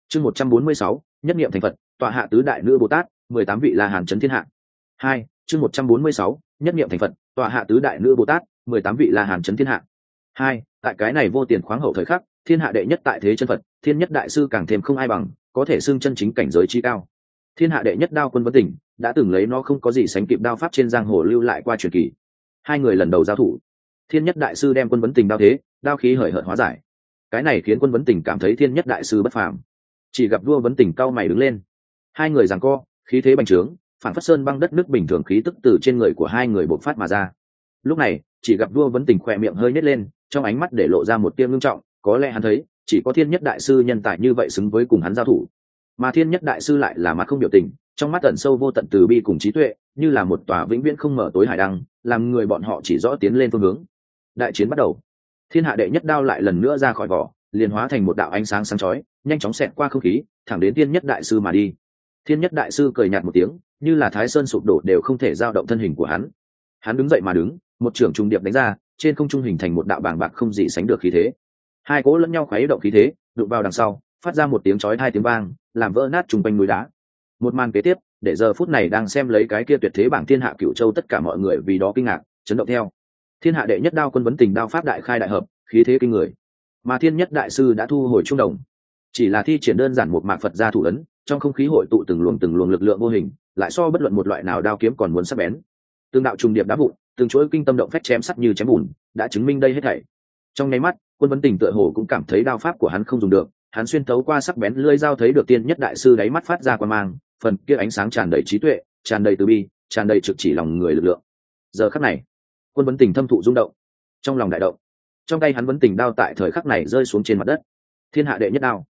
Chương 146, nhất niệm thành Phật, tọa hạ tứ đại nữ Bồ Tát, 18 vị La Hán chấn thiên hạ. 2. Chương 146, nhất niệm thành Phật, tọa hạ tứ đại nữ Bồ Tát, 18 vị La Hán chấn thiên hạ. 2. Tại cái này vô tiền khoáng hậu thời khắc, thiên hạ đệ nhất tại thế chân Phật, thiên nhất đại sư càng thêm không ai bằng, có thể xưng chân chính cảnh giới chi cao. Thiên hạ đệ nhất đao quân Vấn Tình, đã từng lấy nó không có gì sánh kịp đao pháp trên giang hồ lưu lại qua truyền kỳ. Hai người lần đầu giao thủ, thiên nhất đại sư đem quân Vấn Tình đao thế, đao khí hời hợt hóa giải. Cái này khiến quân Vấn Tình cảm thấy thiên nhất đại sư bất phàm. Chỉ gặp vua Vấn Tình cau mày đứng lên, hai người giằng co, khí thế bành trướng, phản phất sơn băng đất nước bình thường khí tức từ trên người của hai người bộc phát mà ra. Lúc này chỉ gặp vua Vấn Tình khỏe miệng hơi nhếch lên, trong ánh mắt để lộ ra một tia ngưng trọng, có lẽ hắn thấy chỉ có thiên nhất đại sư nhân tài như vậy xứng với cùng hắn giao thủ, mà thiên nhất đại sư lại là mặt không biểu tình, trong mắt ẩn sâu vô tận từ bi cùng trí tuệ, như là một tòa vĩnh viễn không mở tối hải đăng, làm người bọn họ chỉ rõ tiến lên phương hướng. Đại chiến bắt đầu, thiên hạ đệ nhất đao lại lần nữa ra khỏi vỏ, liền hóa thành một đạo ánh sáng sáng chói, nhanh chóng xẹt qua không khí, thẳng đến thiên nhất đại sư mà đi. Thiên nhất đại sư cười nhạt một tiếng, như là thái sơn sụp đổ đều không thể dao động thân hình của hắn. Hắn đứng dậy mà đứng, một trường trùng điệp đánh ra, trên không trung hình thành một đạo bàng bạc không gì sánh được khí thế. Hai cỗ lẫn nhau khuấy động khí thế, đụng vào đằng sau, phát ra một tiếng chói tai tiếng vang, làm vỡ nát trùng quanh núi đá. Một màn kế tiếp, để giờ phút này đang xem lấy cái kia tuyệt thế bảng thiên hạ cửu châu tất cả mọi người vì đó kinh ngạc, chấn động theo. Thiên hạ đệ nhất đao quân Vấn Tình đao pháp đại khai đại hợp, khí thế kinh người. Mà thiên nhất đại sư đã thu hồi trung đồng, chỉ là thi triển đơn giản một mạc Phật gia thủ ấn, trong không khí hội tụ từng luồng lực lượng vô hình, lại so bất luận một loại nào đao kiếm còn muốn sắc bén. Từng đạo trùng điệp đá vụn, từng chuỗi kinh tâm động phách chém sắt như chém bùn, đã chứng minh đây hết thảy. Trong nháy mắt, quân Vấn Tình tựa hồ cũng cảm thấy đao pháp của hắn không dùng được, hắn xuyên thấu qua sắc bén lưỡi dao thấy được tiên nhất đại sư đáy mắt phát ra quang mang, phần kia ánh sáng tràn đầy trí tuệ, tràn đầy từ bi, tràn đầy trực chỉ lòng người lực lượng. Giờ khắc này, quân Vấn Tình thâm thụ rung động, trong lòng đại động. Trong tay hắn Vấn Tình đao tại thời khắc này rơi xuống trên mặt đất. Thiên hạ đệ nhất đao,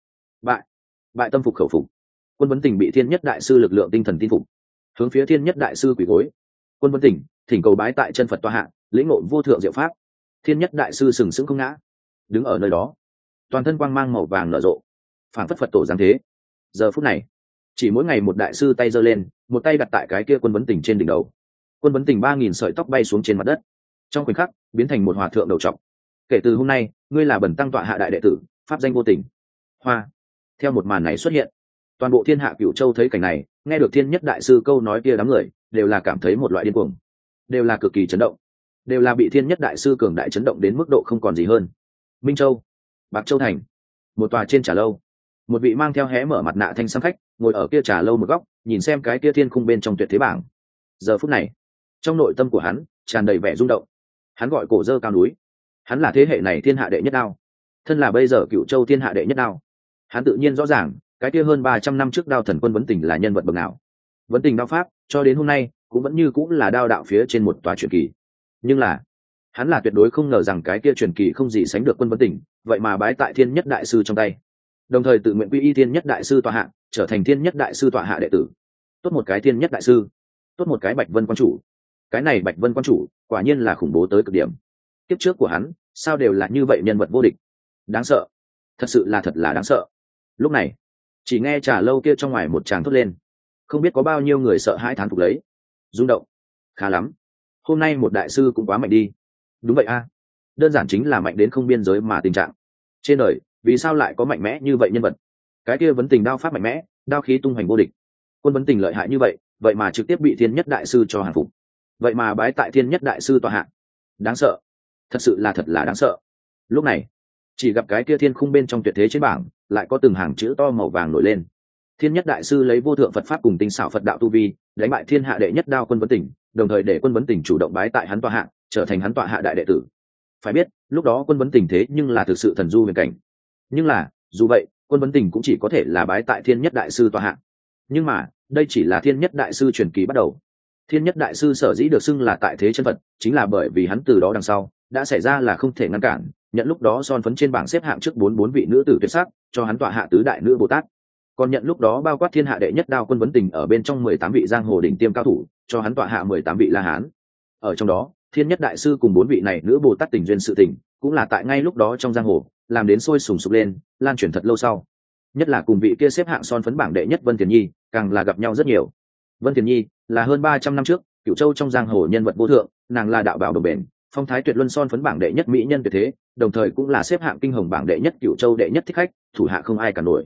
bại tâm phục khẩu phục. Quân Vấn Tình bị thiên nhất đại sư lực lượng tinh thần tin phục, hướng phía thiên nhất đại sư quỳ gối. Quân Vấn Tình thỉnh cầu bái tại chân Phật tọa hạ, lĩnh ngộ vô thượng diệu pháp. Thiên nhất đại sư sừng sững không ngã, đứng ở nơi đó, toàn thân quang mang màu vàng nở rộ, phảng phất Phật tổ giáng thế. Giờ phút này, chỉ mỗi ngày một đại sư tay giơ lên, một tay đặt tại cái kia quân Vấn Tình trên đỉnh đầu. Quân Vấn Tình 3000 sợi tóc bay xuống trên mặt đất, trong khoảnh khắc biến thành một hòa thượng đầu trọc. Kể từ hôm nay, ngươi là bần tăng tọa hạ đại đệ tử, pháp danh Vô Tình. Hoa. Theo một màn này xuất hiện, toàn bộ thiên hạ cửu châu thấy cảnh này, nghe được thiên nhất đại sư câu nói kia, đám người đều là cảm thấy một loại điên cuồng, đều là cực kỳ chấn động, đều là bị thiên nhất đại sư cường đại chấn động đến mức độ không còn gì hơn. Minh Châu, Bạc Châu thành, một tòa trên trà lâu, một vị mang theo hé mở mặt nạ thanh sam khách ngồi ở kia trà lâu một góc, nhìn xem cái kia thiên khung bên trong tuyệt thế bảng. Giờ phút này, trong nội tâm của hắn tràn đầy vẻ rung động. Hắn gọi cổ dơ cao núi, hắn là thế hệ này thiên hạ đệ nhất đao, thân là bây giờ cửu châu thiên hạ đệ nhất đao. Hắn tự nhiên rõ ràng cái kia hơn 300 năm trước đao thần quân Vấn Tình là nhân vật bậc nào. Vấn Tình đao pháp cho đến hôm nay cũng vẫn như cũng là đao đạo phía trên một tòa truyền kỳ. Nhưng là hắn là tuyệt đối không ngờ rằng cái kia truyền kỳ không gì sánh được quân Vấn Tình, vậy mà bái tại thiên nhất đại sư trong tay, đồng thời tự nguyện quy y thiên nhất đại sư tọa hạ, trở thành thiên nhất đại sư tọa hạ đệ tử. Tốt một cái thiên nhất đại sư, tốt một cái Bạch Vân quan chủ. Cái này Bạch Vân quan chủ quả nhiên là khủng bố tới cực điểm. Kiếp trước của hắn sao đều là như vậy, nhân vật vô địch, đáng sợ, thật sự là thật là đáng sợ. Lúc này chỉ nghe trà lâu kia trong ngoài một tràng thốt lên, không biết có bao nhiêu người sợ hãi thán phục lấy, rung động. Khá lắm, hôm nay một đại sư cũng quá mạnh đi. Đúng vậy a, đơn giản chính là mạnh đến không biên giới mà tình trạng. Trên đời vì sao lại có mạnh mẽ như vậy nhân vật? Cái kia Vấn Tình đao pháp mạnh mẽ, đao khí tung hoành vô địch. Quân Vấn Tình lợi hại như vậy, vậy mà trực tiếp bị thiên nhất đại sư cho hàng phục, vậy mà bái tại thiên nhất đại sư tọa hạ. Đáng sợ, thật sự là thật là đáng sợ. Lúc này chỉ gặp cái kia thiên khung bên trong tuyệt thế trên bảng lại có từng hàng chữ to màu vàng nổi lên. Thiên nhất đại sư lấy vô thượng Phật pháp cùng tinh xảo Phật đạo tu vi, đánh bại thiên hạ đệ nhất đao quân Vấn Tình, đồng thời để quân Vấn Tình chủ động bái tại hắn tọa hạ, trở thành hắn tọa hạ đại đệ tử. Phải biết lúc đó quân Vấn Tình thế nhưng là thực sự thần du huyền cảnh. Nhưng là dù vậy, quân Vấn Tình cũng chỉ có thể là bái tại thiên nhất đại sư tọa hạ. Nhưng mà đây chỉ là thiên nhất đại sư truyền kỳ bắt đầu. Thiên nhất đại sư sở dĩ được xưng là tại thế chân Phật, chính là bởi vì hắn từ đó đằng sau đã xảy ra là không thể ngăn cản, nhận lúc đó son phấn trên bảng xếp hạng trước 44 vị nữ tử tuyệt sắc, cho hắn tọa hạ tứ đại nữ Bồ Tát. Còn nhận lúc đó bao quát thiên hạ đệ nhất đao quân Vấn Tình ở bên trong 18 vị giang hồ đỉnh tiêm cao thủ, cho hắn tọa hạ 18 vị La Hán. Ở trong đó, thiên nhất đại sư cùng 4 vị này nữ Bồ Tát tình duyên sự tình, cũng là tại ngay lúc đó trong giang hồ làm đến sôi sùng sục lên, lan truyền thật lâu sau. Nhất là cùng vị kia xếp hạng son phấn bảng đệ nhất Vân Thiền Nhi, càng là gặp nhau rất nhiều. Vân Thiền Nhi là hơn 300 năm trước cửu châu trong giang hồ nhân vật vô thượng, nàng là đạo bảo đồng bền, phong thái tuyệt luân son phấn bảng đệ nhất mỹ nhân tuyệt thế, đồng thời cũng là xếp hạng kinh hồng bảng đệ nhất cửu châu đệ nhất thích khách, thủ hạ không ai cả nổi.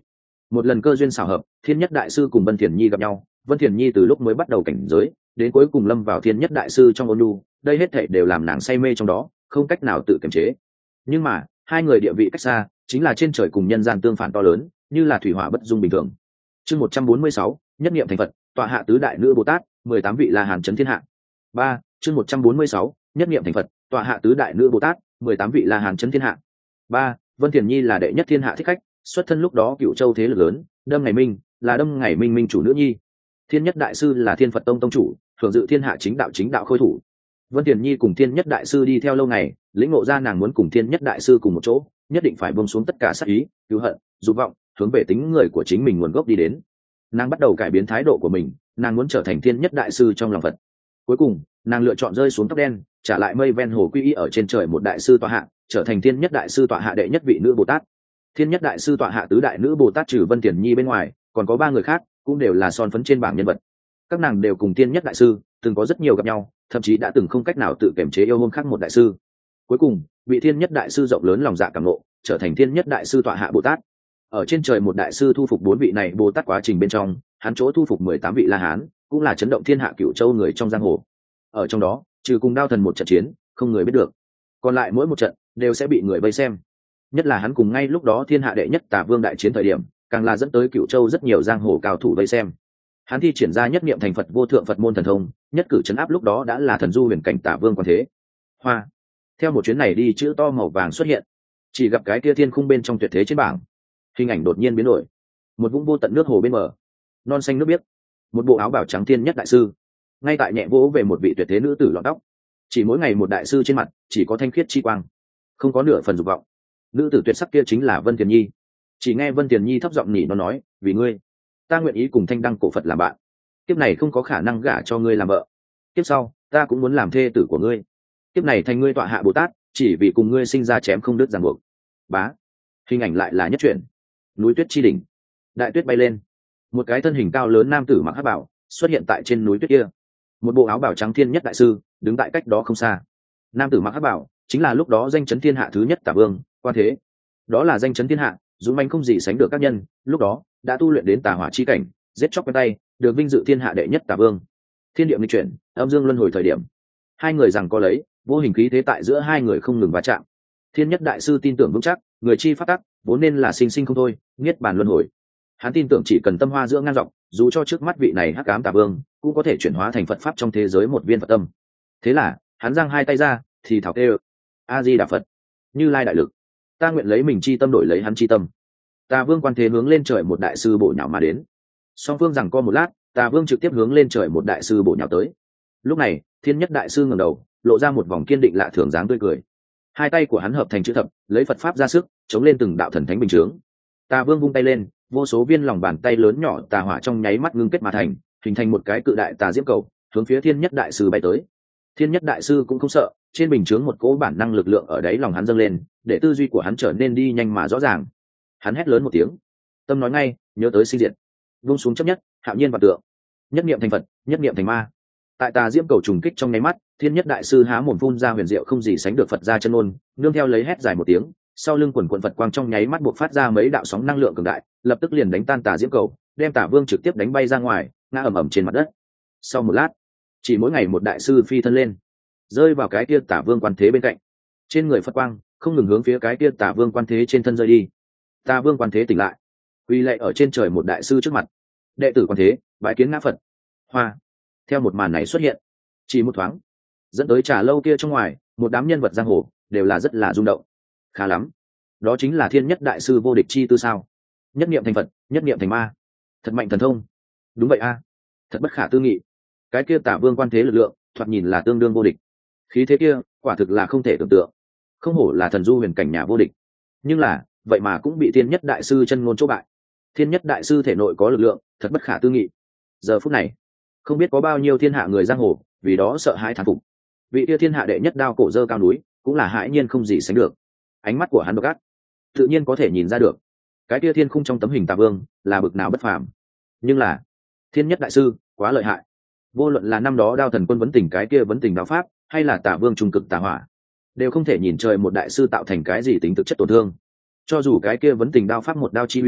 Một lần cơ duyên xảo hợp, thiên nhất đại sư cùng Vân Thiền Nhi gặp nhau. Vân Thiền Nhi từ lúc mới bắt đầu cảnh giới đến cuối cùng lâm vào thiên nhất đại sư trong ôn nhu, đây hết thảy đều làm nàng say mê trong đó, không cách nào tự kiềm chế. Nhưng mà hai người địa vị cách xa, chính là trên trời cùng nhân gian tương phản to lớn, như là thủy hỏa bất dung bình thường. Chương 146, nhất niệm thành Phật, tọa hạ tứ đại nữ Bồ Tát, 18 vị La Hán chấn thiên hạ. 3. Chương 146, nhất niệm thành Phật, tọa hạ tứ đại nữ Bồ Tát, 18 vị La Hán chấn thiên hạ. 3. Vân Thiền Nhi là đệ nhất thiên hạ thích khách, xuất thân lúc đó Cửu Châu thế lực lớn, Đâm Ngày Minh là Đâm Ngày Minh minh chủ nữ nhi. Thiên Nhất đại sư là Thiên Phật tông tông chủ, hưởng dự thiên hạ chính đạo khôi thủ. Vân Thiền Nhi cùng Thiên Nhất đại sư đi theo lâu ngày, lĩnh ngộ ra nàng muốn cùng Thiên Nhất đại sư cùng một chỗ, nhất định phải buông xuống tất cả sát ý, cứu hận, dục vọng, hướng về tính người của chính mình nguồn gốc đi đến. Nàng bắt đầu cải biến thái độ của mình, nàng muốn trở thành Thiên Nhất đại sư trong lòng Phật. Cuối cùng nàng lựa chọn rơi xuống tóc đen, trả lại mây ven hồ quy y ở trên trời một đại sư tọa hạ, trở thành Thiên Nhất đại sư tọa hạ đệ nhất vị nữ Bồ Tát. Thiên Nhất đại sư tọa hạ tứ đại nữ Bồ Tát trừ Vân Thiền Nhi bên ngoài, còn có 3 người khác, cũng đều là son phấn trên bảng nhân vật. Các nàng đều cùng Thiên Nhất đại sư từng có rất nhiều gặp nhau, thậm chí đã từng không cách nào tự kiềm chế yêu hôn khác một đại sư. Cuối cùng bị Thiên Nhất đại sư rộng lớn lòng dạ cảm ngộ, trở thành Thiên Nhất đại sư tọa hạ Bồ Tát. Ở trên trời một đại sư thu phục 4 vị này Bồ Tát quá trình bên trong, hắn chỗ thu phục 18 vị La Hán, cũng là chấn động thiên hạ Cửu Châu người trong giang hồ. Ở trong đó, trừ cùng Đao Thần một trận chiến, không người biết được. Còn lại mỗi một trận đều sẽ bị người vây xem. Nhất là hắn cùng ngay lúc đó thiên hạ đệ nhất Tả Vương đại chiến thời điểm, càng là dẫn tới Cửu Châu rất nhiều giang hồ cao thủ vây xem. Hắn thi triển ra nhất niệm thành Phật vô thượng Phật môn thần thông, nhất cử chấn áp lúc đó đã là thần du huyền cảnh Tả Vương quan thế. Hoa. Theo một chuyến này đi, chữ to màu vàng xuất hiện, chỉ gặp cái kia thiên khung bên trong tuyệt thế trên bảng, hình ảnh đột nhiên biến đổi. Một vũng vô tận nước hồ bên bờ, non xanh nước biếc, một bộ áo bào trắng Thiên Nhất đại sư, ngay tại nhẹ vỗ về một vị tuyệt thế nữ tử lọn tóc. Chỉ mỗi ngày một đại sư trên mặt chỉ có thanh khiết chi quang, không có nửa phần dục vọng. Nữ tử tuyệt sắc kia chính là Vân Thiền Nhi. Chỉ nghe Vân Thiền Nhi thấp giọng nhỉ nó nói, vì ngươi, ta nguyện ý cùng Thanh Đăng cổ Phật làm bạn. Kiếp này không có khả năng gả cho ngươi làm vợ, kiếp sau ta cũng muốn làm thê tử của ngươi. Kiếp này thành ngươi tọa hạ Bồ Tát, chỉ vì cùng ngươi sinh ra chém không đứt ràng buộc. Bá. Hình ảnh lại là nhất chuyển. Núi tuyết chi đỉnh, đại tuyết bay lên, một cái thân hình cao lớn nam tử mặc hắc bào xuất hiện tại trên núi tuyết kia. Một bộ áo bào trắng Thiên Nhất đại sư đứng tại cách đó không xa. Nam tử mặc hắc bào chính là lúc đó danh chấn thiên hạ thứ nhất Tả Vương Quan Thế. Đó là danh chấn thiên hạ, dũng mãnh không gì sánh được các nhân, lúc đó đã tu luyện đến Tà Hỏa chi cảnh, giết chóc quen tay, được vinh dự thiên hạ đệ nhất Tả Vương. Thiên địa nghịch chuyển, âm dương luân hồi thời điểm, hai người rằng có lấy, vô hình khí thế tại giữa hai người không ngừng va chạm. Thiên Nhất đại sư tin tưởng vững chắc, người chi phát tắc vốn nên là sinh sinh không thôi, niết bàn luân hồi. Hắn tin tưởng chỉ cần tâm hoa giữa ngang dọc, dù cho trước mắt vị này hắc ám Tả Vương cũng có thể chuyển hóa thành Phật pháp trong thế giới một viên Phật tâm. Thế là hắn giang hai tay ra, thì thảo kêu: A Di Đà Phật, Như Lai đại lực, ta nguyện lấy mình chi tâm đổi lấy hắn chi tâm. Tà Vương Quan Thế hướng lên trời một đại sư bổ nhào mà đến. Song phương rằng co một lát, Tà Vương trực tiếp hướng lên trời một đại sư bổ nhào tới. Lúc này Thiên Nhất đại sư ngẩng đầu, lộ ra một vòng kiên định lạ thường dáng tươi cười. Hai tay của hắn hợp thành chữ thập, lấy Phật pháp ra sức chống lên từng đạo thần thánh bình chướng. Tà Vương vung tay lên, vô số viên lòng bàn tay lớn nhỏ tà hỏa trong nháy mắt ngưng kết mà thành, hình thành một cái cự đại tà diễm cầu, hướng phía Thiên Nhất đại sư bay tới. Thiên Nhất đại sư cũng không sợ, trên bình chướng một cỗ bản năng lực lượng ở đáy lòng hắn dâng lên, để tư duy của hắn trở nên đi nhanh mà rõ ràng. Hắn hét lớn một tiếng, tâm nói ngay, nhớ tới sinh diệt, vung xuống chấp nhất, hạo nhiên và tượng, nhất niệm thành Phật, nhất niệm thành ma. Tại tà diễm cầu trùng kích trong nháy mắt, Thiên Nhất đại sư há mồm phun ra huyền diệu không gì sánh được Phật ra chân ngôn, nương theo lấy hét dài một tiếng, sau lưng quần quần Phật quang trong nháy mắt buộc phát ra mấy đạo sóng năng lượng cường đại, lập tức liền đánh tan tà diễm cầu, đem Tả Vương trực tiếp đánh bay ra ngoài, ngã ầm ầm trên mặt đất. Sau một lát, chỉ mỗi ngày một đại sư phi thân lên, rơi vào cái kia Tả Vương Quan Thế bên cạnh. Trên người Phật quang không ngừng hướng phía cái kia Tả Vương Quan Thế trên thân rơi đi. Tả Vương Quan Thế tỉnh lại, quỳ lạy ở trên trời một đại sư trước mặt. Đệ tử Quan Thế bái kiến ngã Phật. Hoa. Theo một màn này xuất hiện, chỉ một thoáng, dẫn tới trà lâu kia trong ngoài, một đám nhân vật giang hồ đều là rất là rung động. Khá lắm, đó chính là Thiên Nhất đại sư vô địch chi tư sao? Nhất niệm thành Phật, nhất niệm thành ma, thật mạnh thần thông. Đúng vậy a, thật bất khả tư nghị. Cái kia Tả Vương Quan Thế lực lượng thoạt nhìn là tương đương vô địch, khí thế kia quả thực là không thể tưởng tượng. Không hổ là thần du huyền cảnh nhà vô địch, nhưng là vậy mà cũng bị Thiên Nhất đại sư chân ngôn chỗ bại. Thiên Nhất đại sư thể nội có lực lượng thật bất khả tư nghị. Giờ phút này không biết có bao nhiêu thiên hạ người giang hồ vì đó sợ hãi thán phục. Vị kia thiên hạ đệ nhất đao cổ dơ cao núi cũng là hãi nhiên không gì sánh được. Ánh mắt của hắn độc ác, tự nhiên có thể nhìn ra được cái kia thiên khung trong tấm hình Tả Vương là bực nào bất phàm. Nhưng là Thiên Nhất đại sư quá lợi hại. Vô luận là năm đó Đao Thần Quân vấn tình cái kia vấn tình đao pháp, hay là Tả Vương trung cực tà hỏa, đều không thể nhìn trời một đại sư tạo thành cái gì tính thực chất tổn thương. Cho dù cái kia vấn tình đao pháp một đao chi uy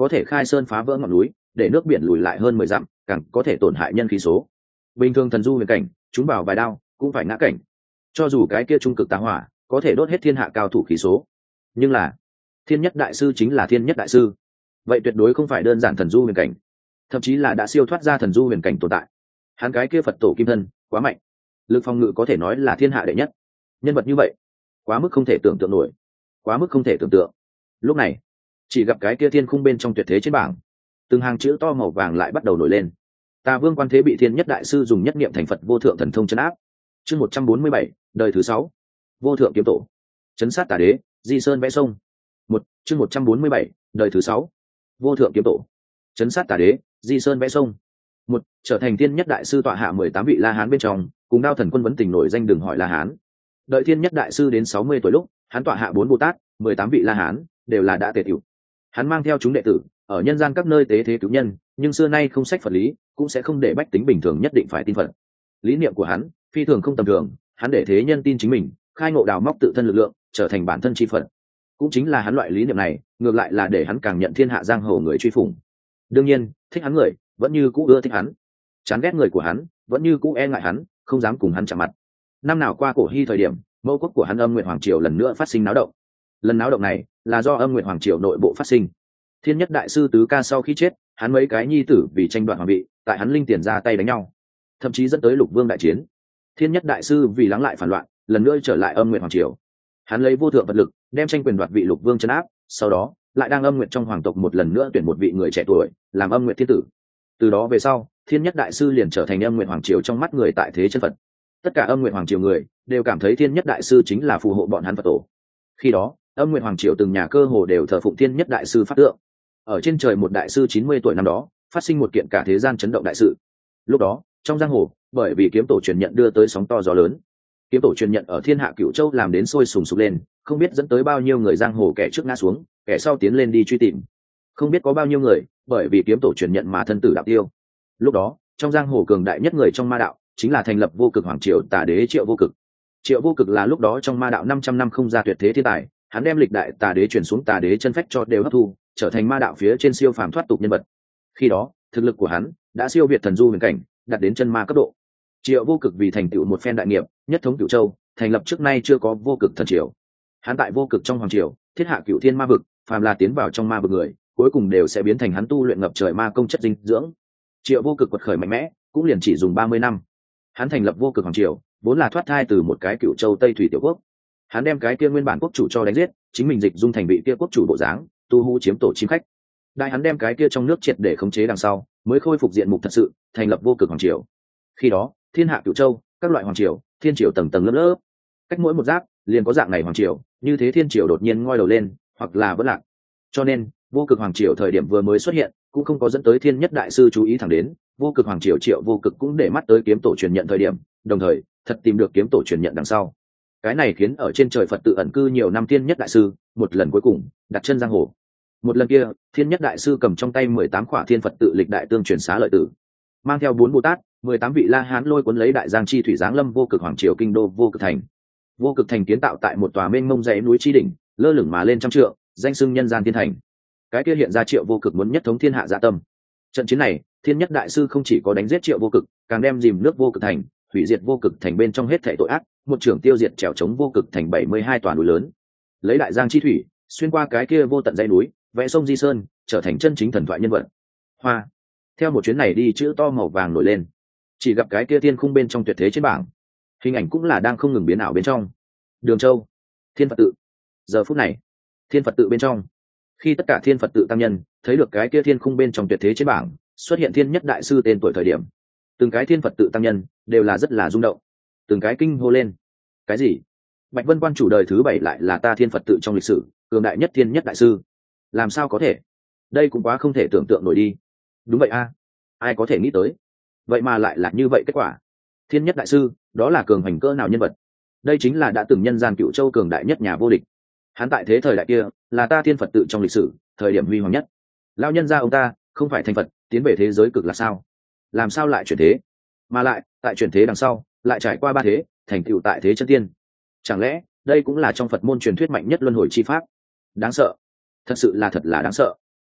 có thể khai sơn phá vỡ ngọn núi, để nước biển lùi lại hơn 10 dặm, càng có thể tổn hại nhân khí số. Bình thường thần du huyền cảnh, chúng vào vài đao cũng phải ngã cảnh. Cho dù cái kia trung cực tà hỏa có thể đốt hết thiên hạ cao thủ khí số, nhưng là thiên nhất đại sư chính là thiên nhất đại sư, vậy tuyệt đối không phải đơn giản thần du huyền cảnh, thậm chí là đã siêu thoát ra thần du huyền cảnh tồn tại. Hắn cái kia Phật tổ kim thân quá mạnh, lực phòng ngự có thể nói là thiên hạ đệ nhất. Nhân vật như vậy quá mức không thể tưởng tượng nổi, quá mức không thể tưởng tượng. Lúc này chỉ gặp cái kia thiên khung bên trong tuyệt thế trên bảng, từng hàng chữ to màu vàng lại bắt đầu nổi lên. Tà Vương Quan Thế bị thiên nhất đại sư dùng nhất niệm thành Phật vô thượng thần thông chấn áp. Chương 147, đời thứ 6. Vô thượng kiếm tổ chấn sát tà đế, di sơn vẽ sông. Chương 147, đời thứ 6. Vô thượng kiếm tổ chấn sát tà đế, di sơn vẽ sông. Trở thành thiên nhất đại sư tọa hạ 18 vị La Hán bên trong, cùng Đao Thần Quân vấn tình nổi danh đừng hỏi La Hán. Đợi thiên nhất đại sư đến 60 tuổi lúc, hắn tọa hạ 4 Bồ Tát, 18 vị La Hán đều là đã tề tiểu. Hắn mang theo chúng đệ tử ở nhân gian các nơi tế thế cứu nhân, nhưng xưa nay không sách Phật lý, cũng sẽ không để bách tính bình thường nhất định phải tin Phật. Lý niệm của hắn phi thường không tầm thường, hắn để thế nhân tin chính mình, khai ngộ đào móc tự thân lực lượng, trở thành bản thân chi Phật. Cũng chính là hắn loại lý niệm này, ngược lại là để hắn càng nhận thiên hạ giang hồ người truy phủng. Đương nhiên, thích hắn người vẫn như cũ ưa thích hắn, chán ghét người của hắn vẫn như cũ e ngại hắn, không dám cùng hắn chạm mặt. Năm nào qua cổ hy thời điểm, mẫu quốc của hắn Âm Nguyệt Hoàng Triều lần nữa phát sinh náo động. Lần náo động này là do Âm Nguyệt Hoàng Triều nội bộ phát sinh. Thiên nhất đại sư Tứ Ca sau khi chết, hắn mấy cái nhi tử vì tranh đoạt hoàng vị, tại hắn linh tiền ra tay đánh nhau, thậm chí dẫn tới Lục Vương đại chiến. Thiên nhất đại sư vì lắng lại phản loạn, lần nữa trở lại Âm Nguyệt Hoàng Triều. Hắn lấy vô thượng vật lực đem tranh quyền đoạt vị Lục Vương trấn áp, sau đó lại đang Âm Nguyệt trong hoàng tộc một lần nữa tuyển một vị người trẻ tuổi làm Âm Nguyệt thiên tử. Từ đó về sau, thiên nhất đại sư liền trở thành Âm Nguyệt Hoàng Triều trong mắt người tại thế chân Phật. Tất cả Âm Nguyệt Hoàng Triều người đều cảm thấy thiên nhất đại sư chính là phù hộ bọn hắn Phật tổ. Khi đó, Âm Nguyệt Hoàng Triều từng nhà cơ hồ đều thờ phụng thiên nhất đại sư pháp tượng. Ở trên trời một đại sư 90 tuổi năm đó, phát sinh một kiện cả thế gian chấn động đại sự. Lúc đó, trong giang hồ, bởi vì kiếm tổ truyền nhận đưa tới sóng to gió lớn. Kiếm tổ truyền nhận ở thiên hạ Cửu Châu làm đến sôi sùng sục lên, không biết dẫn tới bao nhiêu người giang hồ kẻ trước ngã xuống, kẻ sau tiến lên đi truy tìm. Không biết có bao nhiêu người bởi vì kiếm tổ truyền nhận mà thân tử đạo tiêu. Lúc đó, trong giang hồ cường đại nhất người trong ma đạo chính là thành lập Vô Cực Hoàng Triều Tà Đế Triệu Vô Cực. Triệu Vô Cực là lúc đó trong ma đạo 500 năm không ra tuyệt thế thiên tài, hắn đem lịch đại Tà Đế truyền xuống Tà Đế chân phách cho đều hấp thu, trở thành ma đạo phía trên siêu phàm thoát tục nhân vật. Khi đó, thực lực của hắn đã siêu việt thần du huyền cảnh, đạt đến chân ma cấp độ. Triệu Vô Cực vì thành tựu một phen đại nghiệp, nhất thống Cửu Châu, thành lập trước nay chưa có Vô Cực thần triều. Hắn tại Vô Cực trong hoàng triều, thiết hạ Cửu Thiên ma vực, phàm là tiến vào trong ma vực người, cuối cùng đều sẽ biến thành hắn tu luyện ngập trời ma công chất dinh dưỡng. Triệu Vô Cực quật khởi mạnh mẽ, cũng liền chỉ dùng 30 năm. Hắn thành lập Vô Cực hoàng triều, vốn là thoát thai từ một cái Cửu Châu Tây thủy tiểu quốc. Hắn đem cái kia nguyên bản quốc chủ cho đánh giết, chính mình dịch dung thành vị kia quốc chủ bộ dáng, tu hú chiếm tổ chim khách. Đại hắn đem cái kia trong nước triệt để khống chế đằng sau, mới khôi phục diện mục thật sự, thành lập Vô Cực hoàng triều. Khi đó, thiên hạ Cửu Châu, các loại hoàng triều, thiên triều tầng tầng lớp lớp, cách mỗi một giáp liền có dạng này hoàng triều, như thế thiên triều đột nhiên ngoi đầu lên, hoặc là vẫn lạc. Cho nên, Vô Cực hoàng triều thời điểm vừa mới xuất hiện, cũng không có dẫn tới thiên nhất đại sư chú ý thẳng đến. Vô Cực hoàng triều Triệu Vô Cực cũng để mắt tới kiếm tổ truyền nhận thời điểm, đồng thời thật tìm được kiếm tổ truyền nhận đằng sau. Cái này khiến ở trên trời Phật tự ẩn cư nhiều năm thiên nhất đại sư, một lần cuối cùng đặt chân giang hồ. Một lần kia, thiên nhất đại sư cầm trong tay 18 khỏa thiên Phật tự lịch đại tương truyền xá lợi tử, mang theo 4 Bồ Tát, 18 vị La Hán lôi cuốn lấy đại giang chi thủy giáng lâm Vô Cực hoàng triều kinh đô Vô Cực thành. Vô Cực thành kiến tạo tại một tòa mênh mông dãy núi chi đỉnh, lơ lửng mà lên trăm trượng, danh xưng nhân gian thiên thành. Cái kia hiện ra Triệu Vô Cực muốn nhất thống thiên hạ dạ tâm. Trận chiến này, thiên nhất đại sư không chỉ có đánh giết Triệu Vô Cực, càng đem dìm nước Vô Cực thành, hủy diệt Vô Cực thành bên trong hết thảy tội ác, một trưởng tiêu diệt trèo chống Vô Cực thành 72 tòa núi lớn. Lấy đại giang chi thủy, xuyên qua cái kia vô tận dãy núi, vẽ sông Di Sơn, trở thành chân chính thần thoại nhân vật. Hoa. Theo một chuyến này đi, chữ to màu vàng nổi lên. Chỉ gặp cái kia thiên khung bên trong tuyệt thế trên bảng, hình ảnh cũng là đang không ngừng biến ảo bên trong. Đường Châu, Thiên Phật tự. Giờ phút này, Thiên Phật tự bên trong, khi tất cả thiên Phật tự tăng nhân thấy được cái kia thiên khung bên trong tuyệt thế trên bảng xuất hiện thiên nhất đại sư tên tuổi thời điểm, từng cái thiên Phật tự tăng nhân đều là rất là rung động, từng cái kinh hô lên. Cái gì? Bạch Vân Quan chủ đời thứ 7 lại là ta thiên Phật tự trong lịch sử cường đại nhất thiên nhất đại sư? Làm sao có thể? Đây cũng quá không thể tưởng tượng nổi đi. Đúng vậy a, ai có thể nghĩ tới? Vậy mà lại là như vậy kết quả. Thiên nhất đại sư, đó là cường hành cỡ nào nhân vật? Đây chính là đã từng nhân gian Cửu Châu cường đại nhất nhà vô địch. Hắn tại thế thời đại kia là ta thiên Phật tự trong lịch sử thời điểm huy hoàng nhất. Lao nhân gia ông ta không phải thành Phật tiến về thế giới cực là sao? Làm sao lại chuyển thế? Mà lại tại chuyển thế đằng sau lại trải qua 3 thế, thành tựu tại thế chân tiên. Chẳng lẽ đây cũng là trong Phật môn truyền thuyết mạnh nhất luân hồi chi pháp? Đáng sợ, thật sự là thật là đáng sợ.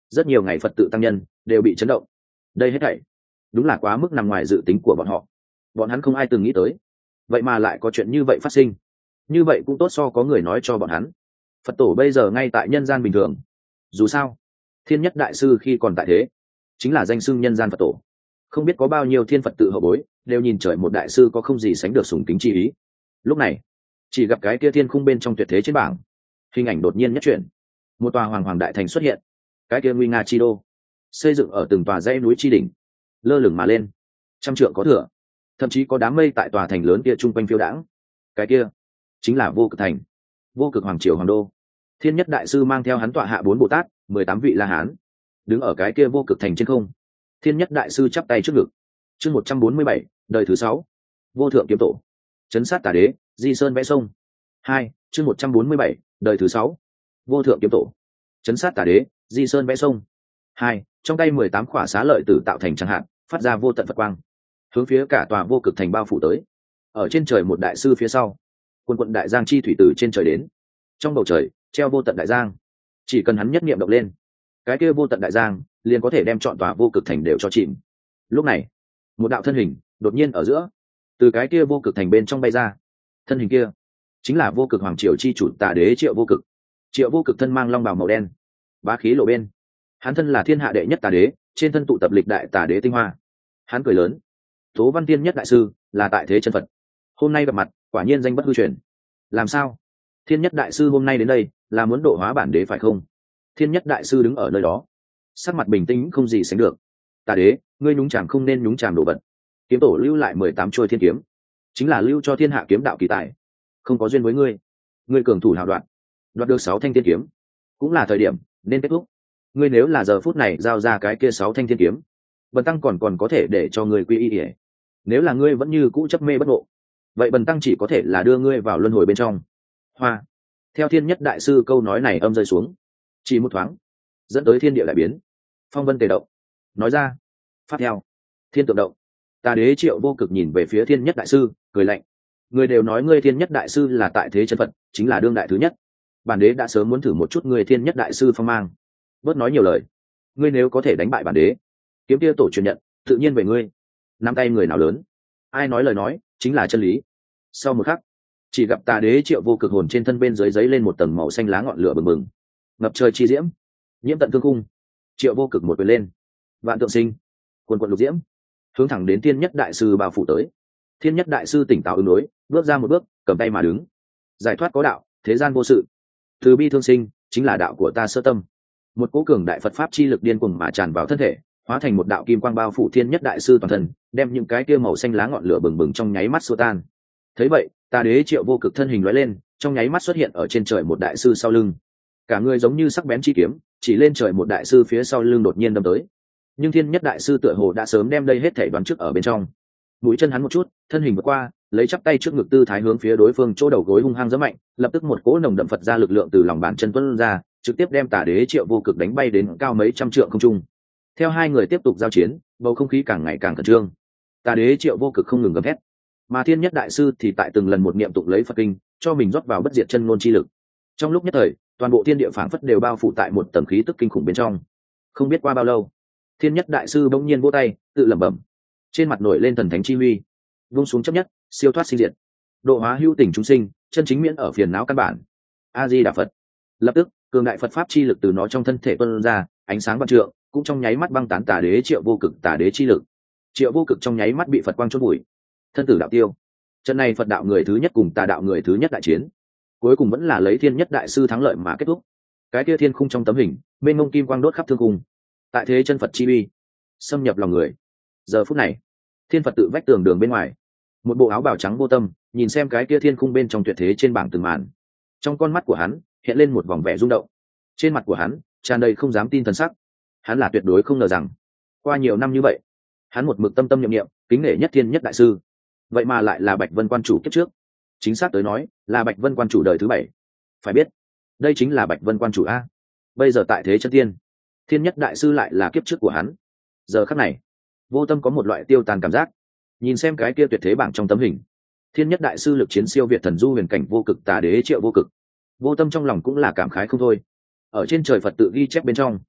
rất nhiều ngày Phật tự tăng nhân đều bị chấn động. Đây hết thảy đúng là quá mức nằm ngoài dự tính của bọn họ. Bọn hắn không ai từng nghĩ tới, vậy mà lại có chuyện như vậy phát sinh. Như vậy cũng tốt so có người nói cho bọn hắn. Phật tổ bây giờ ngay tại nhân gian bình thường. Dù sao, Thiên Nhất Đại Sư khi còn tại thế, chính là danh xưng nhân gian Phật tổ. Không biết có bao nhiêu thiên Phật tự hậu bối đều nhìn trời một đại sư có không gì sánh được sùng kính chi ý. Lúc này, chỉ gặp cái kia thiên khung bên trong tuyệt thế trên bảng, hình ảnh đột nhiên nhất chuyển, một tòa hoàng hoàng đại thành xuất hiện. Cái kia nguy nga chi đô, xây dựng ở từng tòa dãy núi chi đỉnh, lơ lửng mà lên, trăm trượng có thừa, thậm chí có đám mây tại tòa thành lớn kia trung quanh phiêu đãng. Cái kia chính là Vô Cực Thành, Vô Cực Hoàng Triều Hoàng Đô. Thiên Nhất Đại Sư mang theo hắn tọa hạ 4 Bồ Tát, 18 vị La Hán, đứng ở cái kia Vô Cực Thành trên không. Thiên Nhất Đại Sư chắp tay trước ngực. Chương 147, đời thứ 6. Vô Thượng Kiếm Tổ, trấn sát Tà Đế, Di Sơn vẽ sông. 2, chương 147, đời thứ 6. Vô Thượng Kiếm Tổ, trấn sát Tà Đế, Di Sơn vẽ sông. 2, trong tay 18 khỏa xá lợi tử tạo thành chẳng hạn, phát ra vô tận Phật quang, hướng phía cả tòa Vô Cực Thành bao phủ tới. Ở trên trời một đại sư phía sau, quần quận đại giang chi thủy từ trên trời đến. Trong bầu trời treo vô tận đại giang, chỉ cần hắn nhất niệm động lên, cái kia vô tận đại giang liền có thể đem trọn tòa Vô Cực Thành đều cho chìm. Lúc này, một đạo thân hình đột nhiên ở giữa, từ cái kia Vô Cực Thành bên trong bay ra. Thân hình kia chính là Vô Cực Hoàng Triều chi chủ Tà Đế Triệu Vô Cực. Triệu Vô Cực thân mang long bào màu đen, bá khí lộ bên. Hắn thân là thiên hạ đệ nhất Tà Đế, trên thân tụ tập lịch đại Tà Đế tinh hoa. Hắn cười lớn: Tố Văn Tiên Nhất Đại Sư là tại thế chân Phật, hôm nay gặp mặt quả nhiên danh bất hư truyền. Làm sao? Thiên Nhất Đại Sư hôm nay đến đây là muốn độ hóa bản đế phải không? Thiên Nhất Đại Sư đứng ở nơi đó, sắc mặt bình tĩnh không gì sánh được. Tà Đế, ngươi nhúng chàm không nên nhúng chàm đồ vật. Kiếm tổ lưu lại 18 trôi thiên kiếm, chính là lưu cho thiên hạ kiếm đạo kỳ tài, không có duyên với ngươi. Ngươi cường thủ hào đoạn, đoạt được 6 thanh thiên kiếm, cũng là thời điểm nên kết thúc. Ngươi nếu là giờ phút này giao ra cái kia 6 thanh thiên kiếm, bần tăng còn có thể để cho ngươi quy y. Nếu là ngươi vẫn như cũ chấp mê bất ngộ, vậy bần tăng chỉ có thể là đưa ngươi vào luân hồi bên trong. Hoa. Theo Thiên Nhất Đại Sư câu nói này âm rơi xuống, chỉ một thoáng dẫn tới thiên địa đại biến, phong vân tề động. Nói ra, phát theo thiên tượng động. Tà Đế Triệu Vô Cực nhìn về phía Thiên Nhất Đại Sư, cười lạnh: người đều nói ngươi Thiên Nhất Đại Sư là tại thế chân Phật, chính là đương đại thứ nhất. Bản đế đã sớm muốn thử một chút ngươi Thiên Nhất Đại Sư phong mang. Bớt nói nhiều lời, ngươi nếu có thể đánh bại bản đế, kiếm kia tổ truyền nhận tự nhiên về ngươi. Nắm tay người nào lớn, ai nói lời nói chính là chân lý. Sau một khắc, chỉ gặp Tà Đế Triệu Vô Cực hồn trên thân bên dưới giấy lên một tầng màu xanh lá ngọn lửa bừng bừng, ngập trời chi diễm, nhiễm tận thương cung. Triệu Vô Cực một quyền lên, vạn tượng sinh, quần quần lục diễm, hướng thẳng đến Thiên Nhất Đại Sư bao phủ tới. Thiên Nhất Đại Sư tỉnh táo ứng đối, bước ra một bước, cầm tay mà đứng. Giải thoát có đạo, thế gian vô sự. Từ bi thương sinh, chính là đạo của ta sơ tâm. Một cỗ cường đại Phật pháp chi lực điên cuồng mà tràn vào thân thể, hóa thành một đạo kim quang bao phủ Thiên Nhất Đại Sư toàn thân, đem những cái kia màu xanh lá ngọn lửa bừng bừng trong nháy mắt xua tan. Thấy vậy, Tà Đế Triệu Vô Cực thân hình lóe lên, trong nháy mắt xuất hiện ở trên trời một đại sư sau lưng. Cả người giống như sắc bén chi kiếm, chỉ lên trời một đại sư phía sau lưng đột nhiên đâm tới. Nhưng Thiên Nhất Đại Sư tựa hồ đã sớm đem đây hết thể đoán trước ở bên trong. Mũi chân hắn một chút, thân hình vượt qua, lấy chắp tay trước ngực tư thái hướng phía đối phương chỗ đầu gối hung hăng giẫm mạnh, lập tức một cỗ nồng đậm Phật ra lực lượng từ lòng bàn chân tuôn ra, trực tiếp đem Tà Đế Triệu Vô Cực đánh bay đến cao mấy trăm trượng không trung. Theo hai người tiếp tục giao chiến, bầu không khí càng ngày càng khẩn trương. Tà Đế Triệu Vô Cực không ngừng gầm thét, mà Thiên Nhất Đại Sư thì tại từng lần một niệm tụng lấy Phật kinh, cho mình rót vào bất diệt chân ngôn chi lực. Trong lúc nhất thời, toàn bộ thiên địa phảng phất đều bao phủ tại một tầng khí tức kinh khủng bên trong. Không biết qua bao lâu, Thiên Nhất Đại Sư bỗng nhiên vỗ tay, tự lẩm bẩm, trên mặt nổi lên thần thánh chi huy, vung xuống chấp nhất, siêu thoát sinh diệt, độ hóa hữu tình chúng sinh, chân chính miễn ở phiền não căn bản. A Di Đà Phật. Lập tức, cường đại Phật pháp chi lực từ nó trong thân thể tuôn ra, ánh sáng vạn trượng, cũng trong nháy mắt băng tán Tà Đế Triệu Vô Cực Tà Đế chi lực. Triệu Vô Cực trong nháy mắt bị Phật quang chôn bụi, thân tử đạo tiêu. Trận này Phật đạo người thứ nhất cùng Tà đạo người thứ nhất đại chiến, cuối cùng vẫn là lấy Thiên Nhất Đại Sư thắng lợi mà kết thúc. Cái kia thiên khung trong tấm hình, mênh mông kim quang đốt khắp thương cung. Tại thế chân Phật chi uy xâm nhập lòng người. Giờ phút này, Thiên Phật tự vách tường đường bên ngoài, một bộ áo bào trắng vô tâm nhìn xem cái kia thiên khung bên trong tuyệt thế trên bảng từng màn. Trong con mắt của hắn hiện lên một vòng vẻ rung động, trên mặt của hắn tràn đầy không dám tin thần sắc. Hắn là tuyệt đối không ngờ rằng, qua nhiều năm như vậy, hắn một mực tâm tâm niệm niệm kính nể nhất Thiên Nhất Đại Sư, vậy mà lại là Bạch Vân Quan chủ kiếp trước. Chính xác tới nói là Bạch Vân Quan chủ đời thứ 7. Phải biết, đây chính là Bạch Vân Quan chủ a. Bây giờ tại thế chân tiên, Thiên Nhất Đại Sư lại là kiếp trước của hắn. Giờ khắc này, vô tâm có một loại tiêu tàn cảm giác. Nhìn xem cái kia tuyệt thế bảng trong tấm hình, Thiên Nhất Đại Sư lực chiến siêu việt thần du huyền cảnh Vô Cực Tà Đế Triệu Vô Cực. Vô tâm trong lòng cũng là cảm khái không thôi. Ở trên trời Phật tự ghi chép bên trong,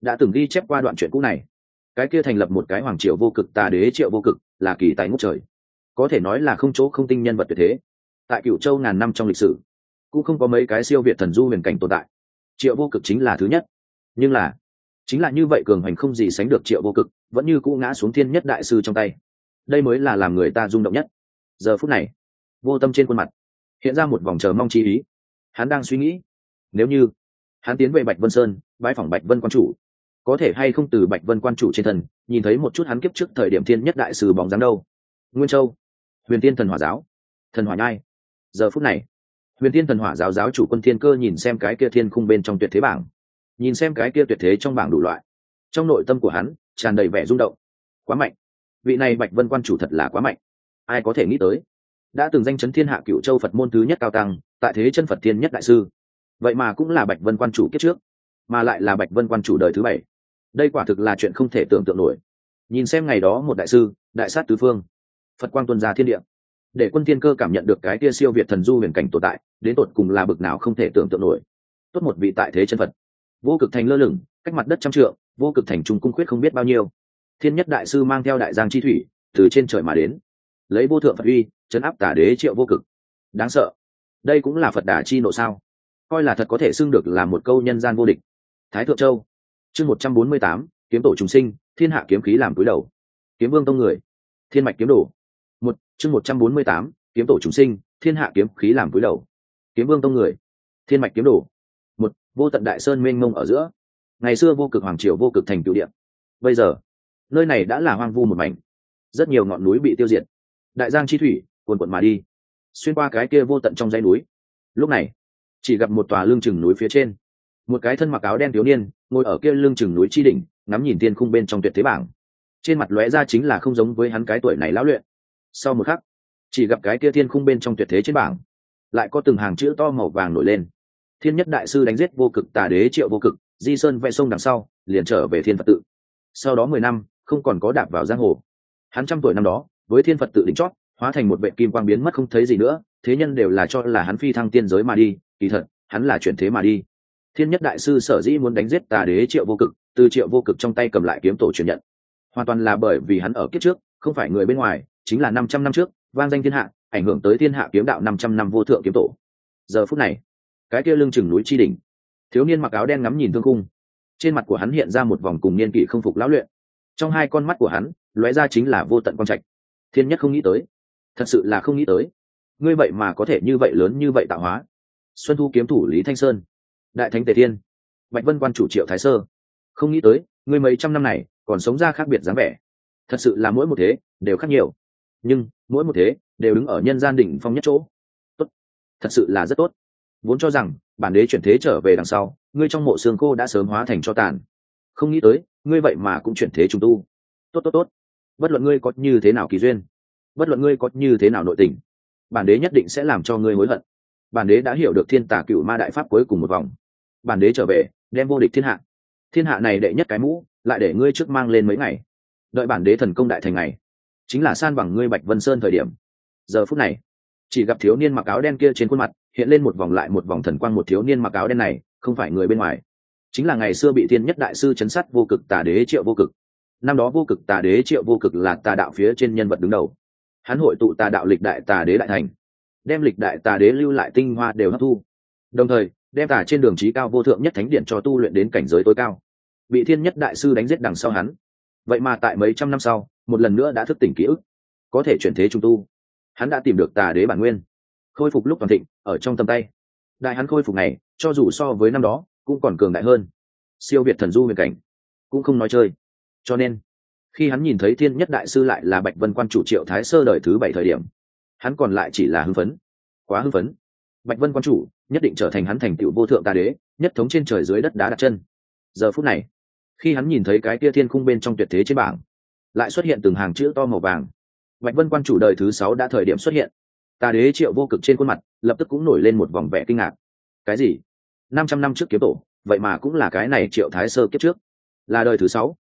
đã từng ghi chép qua đoạn chuyện cũ này. Cái kia thành lập một cái hoàng triều vô cực tà đế Triệu Vô Cực là kỳ tài ngút trời, có thể nói là không chỗ không tinh nhân vật tuyệt thế. Tại Cửu Châu ngàn năm trong lịch sử cũng không có mấy cái siêu việt thần du huyền cảnh tồn tại, Triệu Vô Cực chính là thứ nhất. Nhưng là chính là như vậy cường hành không gì sánh được Triệu Vô Cực vẫn như cũ ngã xuống thiên nhất đại sư trong tay, đây mới là làm người ta rung động nhất. Giờ phút này Vô Tâm trên khuôn mặt hiện ra một vòng chờ mong chi ý. Hắn đang suy nghĩ, nếu như hắn tiến về Bạch Vân Sơn bái phỏng Bạch Vân quan chủ, có thể hay không từ Bạch Vân quan chủ trên thân nhìn thấy một chút hắn kiếp trước thời điểm thiên nhất đại sư bóng dáng đâu. Nguyên Châu, Huyền Tiên Thần Hỏa Giáo, Thần Hỏa Nhai. Giờ phút này Huyền Tiên Thần Hỏa Giáo giáo chủ Quân Thiên Cơ nhìn xem cái kia thiên khung bên trong tuyệt thế bảng, nhìn xem cái kia tuyệt thế trong bảng đủ loại, trong nội tâm của hắn tràn đầy vẻ rung động. Quá mạnh, vị này Bạch Vân quan chủ thật là quá mạnh. Ai có thể nghĩ tới, đã từng danh chấn thiên hạ Cửu Châu Phật môn thứ nhất cao tăng, tại thế chân Phật thiên nhất đại sư, vậy mà cũng là Bạch Vân quan chủ kiếp trước, mà lại là Bạch Vân quan chủ đời thứ 7. Đây quả thực là chuyện không thể tưởng tượng nổi. Nhìn xem ngày đó một đại sư đại sát tứ phương, Phật quang tuôn ra thiên địa, để Quân Thiên Cơ cảm nhận được cái kia siêu việt thần du huyền cảnh tồn tại đến tột cùng là bực nào không thể tưởng tượng nổi. Tốt một vị tại thế chân Phật, vô cực thành lơ lửng cách mặt đất trăm trượng, vô cực thành trung cung khuyết không biết bao nhiêu. Thiên nhất đại sư mang theo đại giang chi thủy từ trên trời mà đến, lấy vô thượng Phật uy trấn áp tà đế Triệu Vô Cực. Đáng sợ, đây cũng là Phật đả chi nộ sao? Coi là thật có thể xưng được là một câu nhân gian vô địch. Thái Thượng Châu, chương 148, kiếm tổ trùng sinh, thiên hạ kiếm khí làm cúi đầu. Kiếm Vương tông người, thiên mạch kiếm đồ. Chương 148, kiếm tổ trùng sinh, thiên hạ kiếm khí làm cúi đầu. Kiếm Vương tông người, thiên mạch kiếm đồ. Vô tận đại sơn mênh mông ở giữa, ngày xưa vô cực hoàng triều vô cực thành cửu địa. Bây giờ nơi này đã là hoang vu một mảnh, rất nhiều ngọn núi bị tiêu diệt, đại giang chi thủy cuồn cuộn mà đi, xuyên qua cái kia vô tận trong dãy núi. Lúc này chỉ gặp một tòa lưng chừng núi phía trên, một cái thân mặc áo đen thiếu niên ngồi ở kia lưng chừng núi chi đỉnh, ngắm nhìn thiên khung bên trong tuyệt thế bảng, trên mặt lóe ra chính là không giống với hắn cái tuổi này lão luyện. Sau một khắc, chỉ gặp cái kia thiên khung bên trong tuyệt thế trên bảng lại có từng hàng chữ to màu vàng nổi lên: thiên nhất đại sư đánh giết vô cực tà đế Triệu Vô Cực, di sơn vẽ sông đằng sau liền trở về thiên Phật tự. Sau đó 10 năm không còn có đạp vào giang hồ. Hắn 100 tuổi năm đó với thiên Phật tự đỉnh chót hóa thành một vệ kim quang biến mất không thấy gì nữa, thế nhân đều là cho là hắn phi thăng tiên giới mà đi, kỳ thật hắn là chuyển thế mà đi. Thiên nhất đại sư sở dĩ muốn đánh giết tà đế Triệu Vô Cực, từ Triệu Vô Cực trong tay cầm lại kiếm tổ truyền nhận, hoàn toàn là bởi vì hắn ở kiếp trước không phải người bên ngoài, chính là 500 năm trước vang danh thiên hạ, ảnh hưởng tới thiên hạ kiếm đạo 500 năm vô thượng kiếm tổ. Giờ phút này, cái kia lưng chừng núi chi đỉnh, thiếu niên mặc áo đen ngắm nhìn thương khung, trên mặt của hắn hiện ra một vòng cùng niên kỷ không phục lão luyện, trong hai con mắt của hắn lóe ra chính là vô tận quang trạch. Thiên nhất không nghĩ tới, thật sự là không nghĩ tới, ngươi vậy mà có thể như vậy lớn như vậy tạo hóa. Xuân thu kiếm thủ Lý Thanh Sơn, đại thánh Tề Thiên, Bạch Vân quan chủ Triệu Thái Sơ, không nghĩ tới ngươi mấy trăm năm này còn sống ra khác biệt dáng vẻ. Thật sự là mỗi một thế đều khác nhiều, nhưng mỗi một thế đều đứng ở nhân gian đỉnh phong nhất chỗ. Tốt, thật sự là rất tốt. Vốn cho rằng bản đế chuyển thế trở về đằng sau ngươi trong mộ xương khô đã sớm hóa thành tro tàn, không nghĩ tới ngươi vậy mà cũng chuyển thế trùng tu. Tốt, bất luận ngươi có như thế nào kỳ duyên, bất luận ngươi có như thế nào nội tình, bản đế nhất định sẽ làm cho ngươi hối hận. Bản đế đã hiểu được thiên tà cửu ma đại pháp cuối cùng một vòng, bản đế trở về đem vô địch thiên hạ. Thiên hạ này đệ nhất cái mũ lại để ngươi trước mang lên mấy ngày, đợi bản đế thần công đại thành ngày, chính là san bằng ngươi Bạch Vân Sơn thời điểm. Giờ phút này chỉ gặp thiếu niên mặc áo đen kia trên khuôn mặt hiện lên một vòng lại một vòng thần quang. Một thiếu niên mặc áo đen này không phải người bên ngoài, chính là ngày xưa bị thiên nhất đại sư chấn sát vô cực tà đế Triệu Vô Cực. Năm đó vô cực tà đế Triệu Vô Cực là tà đạo phía trên nhân vật đứng đầu, hắn hội tụ tà đạo lịch đại tà đế đại thành, đem lịch đại tà đế lưu lại tinh hoa đều hấp thu, đồng thời đem tà trên đường trí cao vô thượng nhất thánh điện cho tu luyện đến cảnh giới tối cao. Bị thiên nhất đại sư đánh giết đằng sau hắn, vậy mà tại mấy trăm năm sau một lần nữa đã thức tỉnh ký ức, có thể chuyển thế trung tu. Hắn đã tìm được tà đế bản nguyên, khôi phục lúc toàn thịnh ở trong tầm tay. Đại hắn khôi phục này cho dù so với năm đó cũng còn cường đại hơn, siêu việt thần du huyền cảnh cũng không nói chơi. Cho nên khi hắn nhìn thấy thiên nhất đại sư lại là Bạch Vân quan chủ Triệu Thái Sơ đời thứ 7 thời điểm, hắn còn lại chỉ là hưng phấn, quá hưng phấn. Bạch Vân quan chủ nhất định trở thành hắn thành tựu vô thượng tà đế, nhất thống trên trời dưới đất đá đặt chân. Giờ phút này khi hắn nhìn thấy cái kia thiên khung bên trong tuyệt thế trên bảng lại xuất hiện từng hàng chữ to màu vàng, Bạch Vân quan chủ đời thứ 6 đã thời điểm xuất hiện, tà đế Triệu Vô Cực trên khuôn mặt lập tức cũng nổi lên một vòng vẻ kinh ngạc. Cái gì? 500 năm trước kiếm tổ vậy mà cũng là cái này Triệu Thái Sơ kiếp trước, là đời thứ 6.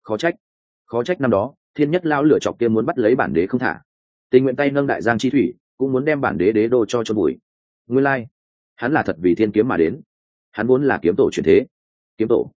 Khó trách năm đó thiên nhất lao lửa chọc kia muốn bắt lấy bản đế không thả, tình nguyện tay nâng đại giang chi thủy cũng muốn đem bản đế đế đô cho bụi. Nguyên lai hắn là thật vì thiên kiếm mà đến, hắn vốn là kiếm tổ chuyển thế. Kiếm tổ,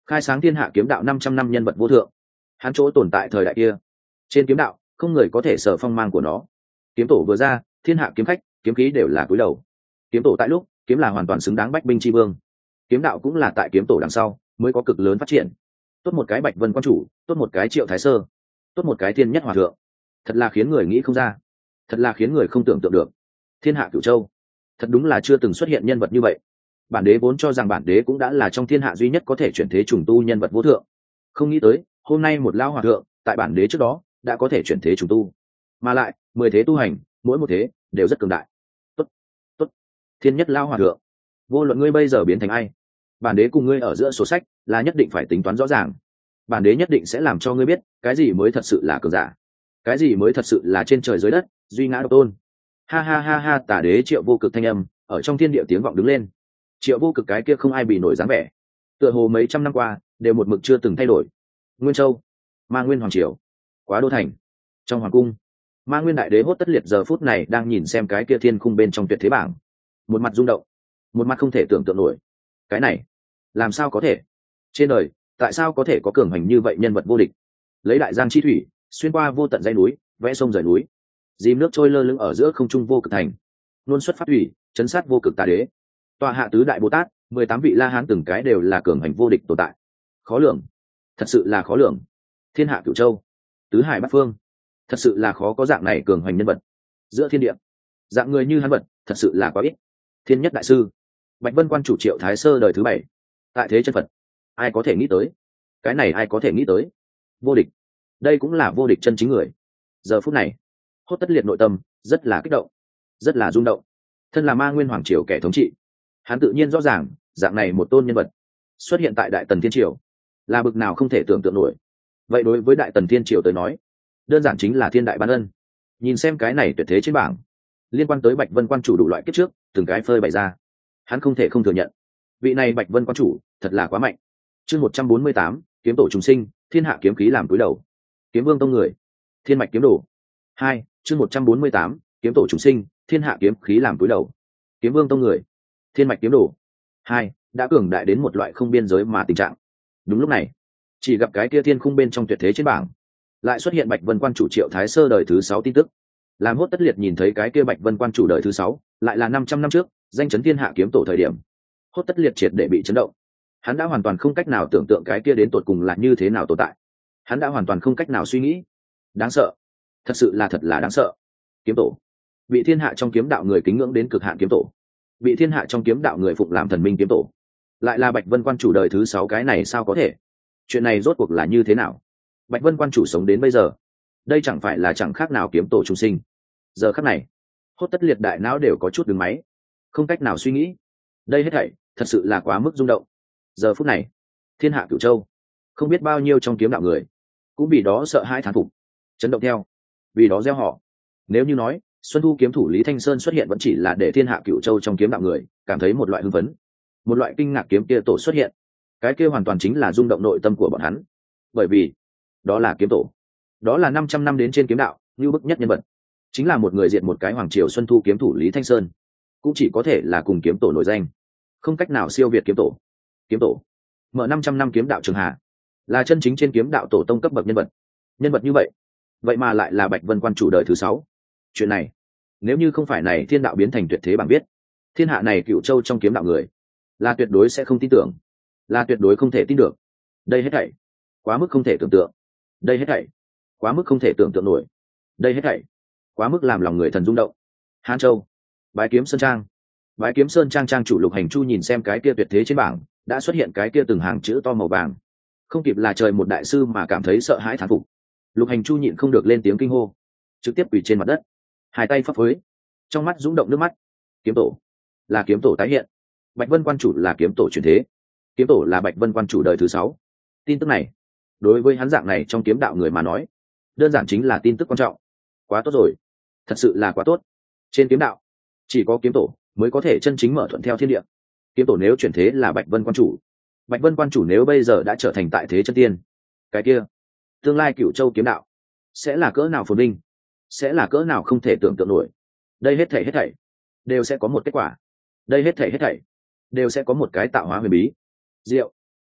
khai sáng thiên hạ kiếm đạo 500 năm nhân vật vô thượng. Hắn chỗ tồn tại thời đại kia, trên kiếm đạo không người có thể sở phong mang của nó. Kiếm tổ vừa ra, thiên hạ kiếm khách kiếm khí đều là cúi đầu. Kiếm tổ tại lúc, kiếm là hoàn toàn xứng đáng bách binh chi vương. Kiếm đạo cũng là tại kiếm tổ đằng sau mới có cực lớn phát triển. Tốt một cái Bạch Vân quan chủ, tốt một cái Triệu Thái Sơ, tốt một cái Thiên Nhất Hòa thượng, thật là khiến người nghĩ không ra, thật là khiến người không tưởng tượng được. Thiên hạ cửu châu, thật đúng là chưa từng xuất hiện nhân vật như vậy. Bản đế vốn cho rằng bản đế cũng đã là trong thiên hạ duy nhất có thể chuyển thế trùng tu nhân vật vô thượng, không nghĩ tới hôm nay một lao hòa thượng tại bản đế trước đó đã có thể chuyển thế trùng tu, mà lại 10 thế tu hành, mỗi một thế đều rất cường đại. Tốt, tốt, Thiên Nhất lao hòa thượng, vô luận ngươi bây giờ biến thành ai, bản đế cùng ngươi ở giữa sổ sách là nhất định phải tính toán rõ ràng. Bản đế nhất định sẽ làm cho ngươi biết cái gì mới thật sự là cường giả, cái gì mới thật sự là trên trời dưới đất duy ngã độc tôn. Ha ha ha ha, Tả đế Triệu Vô Cực thanh âm ở trong thiên địa tiếng vọng đứng lên. Triệu Vô Cực cái kia không ai bị nổi dáng vẻ, tựa hồ mấy trăm năm qua đều một mực chưa từng thay đổi. Nguyên Châu, Ma Nguyên Hoàng Triều, Quá Đô Thành, trong hoàng cung, Ma Nguyên đại đế Hốt Tất Liệt giờ phút này đang nhìn xem cái kia thiên khung bên trong tuyệt thế bảng, một mặt rung động, một mặt không thể tưởng tượng nổi. Cái này làm sao có thể? Trên đời tại sao có thể có cường hành như vậy nhân vật vô địch, lấy đại giang chi thủy xuyên qua vô tận dãy núi, vẽ sông rời núi, dìm nước trôi lơ lửng ở giữa không trung vô cực thành, luôn xuất phát thủy chấn sát vô cực Tà đế, tọa hạ tứ đại Bồ Tát, 18 vị La Hán từng cái đều là cường hành vô địch tồn tại. Khó lường, thật sự là khó lường. Thiên hạ cửu châu, tứ hải bát phương, thật sự là khó có dạng này cường hành nhân vật giữa thiên địa. Dạng người như hắn vật thật sự là quá ít. Thiên Nhất đại sư, Bạch Vân quan chủ Triệu Thái Sơ đời thứ 7, tại thế chân Phật, ai có thể nghĩ tới? Cái này ai có thể nghĩ tới? Vô địch, đây cũng là vô địch chân chính người. Giờ phút này, Hốt Tất Liệt nội tâm rất là kích động, rất là rung động. Thân là Ma Nguyên Hoàng Triều kẻ thống trị, hắn tự nhiên rõ ràng dạng này một tôn nhân vật xuất hiện tại Đại Tần Thiên Triều là bực nào không thể tưởng tượng nổi. Vậy đối với Đại Tần Thiên Triều tới nói, đơn giản chính là thiên đại ban ân. Nhìn xem cái này tuyệt thế trên bảng, liên quan tới Bạch Vân quan chủ đủ loại kiếp trước từng cái phơi bày ra, hắn không thể không thừa nhận vị này Bạch Vân quan chủ thật là quá mạnh. Chương 148, kiếm tổ trùng sinh, thiên hạ kiếm khí làm cúi đầu. Kiếm vương tông người, thiên mạch kiếm đồ. 2, chương 148, kiếm tổ trùng sinh, thiên hạ kiếm khí làm cúi đầu. Kiếm vương tông người, thiên mạch kiếm đồ. 2, đã cường đại đến một loại không biên giới mà tình trạng. Đúng lúc này, chỉ gặp cái kia thiên khung bên trong tuyệt thế trên bảng lại xuất hiện Bạch Vân quan chủ Triệu Thái Sơ đời thứ 6 tin tức. Làm Hốt Tất Liệt nhìn thấy cái kia Bạch Vân quan chủ đời thứ 6, lại là 500 năm trước danh chấn thiên hạ kiếm tổ thời điểm, Hốt Tất Liệt triệt để bị chấn động. Hắn đã hoàn toàn không cách nào tưởng tượng cái kia đến tột cùng là như thế nào tồn tại. Hắn đã hoàn toàn không cách nào suy nghĩ. Đáng sợ, thật sự là thật là đáng sợ. Kiếm tổ, bị thiên hạ trong kiếm đạo người kính ngưỡng đến cực hạn kiếm tổ, bị thiên hạ trong kiếm đạo người phụng làm thần minh kiếm tổ, lại là Bạch Vân quan chủ đời thứ 6, cái này sao có thể? Chuyện này rốt cuộc là như thế nào? Bạch Vân quan chủ sống đến bây giờ, đây chẳng phải là chẳng khác nào kiếm tổ trùng sinh. Giờ khắc này, Hốt Tất Liệt đại não đều có chút đứng máy, không cách nào suy nghĩ. Đây hết thảy thật sự là quá mức rung động. Giờ phút này, thiên hạ cửu châu, không biết bao nhiêu trong kiếm đạo người cũng vì đó sợ hãi thán phục, chấn động theo, vì đó gieo họ. Nếu như nói Xuân Thu kiếm thủ Lý Thanh Sơn xuất hiện vẫn chỉ là để thiên hạ cửu châu trong kiếm đạo người cảm thấy một loại hưng phấn, một loại kinh ngạc, kiếm kia tổ xuất hiện, cái kia hoàn toàn chính là rung động nội tâm của bọn hắn. Bởi vì đó là kiếm tổ, đó là 500 năm đến trên kiếm đạo như bức nhất nhân vật, chính là một người diện một cái hoàng triều Xuân Thu kiếm thủ Lý Thanh Sơn, cũng chỉ có thể là cùng kiếm tổ nổi danh, không cách nào siêu việt kiếm tổ. Kiếm tổ mở 500 năm kiếm đạo trường hạ, là chân chính trên kiếm đạo tổ tông cấp bậc nhân vật. Nhân vật như vậy, vậy mà lại là Bạch Vân quan chủ đời thứ 6. Chuyện này, nếu như không phải này thiên đạo biến thành tuyệt thế bảng biết, thiên hạ này cựu châu trong kiếm đạo người là tuyệt đối sẽ không tin tưởng, là tuyệt đối không thể tin được. Đây hết thảy quá mức không thể tưởng tượng, đây hết thảy quá mức không thể tưởng tượng nổi, đây hết thảy quá mức làm lòng người thần rung động. Hán Châu, Bái Kiếm Sơn Trang. Bái Kiếm Sơn Trang trang chủ Lục Hành Chu nhìn xem cái kia tuyệt thế trên bảng đã xuất hiện cái kia từng hàng chữ to màu vàng, không kịp là trời một đại sư mà cảm thấy sợ hãi thán phục. Lục Hành Chu nhịn không được lên tiếng kinh hô, trực tiếp quỳ trên mặt đất, hai tay phấp phới, trong mắt rung động nước mắt. Kiếm tổ là kiếm tổ tái hiện, Bạch Vân quan chủ là kiếm tổ chuyển thế, kiếm tổ là Bạch Vân quan chủ đời thứ 6. Tin tức này đối với hắn dạng này trong kiếm đạo người mà nói, đơn giản chính là tin tức quan trọng. Quá tốt rồi, thật sự là quá tốt. Trên kiếm đạo chỉ có kiếm tổ mới có thể chân chính mở thuận theo thiên địa. Kiếm tổ nếu chuyển thế là Bạch Vân quan chủ, Bạch Vân quan chủ nếu bây giờ đã trở thành tại thế chân tiên, cái kia tương lai cửu châu kiếm đạo sẽ là cỡ nào phồn vinh, sẽ là cỡ nào không thể tưởng tượng nổi. Đây hết thảy đều sẽ có một kết quả, đây hết thảy đều sẽ có một cái tạo hóa huyền bí diệu,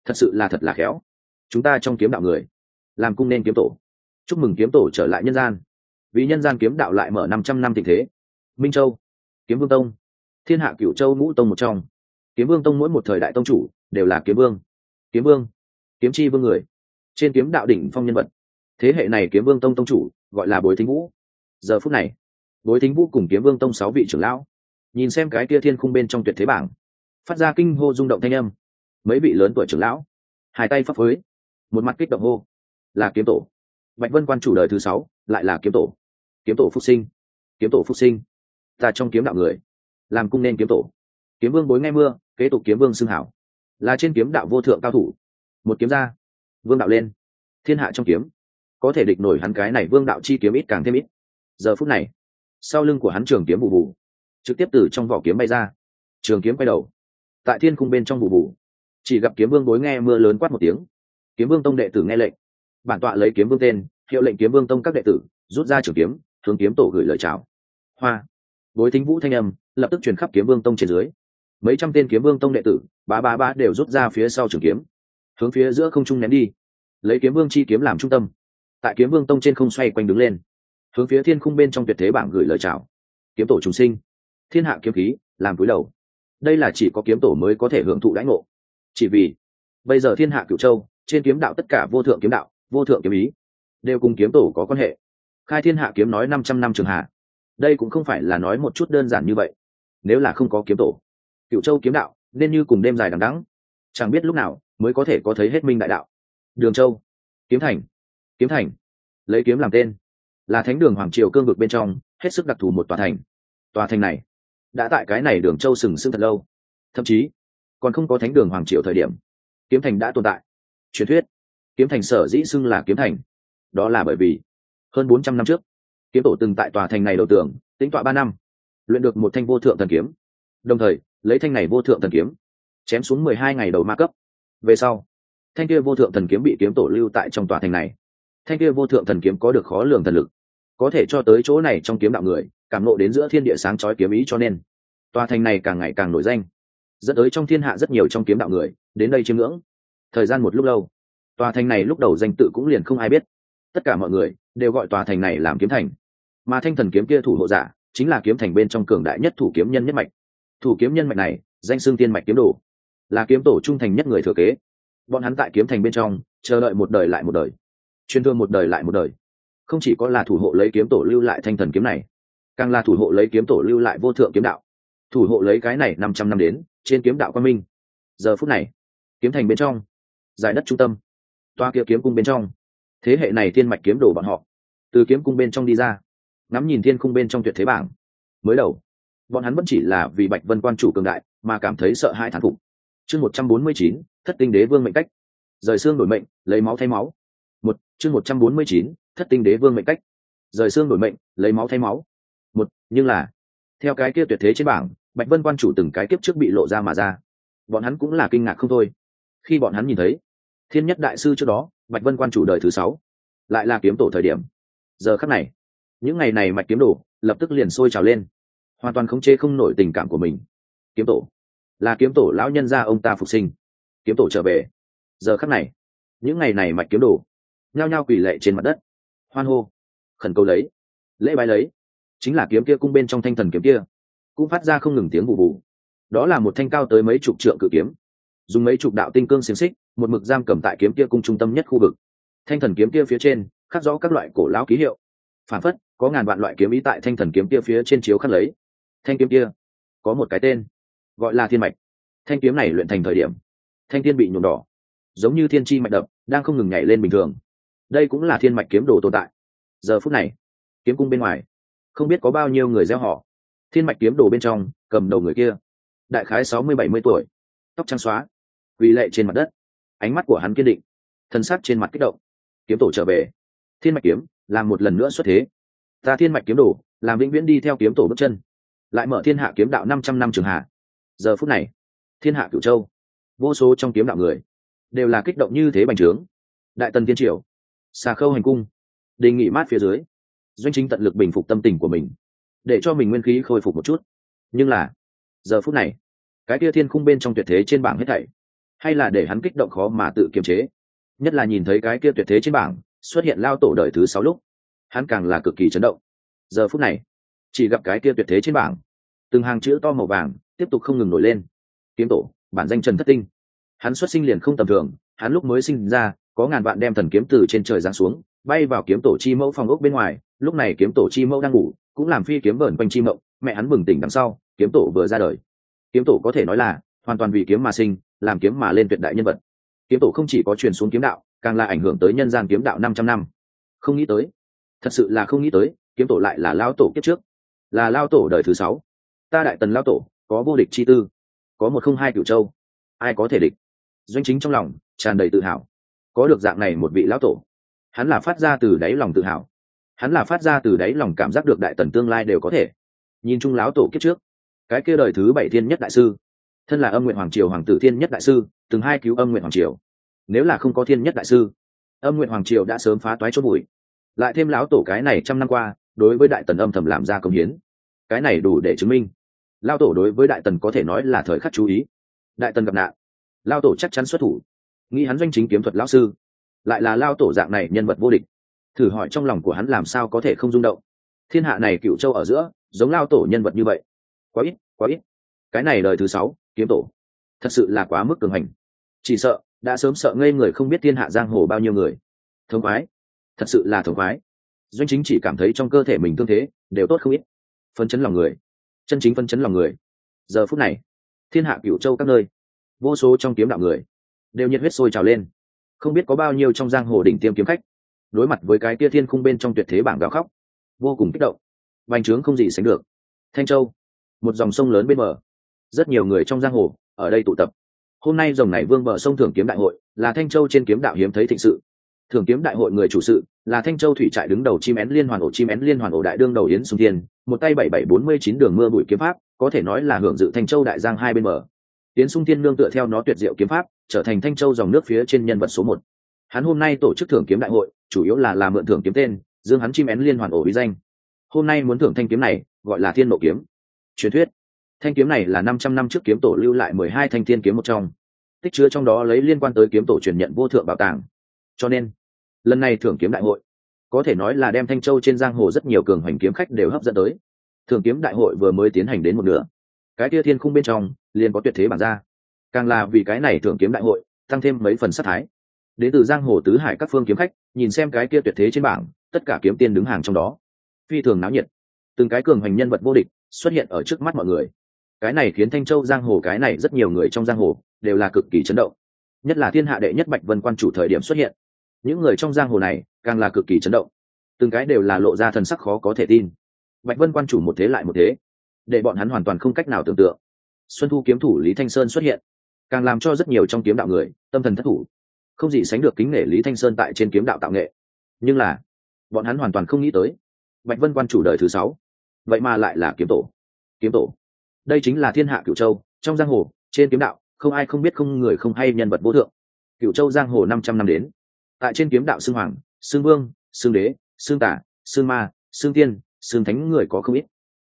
thật là khéo. Chúng ta trong kiếm đạo người làm cung nên kiếm tổ, chúc mừng kiếm tổ trở lại nhân gian, vì nhân gian kiếm đạo lại mở 500 năm tình thế. Minh Châu, Kiếm Vương Tông, thiên hạ cửu châu ngũ tông một trong. Kiếm Vương Tông mỗi một thời đại tông chủ đều là kiếm vương, kiếm vương, kiếm chi vương người, trên kiếm đạo đỉnh phong nhân vật. Thế hệ này Kiếm Vương Tông tông chủ gọi là Bối Thính Vũ. Giờ phút này, Bối Thính Vũ cùng Kiếm Vương Tông 6 vị trưởng lão nhìn xem cái kia thiên khung bên trong tuyệt thế bảng, phát ra kinh hô rung động thanh âm. Mấy vị lớn tuổi trưởng lão hai tay phấp phới, một mặt kích động hô: là kiếm tổ! Bạch Vân quan chủ đời thứ 6 lại là kiếm tổ! Kiếm tổ phục sinh, kiếm tổ phục sinh! Ta trong kiếm đạo người làm cung nên kiếm tổ. Kiếm Vương Bối nghe mưa, kế tục kiếm vương xưng hảo, là trên kiếm đạo vô thượng cao thủ. Một kiếm ra, vương đạo lên, thiên hạ trong kiếm có thể địch nổi hắn cái này vương đạo chi kiếm ít càng thêm ít. Giờ phút này, sau lưng của hắn trường kiếm bù bù, trực tiếp từ trong vỏ kiếm bay ra, trường kiếm quay đầu, tại thiên khung bên trong bù bù, chỉ gặp Kiếm Vương Bối nghe mưa lớn quát một tiếng. Kiếm Vương Tông đệ tử nghe lệnh, bản tọa lấy Kiếm Vương tên, hiệu lệnh Kiếm Vương Tông các đệ tử rút ra trường kiếm, hướng kiếm tổ gửi lời chào. Hoa, Bối Thính Vũ thanh âm lập tức truyền khắp Kiếm Vương Tông trên dưới. Mấy trăm tên Kiếm Vương Tông đệ tử ba đều rút ra phía sau trường kiếm, hướng phía giữa không trung ném đi, lấy Kiếm Vương chi kiếm làm trung tâm, tại Kiếm Vương Tông trên không xoay quanh đứng lên, hướng phía thiên khung bên trong tuyệt thế bảng gửi lời chào. Kiếm tổ trùng sinh, thiên hạ kiếm khí làm cúi đầu. Đây là chỉ có kiếm tổ mới có thể hưởng thụ đãi ngộ, chỉ vì bây giờ thiên hạ cửu châu trên kiếm đạo tất cả vô thượng kiếm đạo, vô thượng kiếm ý đều cùng kiếm tổ có quan hệ. Khai thiên hạ kiếm nói 500 năm trường hạ, đây cũng không phải là nói một chút đơn giản như vậy. Nếu là không có kiếm tổ, cửu châu kiếm đạo nên như cùng đêm dài đằng đẵng, chẳng biết lúc nào mới có thể có thấy hết minh đại đạo. Đường Châu, Kiếm Thành, Kiếm Thành lấy kiếm làm tên, là thánh đường hoàng triều cương vực bên trong hết sức đặc thù một tòa thành. Tòa thành này đã tại cái này Đường Châu sừng sững thật lâu, thậm chí còn không có thánh đường hoàng triều thời điểm, Kiếm Thành đã tồn tại. Truyền thuyết Kiếm Thành sở dĩ xưng là Kiếm Thành, đó là bởi vì hơn 400 năm trước, kiếm tổ từng tại tòa thành này đầu tường tĩnh tọa 3 năm, luyện được một thanh vô thượng thần kiếm, đồng thời lấy thanh này vô thượng thần kiếm chém xuống 12 ngày đầu ma cấp. Về sau, thanh kia vô thượng thần kiếm bị kiếm tổ lưu tại trong tòa thành này. Thanh kia vô thượng thần kiếm có được khó lường thần lực, có thể cho tới chỗ này trong kiếm đạo người cảm ngộ đến giữa thiên địa sáng chói kiếm ý, cho nên tòa thành này càng ngày càng nổi danh, dẫn tới trong thiên hạ rất nhiều trong kiếm đạo người đến đây chiêm ngưỡng. Thời gian một lúc lâu, tòa thành này lúc đầu danh tự cũng liền không ai biết, tất cả mọi người đều gọi tòa thành này làm Kiếm Thành. Mà thanh thần kiếm kia thủ hộ giả chính là Kiếm Thành bên trong cường đại nhất thủ kiếm nhân nhất mạch. Thủ kiếm nhân mạch này danh xưng Tiên Mạch Kiếm Đồ, là kiếm tổ trung thành nhất người thừa kế. Bọn hắn tại Kiếm Thành bên trong chờ đợi một đời lại một đời, truyền thương một đời lại một đời, không chỉ có là thủ hộ lấy kiếm tổ lưu lại thanh thần kiếm này, càng là thủ hộ lấy kiếm tổ lưu lại vô thượng kiếm đạo, thủ hộ lấy cái này 500 năm đến trên kiếm đạo quang minh. Giờ phút này, Kiếm Thành bên trong giải đất trung tâm, toa kia kiếm cung bên trong, thế hệ này Tiên Mạch Kiếm Đồ bọn họ từ kiếm cung bên trong đi ra, ngắm nhìn thiên cung bên trong tuyệt thế bảng. Mới đầu bọn hắn vẫn chỉ là vì Bạch Vân quan chủ cường đại mà cảm thấy sợ hãi thán phục. Chương 149, Thất Tinh Đế Vương mệnh cách, rời xương đổi mệnh, lấy máu thay máu. Chương 149, Thất Tinh Đế Vương mệnh cách, rời xương đổi mệnh, lấy máu thay máu. Nhưng là theo cái kia tuyệt thế trên bảng, Bạch Vân quan chủ từng cái kiếp trước bị lộ ra mà ra, bọn hắn cũng là kinh ngạc không thôi. Khi bọn hắn nhìn thấy Thiên Nhất đại sư trước đó, Bạch Vân quan chủ đời thứ 6 lại là kiếm tổ thời điểm, giờ khắc này, những ngày này Mạch Kiếm Đồ lập tức liền sôi trào lên, hoàn toàn khống chế không nổi tình cảm của mình. Kiếm tổ là kiếm tổ lão nhân gia ông ta phục sinh, kiếm tổ trở về. Giờ khắc này, những ngày này Mạch Kiếm Đồ nhao nhao quỳ lệ trên mặt đất, hoan hô, khẩn cầu lấy, lễ bái lấy. Chính là kiếm kia cung bên trong thanh thần kiếm kia cũng phát ra không ngừng tiếng bù bù. Đó là một thanh cao tới mấy chục trượng cự kiếm, dùng mấy chục đạo tinh cương xiềng xích một mực giam cầm tại kiếm kia cung trung tâm nhất khu vực. Thanh thần kiếm kia phía trên khắc rõ các loại cổ lão ký hiệu, phản phất có ngàn vạn loại kiếm ý tại thanh thần kiếm kia phía trên chiếu khắc lấy. Thanh kiếm kia có một cái tên, gọi là Thiên Mạch. Thanh kiếm này luyện thành thời điểm, thanh thiên bị nhuộm đỏ, giống như thiên chi mạch đập đang không ngừng nhảy lên bình thường. Đây cũng là Thiên Mạch Kiếm Đồ tồn tại. Giờ phút này, kiếm cung bên ngoài không biết có bao nhiêu người reo hò. Thiên Mạch Kiếm Đồ bên trong cầm đầu người kia đại khái 60-70 tuổi, tóc trắng xóa, quỳ lệ trên mặt đất, ánh mắt của hắn kiên định, thân sắc trên mặt kích động. Kiếm tổ trở về, Thiên Mạch kiếm làm một lần nữa xuất thế. Ta Thiên Mạch Kiếm Đồ làm vĩnh viễn đi theo kiếm tổ bước chân, lại mở thiên hạ kiếm đạo 500 năm trường hạ. Giờ phút này, thiên hạ cửu châu, vô số trong kiếm đạo người đều là kích động như thế bành trướng. Đại Tần Tiên Triều, Xà Khâu hành cung, đề nghị mát phía dưới, Doanh Chính tận lực bình phục tâm tình của mình, để cho mình nguyên khí khôi phục một chút. Nhưng là giờ phút này, cái kia thiên khung bên trong tuyệt thế trên bảng hết thảy hay là để hắn kích động khó mà tự kiềm chế. Nhất là nhìn thấy cái kia tuyệt thế trên bảng xuất hiện lao tổ đời thứ 6 lúc, hắn càng là cực kỳ chấn động. Giờ phút này chỉ gặp cái kia tuyệt thế trên bảng từng hàng chữ to màu vàng tiếp tục không ngừng nổi lên. Kiếm tổ, bản danh Trần Thất Tinh. Hắn xuất sinh liền không tầm thường, hắn lúc mới sinh ra có ngàn vạn đem thần kiếm từ trên trời giáng xuống, bay vào kiếm tổ chi mẫu phòng ốc bên ngoài. Lúc này kiếm tổ chi mẫu đang ngủ, cũng làm phi kiếm vờn quanh chi mộng. Mẹ hắn bừng tỉnh đằng sau, kiếm tổ vừa ra đời. Kiếm tổ có thể nói là hoàn toàn vì kiếm mà sinh, làm kiếm mà lên tuyệt đại nhân vật. Kiếm tổ không chỉ có truyền xuống kiếm đạo, càng là ảnh hưởng tới nhân gian kiếm đạo 500 năm. Không nghĩ tới, thật sự là không nghĩ tới, kiếm tổ lại là lao tổ kiếp trước, là lao tổ đời thứ 6. Ta Đại Tần lao tổ có vô địch chi tư, có 102 cửu châu, ai có thể địch. Doanh Chính trong lòng tràn đầy tự hào, có được dạng này một vị lão tổ, hắn là phát ra từ đáy lòng tự hào, hắn là phát ra từ đáy lòng cảm giác được Đại Tần tương lai đều có thể. Nhìn chung lão tổ kiếp trước, cái kia đời thứ 7 thiên nhất đại sư, thân là Âm Nguyện Hoàng Triều hoàng tử thiên nhất đại sư, từng hai cứu Âm Nguyện Hoàng Triều. Nếu là không có thiên nhất đại sư, Âm Nguyện Hoàng Triều đã sớm phá toái chốt bụi. Lại thêm lão tổ cái này trăm năm qua đối với Đại Tần âm thầm làm ra công hiến, cái này đủ để chứng minh lão tổ đối với Đại Tần có thể nói là thời khắc chú ý. Đại Tần gặp nạn, lão tổ chắc chắn xuất thủ. Nghĩ hắn Doanh Chính kiếm thuật lão sư, lại là lão tổ dạng này nhân vật vô địch, thử hỏi trong lòng của hắn làm sao có thể không rung động. Thiên hạ này cựu châu ở giữa giống lão tổ nhân vật như vậy quá ít, quá ít. Cái này đời thứ 6 kiếm tổ thật sự là quá mức cường hành, chỉ sợ đã sớm sợ ngây người không biết thiên hạ giang hồ bao nhiêu người. Thống khoái, thật sự là thống khoái. Doanh Chính chỉ cảm thấy trong cơ thể mình thương thế đều tốt không ít, phấn chấn lòng người, chân chính phấn chấn lòng người. Giờ phút này thiên hạ cửu châu các nơi, vô số trong kiếm đạo người đều nhiệt huyết sôi trào lên. Không biết có bao nhiêu trong giang hồ đỉnh tiêm kiếm khách đối mặt với cái kia thiên khung bên trong tuyệt thế bảng gào khóc, vô cùng kích động, bành trướng không gì sánh được. Thanh Châu, một dòng sông lớn bên bờ, rất nhiều người trong giang hồ ở đây tụ tập. Hôm nay dòng này vương bờ sông thưởng kiếm đại hội là Thanh Châu trên kiếm đạo hiếm thấy thịnh sự. Thưởng kiếm đại hội người chủ sự là Thanh Châu thủy trại đứng đầu chim én liên hoàn ổ, chim én liên hoàn ổ đại đương đầu Yến Xung Thiên, một tay 7749 đường mưa bụi kiếm pháp, có thể nói là hưởng dự Thanh Châu đại giang hai bên bờ. Yến Xung Thiên nương tựa theo nó tuyệt diệu kiếm pháp, trở thành Thanh Châu dòng nước phía trên nhân vật số 1. Hắn hôm nay tổ chức thưởng kiếm đại hội, chủ yếu là mượn thưởng kiếm tên, dương hắn chim én liên hoàn ổ uy danh. Hôm nay muốn thưởng thanh kiếm này, gọi là Thiên Nộ kiếm. Truyền thuyết, thanh kiếm này là 500 năm trước kiếm tổ lưu lại 12 thanh thiên kiếm một trong, tích chứa trong đó lấy liên quan tới kiếm tổ truyền nhận vô thượng bảo tàng. Cho nên lần này thưởng kiếm đại hội có thể nói là đem Thanh Châu trên giang hồ rất nhiều cường hoành kiếm khách đều hấp dẫn tới. Thưởng kiếm đại hội vừa mới tiến hành đến một nửa, cái kia thiên khung bên trong liền có tuyệt thế bảng ra, càng là vì cái này thưởng kiếm đại hội tăng thêm mấy phần sát thái. Đến từ giang hồ tứ hải các phương kiếm khách nhìn xem cái kia tuyệt thế trên bảng, tất cả kiếm tiên đứng hàng trong đó, phi thường náo nhiệt. Từng cái cường hoành nhân vật vô địch xuất hiện ở trước mắt mọi người, cái này khiến Thanh Châu giang hồ cái này rất nhiều người trong giang hồ đều là cực kỳ chấn động. Nhất là thiên hạ đệ nhất Bạch Vân quan chủ thời điểm xuất hiện, những người trong giang hồ này càng là cực kỳ chấn động, từng cái đều là lộ ra thần sắc khó có thể tin. Bạch Vân quan chủ một thế lại một thế, để bọn hắn hoàn toàn không cách nào tưởng tượng. Xuân Thu kiếm thủ Lý Thanh Sơn xuất hiện, càng làm cho rất nhiều trong kiếm đạo người tâm thần thất thủ, không gì sánh được kính nể Lý Thanh Sơn tại trên kiếm đạo tạo nghệ. Nhưng là bọn hắn hoàn toàn không nghĩ tới, Bạch Vân quan chủ đời thứ 6 vậy mà lại là kiếm tổ. Kiếm tổ, đây chính là thiên hạ cửu châu trong giang hồ trên kiếm đạo không ai không biết, không người không hay nhân vật vô thượng. Cửu châu giang hồ 500 năm đến, tại trên kiếm đạo xưng hoàng, xưng vương, xưng đế, xưng tả, xưng ma, xưng tiên, xưng thánh người có không ít.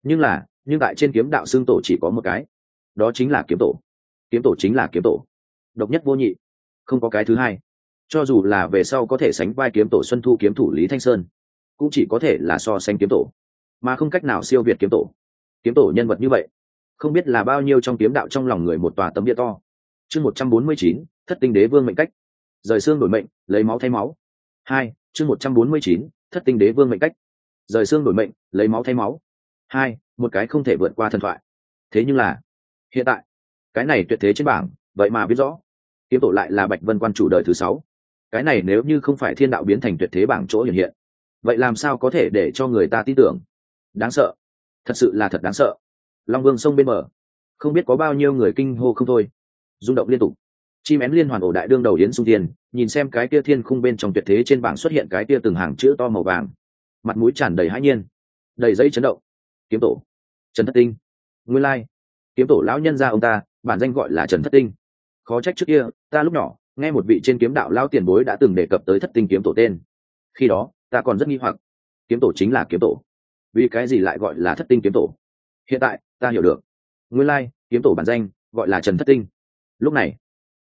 Nhưng tại trên kiếm đạo xưng tổ chỉ có một cái, đó chính là kiếm tổ. Kiếm tổ chính là kiếm tổ, độc nhất vô nhị, không có cái thứ hai. Cho dù là về sau có thể sánh vai kiếm tổ Xuân Thu kiếm thủ Lý Thanh Sơn, cũng chỉ có thể là so sánh kiếm tổ, mà không cách nào siêu việt kiếm tổ. Kiếm tổ nhân vật như vậy, không biết là bao nhiêu trong kiếm đạo trong lòng người một tòa tấm bia to. Chương 149, Thất Tinh Đế Vương mệnh cách. Rời xương đổi mệnh, lấy máu thay máu. 2, chương 149, Thất Tinh Đế Vương mệnh cách. Rời xương đổi mệnh, lấy máu thay máu. 2, một cái không thể vượt qua thần thoại. Thế nhưng là, hiện tại, cái này tuyệt thế trên bảng, vậy mà biết rõ, kiếm tổ lại là Bạch Vân quan chủ đời thứ 6. Cái này nếu như không phải thiên đạo biến thành tuyệt thế bảng chỗ hiện hiện, vậy làm sao có thể để cho người ta tin tưởng? Đáng sợ, thật sự là thật đáng sợ. Long Vương sông bên bờ, không biết có bao nhiêu người kinh hô không thôi, rung động liên tục. Chim én liên hoàn ổ đại đương đầu Yến Xung Thiên, nhìn xem cái kia thiên khung bên trong tuyệt thế trên bảng xuất hiện cái kia từng hàng chữ to màu vàng, mặt mũi tràn đầy hãi nhiên, đầy dây chấn động. Kiếm tổ Trần Thất Tinh, nguyên lai kiếm tổ lão nhân gia ông ta bản danh gọi là Trần Thất Tinh. Khó trách trước kia ta lúc nhỏ nghe một vị trên kiếm đạo lão tiền bối đã từng đề cập tới Thất Tinh kiếm tổ tên, khi đó ta còn rất nghi hoặc, kiếm tổ chính là kiếm tổ, vì cái gì lại gọi là Thất Tinh kiếm tổ? Hiện tại ta hiểu được, nguyên lai kiếm tổ bản danh gọi là Trần Thất Tinh. Lúc này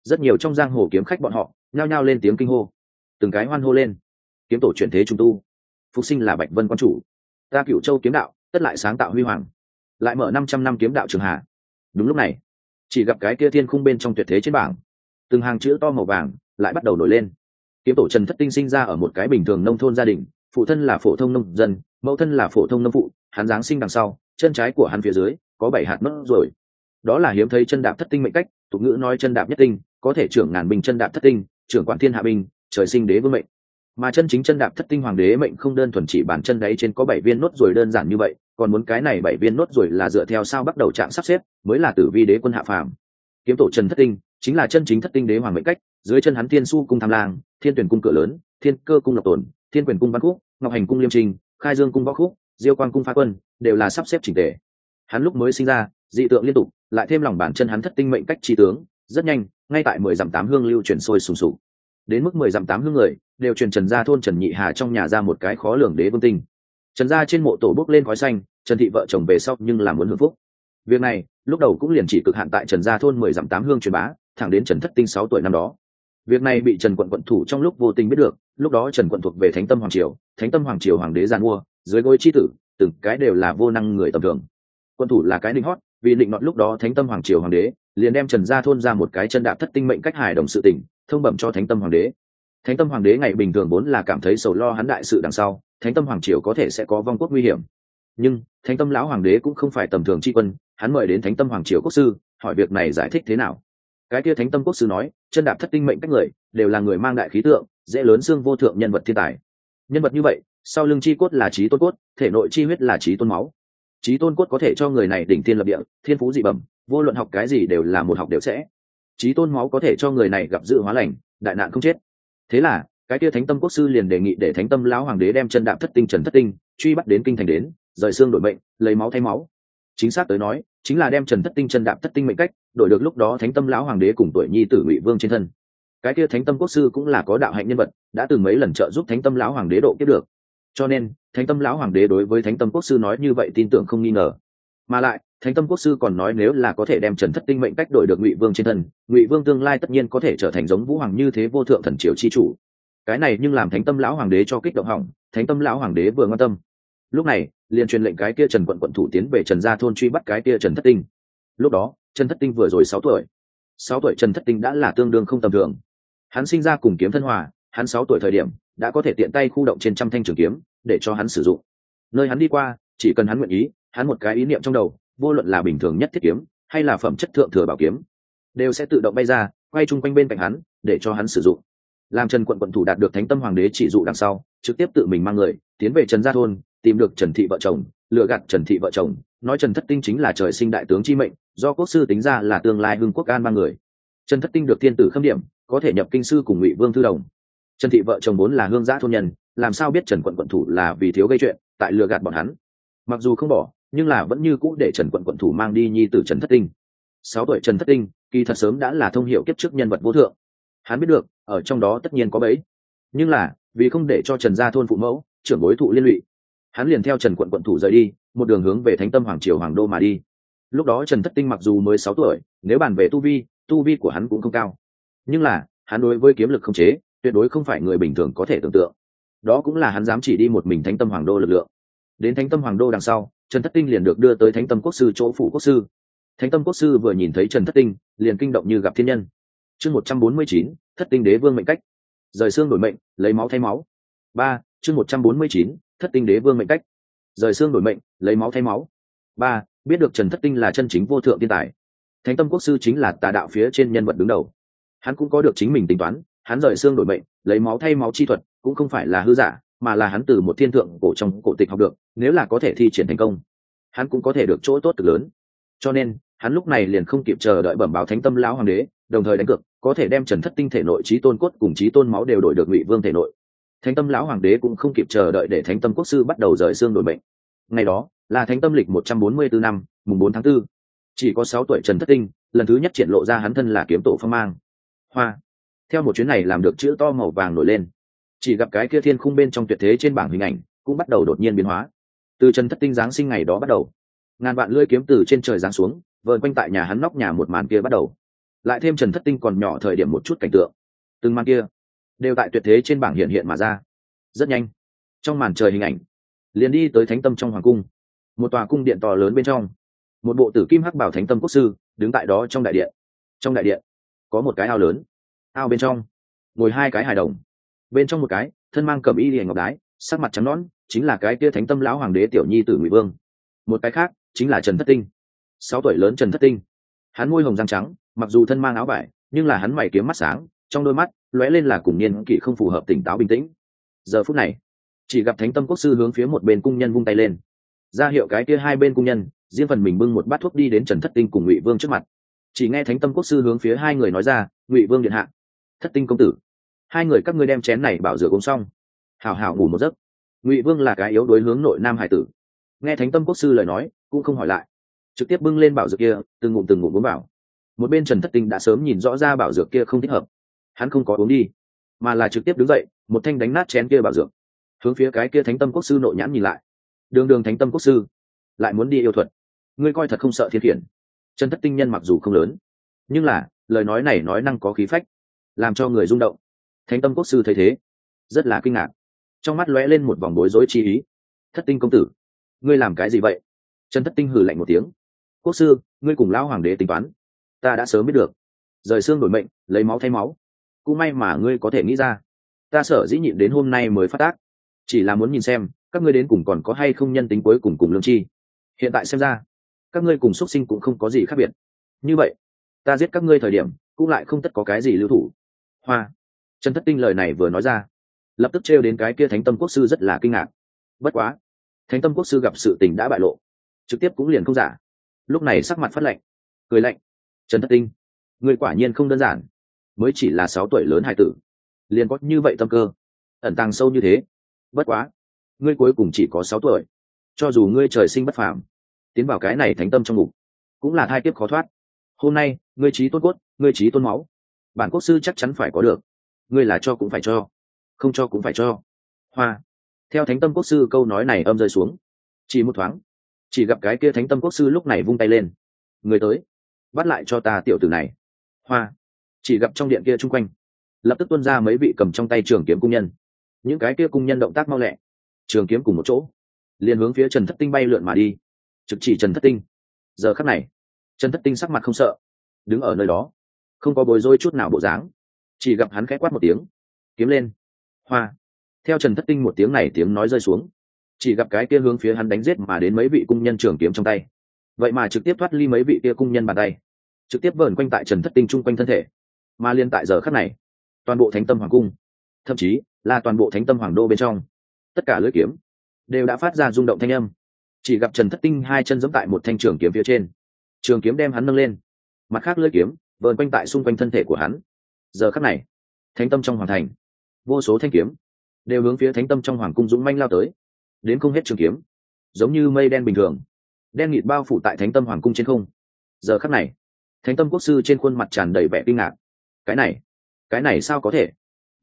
Rất nhiều trong giang hồ kiếm khách bọn họ nhao nhao lên tiếng kinh hô, từng cái hoan hô lên. Kiếm tổ chuyển thế trung tu, phục sinh là Bạch Vân quan chủ, ta Cửu Châu kiếm đạo tất lại sáng tạo huy hoàng, lại mở 500 năm kiếm đạo trường hạ. Đúng lúc này, chỉ gặp cái kia thiên khung bên trong tuyệt thế trên bảng, từng hàng chữ to màu vàng lại bắt đầu nổi lên. Kiếm tổ Trần Thất Tinh sinh ra ở một cái bình thường nông thôn gia đình, phụ thân là phổ thông nông dân, mẫu thân là phổ thông nông phụ. Hắn giáng sinh đằng sau, chân trái của hắn phía dưới có 7 hạt nốt rồi. Đó là hiếm thấy chân đạp thất tinh mệnh cách, tục ngữ nói chân đạp nhất tinh, có thể trưởng ngàn binh chân đạp thất tinh, trưởng quản thiên hạ binh, trời sinh đế vương mệnh. Mà chân chính chân đạp thất tinh hoàng đế mệnh không đơn thuần chỉ bản chân đáy trên có 7 viên nốt rồi đơn giản như vậy, còn muốn cái này 7 viên nốt rồi là dựa theo sao bắt đầu trạng sắp xếp, mới là tử vi đế quân hạ phàm. Kiếm tổ Trần Thất Tinh chính là chân chính thất tinh đế hoàng mệnh cách, dưới chân hắn Thiên Su cung Tham Lang, Thiên Tuyển cung Cửa Lớn, Thiên Cơ cung Ngọc Tồn, Thiên Quyền cung Văn Khúc, Ngọc Hành cung Liêm Trình, Khai Dương cung Võ Khúc, Diêu Quang cung Phá Quân, đều là sắp xếp chỉnh tề. Hắn lúc mới sinh ra, dị tượng liên tục, lại thêm lòng bản chân hắn thất tinh mệnh cách chi tướng, rất nhanh, ngay tại 10 dặm 8 hương lưu truyền sôi sùng sục. Đến mức 10 dặm 8 hương người, đều truyền Trần gia thôn Trần Nhị Hà trong nhà ra một cái khó lường đế vương tinh. Trần gia trên mộ tổ bốc lên khói xanh, Trần thị vợ chồng về sau nhưng là muốn hưởng phúc. Việc này, lúc đầu cũng liền chỉ cực hạn tại Trần gia thôn 10 dặm 8 hương truyền bá, thẳng đến Trần Thất Tinh 6 tuổi năm đó. Việc này bị Trần quận thủ trong lúc vô tình biết được, lúc đó Trần quận thuộc về Thánh Tâm hoàng triều hoàng đế giàn mua, dưới gối chi tử, từng cái đều là vô năng người tầm thường. Quận thủ là cái định hót, vì định nọt lúc đó Thánh Tâm hoàng triều hoàng đế, liền đem Trần gia thôn ra một cái chân đạp thất tinh mệnh cách hài đồng sự tình, thông bẩm cho Thánh Tâm hoàng đế. Thánh Tâm hoàng đế ngày bình thường vốn là cảm thấy sầu lo hắn đại sự đằng sau, Thánh Tâm hoàng triều có thể sẽ có vong quốc nguy hiểm. Nhưng Thánh Tâm lão hoàng đế cũng không phải tầm thường tri quân, hắn mời đến Thánh Tâm hoàng triều quốc sư, hỏi việc này giải thích thế nào. Cái kia Thánh Tâm quốc sư nói, chân đạp thất tinh mệnh cách người đều là người mang đại khí tượng, dễ lớn xương vô thượng nhân vật thiên tài. Nhân vật như vậy, sau lưng chi cốt là chí tôn cốt, thể nội chi huyết là chí tôn máu. Chí tôn cốt có thể cho người này đỉnh thiên lập địa, thiên phú dị bẩm, vô luận học cái gì đều là một học đều sẽ. Chí tôn máu có thể cho người này gặp dự hóa lành, đại nạn không chết. Thế là, cái kia Thánh Tâm quốc sư liền đề nghị để Thánh Tâm lão hoàng đế đem chân đạp thất tinh Trần Thất Tinh truy bắt đến kinh thành đến, rời xương đổi mệnh, lấy máu thay máu. Chính xác tới nói, chính là đem Trần Thất Tinh chân đạp thất tinh mệnh cách đổi được lúc đó Thánh Tâm lão hoàng đế cùng tuổi nhi tử Ngụy Vương trên thân. Cái kia Thánh Tâm quốc sư cũng là có đạo hạnh nhân vật, đã từng mấy lần trợ giúp Thánh Tâm lão hoàng đế độ kiếp được. Cho nên, Thánh Tâm lão hoàng đế đối với Thánh Tâm quốc sư nói như vậy tin tưởng không nghi ngờ. Mà lại, Thánh Tâm quốc sư còn nói nếu là có thể đem Trần Thất Tinh mệnh cách đổi được Ngụy Vương trên thân, Ngụy Vương tương lai tất nhiên có thể trở thành giống Vũ Hoàng như thế vô thượng thần triều chi chủ. Cái này nhưng làm Thánh Tâm lão hoàng đế cho kích động hỏng, Thánh Tâm lão hoàng đế vừa quan tâm. Lúc này, liền truyền lệnh cái kia Trần quận thủ tiến về Trần gia thôn truy bắt cái kia Trần Thất Tinh. Lúc đó, Trần Thất Tinh vừa rồi 6 tuổi. 6 tuổi Trần Thất Tinh đã là tương đương không tầm thường. Hắn sinh ra cùng kiếm thân hòa, hắn 6 tuổi thời điểm đã có thể tiện tay khu động trên trăm thanh trường kiếm để cho hắn sử dụng. Nơi hắn đi qua, chỉ cần hắn nguyện ý, hắn một cái ý niệm trong đầu, vô luận là bình thường nhất thiết kiếm hay là phẩm chất thượng thừa bảo kiếm, đều sẽ tự động bay ra, quay chung quanh bên cạnh hắn để cho hắn sử dụng. Làm Trần quận thủ đạt được Thánh Tâm hoàng đế chỉ dụ đằng sau, trực tiếp tự mình mang người tiến về Trần gia thôn, tìm được Trần thị vợ chồng, lừa gạt Trần thị vợ chồng, nói Trần Thất Tinh chính là trời sinh đại tướng chi mệnh, do quốc sư tính ra là tương lai hưng quốc an ba người. Trần Thất Tinh được thiên tử khâm điểm, có thể nhập kinh sư cùng Ngụy Vương thư đồng. Trần thị vợ chồng vốn là hương giã thôn nhân, làm sao biết Trần quận thủ là vì thiếu gây chuyện, tại lừa gạt bọn hắn. Mặc dù không bỏ, nhưng là vẫn như cũ để Trần quận thủ mang đi nhi tử Trần Thất Tinh. 6 tuổi Trần Thất Tinh, kỳ thật sớm đã là thông hiểu kiếp trước nhân vật vô thượng. Hắn biết được, ở trong đó tất nhiên có bẫy. Nhưng là, vì không để cho Trần gia thôn phụ mẫu, trưởng bối thụ liên lụy, hắn liền theo Trần quận thủ rời đi, một đường hướng về Thánh Tâm hoàng triều hoàng đô mà đi. Lúc đó Trần Thất Tinh mặc dù mới 6 tuổi, nếu bàn về tu vi của hắn cũng không cao. Nhưng là, hắn đối với kiếm lực không chế, tuyệt đối không phải người bình thường có thể tưởng tượng. Đó cũng là hắn dám chỉ đi một mình Thánh Tâm hoàng đô lực lượng. Đến Thánh Tâm hoàng đô đằng sau, Trần Thất Tinh liền được đưa tới Thánh Tâm quốc sư chỗ phủ quốc sư. Thánh Tâm quốc sư vừa nhìn thấy Trần Thất Tinh, liền kinh động như gặp thiên nhân. Chương 149, Thất Tinh đế vương mệnh cách. Rời xương đổi mệnh, lấy máu thay máu. 3, chương 149, Thất Tinh đế vương mệnh cách. Rời xương đổi mệnh, lấy máu thay máu. 3, biết được Trần Thất Tinh là chân chính vô thượng thiên tài. Thánh Tâm quốc sư chính là tà đạo phía trên nhân vật đứng đầu. Hắn cũng có được chính mình tính toán, hắn rời xương đổi mệnh, lấy máu thay máu chi thuật, cũng không phải là hư giả, mà là hắn từ một thiên thượng cổ trong cổ tịch học được, nếu là có thể thi triển thành công, hắn cũng có thể được chỗ tốt cực lớn. Cho nên, hắn lúc này liền không kịp chờ đợi bẩm báo Thánh Tâm lão hoàng đế, đồng thời đánh cược, có thể đem Trần Thất Tinh thể nội chí tôn cốt cùng chí tôn máu đều đổi được Ngụy Vương thể nội. Thánh Tâm lão hoàng đế cũng không kịp chờ đợi để Thánh Tâm quốc sư bắt đầu rời xương đổi mệnh. Ngày đó là Thánh Tâm lịch 144 năm, mùng 4 tháng 4. Chỉ có 6 tuổi Trần Thất Tinh, lần thứ nhất triển lộ ra hắn thân là kiếm tổ phong mang. Hoa. Theo một chuyến này làm được chữ to màu vàng nổi lên. Chỉ gặp cái kia thiên khung bên trong tuyệt thế trên bảng hình ảnh cũng bắt đầu đột nhiên biến hóa. Từ Trần Thất Tinh giáng sinh ngày đó bắt đầu, ngàn vạn lưỡi kiếm từ trên trời giáng xuống, vờn quanh tại nhà hắn nóc nhà một màn kia bắt đầu. lại thêm Trần Thất Tinh còn nhỏ thời điểm một chút cảnh tượng, từng màn kia đều tại tuyệt thế trên bảng hiện hiện mà ra. Rất nhanh, trong màn trời hình ảnh liền đi tới thánh tâm trong hoàng cung, một tòa cung điện to lớn bên trong, một bộ tử kim hắc bảo thánh tâm quốc sư đứng tại đó trong đại điện. Trong đại điện có một cái ao lớn, ao bên trong ngồi hai cái hài đồng, bên trong một cái thân mang cẩm y liền ngọc đái, sắc mặt trắng nõn, chính là cái kia thánh tâm lão hoàng đế tiểu nhi tử Ngụy Vương. Một cái khác chính là Trần Thất Tinh, 6 tuổi lớn Trần Thất Tinh. Hắn môi hồng răng trắng, mặc dù thân mang áo vải, nhưng là hắn mày kiếm mắt sáng, trong đôi mắt lóe lên là cùng niên kỷ không phù hợp, tỉnh táo bình tĩnh. Giờ phút này, chỉ gặp thánh tâm quốc sư hướng phía một bên cung nhân vung tay lên, ra hiệu cái kia hai bên cung nhân riêng phần mình bưng một bát thuốc đi đến Trần Thất Tinh cùng Ngụy Vương trước mặt. Chỉ nghe thánh tâm quốc sư hướng phía hai người nói ra: Ngụy Vương điện hạ, Thất Tinh công tử, hai người các ngươi đem chén này bảo rửa uống xong, hảo hảo ngủ một giấc. Ngụy Vương là cái yếu đuối hướng nội nam hải tử, nghe thánh tâm quốc sư lời nói cũng không hỏi lại, trực tiếp bưng lên bảo dược kia từng ngụm uống vào. Một bên Trần Thất Tinh đã sớm nhìn rõ ra bảo dược kia không thích hợp, hắn không có uống đi, mà là trực tiếp đứng dậy, một thanh đánh nát chén kia bảo dược, hướng phía cái kia thánh tâm quốc sư nội nhãn nhìn lại. Đường thánh tâm quốc sư lại muốn đi yêu thuật, ngươi coi thật không sợ thiên khiển. Trần Thất Tinh nhân mặc dù không lớn, nhưng là lời nói này nói năng có khí phách, làm cho người rung động. Thánh tâm quốc sư thấy thế rất là kinh ngạc, trong mắt lóe lên một vòng bối rối chi ý. Thất Tinh công tử, ngươi làm cái gì vậy? Trần Thất Tinh hừ lạnh một tiếng: quốc sư, ngươi cùng lão hoàng đế tính toán, ta đã sớm biết được. Rời xương đổi mệnh, lấy máu thay máu, cũng may mà ngươi có thể nghĩ ra. Ta sở dĩ nhịn đến hôm nay mới phát tác, chỉ là muốn nhìn xem các ngươi đến cùng còn có hay không nhân tính cuối cùng lương tri. Hiện tại xem ra các ngươi cùng xuất sinh cũng không có gì khác biệt, như vậy ta giết các ngươi thời điểm cũng lại không tất có cái gì lưu thủ. Hoa. Trần Thất Tinh lời này vừa nói ra, lập tức trêu đến cái kia thánh tâm quốc sư rất là kinh ngạc. Bất quá thánh tâm quốc sư gặp sự tình đã bại lộ, trực tiếp cũng liền không giả, lúc này sắc mặt phát lạnh, cười lạnh: Trần Thất Tinh, ngươi quả nhiên không đơn giản, mới chỉ là 6 tuổi lớn hài tử liền có như vậy tâm cơ, ẩn tàng sâu như thế. Bất quá ngươi cuối cùng chỉ có 6 tuổi, cho dù ngươi trời sinh bất phàm, tiến vào cái này thánh tâm trong ngục cũng là thai kiếp khó thoát. Hôm nay ngươi trí tôn cốt, ngươi trí tôn máu, bản quốc sư chắc chắn phải có được. Ngươi là cho cũng phải cho, không cho cũng phải cho. Hoa. Theo thánh tâm quốc sư câu nói này âm rơi xuống, chỉ một thoáng, chỉ gặp cái kia thánh tâm quốc sư lúc này vung tay lên: người tới, bắt lại cho ta tiểu tử này. Hoa. Chỉ gặp trong điện kia chung quanh lập tức tuôn ra mấy vị cầm trong tay trường kiếm cung nhân. Những cái kia cung nhân động tác mau lẹ, trường kiếm cùng một chỗ liền hướng phía Trần Thất Tinh bay lượn mà đi, trực chỉ Trần Thất Tinh. Giờ khắc này, Trần Thất Tinh sắc mặt không sợ, đứng ở nơi đó không có bối rối chút nào bộ dáng. Chỉ gặp hắn khẽ quát một tiếng: kiếm lên. Hoa. Theo Trần Thất Tinh một tiếng này tiếng nói rơi xuống, chỉ gặp cái kia hướng phía hắn đánh giết mà đến mấy vị cung nhân trường kiếm trong tay, vậy mà trực tiếp thoát ly mấy vị kia cung nhân bàn tay, trực tiếp vờn quanh tại Trần Thất Tinh chung quanh thân thể. Mà liên tại giờ khắc này, toàn bộ thánh tâm hoàng cung, thậm chí là toàn bộ thánh tâm hoàng đô bên trong, tất cả lưỡi kiếm đều đã phát ra rung động thanh âm. Chỉ gặp Trần Thất Tinh hai chân giẫm tại một thanh trường kiếm phía trên, trường kiếm đem hắn nâng lên, mặt khác lưỡi kiếm vờn quanh tại xung quanh thân thể của hắn. Giờ khắc này, thánh tâm trong hoàng thành, vô số thanh kiếm đều hướng phía thánh tâm trong hoàng cung dũng manh lao tới, đến không hết trường kiếm giống như mây đen bình thường, đen nghịt bao phủ tại thánh tâm hoàng cung trên không. Giờ khắc này, thánh tâm quốc sư trên khuôn mặt tràn đầy vẻ kinh ngạc: cái này sao có thể?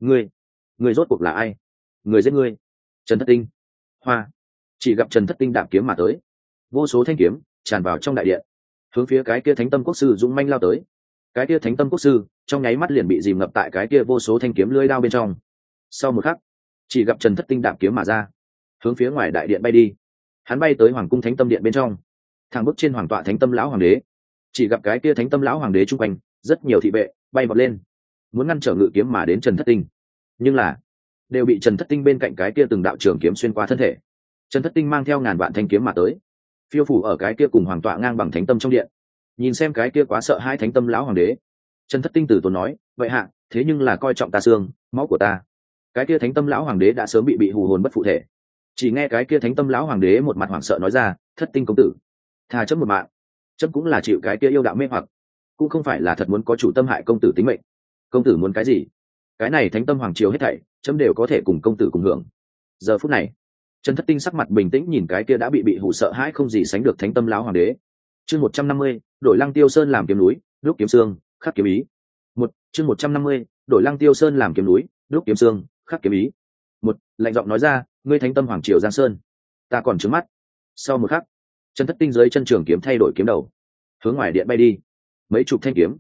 Ngươi rốt cuộc là ai? Người giết ngươi? Trần Thất Tinh. Hoa. Chỉ gặp Trần Thất Tinh đạp kiếm mà tới, vô số thanh kiếm tràn vào trong đại điện, hướng phía cái kia thánh tâm quốc sư dũng manh lao tới. Cái kia thánh tâm quốc sư trong nháy mắt liền bị dìm ngập tại cái kia vô số thanh kiếm lưỡi đao bên trong. Sau một khắc, chỉ gặp Trần Thất Tinh đạp kiếm mà ra, hướng phía ngoài đại điện bay đi. Hắn bay tới hoàng cung thánh tâm điện bên trong, thẳng bước trên hoàng tọa thánh tâm lão hoàng đế. Chỉ gặp cái kia thánh tâm lão hoàng đế chung quanh rất nhiều thị vệ bay vọt lên, muốn ngăn trở ngự kiếm mà đến Trần Thất Tinh, nhưng là đều bị Trần Thất Tinh bên cạnh cái kia từng đạo trường kiếm xuyên qua thân thể. Trần Thất Tinh mang theo ngàn vạn thanh kiếm mà tới, phiêu phủ ở cái kia cùng hoàng tọa ngang bằng thánh tâm trong điện. Nhìn xem cái kia quá sợ hai thánh tâm lão hoàng đế, Trần Thất Tinh từ tốn nói: vậy hạ, thế nhưng là coi trọng ta xương máu của ta. Cái kia thánh tâm lão hoàng đế đã sớm bị hù hồn bất phụ thể. Chỉ nghe cái kia thánh tâm lão hoàng đế một mặt hoảng sợ nói ra: Thất Tinh công tử, tha chấm một mạng. Chấm cũng là chịu cái kia yêu đạo mê hoặc, cũng không phải là thật muốn có chủ tâm hại công tử tính mệnh. Công tử muốn cái gì? Cái này thánh tâm hoàng triều hết thảy chấm đều có thể cùng công tử cùng hưởng. Giờ phút này, Trần Thất Tinh sắc mặt bình tĩnh nhìn cái kia đã bị hù sợ hãi không gì sánh được thánh tâm lão hoàng đế. Chương 150, đổi Lăng Tiêu Sơn làm kiếm núi, đúc kiếm xương, khắc kiếm ý. Chương 150, đổi Lăng Tiêu Sơn làm kiếm núi, đúc kiếm xương, khắc kiếm ý. Lạnh giọng nói ra: ngươi thánh tâm hoàng triều Giang Sơn, ta còn trướng mắt. Sau một khắc, Trần Thất Tinh dưới chân trường kiếm thay đổi kiếm đầu, hướng ngoài điện bay đi. Mấy chục thanh kiếm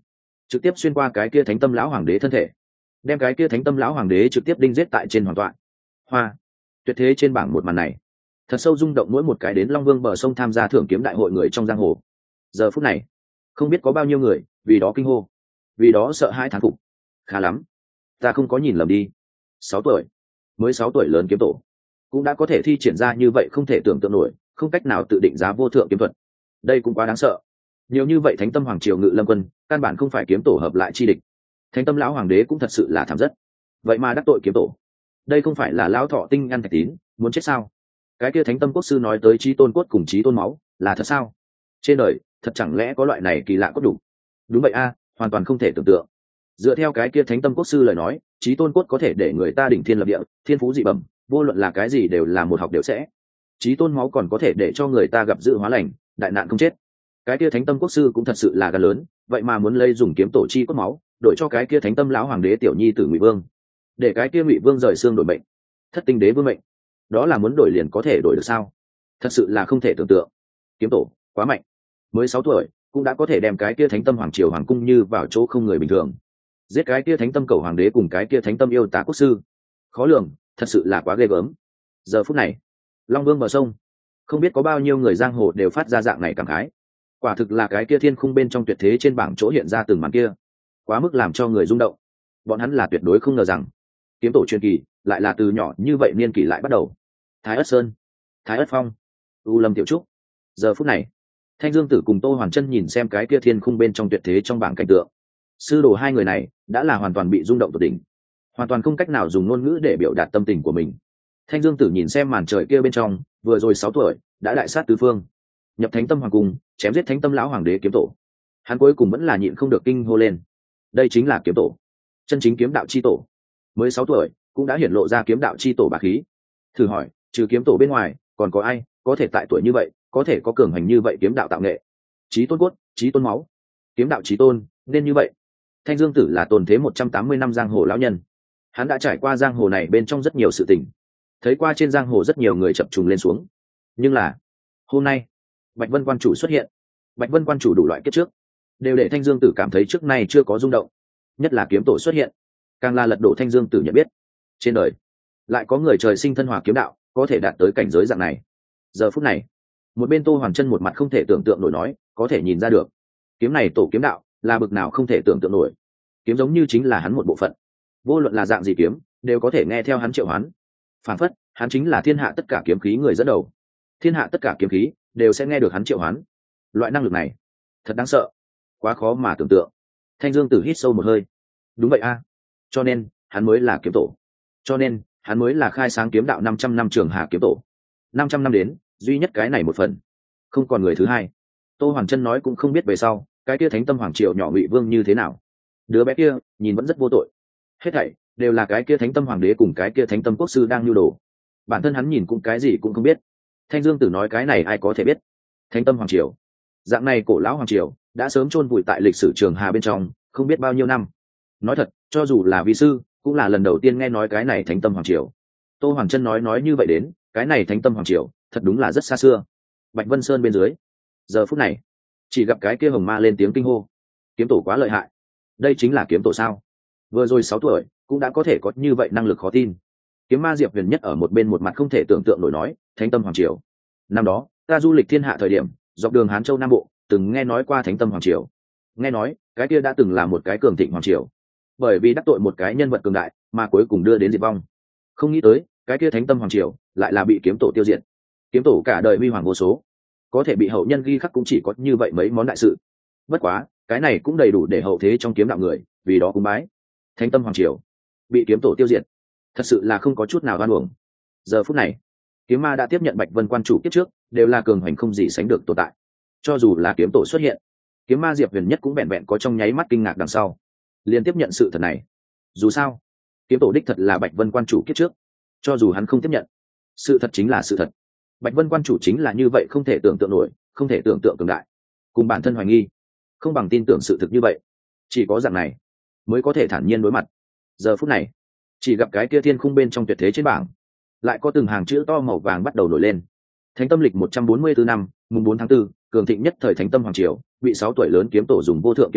trực tiếp xuyên qua cái kia thánh tâm lão hoàng đế thân thể, đem cái kia thánh tâm lão hoàng đế trực tiếp đinh giết tại trên hoàng tọa. Hoa, tuyệt thế trên bảng một màn này thật sâu rung động mỗi một cái đến Long Vương bờ sông tham gia thưởng kiếm đại hội người trong giang hồ. Giờ phút này không biết có bao nhiêu người vì đó kinh hô, vì đó sợ hãi thán phục. Khá lắm, ta không có nhìn lầm đi. 6 tuổi, mới 6 tuổi lớn kiếm tổ cũng đã có thể thi triển ra như vậy không thể tưởng tượng nổi, không cách nào tự định giá vô thượng kiếm thuật. Đây cũng quá đáng sợ. Nhiều như vậy thánh tâm hoàng triều ngự lâm quân căn bản không phải kiếm tổ hợp lại chi địch. Thánh tâm lão hoàng đế cũng thật sự là thảm rất, vậy mà đắc tội kiếm tổ. Đây không phải là lão thọ tinh ăn thạch tín muốn chết sao? Cái kia thánh tâm quốc sư nói tới chí tôn cốt cùng chí tôn máu là thật sao? Trên đời thật chẳng lẽ có loại này kỳ lạ cốt đủ? Đúng vậy a, hoàn toàn không thể tưởng tượng. Dựa theo cái kia thánh tâm quốc sư lời nói, chí tôn cốt có thể để người ta đỉnh thiên lập địa, thiên phú dị bẩm, vô luận là cái gì đều là một học đều sẽ. Chí tôn máu còn có thể để cho người ta gặp dự hóa lành, đại nạn không chết. Cái kia thánh tâm quốc sư cũng thật sự là gan lớn, vậy mà muốn lấy dùng kiếm tổ chi cốt máu đổi cho cái kia thánh tâm lão hoàng đế tiểu nhi tử Ngụy Vương, để cái kia Ngụy Vương rời xương đổi mệnh, thất tinh đế vương mệnh. Đó là muốn đổi liền có thể đổi được sao? Thật sự là không thể tưởng tượng. Kiếm tổ quá mạnh, mới 6 tuổi cũng đã có thể đem cái kia thánh tâm hoàng triều hoàng cung như vào chỗ không người bình thường, giết cái kia thánh tâm cầu hoàng đế cùng cái kia thánh tâm yêu tá quốc sư. Khó lường, thật sự là quá ghê gớm. Giờ phút này Long Vương bờ sông không biết có bao nhiêu người giang hồ đều phát ra dạng này cảm khái. Quả thực là cái kia thiên khung bên trong tuyệt thế trên bảng chỗ hiện ra từng màn kia, quá mức làm cho người rung động. Bọn hắn là tuyệt đối không ngờ rằng kiếm tổ truyền kỳ lại là từ nhỏ như vậy niên kỷ lại bắt đầu. Thái Ất Sơn, Thái Ất Phong, U Lâm Tiểu Trúc. Giờ phút này Thanh Dương Tử cùng Tô Hoàn Chân nhìn xem cái kia thiên khung bên trong tuyệt thế trong bảng cảnh tượng, sư đồ hai người này đã là hoàn toàn bị rung động tột đỉnh, hoàn toàn không cách nào dùng ngôn ngữ để biểu đạt tâm tình của mình. Thanh Dương Tử nhìn xem màn trời kia bên trong, vừa rồi 6 tuổi đã đại sát tứ phương, nhập thánh tâm hoàng cung, chém giết thánh tâm lão hoàng đế kiếm tổ. Hắn cuối cùng vẫn là nhịn không được kinh hô lên. Đây chính là kiếm tổ, chân chính kiếm đạo chi tổ. Mới 6 tuổi cũng đã hiển lộ ra kiếm đạo chi tổ bá khí. Thử hỏi, trừ kiếm tổ bên ngoài, còn có ai có thể tại tuổi như vậy có thể có cường hành như vậy kiếm đạo tạo nghệ? Chí tôn cốt, chí tôn máu, kiếm đạo chí tôn, nên như vậy. Thanh Dương Tử là tồn thế 180 năm giang hồ lão nhân. Hắn đã trải qua giang hồ này bên trong rất nhiều sự tình, thấy qua trên giang hồ rất nhiều người chập trùng lên xuống. Nhưng là hôm nay Bạch Vân quan chủ xuất hiện. Bạch Vân quan chủ đủ loại kiếp trước đều để Thanh Dương Tử cảm thấy trước nay chưa có rung động, nhất là kiếm tổ xuất hiện càng là lật đổ Thanh Dương Tử nhận biết. Trên đời lại có người trời sinh thân hòa kiếm đạo có thể đạt tới cảnh giới dạng này. Giờ phút này một bên Tô Hoàn Chân một mặt không thể tưởng tượng nổi nói, có thể nhìn ra được kiếm này tổ kiếm đạo là bực nào không thể tưởng tượng nổi. Kiếm giống như chính là hắn một bộ phận, vô luận là dạng gì kiếm đều có thể nghe theo hắn triệu hoán. Phản phất hắn chính là thiên hạ tất cả kiếm khí người dẫn đầu, thiên hạ tất cả kiếm khí đều sẽ nghe được hắn triệu hoán. Loại năng lực này thật đáng sợ, quá khó mà tưởng tượng. Thanh Dương Tử hít sâu một hơi. Đúng vậy a, cho nên hắn mới là kiếm tổ, cho nên hắn mới là khai sáng kiếm đạo 500 năm Trường Hà kiếm tổ. 500 năm đến duy nhất cái này một phần, không còn người thứ hai. Tô Hoàn Chân nói cũng không biết về sau cái kia thánh tâm hoàng triều nhỏ Ngụy Vương như thế nào. Đứa bé kia nhìn vẫn rất vô tội, hết thảy đều là cái kia thánh tâm hoàng đế cùng cái kia thánh tâm quốc sư đang nhu đồ. Bản thân hắn nhìn cũng cái gì cũng không biết. Thanh Dương Tử nói cái này ai có thể biết. Thánh tâm hoàng triều, dạng này cổ lão hoàng triều đã sớm chôn vùi tại lịch sử Trường Hà bên trong không biết bao nhiêu năm. Nói thật, cho dù là vi sư cũng là lần đầu tiên nghe nói cái này thánh tâm hoàng triều. Tô Hoàn Chân nói như vậy đến cái này thánh tâm hoàng triều thật đúng là rất xa xưa. Bạch Vân Sơn bên dưới giờ phút này chỉ gặp cái kia hồng ma lên tiếng kinh hô. Kiếm tổ quá lợi hại, đây chính là kiếm tổ sao? Vừa rồi 6 tuổi cũng đã có thể có như vậy năng lực khó tin. Kiếm ma Diệp Huyền Nhất ở một bên một mặt không thể tưởng tượng nổi nói, thánh tâm hoàng triều, năm đó ta du lịch thiên hạ thời điểm dọc đường Hán Châu Nam Bộ từng nghe nói qua thánh tâm hoàng triều. Nghe nói cái kia đã từng là một cái cường thịnh hoàng triều, bởi vì đắc tội một cái nhân vật cường đại mà cuối cùng đưa đến diệt vong. Không nghĩ tới cái kia thánh tâm hoàng triều lại là bị kiếm tổ tiêu diệt. Kiếm tổ cả đời huy hoàng vô số, có thể bị hậu nhân ghi khắc cũng chỉ có như vậy mấy món đại sự. Bất quá cái này cũng đầy đủ để hậu thế trong kiếm đạo người vì đó cúng bái. Thánh tâm hoàng triều bị kiếm tổ tiêu diệt, thật sự là không có chút nào oan uổng. Giờ phút này kiếm ma đã tiếp nhận Bạch Vân quan chủ kiếp trước đều là cường hoành không gì sánh được tồn tại. Cho dù là kiếm tổ xuất hiện, kiếm ma Diệp Huyền Nhất cũng vẹn vẹn có trong nháy mắt kinh ngạc đằng sau liền tiếp nhận sự thật này. Dù sao kiếm tổ đích thật là Bạch Vân quan chủ kiếp trước, cho dù hắn không tiếp nhận, sự thật chính là sự thật. Bạch Vân quan chủ chính là như vậy không thể tưởng tượng nổi, không thể tưởng tượng cường đại, cùng bản thân hoài nghi không bằng tin tưởng sự thực như vậy. Chỉ có dạng này mới có thể thản nhiên đối mặt. Giờ phút này chỉ gặp cái kia thiên khung bên trong tuyệt thế trên bảng lại có từng hàng chữ to màu vàng bắt đầu nổi lên. Thánh tâm lịch 144 năm, mùng 4 tháng 4, cường thịnh nhất thời thánh tâm hoàng triều, bị 6 tuổi lớn kiếm tổ dùng vô thượng kiếm đạo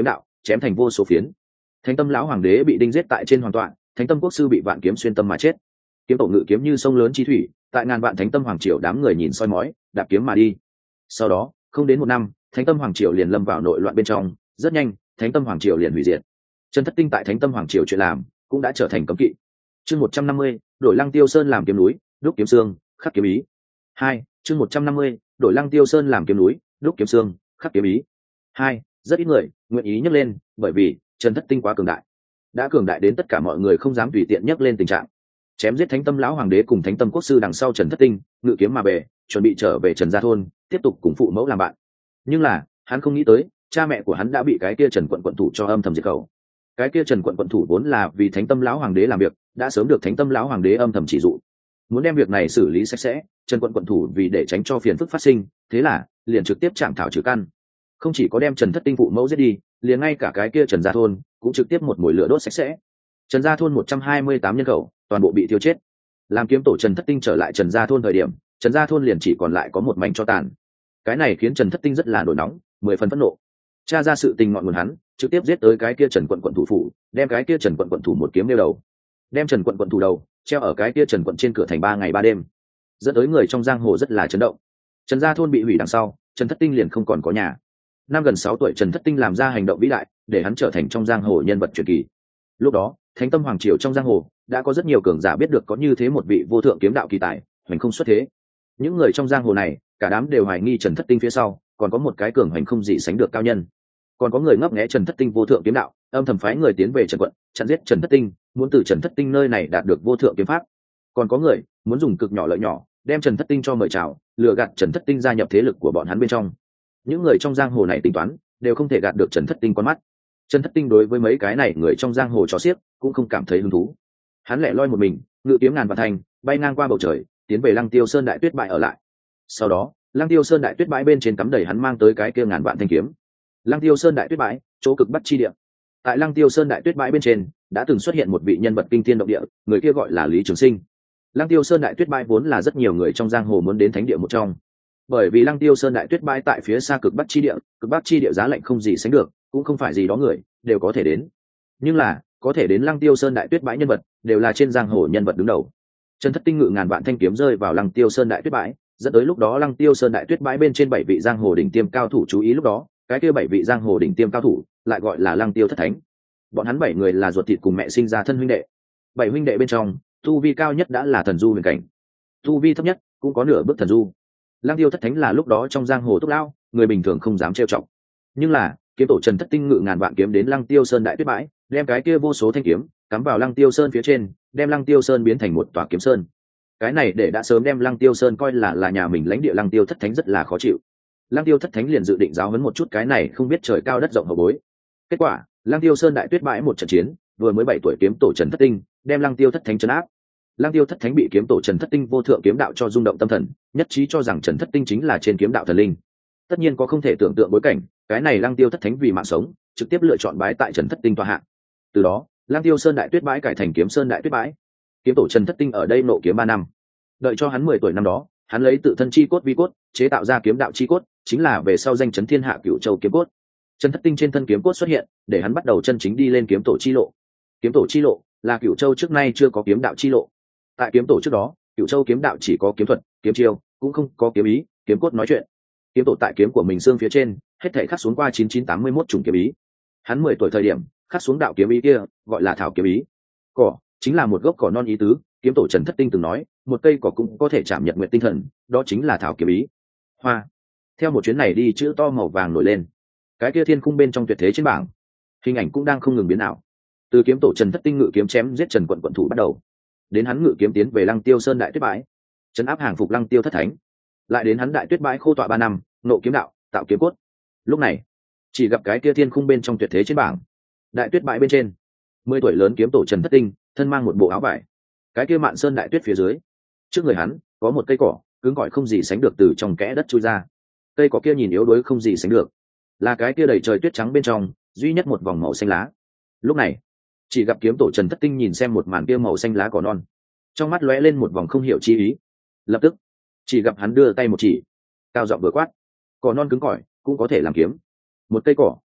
chém thành vô số phiến. Thánh tâm lão hoàng đế bị đinh giết tại trên hoàng tọa, thánh tâm quốc sư bị vạn kiếm xuyên tâm mà chết. Kiếm tổ ngự kiếm như sông lớn chi thủy, tại ngàn vạn thánh tâm hoàng triều đám người nhìn soi mói, đạp kiếm mà đi. Sau đó không đến một năm, thánh tâm hoàng triều liền lâm vào nội loạn bên trong, rất nhanh thánh tâm hoàng triều liền hủy diệt. Trần Thất Tinh tại thánh tâm hoàng triều chuyện làm cũng đã trở thành cấm kỵ. Chương 150, đổi Lăng Tiêu Sơn làm kiếm núi, đúc kiếm xương, khắc kiếm ý. 2, chương 150, đổi Lăng Tiêu Sơn làm kiếm núi, đúc kiếm xương, khắc kiếm ý. 2, rất ít người nguyện ý nhấc lên, bởi vì Trần Thất Tinh quá cường đại, đã cường đại đến tất cả mọi người không dám tùy tiện nhấc lên tình trạng. Chém giết thánh tâm lão hoàng đế cùng thánh tâm quốc sư đằng sau Trần Thất Tinh ngự kiếm mà về, chuẩn bị trở về Trần gia thôn tiếp tục cùng phụ mẫu làm bạn. Nhưng là hắn không nghĩ tới, cha mẹ của hắn đã bị cái kia Trần quận thủ cho âm thầm diệt khẩu. Cái kia Trần quận thủ vốn là vì thánh tâm lão hoàng đế làm việc, đã sớm được thánh tâm lão hoàng đế âm thầm chỉ dụ, muốn đem việc này xử lý sạch sẽ. Trần quận thủ vì để tránh cho phiền phức phát sinh, thế là liền trực tiếp chạm thảo trừ căn, không chỉ có đem Trần Thất Tinh phụ mẫu giết đi, liền ngay cả cái kia Trần gia thôn cũng trực tiếp một mồi lửa đốt sạch sẽ. Trần gia thôn 128 nhân khẩu toàn bộ bị thiêu chết. Làm kiếm tổ Trần Thất Tinh trở lại Trần gia thôn thời điểm, Trần gia thôn liền chỉ còn lại có một mảnh tro tàn. Cái này khiến Trần Thất Tinh rất là nổi nóng, 10 phần phẫn nộ. Tra ra sự tình ngọn nguồn hắn, trực tiếp giết tới cái kia Trần quận thủ phủ, đem cái kia Trần quận thủ một kiếm nêu đầu, đem Trần quận thủ đầu treo ở cái kia Trần quận trên cửa thành 3 ngày 3 đêm, dẫn tới người trong giang hồ rất là chấn động. Trần gia thôn bị hủy đằng sau, Trần Thất Tinh liền không còn có nhà. Năm gần 6 tuổi Trần Thất Tinh làm ra hành động vĩ đại, để hắn trở thành trong giang hồ nhân vật truyền kỳ. Lúc đó thánh tâm hoàng triều trong giang hồ đã có rất nhiều cường giả biết được có như thế một vị vô thượng kiếm đạo kỳ tài hoành không xuất thế. Những người trong giang hồ này cả đám đều hoài nghi Trần Thất Tinh phía sau còn có một cái cường hoành không gì sánh được cao nhân. Còn có người ngấp nghé Trần Thất Tinh vô thượng kiếm đạo, âm thầm phái người tiến về Trần quận chặn giết Trần Thất Tinh, muốn từ Trần Thất Tinh nơi này đạt được vô thượng kiếm pháp. Còn có người muốn dùng cực nhỏ lợi nhỏ đem Trần Thất Tinh cho mời chào, lừa gạt Trần Thất Tinh gia nhập thế lực của bọn hắn bên trong. Những người trong giang hồ này tính toán đều không thể gạt được Trần Thất Tinh con mắt. Trần Thất Tinh đối với mấy cái này người trong giang hồ chó xiếc cũng không cảm thấy hứng thú. Hắn lẻ loi một mình, ngự kiếm ngàn vạn thành, bay ngang qua bầu trời, tiến về Lăng Tiêu Sơn đại tuyết bãi ở lại. Sau đó, Lăng Tiêu Sơn đại tuyết bãi bên trên cắm đầy hắn mang tới cái kia ngàn vạn thanh kiếm. Lăng Tiêu Sơn đại tuyết bãi, chỗ cực bắc chi địa. Tại Lăng Tiêu Sơn đại tuyết bãi bên trên, đã từng xuất hiện một vị nhân vật kinh thiên động địa, người kia gọi là Lý Trường Sinh. Lăng Tiêu Sơn đại tuyết bãi vốn là rất nhiều người trong giang hồ muốn đến thánh địa một trong. Bởi vì Lăng Tiêu Sơn đại tuyết bãi tại phía xa cực bắc chi địa giá lạnh không gì sánh được, cũng không phải gì đó người đều có thể đến. Nhưng là có thể đến Lăng Tiêu Sơn đại tuyết bãi nhân vật đều là trên giang hồ nhân vật đứng đầu. Trần Thất Tinh ngự ngàn vạn thanh kiếm rơi vào Lăng Tiêu Sơn đại tuyết bãi, dẫn tới lúc đó Lăng Tiêu Sơn đại tuyết bãi bên trên 7 vị giang hồ đỉnh tiêm cao thủ chú ý. Lúc đó cái kia 7 vị giang hồ đỉnh tiêm cao thủ lại gọi là Lăng Tiêu thất thánh. Bọn hắn 7 người là ruột thịt cùng mẹ sinh ra thân huynh đệ. 7 huynh đệ bên trong, tu vi cao nhất đã là thần du huyền cảnh, tu vi thấp nhất cũng có nửa bước thần du. Lăng Tiêu thất thánh là lúc đó trong giang hồ túc lão, người bình thường không dám trêu chọc. Nhưng là kiếm tổ Trần Thất Tinh ngự ngàn vạn kiếm đến Lăng Tiêu Sơn đại tuyết bãi, đem cái kia vô số thanh kiếm cắm vào Lăng Tiêu Sơn phía trên, đem Lăng Tiêu Sơn biến thành một tòa kiếm sơn. Cái này để đã sớm đem Lăng Tiêu Sơn coi là nhà mình lãnh địa Lăng Tiêu thất thánh rất là khó chịu. Lăng Tiêu thất thánh liền dự định giáo huấn một chút cái này không biết trời cao đất rộng hậu bối. Kết quả Lăng Tiêu Sơn đại tuyết bãi một trận chiến, vừa mới 7 tuổi kiếm tổ Trần Thất Tinh đem Lăng Tiêu thất thánh trấn áp. Lăng Tiêu thất thánh bị kiếm tổ Trần Thất Tinh vô thượng kiếm đạo cho rung động tâm thần, nhất trí cho rằng Trần Thất Tinh chính là trên kiếm đạo thần linh. Tất nhiên có không thể tưởng tượng bối cảnh, cái này Lăng Tiêu thất thánh vì mạng sống, trực tiếp lựa chọn bái tại Trần Thất Tinh tọa hạ. Từ đó, Lăng Tiêu Sơn đại tuyết bãi cải thành Kiếm Sơn đại tuyết bãi. Kiếm tổ Trần Thất Tinh ở đây nộ kiếm 3 năm. Đợi cho hắn 10 tuổi năm đó, hắn lấy tự thân chi cốt vi cốt, chế tạo ra kiếm đạo chi cốt, chính là về sau danh chấn thiên hạ Cửu Châu kiếm cốt. Trần Thất Tinh trên thân kiếm cốt xuất hiện, để hắn bắt đầu chân chính đi lên kiếm tổ chi lộ. Kiếm tổ chi lộ là Cửu Châu trước nay chưa có kiếm đạo chi lộ. Tại kiếm tổ trước đó, Cửu Châu kiếm đạo chỉ có kiếm thuật, kiếm chiêu, cũng không có kiếm ý, kiếm cốt nói chuyện. Kiếm tổ tại kiếm của mình xương phía trên, hết thảy khắc xuống qua 9981 chủng kiếm ý. Hắn 10 tuổi thời điểm, khắc xuống đạo kiếm ý kia, gọi là thảo kiếm ý. Cỏ chính là một gốc cỏ non ý tứ, kiếm tổ Trần Thất Tinh từng nói, một cây cỏ cũng có thể chạm nhật nguyện tinh thần, đó chính là thảo kiếm ý. Hoa. Theo một chuyến này đi, chữ to màu vàng nổi lên. Cái kia thiên khung bên trong tuyệt thế trên bảng, hình ảnh cũng đang không ngừng biến ảo. Từ kiếm tổ Trần Thất Tinh ngự kiếm chém giết Trần quận thủ bắt đầu, đến hắn ngự kiếm tiến về Lăng Tiêu Sơn đại tuyết bãi, trấn áp hàng phục Lăng Tiêu thất thánh, lại đến hắn đại tuyết bãi khô tọa 3 năm, nộ kiếm đạo, tạo kiếm cốt. Lúc này, chỉ gặp cái kia thiên khung bên trong tuyệt thế trên bảng, đại tuyết bãi bên trên, 10 tuổi lớn kiếm tổ Trần Thất Tinh, thân mang một bộ áo vải. Cái kia mạn sơn đại tuyết phía dưới, trước người hắn có một cây cỏ, cứng cỏi không gì sánh được từ trong kẽ đất chui ra. Cây cỏ kia nhìn yếu đuối không gì sánh được, là cái kia đầy trời tuyết trắng bên trong duy nhất một vòng màu xanh lá. Lúc này, chỉ gặp kiếm tổ Trần Thất Tinh nhìn xem một màn kia màu xanh lá cỏ non, trong mắt lóe lên một vòng không hiểu chi ý. Lập tức, chỉ gặp hắn đưa tay một chỉ, cao giọng vừa quát: cỏ non cứng cỏi cũng có thể làm kiếm, một cây cỏ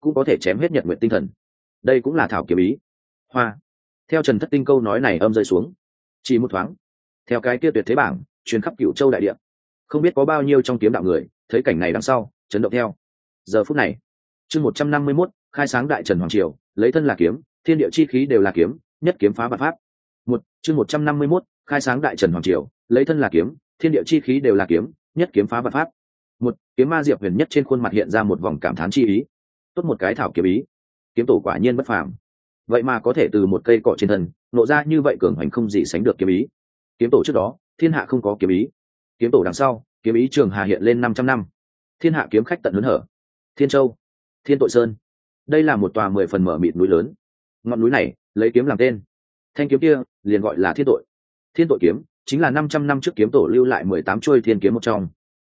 cũng có thể chém hết nhật nguyện tinh thần. Đây cũng là thảo kiếm ý. Hoa. Theo Trần Thất Tinh câu nói này âm rơi xuống, chỉ một thoáng, theo cái kia tuyệt thế bảng truyền khắp Cửu Châu đại địa, không biết có bao nhiêu trong kiếm đạo người thấy cảnh này đằng sau chấn động theo. Giờ phút này, chương 151, khai sáng đại Trần Hoàng Triều, lấy thân là kiếm, thiên địa chi khí đều là kiếm, nhất kiếm phá vạn pháp. Chương 151, khai sáng đại Trần Hoàng Triều, lấy thân là kiếm, thiên địa chi khí đều là kiếm, nhất kiếm phá vạn pháp. Kiếm ma Diệp Huyền nhất trên khuôn mặt hiện ra một vòng cảm thán chi ý. Tốt một cái thảo kiếm ý, kiếm tổ quả nhiên bất phàm. Vậy mà có thể từ một cây cọ trên thân nộ ra như vậy cường hành không gì sánh được kiếm ý. Kiếm tổ trước đó thiên hạ không có kiếm ý, kiếm tổ đằng sau kiếm ý trường hà hiện lên 500 năm, thiên hạ kiếm khách tận hớn hở. Thiên Châu, Thiên Tội Sơn, đây là một tòa 10 phần mở mịt núi lớn. Ngọn núi này lấy kiếm làm tên, thanh kiếm kia liền gọi là Thiên Tội. Thiên Tội kiếm chính là 500 năm trước kiếm tổ lưu lại 18 chuôi thiên kiếm một trong.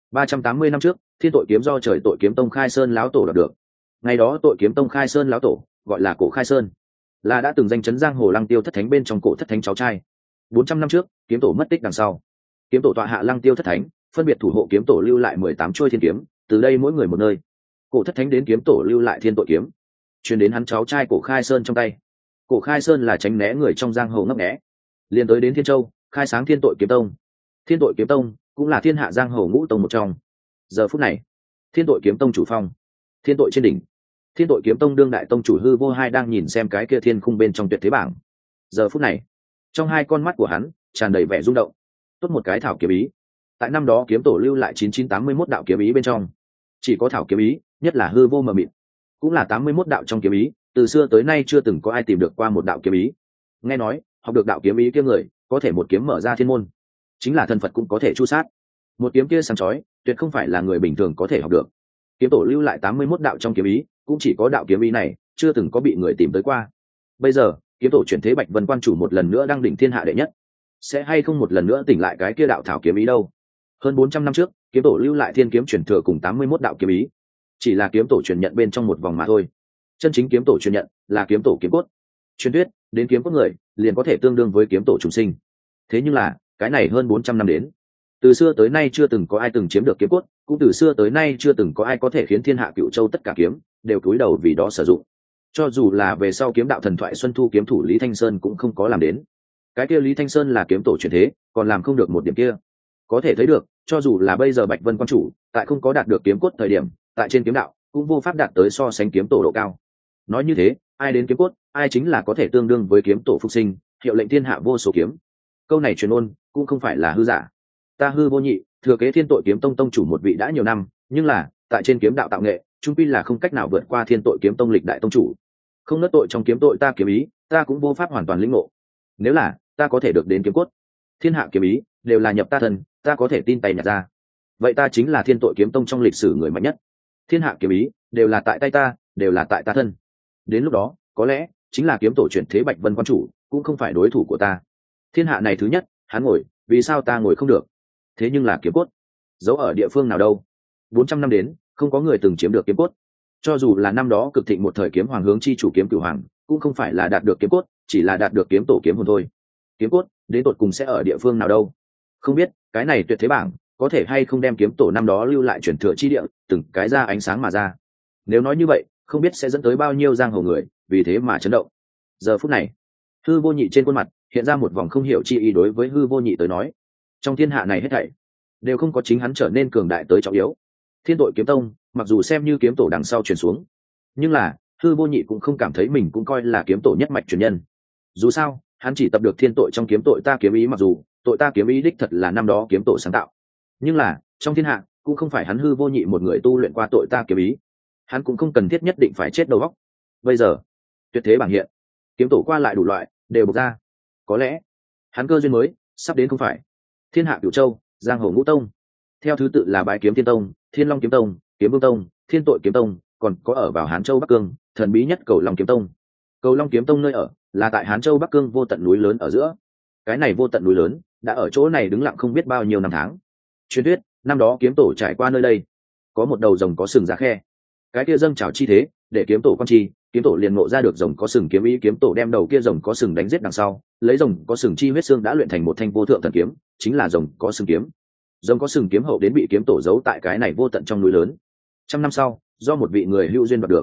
380 năm trước, Thiên Tội kiếm do Trời Tội kiếm tông Khai Sơn lão tổ đạt được. Ngày đó Tội kiếm tông Khai Sơn lão tổ gọi là Cổ Khai Sơn, là đã từng danh chấn giang hồ Lăng Tiêu Thất Thánh bên trong Cổ Thất Thánh cháu trai. 400 năm trước, kiếm tổ mất tích đằng sau, kiếm tổ tọa hạ Lăng Tiêu Thất Thánh, phân biệt thủ hộ kiếm tổ lưu lại 18 chuôi thiên kiếm, từ đây mỗi người một nơi. Cổ Thất Thánh đến kiếm tổ lưu lại Thiên Tội kiếm, truyền đến hắn cháu trai Cổ Khai Sơn trong tay. Cổ Khai Sơn là tránh né người trong giang hồ ngấp nghé, liền tới đến Thiên Châu, khai sáng Thiên Tội kiếm tông. Thiên Tội kiếm tông cũng là thiên hạ giang hồ ngũ tông một trong. Giờ phút này, Thiên Tội kiếm tông chủ phong, Thiên Tội trên đỉnh, Thiên Tội kiếm tông đương đại tông chủ Hư Vô Hai đang nhìn xem cái kia thiên khung bên trong tuyệt thế bảng. Giờ phút này, trong hai con mắt của hắn tràn đầy vẻ rung động. Tốt một cái thảo kiếm ý. Tại năm đó kiếm tổ lưu lại 9981 đạo kiếm ý bên trong, chỉ có thảo kiếm ý nhất là hư vô mờ mịt, cũng là 81 đạo trong kiếm ý, từ xưa tới nay chưa từng có ai tìm được qua một đạo kiếm ý. Nghe nói học được đạo kiếm ý kia người có thể một kiếm mở ra thiên môn, chính là thân Phật cũng có thể chu sát. Một kiếm kia sáng chói, tuyệt không phải là người bình thường có thể học được. Kiếm tổ lưu lại 81 đạo trong kiếm ý, cũng chỉ có đạo kiếm ý này chưa từng có bị người tìm tới qua. Bây giờ kiếm tổ chuyển thế Bạch Vân quan chủ một lần nữa đăng đỉnh thiên hạ đệ nhất, sẽ hay không một lần nữa tỉnh lại cái kia đạo thảo kiếm ý đâu. Hơn 400 năm trước, kiếm tổ lưu lại thiên kiếm truyền thừa cùng 81 đạo kiếm ý, chỉ là kiếm tổ truyền nhận bên trong một vòng mà thôi. Chân chính kiếm tổ truyền nhận là kiếm tổ kiếm cốt. Truyền thuyết đến kiếm cốt người liền có thể tương đương với kiếm tổ trùng sinh. Thế nhưng là cái này hơn 400 năm đến, từ xưa tới nay chưa từng có ai từng chiếm được kiếm cốt, cũng từ xưa tới nay chưa từng có ai có thể khiến thiên hạ Cửu Châu tất cả kiếm đều cúi đầu vì đó sử dụng. Cho dù là về sau kiếm đạo thần thoại Xuân Thu kiếm thủ Lý Thanh Sơn cũng không có làm đến. Cái kia Lý Thanh Sơn là kiếm tổ truyền thế, còn làm không được một điểm kia. Có thể thấy được, cho dù là bây giờ Bạch Vân quan chủ, tại không có đạt được kiếm cốt thời điểm, tại trên kiếm đạo cũng vô pháp đạt tới so sánh kiếm tổ độ cao. Nói như thế, ai đến kiếm cốt, ai chính là có thể tương đương với kiếm tổ phục sinh, hiệu lệnh thiên hạ vô số kiếm. Câu này truyền ôn cũng không phải là hư giả. Ta Hư Vô Nhị, thừa kế Thiên Tội kiếm tông tông chủ một vị đã nhiều năm, nhưng là tại trên kiếm đạo tạo nghệ, trung quy là không cách nào vượt qua Thiên Tội kiếm tông lịch đại tông chủ. Không nớt tội trong kiếm tội ta kiếm ý, ta cũng vô pháp hoàn toàn lĩnh ngộ. Nếu là ta có thể được đến kiếm cốt, thiên hạ kiếm ý đều là nhập ta thân, ta có thể tin tay nhặt ra. Vậy ta chính là Thiên Tội kiếm tông trong lịch sử người mạnh nhất. Thiên hạ kiếm ý đều là tại tay ta, đều là tại ta thân. Đến lúc đó, có lẽ chính là kiếm tổ chuyển thế Bạch Vân quan chủ cũng không phải đối thủ của ta. Thiên hạ này thứ nhất, hắn ngồi, vì sao ta ngồi không được? Thế nhưng là kiếm cốt giấu ở địa phương nào đâu? 400 năm đến, không có người từng chiếm được kiếm cốt. Cho dù là năm đó cực thịnh một thời kiếm hoàng hướng chi chủ kiếm cửu hoàng, cũng không phải là đạt được kiếm cốt, chỉ là đạt được kiếm tổ kiếm hồn thôi. Kiếm cốt đến tột cùng sẽ ở địa phương nào đâu? Không biết, cái này tuyệt thế bảng có thể hay không đem kiếm tổ năm đó lưu lại truyền thừa chi địa từng cái ra ánh sáng mà ra. Nếu nói như vậy, không biết sẽ dẫn tới bao nhiêu giang hồ người vì thế mà chấn động. Giờ phút này, Hư Vô Nhị trên khuôn mặt hiện ra một vòng không hiểu chi ý. Đối với Hư Vô Nhị tới nói, trong thiên hạ này hết thảy đều không có chính hắn trở nên cường đại tới trọng yếu. Thiên Tội kiếm tông mặc dù xem như kiếm tổ đằng sau truyền xuống, nhưng là Hư Vô Nhị cũng không cảm thấy mình cũng coi là kiếm tổ nhất mạch truyền nhân. Dù sao hắn chỉ tập được thiên tội trong kiếm tội ta kiếm ý, mặc dù tội ta kiếm ý đích thật là năm đó kiếm tổ sáng tạo, nhưng là trong thiên hạ cũng không phải hắn Hư Vô Nhị một người tu luyện qua tội ta kiếm ý. Hắn cũng không cần thiết nhất định phải chết đầu óc. Bây giờ tuyệt thế bảng hiện, kiếm tổ qua lại đủ loại đều bộc ra, có lẽ hắn cơ duyên mới sắp đến không phải? Thiên hạ Cửu Châu, giang hồ ngũ tông, theo thứ tự là Bái Kiếm Thiên Tông, Thiên Long Kiếm Tông, Kiếm Vương Tông, Thiên Tội Kiếm Tông, còn có ở vào Hán Châu Bắc Cương thần bí nhất Cầu Long Kiếm Tông. Cầu Long Kiếm Tông nơi ở là tại Hán Châu Bắc Cương vô tận núi lớn ở giữa. Cái này vô tận núi lớn đã ở chỗ này đứng lặng không biết bao nhiêu năm tháng. Truyền thuyết năm đó kiếm tổ trải qua nơi đây, có một đầu rồng có sừng ra khe, cái kia dâng trào chi thế để kiếm tổ quan chi, kiếm tổ liền ngộ ra được rồng có sừng kiếm ý. Kiếm tổ đem đầu kia rồng có sừng đánh giết đằng sau, lấy rồng có sừng chi huyết xương đã luyện thành một thanh vô thượng thần kiếm, chính là rồng có sừng kiếm. Rồng có sừng kiếm hậu đến bị kiếm tổ giấu tại cái này vô tận trong núi lớn. Trăm năm sau, do một vị người hữu duyên đoạt được,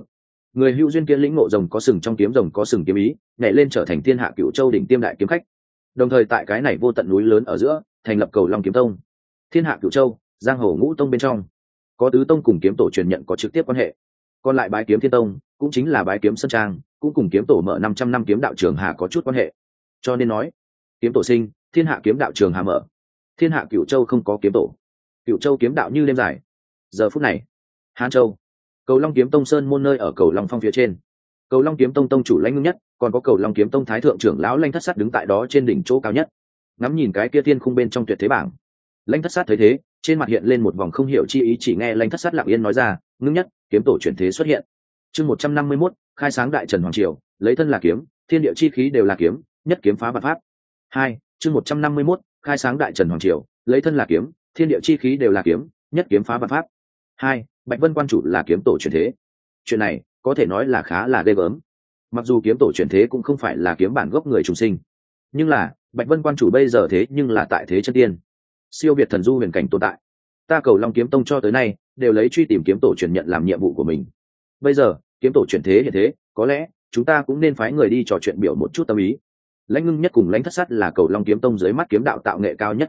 người hữu duyên kia lĩnh ngộ rồng có sừng trong kiếm rồng có sừng kiếm ý, nhảy lên trở thành thiên hạ cựu châu đỉnh tiêm đại kiếm khách, đồng thời tại cái này vô tận núi lớn ở giữa thành lập cầu long kiếm tông. Thiên hạ cựu châu, giang hồ ngũ tông bên trong có tứ tông cùng kiếm tổ truyền nhận có trực tiếp quan hệ, còn lại bái kiếm thiên tông cũng chính là bái kiếm sơn trang cũng cùng kiếm tổ mở 500 năm kiếm đạo trường hà có chút quan hệ. Cho nên nói kiếm tổ sinh, thiên hạ kiếm đạo trường hà mở. Thiên hạ cựu châu không có kiếm tổ, cựu châu kiếm đạo như đêm dài. Giờ phút này Hán Châu, cầu long kiếm tông sơn môn nơi ở cầu long phong phía trên, cầu long kiếm tông tông chủ Lãnh Ngưng Nhất, còn có cầu long kiếm tông thái thượng trưởng lão Lãnh Thất Sát đứng tại đó trên đỉnh chỗ cao nhất, ngắm nhìn cái kia thiên khung bên trong tuyệt thế bảng. Lãnh Thất Sát thấy thế, trên mặt hiện lên một vòng không hiểu chi ý, chỉ nghe Lãnh Thất Sát lặng yên nói ra: Ngưng Nhất, kiếm tổ chuyển thế xuất hiện. Chương 151, khai sáng đại Trần Hoàng Triều, lấy thân là kiếm, thiên địa chi khí đều là kiếm, nhất kiếm phá vạn pháp. 2. Chương 151, khai sáng đại Trần Hoàng Triều, lấy thân là kiếm, thiên địa chi khí đều là kiếm, nhất kiếm phá vạn pháp. 2. Bạch Vân quan chủ là kiếm tổ chuyển thế. Chuyện này có thể nói là khá là ghê gớm. Mặc dù kiếm tổ chuyển thế cũng không phải là kiếm bản gốc người trùng sinh, nhưng là Bạch Vân quan chủ bây giờ thế nhưng là tại thế chân tiên, siêu việt thần du huyền cảnh tồn tại. Ta cầu long kiếm tông cho tới nay đều lấy truy tìm kiếm tổ truyền nhận làm nhiệm vụ của mình. Bây giờ kiếm tổ chuyển thế hiện thế, có lẽ chúng ta cũng nên phái người đi trò chuyện biểu một chút tâm ý. Lãnh Ngưng Nhất cùng Lãnh Thất Sát là cầu long kiếm tông dưới mắt kiếm đạo tạo nghệ cao nhất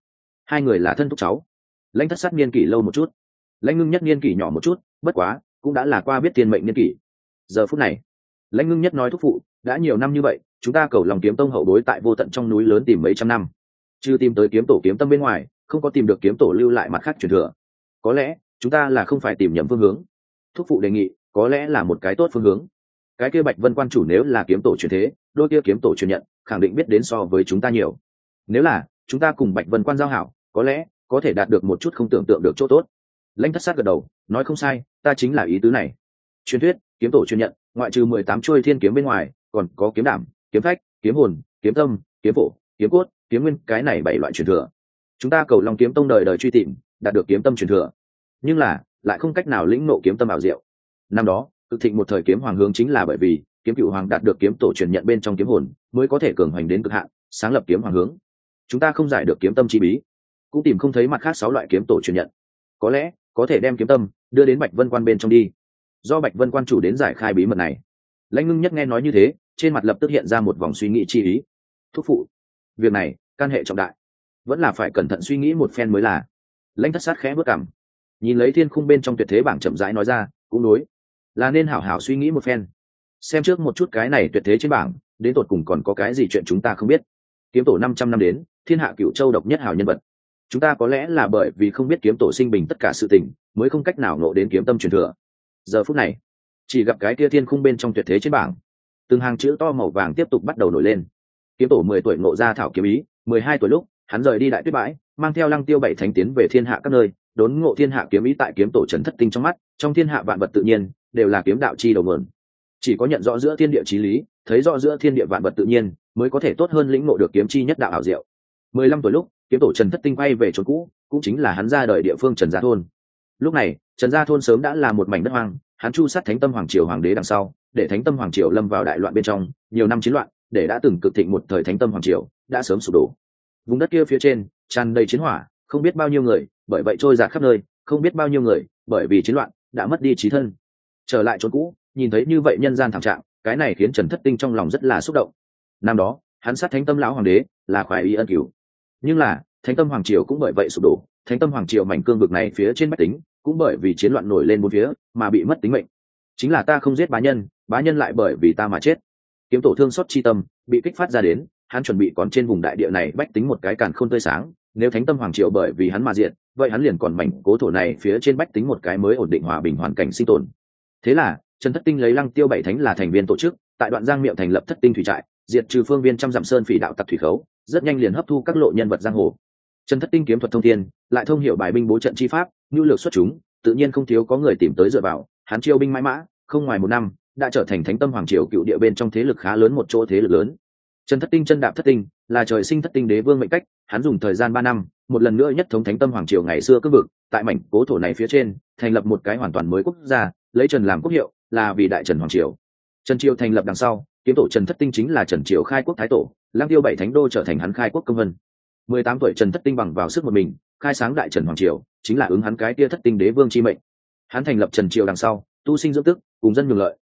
hai người là thân thúc cháu. Lãnh Thất Sát niên kỷ lâu một chút, Lãnh Ngưng Nhất niên kỷ nhỏ một chút, bất quá cũng đã là qua biết tiên mệnh niên kỷ. Giờ phút này Lãnh Ngưng Nhất nói thúc phụ, đã nhiều năm như vậy chúng ta cầu long kiếm tông hậu bối tại vô tận trong núi lớn tìm mấy trăm năm, chưa tìm tới kiếm tổ kiếm tâm bên ngoài, không có tìm được kiếm tổ lưu lại mặt khác truyền thừa. Có lẽ chúng ta là không phải tìm nhầm phương hướng. Thúc phụ đề nghị có lẽ là một cái tốt phương hướng. Cái kia Bạch Vân quan chủ nếu là kiếm tổ truyền thế, đôi kia kiếm tổ truyền nhận khẳng định biết đến so với chúng ta nhiều. Nếu là chúng ta cùng Bạch Vân quan giao hảo, có lẽ có thể đạt được một chút không tưởng tượng được chỗ tốt. Lãnh Thất Sát gật đầu nói không sai, ta chính là ý tứ này. Truyền thuyết kiếm tổ truyền nhận ngoại trừ 18 chuôi thiên kiếm bên ngoài, còn có kiếm đảm, kiếm phách, kiếm hồn, kiếm tâm, kiếm phổ, kiếm cốt, kiếm nguyên, cái này 7 loại truyền thừa. Chúng ta cầu long kiếm tông đời đời truy tìm, đạt được kiếm tâm truyền thừa, nhưng là lại không cách nào lĩnh ngộ kiếm tâm ảo diệu. Năm đó cực thịnh một thời kiếm hoàng hướng chính là bởi vì kiếm cựu hoàng đạt được kiếm tổ truyền nhận bên trong kiếm hồn, mới có thể cường hoành đến cực hạn, sáng lập kiếm hoàng hướng. Chúng ta không giải được kiếm tâm chi bí, cũng tìm không thấy mặt khác 6 loại kiếm tổ truyền nhận. Có lẽ có thể đem kiếm tâm đưa đến Bạch Vân quan bên trong đi, do Bạch Vân quan chủ đến giải khai bí mật này. Lãnh Ngưng Nhất nghe nói như thế, trên mặt lập tức hiện ra một vòng suy nghĩ chi ý. Thúc phụ, việc này can hệ trọng đại, vẫn là phải cẩn thận suy nghĩ một phen mới là. Lãnh Thất Sát khẽ bước cằm, nhìn lấy thiên khung bên trong tuyệt thế bảng chậm rãi nói ra: cũng đối, là nên hảo hảo suy nghĩ một phen, xem trước một chút cái này tuyệt thế trên bảng đến tột cùng còn có cái gì chuyện chúng ta không biết. Kiếm tổ 500 năm đến, thiên hạ cửu châu độc nhất hảo nhân vật, chúng ta có lẽ là bởi vì không biết kiếm tổ sinh bình tất cả sự tình, mới không cách nào ngộ đến kiếm tâm truyền thừa. Giờ phút này chỉ gặp cái kia thiên khung bên trong tuyệt thế trên bảng, từng hàng chữ to màu vàng tiếp tục bắt đầu nổi lên. Kiếm tổ 10 tuổi ngộ ra thảo kiếm ý, 12 tuổi lúc hắn rời đi đại tuyết bãi, mang theo Lăng Tiêu 7 thánh tiến về thiên hạ các nơi, đốn ngộ thiên hạ kiếm ý. Tại kiếm tổ Trần Thất Tinh trong mắt, trong thiên hạ vạn vật tự nhiên đều là kiếm đạo chi đầu nguồn. Chỉ có nhận rõ giữa thiên địa chí lý, thấy rõ giữa thiên địa vạn vật tự nhiên, mới có thể tốt hơn lĩnh ngộ được kiếm chi nhất đạo ảo diệu. 15 tuổi lúc kiếm tổ Trần Thất Tinh quay về chốn cũ, cũng chính là hắn ra đời địa phương Trần Gia thôn. Lúc này Trần Gia thôn sớm đã là một mảnh đất hoang, hắn chu sát Thánh Tâm Hoàng Triều hoàng đế đằng sau, để Thánh Tâm Hoàng Triều lâm vào đại loạn bên trong, nhiều năm chiến loạn, để đã từng cực thịnh một thời Thánh Tâm Hoàng Triều đã sớm sụp đổ. Vùng đất kia phía trên tràn đầy chiến hỏa, không biết bao nhiêu người bởi vậy trôi dạt khắp nơi, không biết bao nhiêu người bởi vì chiến loạn đã mất đi chí thân. Trở lại chốn cũ, nhìn thấy như vậy nhân gian thảm trạng, cái này khiến Trần Thất Tinh trong lòng rất là xúc động. Năm đó hắn sát Thánh Tâm lão hoàng đế là khoái ý ân cứu, nhưng là Thánh Tâm Hoàng Triều cũng bởi vậy sụp đổ. Thánh Tâm Hoàng Triều mảnh cương vực này phía trên bách tính cũng bởi vì chiến loạn nổi lên bốn phía mà bị mất tính mệnh. Chính là ta không giết bá nhân lại bởi vì ta mà chết. Kiếm tổ thương xót chi tâm bị kích phát ra đến, hắn chuẩn bị còn trên vùng đại địa này bách tính một cái càn khôn tươi sáng. Nếu Thánh Tâm Hoàng Triều bởi vì hắn mà diệt, vậy hắn liền còn mảnh cố thổ này phía trên bách tính một cái mới ổn định hòa bình hoàn cảnh sinh tồn. Thế là Trần Thất Tinh lấy Lăng Tiêu 7 thánh là thành viên tổ chức, tại đoạn Giang Miệng thành lập Thất Tinh thủy trại, diệt trừ phương viên trăm dặm sơn phỉ đạo tặc thủy khấu, rất nhanh liền hấp thu các lộ nhân vật giang hồ. Trần Thất Tinh kiếm thuật thông thiên, lại thông hiểu bài binh bố trận chi pháp, nhu lược xuất chúng, tự nhiên không thiếu có người tìm tới dựa vào. Hắn chiêu binh mãi mã, không ngoài một năm đã trở thành Thánh Tâm Hoàng Triều cựu địa bên trong thế lực khá lớn một chỗ thế lực lớn. Trần Thất Tinh chân đạp Thất Tinh, là trời sinh Thất Tinh đế vương mệnh cách, hắn dùng thời gian 3 năm, một lần nữa nhất thống Thánh Tâm Hoàng Triều ngày xưa cương vực, tại mảnh cố thổ này phía trên, thành lập một cái hoàn toàn mới quốc gia, lấy Trần làm quốc hiệu, là vì Đại Trần Hoàng Triều. Trần Triều thành lập đằng sau, kiếm tổ Trần Thất Tinh chính là Trần Triều khai quốc thái tổ, Lăng Tiêu 7 thánh đô trở thành hắn khai quốc công vân. 18 tuổi Trần Thất Tinh bằng vào sức một mình, khai sáng Đại Trần Hoàng Triều, chính là ứng hắn cái tia Thất Tinh đế vương chi mệnh. Hắn thành lập Trần Triều đằng sau, tu sinh dưỡng tức, cùng dân nhường lợi,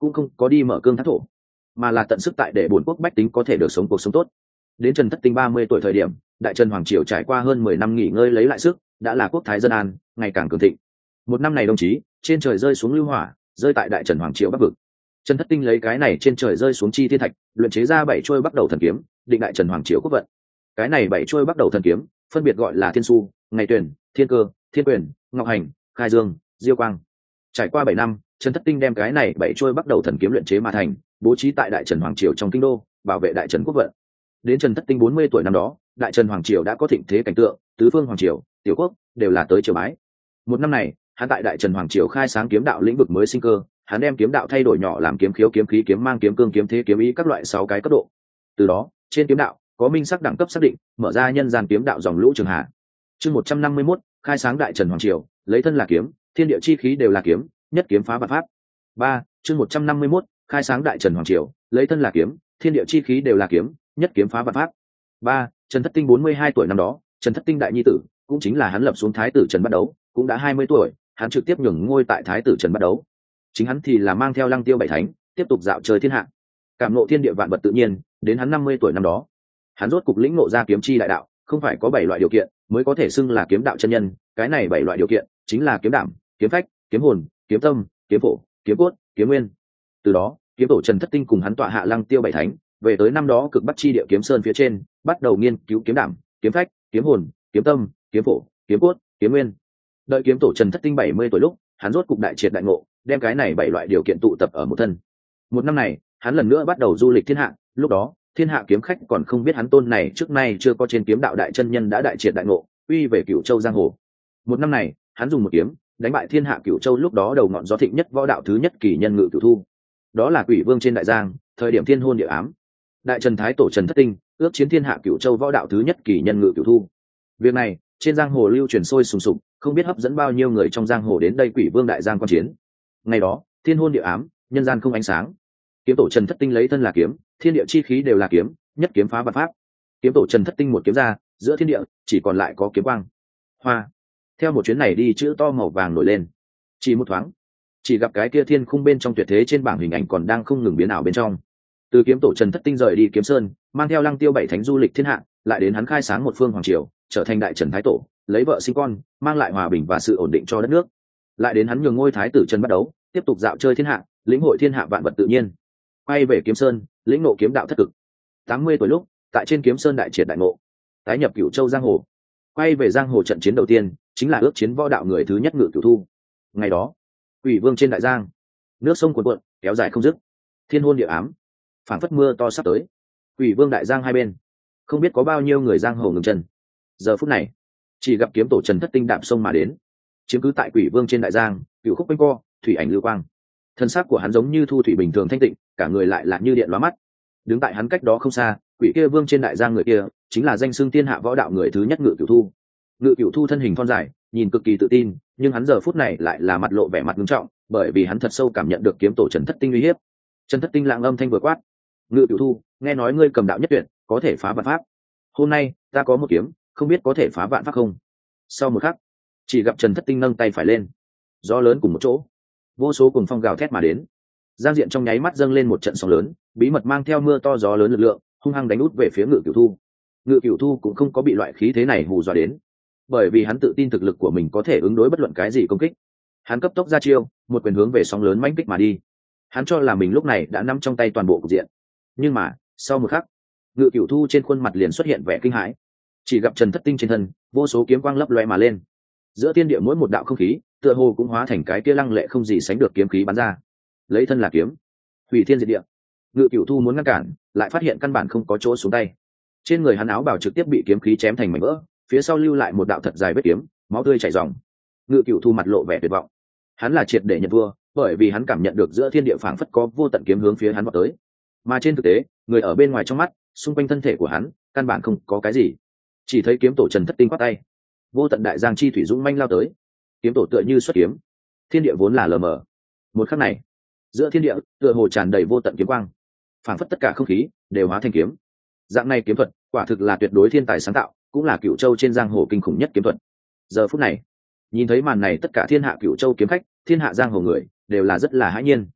cũng không có đi mở cương thác thổ, mà là tận sức tại để bổn quốc bách tính có thể được sống cuộc sống tốt. Đến Trần Thất Tinh 30 tuổi thời điểm, đại Trần hoàng triều trải qua hơn 10 năm nghỉ ngơi lấy lại sức, đã là quốc thái dân an, ngày càng cường thịnh. Một năm này đồng chí, trên trời rơi xuống lưu hỏa, rơi tại đại Trần hoàng triều bắc vực. Trần Thất Tinh lấy cái này trên trời rơi xuống chi thiên thạch, luyện chế ra 7 chuôi bắt đầu thần kiếm, định đại Trần hoàng triều quốc vận. Cái này 7 chuôi bắt đầu thần kiếm, phân biệt gọi là Thiên Su, Ngày Tuyển, Thiên Cơ, Thiên Quyền, Ngọc Hành, Khai Dương, Diêu Quang. Trải qua 7 năm, Trần Thất Tinh đem cái này 7 chuôi bắt đầu thần kiếm luyện chế mà thành, bố trí tại đại Trần hoàng triều trong kinh đô, bảo vệ đại Trần quốc vận. Đến Trần Thất Tinh 40 tuổi năm đó, đại Trần hoàng triều đã có thịnh thế cảnh tượng, tứ phương hoàng triều, tiểu quốc đều là tới triều bái. Một năm này, hắn tại đại Trần hoàng triều khai sáng kiếm đạo lĩnh vực mới sinh cơ, hắn đem kiếm đạo thay đổi nhỏ làm kiếm khiếu, kiếm khí, kiếm mang, kiếm cương, kiếm thế, kiếm ý các loại 6 cái cấp độ. Từ đó, trên kiếm đạo có minh sắc đẳng cấp xác định, mở ra nhân gian kiếm đạo dòng lũ trường hạ. Chương 151, khai sáng đại Trần hoàng triều, lấy thân là kiếm, thiên địa chi khí đều là kiếm, nhất kiếm phá vạn pháp. 3. Chương 151, khai sáng đại Trần hoàng triều, lấy thân là kiếm, thiên địa chi khí đều là kiếm, nhất kiếm phá vạn pháp. 3. Trần Thất Tinh 42 tuổi năm đó, Trần Thất Tinh đại nhi tử, cũng chính là hắn lập xuống thái tử Trần Bắt Đấu, cũng đã 20 tuổi, hắn trực tiếp nhường ngôi tại thái tử Trần Bắt Đấu. Chính hắn thì là mang theo Lăng Tiêu bảy thánh, tiếp tục dạo chơi thiên hạ, cảm ngộ thiên địa vạn vật tự nhiên. Đến hắn 50 tuổi năm đó, hắn rốt cục lĩnh ngộ ra kiếm chi đại đạo, không phải có 7 loại điều kiện mới có thể xưng là kiếm đạo chân nhân, cái này 7 loại điều kiện chính là kiếm đảm, kiếm phách, kiếm hồn, kiếm tâm, kiếm phổ, kiếm cốt, kiếm nguyên. Từ đó, kiếm tổ Trần Thất Tinh cùng hắn tọa hạ Lăng Tiêu bảy thánh, về tới năm đó cực bắc chi địa kiếm sơn phía trên, bắt đầu nghiên cứu kiếm đảm, kiếm phách, kiếm hồn, kiếm tâm, kiếm phổ, kiếm cốt, kiếm nguyên. Đợi kiếm tổ Trần Thất Tinh 70 tuổi lúc, hắn rốt cục đại triệt đại ngộ, đem cái này 7 loại điều kiện tụ tập ở một thân. Một năm này, hắn lần nữa bắt đầu du lịch thiên hạ, lúc đó, thiên hạ kiếm khách còn không biết hắn tôn này trước nay chưa có trên kiếm đạo đại chân nhân đã đại triệt đại ngộ, uy về Cửu Châu giang hồ. Một năm này, hắn dùng một kiếm đánh bại thiên hạ Cửu Châu lúc đó đầu ngọn gió thịnh nhất võ đạo thứ nhất kỳ nhân Ngự Cửu Thu. Đó là Quỷ Vương trên đại giang, thời điểm thiên hôn địa ám. Đại Trần thái tổ Trần Thất Tinh ước chiến thiên hạ Cửu Châu võ đạo thứ nhất kỳ nhân Ngự Cửu Thu. Việc này, trên giang hồ lưu truyền sôi sùng sục, không biết hấp dẫn bao nhiêu người trong giang hồ đến đây Quỷ Vương đại giang quan chiến. Ngày đó, thiên hôn địa ám, nhân gian không ánh sáng. Kiếm tổ Trần Thất Tinh lấy thân là kiếm, thiên địa chi khí đều là kiếm, nhất kiếm phá vạn pháp. Kiếm tổ Trần Thất Tinh một kiếm ra, giữa thiên địa chỉ còn lại có kiếm quang. Hoa. Theo một chuyến này đi, chữ to màu vàng nổi lên. Chỉ một thoáng, chỉ gặp cái kia thiên khung bên trong tuyệt thế trên bảng hình ảnh còn đang không ngừng biến ảo bên trong. Từ kiếm tổ Trần Thất Tinh rời đi kiếm sơn, mang theo Lăng Tiêu bảy thánh du lịch thiên hạ, lại đến hắn khai sáng một phương hoàng triều, trở thành đại Trần thái tổ, lấy vợ sinh con, mang lại hòa bình và sự ổn định cho đất nước. Lại đến hắn nhường ngôi thái tử Trần Bắt Đấu, tiếp tục dạo chơi thiên hạ, lĩnh hội thiên hạ vạn vật tự nhiên. Quay về kiếm sơn, lĩnh ngộ kiếm đạo thất cực. 80 tuổi lúc, tại trên kiếm sơn đại triệt đại ngộ, tái nhập Cửu Châu giang hồ. Quay về giang hồ trận chiến đầu tiên, chính là ước chiến võ đạo người thứ nhất Ngự Cửu Thu. Ngày đó, Quỷ Vương trên đại giang, nước sông cuồn cuộn, kéo dài không dứt, thiên hôn địa ám, phảng phất mưa to sắp tới. Quỷ Vương đại giang hai bên, không biết có bao nhiêu người giang hồ ngừng chân. Giờ phút này, chỉ gặp kiếm tổ Trần Thất Tinh đạp sông mà đến, chiếm cứ tại Quỷ Vương trên đại giang, cửu khúc quanh co, thủy ảnh lưu quang. Thân xác của hắn giống như thu thủy bình thường thanh tịnh, cả người lại là như điện lóa mắt. Đứng tại hắn cách đó không xa, Quỷ kia Vương trên đại giang người kia, chính là danh xưng thiên hạ võ đạo người thứ nhất Ngự Cửu Thu. Ngự Cửu Thu thân hình thon dài, nhìn cực kỳ tự tin, nhưng hắn giờ phút này lại là mặt lộ vẻ mặt nghiêm trọng, bởi vì hắn thật sâu cảm nhận được kiếm tổ Trần Thất Tinh uy hiếp. Trần Thất Tinh lặng âm thanh vừa quát: "Ngự Cửu Thu, nghe nói ngươi cầm đạo nhất tuyệt, có thể phá vạn pháp. Hôm nay, ta có một kiếm, không biết có thể phá vạn pháp không?" Sau một khắc, chỉ gặp Trần Thất Tinh nâng tay phải lên, gió lớn cùng một chỗ, vô số cuồng phong gào thét mà đến. Giang diện trong nháy mắt dâng lên một trận sóng lớn, bí mật mang theo mưa to gió lớn lực lượng, hung hăng đánh út về phía Ngự Cửu Thu. Ngự Cửu Thu cũng không có bị loại khí thế này hù dọa đến, bởi vì hắn tự tin thực lực của mình có thể ứng đối bất luận cái gì công kích. Hắn cấp tốc ra chiêu, một quyền hướng về sóng lớn mãnh kích mà đi. Hắn cho là mình lúc này đã nắm trong tay toàn bộ cục diện, nhưng mà sau một khắc, Ngự Cửu Thu trên khuôn mặt liền xuất hiện vẻ kinh hãi. Chỉ gặp Trần Thất Tinh trên thân, vô số kiếm quang lấp loe mà lên, giữa thiên địa mỗi một đạo không khí, tựa hồ cũng hóa thành cái kia lăng lệ không gì sánh được kiếm khí bắn ra. Lấy thân là kiếm, hủy thiên diệt địa. Ngự Cửu Thu muốn ngăn cản, lại phát hiện căn bản không có chỗ xuống tay. Trên người hắn áo bào trực tiếp bị kiếm khí chém thành mảnh vỡ, phía sau lưu lại một đạo thật dài vết kiếm, máu tươi chảy ròng. Ngự Cửu Thu mặt lộ vẻ tuyệt vọng. Hắn là triệt để nhận thua, bởi vì hắn cảm nhận được giữa thiên địa phảng phất có vô tận kiếm hướng phía hắn vọt tới. Mà trên thực tế, người ở bên ngoài trong mắt, xung quanh thân thể của hắn, căn bản không có cái gì. Chỉ thấy kiếm tổ Trần Thất Tinh quát tay, vô tận đại giang chi thủy dũng manh lao tới. Kiếm tổ tựa như xuất kiếm, thiên địa vốn là lờ mờ. Một khắc này, giữa thiên địa tựa hồ tràn đầy vô tận kiếm quang, phảng phất tất cả không khí đều hóa thành kiếm. Dạng này kiếm thuật, quả thực là tuyệt đối thiên tài sáng tạo, cũng là Cửu Châu trên giang hồ kinh khủng nhất kiếm thuật. Giờ phút này, nhìn thấy màn này, tất cả thiên hạ Cửu Châu kiếm khách, thiên hạ giang hồ người, đều là rất là hãi nhiên.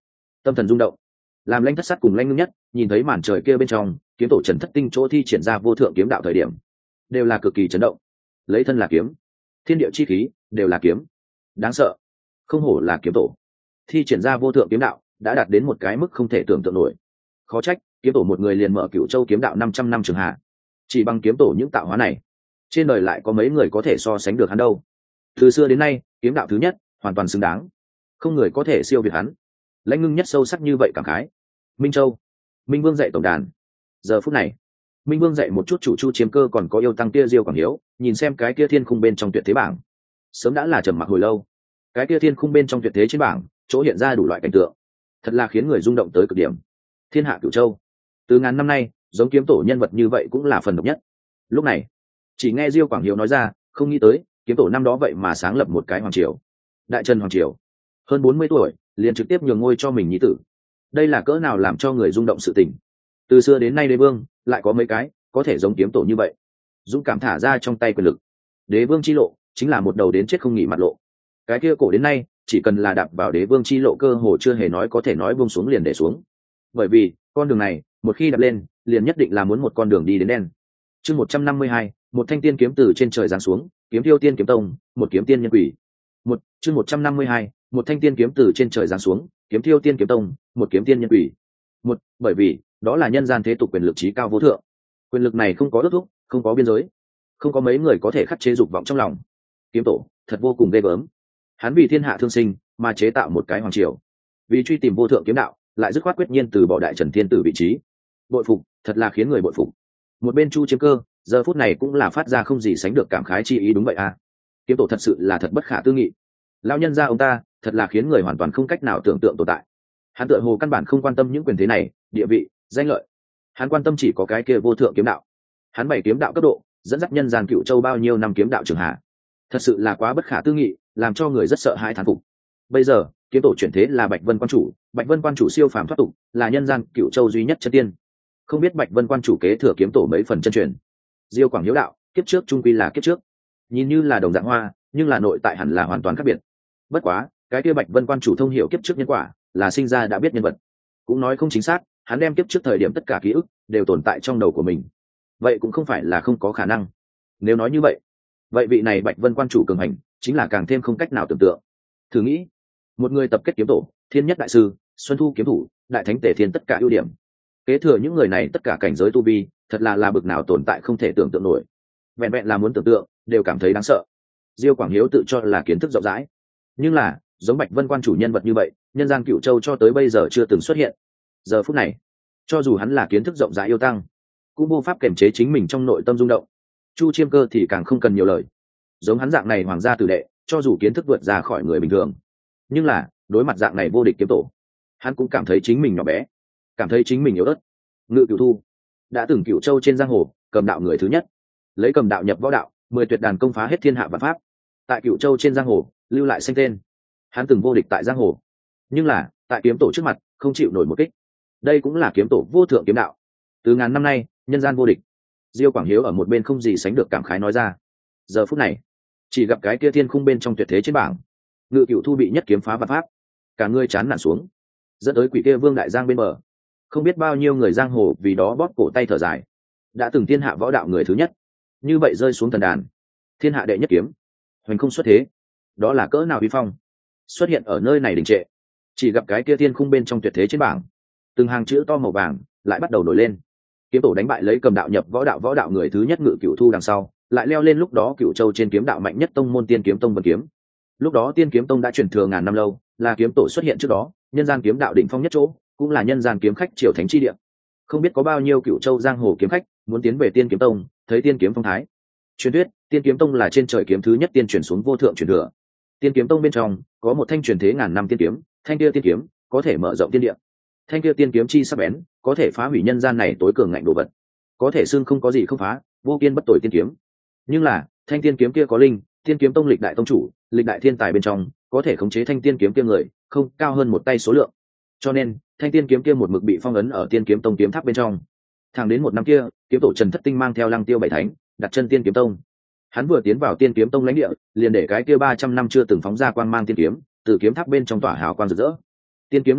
tâm thần rung động. Làm Lãnh Thất Sát cùng Lãnh Ngưng Nhất nhìn thấy màn trời kia bên trong kiếm tổ Trần Thất Tinh chỗ thi triển ra vô thượng kiếm đạo thời điểm, đều là cực kỳ chấn động. Lấy thân là kiếm, thiên địa chi khí đều là kiếm, đáng sợ, không hổ là kiếm tổ. Thi triển ra vô thượng kiếm đạo đã đạt đến một cái mức không thể tưởng tượng nổi. Khó trách kiếm tổ một người liền mở Cửu Châu kiếm đạo 500 năm trường hạ. Chỉ bằng kiếm tổ những tạo hóa này, trên đời lại có mấy người có thể so sánh được hắn đâu. Từ xưa đến nay, kiếm đạo thứ nhất hoàn toàn xứng đáng, không người có thể siêu việt hắn. Lãnh Ngưng Nhất sâu sắc như vậy cảm khái. Minh Châu, Minh Vương dạy tổng đàn. Giờ phút này, Minh Vương dạy một chút chủ Chu Chiêm Cơ còn có yêu tăng kia Diêu Quảng Hiếu, nhìn xem cái kia thiên khung bên trong tuyệt thế bảng, sớm đã là trầm mặc hồi lâu. Cái kia thiên khung bên trong tuyệt thế trên bảng, chỗ hiện ra đủ loại cảnh tượng, thật là khiến người rung động tới cực điểm. Thiên hạ Cửu Châu, từ ngàn năm nay, giống kiếm tổ nhân vật như vậy cũng là phần độc nhất. Lúc này, chỉ nghe Diêu Quảng Hiếu nói ra, không nghĩ tới, kiếm tổ năm đó vậy mà sáng lập một cái hoàng triều. Đại Trần hoàng triều, hơn 40 tuổi, liền trực tiếp nhường ngôi cho mình nhi tử. Đây là cỡ nào làm cho người rung động sự tình. Từ xưa đến nay đế vương lại có mấy cái có thể giống kiếm tổ như vậy, dũng cảm thả ra trong tay quyền lực. Đế vương chi lộ chính là một đầu đến chết không nghỉ mặt lộ. Cái kia cổ đến nay, chỉ cần là đạp vào đế vương chi lộ, cơ hồ chưa hề nói có thể nói buông xuống liền để xuống. Bởi vì con đường này, một khi đạp lên, liền nhất định là muốn một con đường đi đến đen. Chương 152, một thanh tiên kiếm từ trên trời giáng xuống, kiếm thiêu tiên kiếm tông, một kiếm tiên nhân quỷ. Chương 152, một thanh tiên kiếm từ trên trời giáng xuống, kiếm thiêu tiên kiếm tông, một kiếm tiên nhân quỷ. Bởi vì đó là nhân gian thế tục quyền lực trí cao vô thượng. Quyền lực này không có ước thúc, không có biên giới, không có mấy người có thể khắc chế dục vọng trong lòng. Kiếm tổ thật vô cùng ghê gớm. Hắn vì thiên hạ thương sinh mà chế tạo một cái hoàng triều, vì truy tìm vô thượng kiếm đạo, lại dứt khoát quyết nhiên từ bỏ Đại Trần thiên tử vị trí. Bội phục, thật là khiến người bội phục. Một bên Chu Chiêm Cơ giờ phút này cũng là phát ra không gì sánh được cảm khái chi ý. Đúng vậy à, kiếm tổ thật sự là thật bất khả tư nghị. Lão nhân gia ông ta thật là khiến người hoàn toàn không cách nào tưởng tượng tồn tại. Hắn tựa hồ căn bản không quan tâm những quyền thế này, địa vị, danh lợi. Hắn quan tâm chỉ có cái kia vô thượng kiếm đạo. Hắn bày kiếm đạo cấp độ, dẫn dắt nhân gian Cựu Châu bao nhiêu năm kiếm đạo trường hạ, thật sự là quá bất khả tư nghị, làm cho người rất sợ hãi thán phục. Bây giờ kiếm tổ chuyển thế là Bạch Vân quan chủ. Bạch Vân quan chủ siêu phàm thoát tục, là nhân gian Cựu Châu duy nhất chân tiên. Không biết Bạch Vân quan chủ kế thừa kiếm tổ mấy phần chân truyền. Diêu Quảng Hiếu đạo, kiếp trước trung quy là kiếp trước, nhìn như là đồng dạng hoa, nhưng là nội tại hẳn là hoàn toàn khác biệt. Bất quá cái kia Bạch Vân quan chủ thông hiểu kiếp trước nhân quả, là sinh ra đã biết nhân vật. Cũng nói không chính xác, hắn đem kiếp trước thời điểm tất cả ký ức đều tồn tại trong đầu của mình. Vậy cũng không phải là không có khả năng. Nếu nói như vậy, vậy vị này Bạch Vân quan chủ cường hành chính là càng thêm không cách nào tưởng tượng. Thử nghĩ, một người tập kết kiếm tổ, thiên nhất đại sư, xuân thu kiếm thủ, đại thánh tể thiên, tất cả ưu điểm, kế thừa những người này tất cả cảnh giới tu vi, thật là bực nào tồn tại không thể tưởng tượng nổi. Vẹn vẹn là muốn tưởng tượng đều cảm thấy đáng sợ. Diêu Quảng Hiếu tự cho là kiến thức rộng rãi, nhưng là giống Bạch Vân quan chủ nhân vật như vậy, nhân gian Cựu Châu cho tới bây giờ chưa từng xuất hiện. Giờ phút này, cho dù hắn là kiến thức rộng rãi yêu tăng, cũng vô pháp kiềm chế chính mình trong nội tâm rung động. Chu Chiêm Cơ thì càng không cần nhiều lời. Giống hắn dạng này hoàng gia tử đệ, cho dù kiến thức vượt ra khỏi người bình thường, nhưng là đối mặt dạng này vô địch kiếm tổ, hắn cũng cảm thấy chính mình nhỏ bé, cảm thấy chính mình yếu ớt. Ngự Cửu Thu đã từng Cửu Châu trên giang hồ cầm đạo người thứ nhất, lấy cầm đạo nhập võ đạo, 10 tuyệt đàn công phá hết thiên hạ vạn pháp, tại Cửu Châu trên giang hồ lưu lại danh tên. Hắn từng vô địch tại giang hồ, nhưng là tại kiếm tổ trước mặt không chịu nổi một kích. Đây cũng là kiếm tổ vô thượng kiếm đạo, từ ngàn năm nay nhân gian vô địch. Diêu Quảng Hiếu ở một bên không gì sánh được cảm khái nói ra. Giờ phút này, chỉ gặp cái kia thiên khung bên trong tuyệt thế trên bảng, Ngự Cửu Thu bị nhất kiếm phá vạn pháp, cả người chán nản xuống, dẫn tới quỷ kia Vương Đại Giang bên bờ. Không biết bao nhiêu người giang hồ vì đó bóp cổ tay thở dài. Đã từng thiên hạ võ đạo người thứ nhất, như vậy rơi xuống thần đàn. Thiên hạ đệ nhất kiếm, hoành không xuất thế, đó là cỡ nào uy phong, xuất hiện ở nơi này đình trệ. Chỉ gặp cái kia thiên khung bên trong tuyệt thế trên bảng, từng hàng chữ to màu vàng lại bắt đầu nổi lên. Kiếm tổ đánh bại lấy cầm đạo nhập võ đạo người thứ nhất Ngự Cửu Thu đằng sau, lại leo lên lúc đó Cửu Châu trên kiếm đạo mạnh nhất tông môn Tiên Kiếm Tông Vân Kiếm. Lúc đó Tiên Kiếm Tông đã truyền thừa ngàn năm lâu, là kiếm tổ xuất hiện trước đó nhân gian kiếm đạo đỉnh phong nhất chỗ, cũng là nhân gian kiếm khách triều thánh chi địa. Không biết có bao nhiêu Cửu Châu giang hồ kiếm khách muốn tiến về Tiên Kiếm Tông, thấy Tiên Kiếm phong thái. Truyền thuyết Tiên Kiếm Tông là trên trời kiếm thứ nhất tiên truyền xuống vô thượng truyền thừa. Tiên Kiếm Tông bên trong có một thanh truyền thế ngàn năm tiên kiếm, thanh kia tiên kiếm có thể mở rộng tiên địa. Thanh kia tiên kiếm chi sắc bén, có thể phá hủy nhân gian này tối cường ngạnh đồ vật, có thể xưng không có gì không phá, vô kiên bất tồi tiên kiếm. Nhưng là thanh tiên kiếm kia có linh, Tiên Kiếm Tông lịch đại tông chủ, lịch đại thiên tài bên trong, có thể khống chế thanh tiên kiếm kia người không cao hơn một tay số lượng, cho nên thanh tiên kiếm kia một mực bị phong ấn ở Tiên Kiếm Tông kiếm tháp bên trong. Thẳng đến một năm kia, kiếm tổ Trần Thất Tinh mang theo Lăng Tiêu bảy thánh đặt chân Tiên Kiếm Tông. Hắn vừa tiến vào Tiên Kiếm Tông lãnh địa, liền để cái kia 300 năm chưa từng phóng ra quang mang tiên kiếm từ kiếm tháp bên trong tỏa hào quang rực rỡ. Tiên kiếm lay động,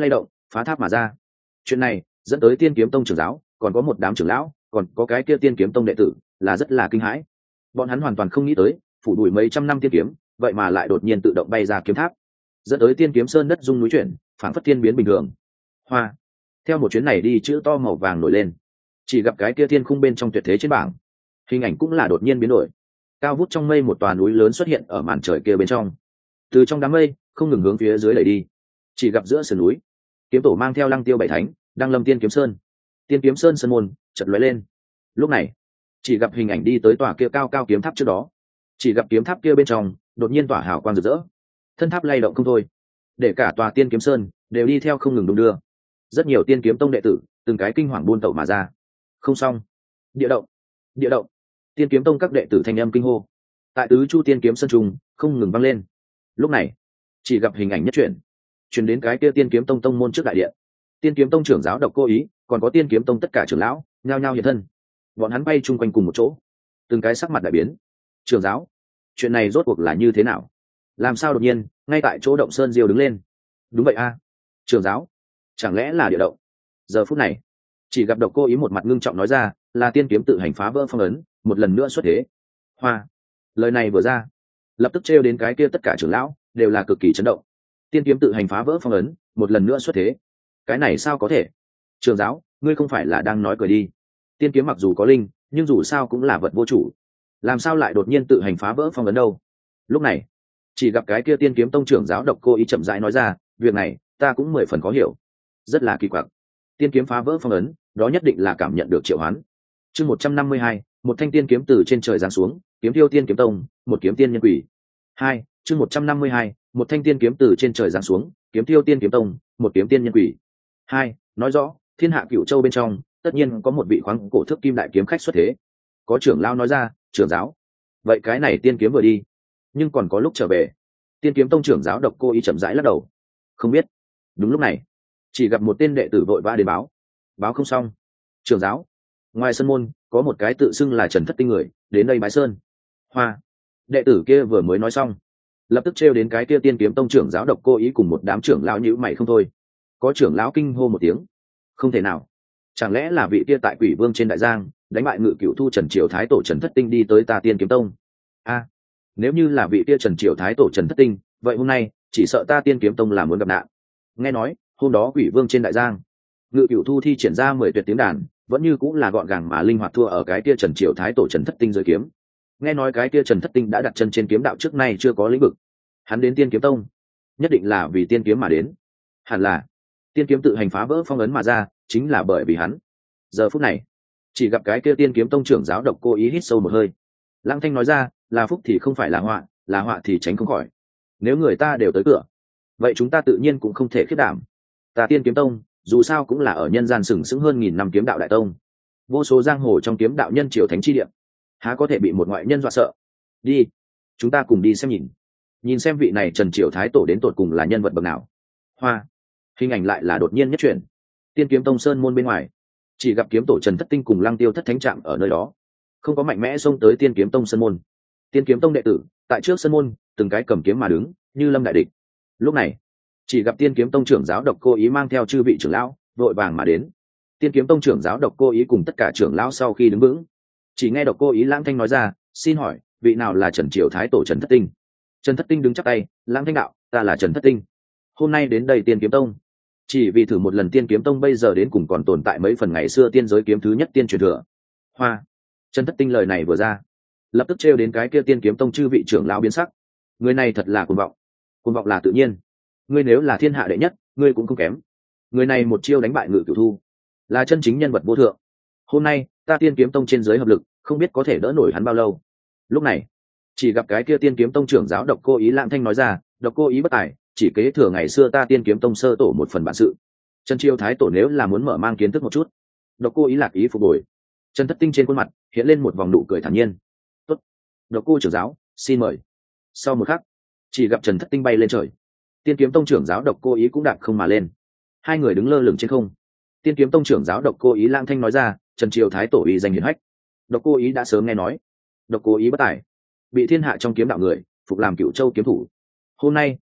phá tháp mà ra. Chuyện này dẫn tới Tiên Kiếm Tông trưởng giáo, còn có một đám trưởng lão, còn có cái kia Tiên Kiếm Tông đệ tử, là rất là kinh hãi. Bọn hắn hoàn toàn không nghĩ tới, phủ đuổi mấy trăm năm tiên kiếm, vậy mà lại đột nhiên tự động bay ra kiếm tháp, dẫn tới Tiên Kiếm Sơn đất rung núi chuyển, phảng phất thiên biến bình thường. Hoa. Theo một chuyến này đi, chữ to màu vàng nổi lên, chỉ gặp cái kia thiên khung bên trong tuyệt thế trên bảng, hình ảnh cũng là đột nhiên biến đổi. Cao vút trong mây một tòa núi lớn xuất hiện ở màn trời kia bên trong, từ trong đám mây không ngừng hướng phía dưới đẩy đi. Chỉ gặp giữa sườn núi, kiếm tổ mang theo Lăng Tiêu bảy thánh đang lâm Tiên Kiếm Sơn. Tiên Kiếm Sơn sơn môn chợt lóe lên. Lúc này chỉ gặp hình ảnh đi tới tòa kia cao cao kiếm tháp trước đó, chỉ gặp kiếm tháp kia bên trong đột nhiên tỏa hào quang rực rỡ, thân tháp lay động không thôi, để cả tòa Tiên Kiếm Sơn đều đi theo không ngừng đung đưa. Rất nhiều Tiên Kiếm Tông đệ tử từng cái kinh hoàng buôn tẩu mà ra. Không xong, địa động, địa động! Tiên Kiếm Tông các đệ tử thanh âm kinh hô, tại tứ chu Tiên Kiếm Sơn trùng không ngừng vang lên. Lúc này chỉ gặp hình ảnh nhất chuyển đến cái kia Tiên Kiếm Tông tông môn trước đại điện. Tiên Kiếm Tông trưởng giáo Độc Cô Ý, còn có Tiên Kiếm Tông tất cả trưởng lão nhao nhao hiện thân. Bọn hắn bay chung quanh cùng một chỗ, từng cái sắc mặt đại biến. Trưởng giáo, chuyện này rốt cuộc là như thế nào? Làm sao đột nhiên ngay tại chỗ động sơn diêu đứng lên? Đúng vậy a, trưởng giáo, chẳng lẽ là địa động? Giờ phút này chỉ gặp Độc Cô Ý một mặt ngưng trọng nói ra, là tiên kiếm tự hành phá vỡ phong ấn, một lần nữa xuất thế. Hoa. Lời này vừa ra, lập tức trêu đến cái kia tất cả trưởng lão đều là cực kỳ chấn động. Tiên kiếm tự hành phá vỡ phong ấn, một lần nữa xuất thế, cái này sao có thể? Trưởng giáo, ngươi không phải là đang nói cười đi? Tiên kiếm mặc dù có linh, nhưng dù sao cũng là vật vô chủ, làm sao lại đột nhiên tự hành phá vỡ phong ấn đâu? Lúc này chỉ gặp cái kia Tiên Kiếm Tông trưởng giáo Độc Cô Ý chậm rãi nói ra, việc này ta cũng 10 phần khó hiểu, rất là kỳ quặc. Tiên kiếm phá vỡ phong ấn, đó nhất định là cảm nhận được triệu hoán. Chương 152, một thanh tiên kiếm từ trên trời giáng xuống, kiếm thiêu Tiên Kiếm Tông, một kiếm tiên nhân quỷ. 2, chương 152, một thanh tiên kiếm từ trên trời giáng xuống, kiếm thiêu Tiên Kiếm Tông, một kiếm tiên nhân quỷ. 2, nói rõ, thiên hạ Cửu Châu bên trong, tất nhiên có một vị khoáng cổ thước kim đại kiếm khách xuất thế. Có trưởng lão nói ra, trưởng giáo, vậy cái này tiên kiếm vừa đi, nhưng còn có lúc trở về. Tiên Kiếm Tông trưởng giáo Độc Cô Ý chậm rãi lắc đầu, không biết. Đúng lúc này chỉ gặp một tên đệ tử vội vã đến báo không xong, trưởng giáo, ngoài sân môn có một cái tự xưng là Trần Thất Tinh người đến đây bái sơn. Hoa. Đệ tử kia vừa mới nói xong, lập tức trêu đến cái kia Tiên Kiếm Tông trưởng giáo Độc Cô Ý cùng một đám trưởng lão nhíu mày không thôi. Có trưởng lão kinh hô một tiếng, không thể nào, chẳng lẽ là vị kia tại Quỷ Vương trên đại giang đánh bại Ngự Cửu Thu Trần Triều Thái Tổ Trần Thất Tinh đi tới ta Tiên Kiếm Tông? A, nếu như là vị kia Trần Triều Thái Tổ Trần Thất Tinh, vậy hôm nay chỉ sợ ta Tiên Kiếm Tông là muốn gặp nạn. Nghe nói hôm đó Quỷ Vương trên đại giang, Ngự Cửu Thu thi triển ra 10 tuyệt tiếng đàn, vẫn như cũng là gọn gàng mà linh hoạt thua ở cái kia Trần Triều Thái Tổ Trần Thất Tinh dưới kiếm. Nghe nói cái kia Trần Thất Tinh đã đặt chân trên kiếm đạo trước nay chưa có lĩnh vực, hắn đến Tiên Kiếm Tông nhất định là vì tiên kiếm mà đến. Hẳn là tiên kiếm tự hành phá vỡ phong ấn mà ra, chính là bởi vì hắn. Giờ phút này chỉ gặp cái kia Tiên Kiếm Tông trưởng giáo Độc Cô Ý hít sâu một hơi, Lăng Thanh nói ra, là phúc thì không phải là họa thì tránh không khỏi. Nếu người ta đều tới cửa, vậy chúng ta tự nhiên cũng không thể khiết đảm. Ta Tiên Kiếm Tông dù sao cũng là ở nhân gian sừng sững hơn 1000 năm kiếm đạo đại tông, vô số giang hồ trong kiếm đạo nhân triều thánh chi địa, há có thể bị một ngoại nhân dọa sợ? Đi, chúng ta cùng đi xem nhìn xem vị này Trần Triều Thái Tổ đến tột cùng là nhân vật bậc nào. Hoa. Hình ảnh lại là đột nhiên nhất chuyển. Tiên Kiếm Tông sơn môn bên ngoài, chỉ gặp kiếm tổ Trần Thất Tinh cùng Lăng Tiêu thất thánh trạm ở nơi đó, không có mạnh mẽ xông tới Tiên Kiếm Tông sơn môn. Tiên Kiếm Tông đệ tử tại trước sơn môn từng cái cầm kiếm mà đứng như lâm đại địch. Lúc này chỉ gặp Tiên Kiếm Tông trưởng giáo Độc Cô Ý mang theo chư vị trưởng lão vội vàng mà đến. Tiên Kiếm Tông trưởng giáo Độc Cô Ý cùng tất cả trưởng lão sau khi đứng vững, chỉ nghe Độc Cô Ý lãng thanh nói ra, xin hỏi vị nào là Trần Triều Thái Tổ Trần Thất Tinh? Trần Thất Tinh đứng chắp tay, lãng thanh đạo, ta là Trần Thất Tinh, hôm nay đến đây Tiên Kiếm Tông chỉ vì thử một lần Tiên Kiếm Tông bây giờ đến cùng còn tồn tại mấy phần ngày xưa tiên giới kiếm thứ nhất tiên truyền thừa. Hoa. Trần Thất Tinh lời này vừa ra, lập tức trêu đến cái kia Tiên Kiếm Tông chư vị trưởng lão biến sắc. Người này thật là cuồng vọng là tự nhiên, ngươi nếu là thiên hạ đệ nhất, ngươi cũng không kém. Người này một chiêu đánh bại Ngự Cửu Thu, là chân chính nhân vật vô thượng. Hôm nay ta Tiên Kiếm Tông trên dưới hợp lực, không biết có thể đỡ nổi hắn bao lâu. Lúc này chỉ gặp cái kia Tiên Kiếm Tông trưởng giáo Độc Cô Ý lãng thanh nói ra, Độc Cô Ý bất tài, chỉ kế thừa ngày xưa ta Tiên Kiếm Tông sơ tổ một phần bản sự. Trần Triều Thái Tổ nếu là muốn mở mang kiến thức một chút. Độc Cô Ý lạc ý phục hồi. Trần Thất Tinh trên khuôn mặt hiện lên một vòng nụ cười thản nhiên. Tốt, Độc Cô trưởng giáo, xin mời. Sau một khắc, chỉ gặp Trần Thất Tinh bay lên trời. Tiên Kiếm Tông trưởng giáo Độc Cô Ý cũng đạp không mà lên. Hai người đứng lơ lửng trên không. Tiên Kiếm Tông trưởng giáo Độc Cô Ý lang thanh nói ra, Trần Triều Thái Tổ uy danh hiển hách. Độc Cô Ý đã sớm nghe nói. Độc Cô Ý bất tài, bị thiên hạ trong kiếm đạo người phục làm Cửu Châu kiếm thủ. Hôm nay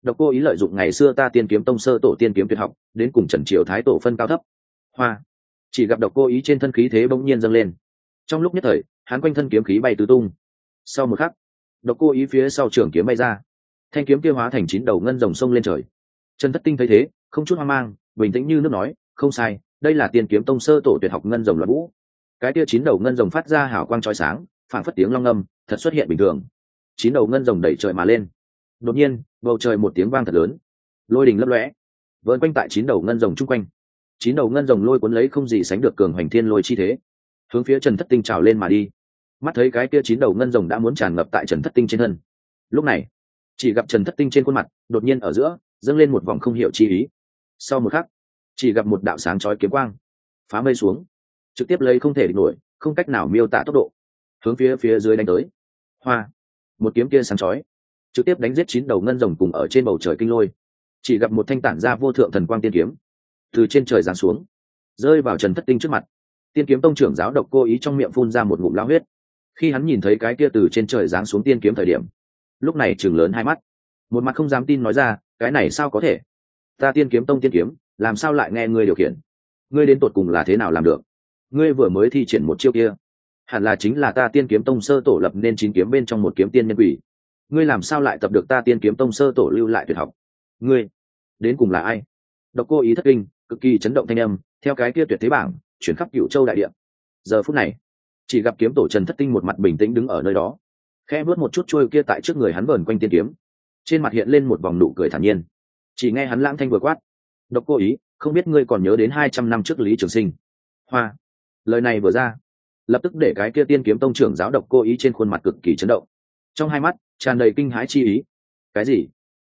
Độc Cô Ý lợi dụng ngày xưa ta Tiên Kiếm Tông sơ tổ tiên kiếm tuyệt học đến cùng Trần Triều Thái tổ phân cao thấp. Hoa, chỉ gặp Độc Cô Ý trên thân khí thế bỗng nhiên dâng lên, trong lúc nhất thời hắn quanh thân kiếm khí bay tứ tung. Sau một khắc, Độc Cô Ý phía sau trường kiếm bay ra, thanh kiếm kia hóa thành 9 đầu ngân rồng sông lên trời. Trần Thất Tinh thấy thế không chút hoang mang, bình tĩnh như nước nói, không sai, đây là Tiên Kiếm Tông sơ tổ tuyệt học ngân rồng loạn vũ. Cái kia 9 đầu ngân rồng phát ra hào quang chói sáng, phảng phất tiếng long ngâm, thật xuất hiện bình thường. 9 đầu ngân rồng đẩy trời mà lên. Đột nhiên, bầu trời một tiếng vang thật lớn, lôi đình lấp lóe, vờn quanh tại 9 đầu ngân rồng chung quanh. 9 đầu ngân rồng lôi cuốn lấy không gì sánh được cường hoành thiên lôi chi thế, hướng phía Trần Thất Tinh trào lên mà đi. Mắt thấy cái kia 9 đầu ngân rồng đã muốn tràn ngập tại Trần Thất Tinh trên thân. Lúc này, chỉ gặp Trần Thất Tinh trên khuôn mặt đột nhiên ở giữa dâng lên một vòng không hiểu chi ý. Sau một khắc, chỉ gặp một đạo sáng chói kiếm quang phá mây xuống, trực tiếp lấy không thể địch nổi, không cách nào miêu tả tốc độ, hướng phía dưới đánh tới. Hoa, một kiếm kia sáng chói trực tiếp đánh giết 9 đầu ngân rồng cùng ở trên bầu trời kinh lôi. Chỉ gặp một thanh tản ra vô thượng thần quang tiên kiếm từ trên trời giáng xuống, rơi vào Trần Thất Tinh trước mặt. Tiên Kiếm Tông trưởng giáo Độc Cô Ý trong miệng phun ra một ngụm lao huyết. Khi hắn nhìn thấy cái kia từ trên trời giáng xuống tiên kiếm thời điểm, lúc này trừng lớn hai mắt, một mặt không dám tin nói ra, cái này sao có thể? Ta Tiên Kiếm Tông tiên kiếm, làm sao lại nghe ngươi điều khiển? Ngươi đến tột cùng là thế nào làm được? Ngươi vừa mới thi triển một chiêu kia, hẳn là chính là ta Tiên Kiếm Tông sơ tổ lập nên 9 kiếm bên trong một kiếm tiên nhân quỷ. Ngươi làm sao lại tập được ta Tiên Kiếm Tông sơ tổ lưu lại tuyệt học? Ngươi đến cùng là ai? Độc Cô Ý thất kinh, cực kỳ chấn động thanh âm theo cái kia tuyệt thế bảng chuyển khắp Cửu Châu đại địa. Giờ phút này, chỉ gặp kiếm tổ Trần Thất Tinh một mặt bình tĩnh đứng ở nơi đó, khẽ bước một chút chuôi kia tại trước người hắn vờn quanh tiên kiếm, trên mặt hiện lên một vòng nụ cười thản nhiên. Chỉ nghe hắn lãng thanh vừa quát, Độc Cô Ý, không biết ngươi còn nhớ đến 200 năm trước Lý Trường Sinh? Hoa, lời này vừa ra, lập tức để cái kia Tiên Kiếm Tông trưởng giáo Độc Cô Ý trên khuôn mặt cực kỳ chấn động, trong hai mắt tràn đầy kinh hãi chi ý. Cái gì?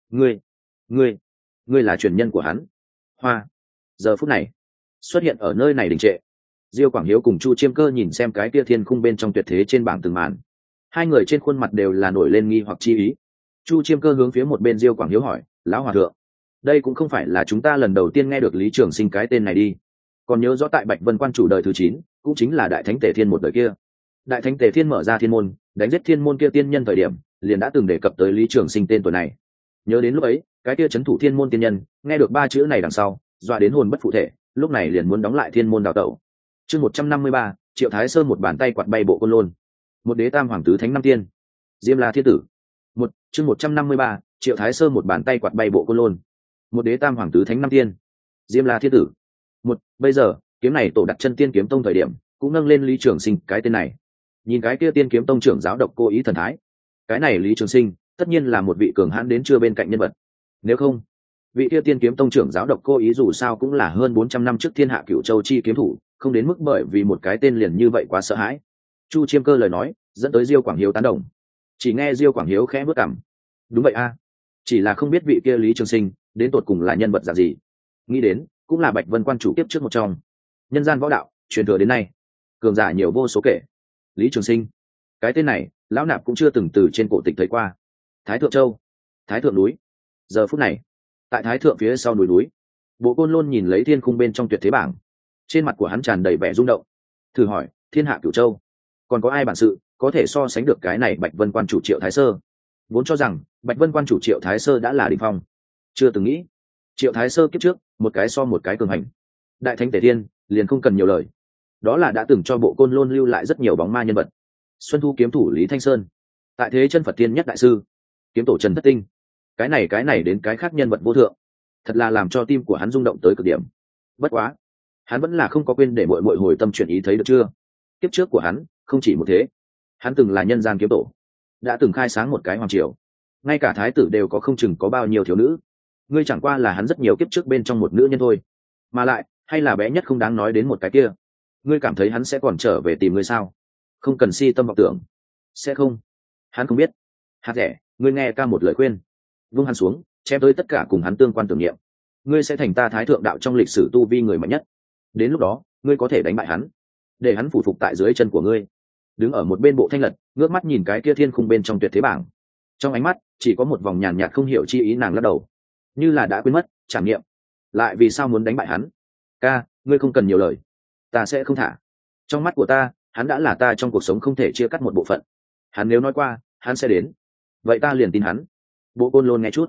Ngươi là truyền nhân của hắn? Hoa, giờ phút này xuất hiện ở nơi này đình trệ. Diêu Quảng Hiếu cùng Chu Chiêm Cơ nhìn xem cái kia thiên khung bên trong tuyệt thế trên bảng từng màn, hai người trên khuôn mặt đều là nổi lên nghi hoặc chi ý. Chu Chiêm Cơ hướng phía một bên Diêu Quảng Hiếu hỏi, lão hòa thượng, đây cũng không phải là chúng ta lần đầu tiên nghe được Lý Trường Sinh cái tên này đi. Còn nhớ rõ tại Bạch Vân Quan chủ đời thứ 9, cũng chính là Đại Thánh Tề Thiên một đời kia. Đại Thánh Tề Thiên mở ra thiên môn, đánh giết thiên môn kia tiên nhân thời điểm, liền đã từng đề cập tới Lý Trường Sinh tên tuổi này. Nhớ đến lúc ấy, cái kia trấn thủ thiên môn tiên nhân, nghe được 3 chữ này đằng sau, dọa đến hồn bất phụ thể, lúc này liền muốn đóng lại thiên môn đào tẩu. Chương 153, Triệu Thái Sơn một bàn tay quạt bay bộ côn lôn. Một đế tam hoàng tứ thánh năm tiên. Diêm La Thiên Tử. Chương 153, Triệu Thái Sơn một bàn tay quạt bay bộ côn lôn. Một đế tam hoàng tứ thánh năm tiên. Diêm La Thiên Tử. Bây giờ, kiếm này tổ đặt chân Tiên Kiếm Tông thời điểm, cũng nâng lên Lý Trường Sinh cái tên này. Nhìn cái kia Tiên Kiếm Tông trưởng giáo Độc Cô Ý thần thái, cái này Lý Trường Sinh, tất nhiên là một vị cường hãn đến chưa bên cạnh nhân vật. Nếu không, vị kia Tiên Kiếm Tông trưởng giáo Độc Cô Ý dù sao cũng là hơn 400 năm trước thiên hạ Cửu Châu chi kiếm thủ, không đến mức bởi vì một cái tên liền như vậy quá sợ hãi. Chu Chiêm Cơ lời nói dẫn tới Diêu Quảng Hiếu tán đồng. Chỉ nghe Diêu Quảng Hiếu khẽ bước cằm, đúng vậy a, chỉ là không biết vị kia Lý Trường Sinh đến tột cùng là nhân vật dạng gì. Nghĩ đến cũng là Bạch Vân Quan chủ tiếp trước một trong, nhân gian võ đạo truyền thừa đến nay, cường giả nhiều vô số kể. Lý Trường Sinh, cái tên này lão nạp cũng chưa từng từ trên cổ tịch thấy qua. Thái Thượng Châu, Thái Thượng núi. Giờ phút này, tại Thái Thượng phía sau núi, Bộ Côn Lôn nhìn lấy thiên khung bên trong tuyệt thế bảng, trên mặt của hắn tràn đầy vẻ rung động, thử hỏi, thiên hạ Cửu Châu, còn có ai bản sự có thể so sánh được cái này Bạch Vân Quan chủ Triệu Thái Sơ? Vốn cho rằng Bạch Vân Quan chủ Triệu Thái Sơ đã là đỉnh phong, chưa từng nghĩ Triệu Thái Sơ kiếp trước một cái so một cái cường hành. Đại Thánh Tề Thiên liền không cần nhiều lời, đó là đã từng cho Bộ Côn Lôn lưu lại rất nhiều bóng ma nhân vật. Xuân Thu kiếm thủ Lý Thanh Sơn, tại thế chân Phật Tiên nhất đại sư, kiếm tổ Trần Thất Tinh, cái này đến cái khác nhân vật vô thượng, thật là làm cho tim của hắn rung động tới cực điểm. Bất quá, hắn vẫn là không có quên để muội hồi tâm chuyển ý, thấy được chưa? Kiếp trước của hắn không chỉ một thế, hắn từng là nhân gian kiếm tổ, đã từng khai sáng một cái hoàng triều, ngay cả thái tử đều có không chừng có bao nhiêu thiếu nữ. Ngươi chẳng qua là hắn rất nhiều kiếp trước bên trong một nữ nhân thôi, mà lại hay là bé nhất không đáng nói đến một cái kia. Ngươi cảm thấy hắn sẽ còn trở về tìm ngươi sao? Không cần si tâm vọng tưởng, sẽ không. Hắn không biết. Hạt rẻ, ngươi nghe ca một lời khuyên, vung hắn xuống, chém tới tất cả cùng hắn tương quan tưởng niệm. Ngươi sẽ thành ta Thái Thượng đạo trong lịch sử tu vi người mạnh nhất. Đến lúc đó, ngươi có thể đánh bại hắn, để hắn phủ phục tại dưới chân của ngươi. Đứng ở một bên Bộ Thanh Lật, ngước mắt nhìn cái kia thiên khung bên trong tuyệt thế bảng, trong ánh mắt chỉ có một vòng nhàn nhạt không hiểu chi ý. Nàng lắc đầu, như là đã quên mất trảm nghiệm. Lại vì sao muốn đánh bại hắn? Ca, ngươi không cần nhiều lời, ta sẽ không thả. Trong mắt của ta, hắn đã là ta trong cuộc sống không thể chia cắt một bộ phận. Hắn nếu nói qua hắn sẽ đến, vậy ta liền tin hắn. Bộ Côn Lôn nghe chút,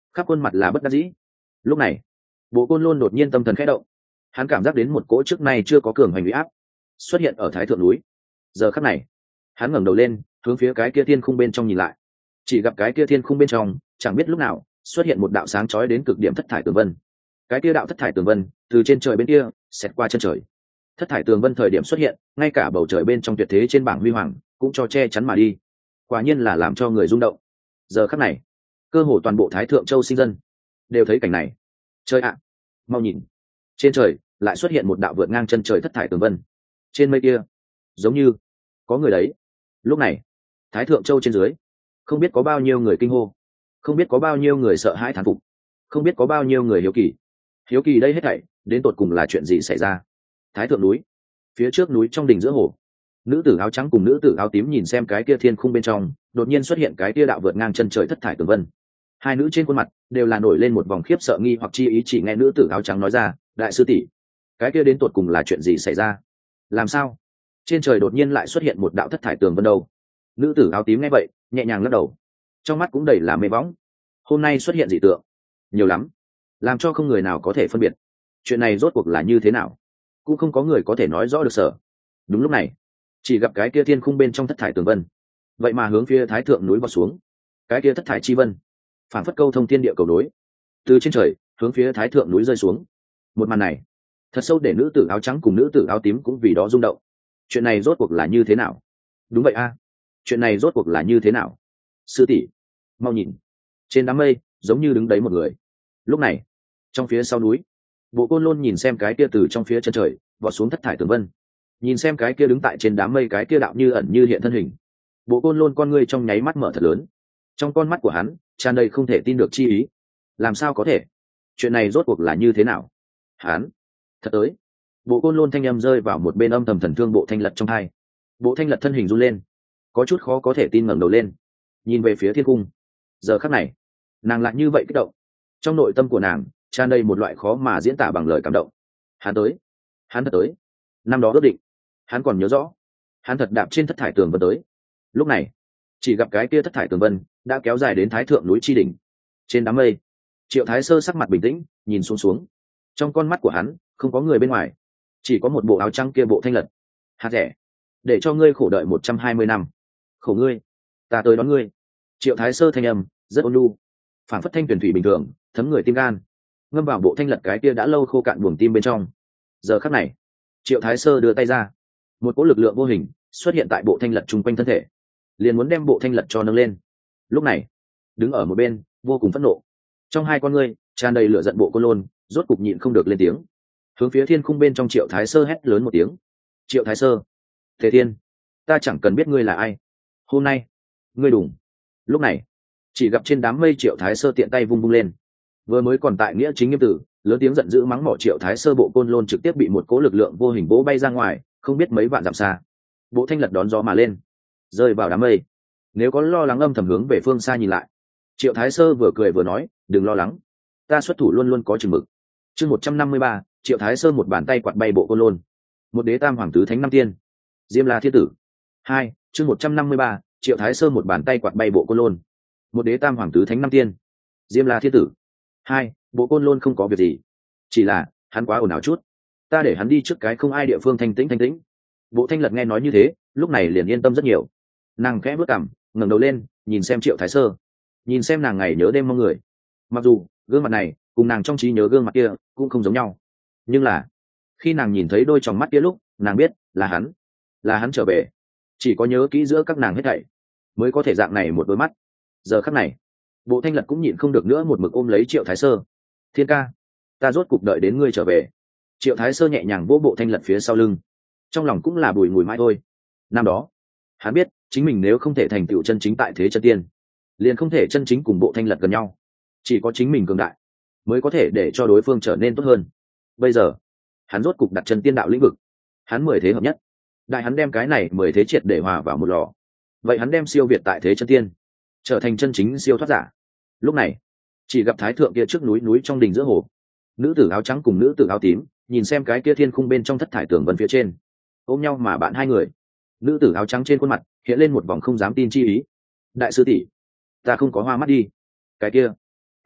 khắp khuôn mặt là bất đắc dĩ. Lúc này Bộ Côn Lôn đột nhiên tâm thần khẽ động, hắn cảm giác đến một cỗ trước nay chưa có cường hành uy áp xuất hiện ở thái thượng núi. Giờ khắc này hắn ngẩng đầu lên, hướng phía cái kia thiên khung bên trong nhìn lại, chỉ gặp cái kia thiên khung bên trong chẳng biết lúc nào xuất hiện một đạo sáng chói đến cực điểm thất thải tường vân. Cái kia đạo thất thải tường vân từ trên trời bên kia xẹt qua chân trời. Thất thải tường vân thời điểm xuất hiện, ngay cả bầu trời bên trong tuyệt thế trên bảng huy hoàng cũng cho che chắn mà đi, quả nhiên là làm cho người rung động. Giờ khắc này cơ hồ toàn bộ Thái Thượng Châu sinh dân đều thấy cảnh này. Trời ạ, mau nhìn, trên trời lại xuất hiện một đạo vượt ngang chân trời thất thải tường vân. Trên mây kia giống như có người đấy. Lúc này Thái Thượng Châu trên dưới không biết có bao nhiêu người kinh hô, không biết có bao nhiêu người sợ hãi thán phục, không biết có bao nhiêu người hiếu kỳ đây hết thảy đến tột cùng là chuyện gì xảy ra. Thái thượng núi, phía trước núi trong đình giữa hồ, nữ tử áo trắng cùng nữ tử áo tím nhìn xem cái kia thiên khung bên trong đột nhiên xuất hiện cái kia đạo vượt ngang chân trời thất thải tường vân. Hai nữ trên khuôn mặt đều là nổi lên một vòng khiếp sợ nghi hoặc chi ý. Chỉ nghe nữ tử áo trắng nói ra, đại sư tỷ, cái kia đến tột cùng là chuyện gì xảy ra? Làm sao trên trời đột nhiên lại xuất hiện một đạo thất thải tường vân đâu? Nữ tử áo tím nghe vậy nhẹ nhàng lắc đầu, trong mắt cũng đầy là mê võng. Hôm nay xuất hiện dị tượng nhiều lắm, làm cho không người nào có thể phân biệt chuyện này rốt cuộc là như thế nào, cũng không có người có thể nói rõ được sở. Đúng lúc này chỉ gặp cái kia thiên khung bên trong thất thải tường vân vậy mà hướng phía thái thượng núi vọt xuống. Cái kia thất thải chi vân phản phất câu thông thiên địa cầu đối, từ trên trời hướng phía thái thượng núi rơi xuống. Một màn này thật sâu để nữ tử áo trắng cùng nữ tử áo tím cũng vì đó rung động. Chuyện này rốt cuộc là như thế nào? Đúng vậy a, chuyện này rốt cuộc là như thế nào? Sư tỷ, mau nhìn, trên đám mây giống như đứng đấy một người. Lúc này trong phía sau núi, Bộ Côn Lôn nhìn xem cái kia từ trong phía chân trời vọt xuống thất thải tường vân, nhìn xem cái kia đứng tại trên đám mây cái kia đạo như ẩn như hiện thân hình. Bộ Côn Lôn con ngươi trong nháy mắt mở thật lớn, trong con mắt của hắn tràn đầy không thể tin được chi ý. Làm sao có thể? Chuyện này rốt cuộc là như thế nào? Hắn thật tới. Bộ Côn Lôn thanh âm rơi vào một bên âm thầm thần thương Bộ Thanh Lật trong hai. Bộ Thanh Lật thân hình run lên, có chút khó có thể tin ngẩng đầu lên, nhìn về phía thiên cung. Giờ khắc này nàng lại như vậy kích động, trong nội tâm của nàng tràn đầy một loại khó mà diễn tả bằng lời cảm động. Hắn tới, hắn thật tới. Năm đó ước định hắn còn nhớ rõ, hắn thật đạp trên thất thải tường vân tới. Lúc này chỉ gặp cái kia thất thải tường vân đã kéo dài đến thái thượng núi chi đỉnh. Trên đám mây, Triệu Thái Sơ sắc mặt bình tĩnh nhìn xuống, trong con mắt của hắn không có người bên ngoài, chỉ có một bộ áo trắng kia Bộ Thanh Lật. Hạt rẻ, để cho ngươi khổ đợi 120 năm. Khổ ngươi, ta tới đón ngươi. Triệu Thái Sơ thanh âm rất ôn nhu, phản phất thanh tuyển thủy bình thường, thấm người tim gan, ngâm vào Bộ Thanh Lật cái kia đã lâu khô cạn buồng tim bên trong. Giờ khắc này Triệu Thái Sơ đưa tay ra, một cỗ lực lượng vô hình xuất hiện tại Bộ Thanh Lật chung quanh thân thể, liền muốn đem Bộ Thanh Lật cho nâng lên. Lúc này đứng ở một bên vô cùng phẫn nộ, trong hai con ngươi tràn đầy lửa giận Bộ Côn Lôn rốt cục nhịn không được lên tiếng, hướng phía thiên khung bên trong Triệu Thái Sơ hét lớn một tiếng. Triệu Thái Sơ, Thế Thiên, ta chẳng cần biết ngươi là ai, hôm nay ngươi đùng. Lúc này chỉ gặp trên đám mây Triệu Thái Sơ tiện tay vung lên, vừa mới còn tại nghĩa chính nghiêm tử lớn tiếng giận dữ mắng mỏ Triệu Thái Sơ, Bộ Côn Lôn trực tiếp bị một cỗ lực lượng vô hình vỗ bay ra ngoài, không biết mấy vạn dặm xa. Bộ Thanh Lật đón gió mà lên, rơi vào đám mây. Nếu có lo lắng âm thầm hướng về phương xa nhìn lại, Triệu Thái Sơ vừa cười vừa nói, đừng lo lắng, ta xuất thủ luôn luôn có chừng mực. Chương 153, Triệu Thái Sơ một bàn tay quạt bay Bộ Côn Lôn. Một đế tam hoàng tứ thánh năm tiên, Diêm La Thiên Tử. 2, chương 153, Triệu Thái Sơ một bàn tay quạt bay Bộ Côn Lôn. Một đế tam hoàng tứ thánh năm tiên, Diêm La Thiên Tử. 2, Bộ Côn Lôn không có việc gì, chỉ là hắn quá ồn ào chút, ta để hắn đi trước cái không ai địa phương thanh tĩnh. Bộ Thanh Lật nghe nói như thế, lúc này liền yên tâm rất nhiều. Nàng khẽ bước cằm, ngẩng đầu lên, nhìn xem Triệu Thái Sơ, nhìn xem nàng ngày nhớ đêm mong người. Mặc dù gương mặt này cùng nàng trong trí nhớ gương mặt kia cũng không giống nhau, nhưng là khi nàng nhìn thấy đôi tròng mắt kia lúc, nàng biết là hắn trở về. Chỉ có nhớ kỹ giữa các nàng hết thảy mới có thể dạng này một đôi mắt. Giờ khắc này Bộ Thanh Lật cũng nhịn không được nữa, một mực ôm lấy Triệu Thái Sơ. Thiên ca, ta rốt cục đợi đến ngươi trở về. Triệu Thái Sơ nhẹ nhàng vỗ Bộ Thanh Lật phía sau lưng, trong lòng cũng là bùi ngùi mãi thôi. Năm đó hắn biết chính mình nếu không thể thành tựu chân chính tại thế chân tiên, liền không thể chân chính cùng Bộ Thanh Lật gần nhau. Chỉ có chính mình cường đại mới có thể để cho đối phương trở nên tốt hơn. Bây giờ hắn rốt cục đặt chân tiên đạo lĩnh vực, hắn 10 thế hợp nhất. Đại hắn đem cái này 10 thế triệt để hòa vào một lò, vậy hắn đem siêu việt tại thế chân tiên, trở thành chân chính siêu thoát giả. Lúc này chỉ gặp thái thượng kia trước núi trong đình giữa hồ, nữ tử áo trắng cùng nữ tử áo tím nhìn xem cái kia thiên khung bên trong thất thải tường vân phía trên, ôm nhau mà bạn hai người. Nữ tử áo trắng trên khuôn mặt hiện lên một vòng không dám tin chi ý. Đại sư tỷ, ta không có hoa mắt đi.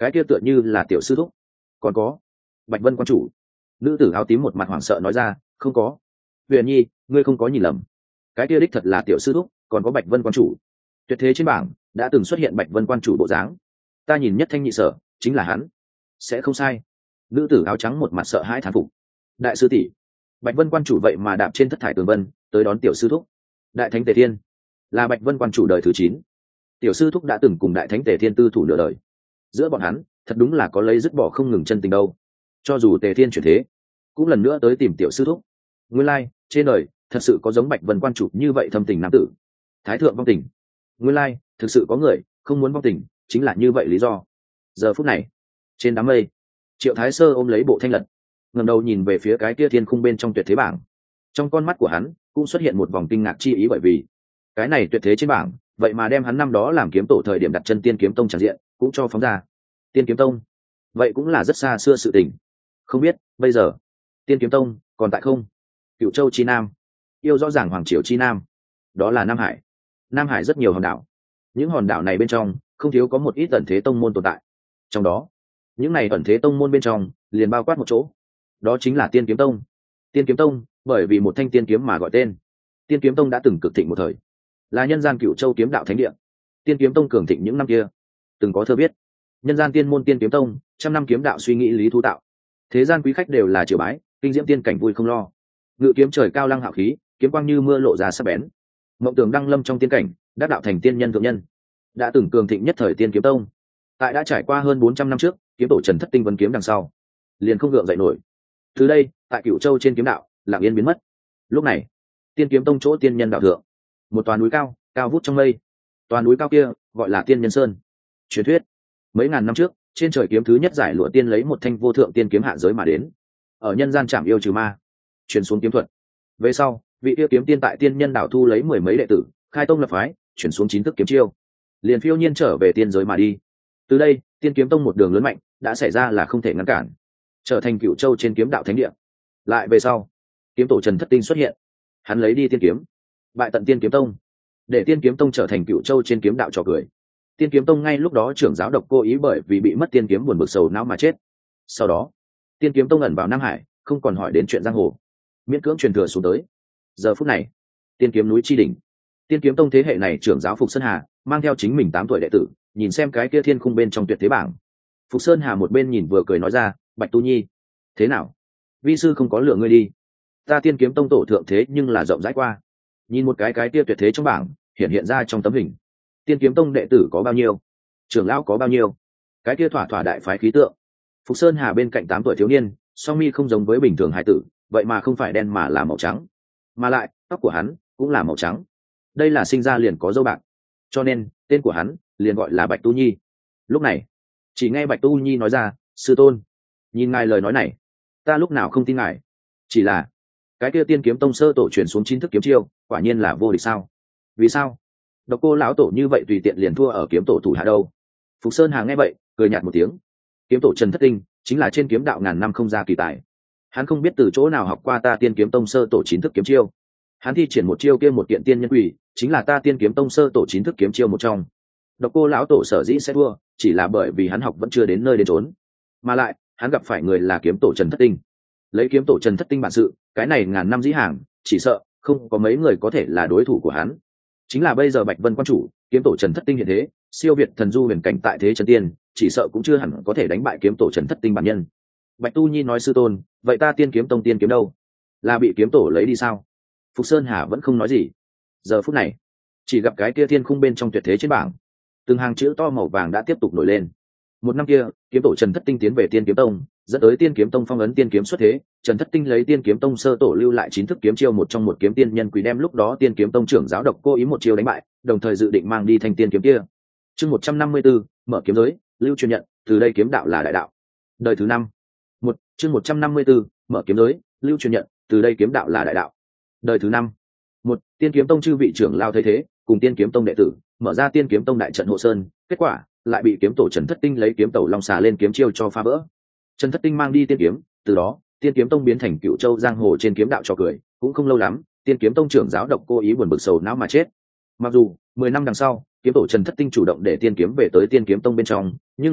cái kia tựa như là tiểu sư thúc. Còn có Bạch Vân quan chủ. Nữ tử áo tím một mặt hoảng sợ nói ra, không có. Huyền Nhi, ngươi không có nhìn lầm, cái kia đích thật là tiểu sư thúc, còn có Bạch Vân quan chủ. Tuyệt thế trên bảng đã từng xuất hiện Bạch Vân quan chủ bộ dáng, ta nhìn nhất thanh nhị sở chính là hắn. Sẽ không sai. Nữ tử áo trắng một mặt sợ hãi thán phục. Đại sư tỷ, Bạch Vân quan chủ vậy mà đạp trên thất thải tường vân tới đón tiểu sư thúc. Đại thánh Tề Thiên là Bạch Vân quan chủ đời thứ 9. Tiểu sư thúc đã từng cùng đại thánh Tề Thiên tư thủ nửa đời, giữa bọn hắn thật đúng là có lấy dứt bỏ không ngừng chân tình đâu. Cho dù Tề Thiên chuyển thế cũng lần nữa tới tìm tiểu sư thúc. Nguyên lai trên đời thật sự có giống Bạch Vân quan chủ như vậy thâm tình nam tử. Thái thượng vong tình. Nguyên lai thực sự có người không muốn vong tình, chính là như vậy lý do. Giờ phút này trên đám mây, Triệu Thái Sơ ôm lấy bộ thanh lật, ngẩng đầu nhìn về phía cái kia thiên khung bên trong tuyệt thế bảng. Trong con mắt của hắn cũng xuất hiện một vòng kinh ngạc chi ý, bởi vì cái này tuyệt thế trên bảng vậy mà đem hắn năm đó làm kiếm tổ thời điểm đặt chân Tiên Kiếm Tông tràn diện cũng cho phóng ra. Tiên Kiếm Tông vậy cũng là rất xa xưa sự tình, không biết bây giờ Tiên Kiếm Tông còn tại không? Cửu Châu chi nam, yêu rõ ràng Hoàng Triều chi nam, đó là Nam Hải. Nam Hải rất nhiều hòn đảo, những hòn đảo này bên trong không thiếu có một ít ẩn thế tông môn tồn tại. Trong đó những này ẩn thế tông môn bên trong liền bao quát một chỗ, đó chính là Tiên Kiếm Tông. Tiên Kiếm Tông bởi vì một thanh tiên kiếm mà gọi tên. Tiên Kiếm Tông đã từng cực thịnh một thời, là nhân gian Cửu Châu kiếm đạo thánh địa. Tiên Kiếm Tông cường thịnh những năm kia, từng có thơ viết nhân gian tiên môn Tiên Kiếm Tông, trăm năm kiếm đạo suy nghĩ lý thú tạo, thế gian quý khách đều là triều bái, kinh diễm tiên cảnh vui không lo, ngự kiếm trời cao lăng hạo khí, kiếm quang như mưa lộ ra sắc bén, mộng tưởng đăng lâm trong tiên cảnh, đắc đạo thành tiên nhân thượng nhân. Đã từng cường thịnh nhất thời Tiên Kiếm Tông, tại đã trải qua hơn 400 năm trước kiếm tổ Trần Thất Tinh vân kiếm đằng sau liền không gượng dậy nổi. Từ đây tại Cửu Châu trên kiếm đạo lặng yên biến mất. Lúc này Tiên Kiếm Tông chỗ tiên nhân đạo thượng, một tòa núi cao cao vút trong mây. Tòa núi cao kia gọi là Tiên Nhân Sơn. Truyền thuyết mấy ngàn năm trước trên trời kiếm thứ nhất giải lụa tiên lấy một thanh vô thượng tiên kiếm hạ giới mà đến, ở nhân gian chạm yêu trừ ma, truyền xuống kiếm thuật. Về sau vị yêu kiếm tiên tại tiên nhân đảo thu lấy 10 mấy đệ tử, khai tông lập phái, chuyển xuống 9 thức kiếm chiêu, liền phiêu nhiên trở về tiên giới mà đi. Từ đây Tiên Kiếm Tông một đường lớn mạnh đã xảy ra là không thể ngăn cản, trở thành Cửu Châu trên kiếm đạo thánh địa. Lại về sau kiếm tổ Trần Thất Tinh xuất hiện, hắn lấy đi tiên kiếm, bại tận Tiên Kiếm Tông, để Tiên Kiếm Tông trở thành Cửu Châu trên kiếm đạo trò cười. Tiên Kiếm Tông ngay lúc đó trưởng giáo Độc Cô Ý bởi vì bị mất tiên kiếm buồn bực sầu não mà chết. Sau đó Tiên Kiếm Tông ẩn vào Nam Hải, không còn hỏi đến chuyện giang hồ, miễn cưỡng truyền thừa xuống tới. Giờ phút này Tiên Kiếm núi chi đỉnh, Tiên Kiếm Tông thế hệ này trưởng giáo Phục Sơn Hà mang theo chính mình 8 tuổi đệ tử, nhìn xem cái kia thiên khung bên trong tuyệt thế bảng. Phục Sơn Hà một bên nhìn vừa cười nói ra, Bạch Tu Nhi, thế nào, vi sư không có lựa ngươi đi, ta Tiên Kiếm Tông tổ thượng thế nhưng là rộng rãi qua. Nhìn một cái kia tuyệt thế trong bảng hiện ra trong tấm hình, Tiên Kiếm Tông đệ tử có bao nhiêu, trưởng lão có bao nhiêu, cái kia thỏa thỏa đại phái khí tượng. Phục Sơn Hà bên cạnh 8 tuổi thiếu niên, song mi không giống với bình thường hải tử, vậy mà không phải đen mà là màu trắng, mà lại tóc của hắn cũng là màu trắng. Đây là sinh ra liền có râu bạc, cho nên tên của hắn liền gọi là Bạch Tu Nhi. Lúc này chỉ nghe Bạch Tu Nhi nói ra, sư tôn, nhìn ngài lời nói này ta lúc nào không tin ngài, chỉ là cái kia Tiên Kiếm Tông sơ tổ truyền xuống 9 thức kiếm chiêu quả nhiên là vô địch sao? Vì sao Độc Cô lão tổ như vậy tùy tiện liền thua ở kiếm tổ thủ hạ đâu? Phục Sơn Hà nghe vậy cười nhạt một tiếng, kiếm tổ Trần Thất Tinh chính là trên kiếm đạo ngàn năm không ra kỳ tài, hắn không biết từ chỗ nào học qua ta Tiên Kiếm Tông sơ tổ 9 thức kiếm chiêu. Hắn thi triển một chiêu kia một kiện tiên nhân quỷ, chính là ta Tiên Kiếm Tông sơ tổ 9 thức kiếm chiêu một trong. Độc Cô lão tổ sở dĩ sẽ thua chỉ là bởi vì hắn học vẫn chưa đến nơi đến chốn, mà lại hắn gặp phải người là kiếm tổ Trần Thất Tinh. Lấy kiếm tổ Trần Thất Tinh bản sự, cái này ngàn năm dĩ hàng, chỉ sợ không có mấy người có thể là đối thủ của hắn. Chính là bây giờ Bạch Vân quan chủ, kiếm tổ Trần Thất Tinh hiện thế, siêu việt thần du huyền cảnh tại thế chân tiên, chỉ sợ cũng chưa hẳn có thể đánh bại kiếm tổ Trần Thất Tinh bản nhân. Bạch Tu Nhi nói, sư tôn, vậy ta Tiên Kiếm Tông tiên kiếm đâu? Là bị kiếm tổ lấy đi sao? Phục Sơn Hà vẫn không nói gì. Giờ phút này chỉ gặp cái kia thiên khung bên trong tuyệt thế trên bảng, từng hàng chữ to màu vàng đã tiếp tục nổi lên. Một năm kia kiếm tổ Trần Thất Tinh tiến về Tiên Kiếm Tông, dẫn tới Tiên Kiếm Tông phong ấn tiên kiếm xuất thế. Trần Thất Tinh lấy Tiên Kiếm Tông sơ tổ lưu lại 9 thức kiếm chiêu một trong một kiếm tiên nhân quỷ, đem lúc đó Tiên Kiếm Tông trưởng giáo Độc Cô Ý một chiêu đánh bại, đồng thời dự định mang đi thanh tiên kiếm kia. Chương 154, mở kiếm giới, lưu truyền nhận, từ đây kiếm đạo là đại đạo. Đời thứ 5. Chương 154, mở kiếm giới, lưu truyền nhận, từ đây kiếm đạo là đại đạo. Đời thứ 5. Tiên Kiếm Tông chư vị trưởng lao thấy thế, cùng Tiên Kiếm Tông đệ tử mở ra Tiên Kiếm Tông đại trận hộ sơn, kết quả lại bị kiếm tổ Trần Thất Tinh lấy kiếm tẩu long xà lên kiếm chiêu cho phá vỡ. Trần Thất Tinh mang đi tiên kiếm, từ đó Tiên Kiếm Tông biến thành Cửu Châu giang hồ trên kiếm đạo trò cười. Cũng không lâu lắm, Tiên Kiếm Tông trưởng giáo Độc Cô Ý buồn bực sầu não mà chết. Mặc dù 10 năm đằng sau kiếm tổ Trần Thất Tinh chủ động để tiên kiếm về tới Tiên Kiếm Tông bên trong, nhưng là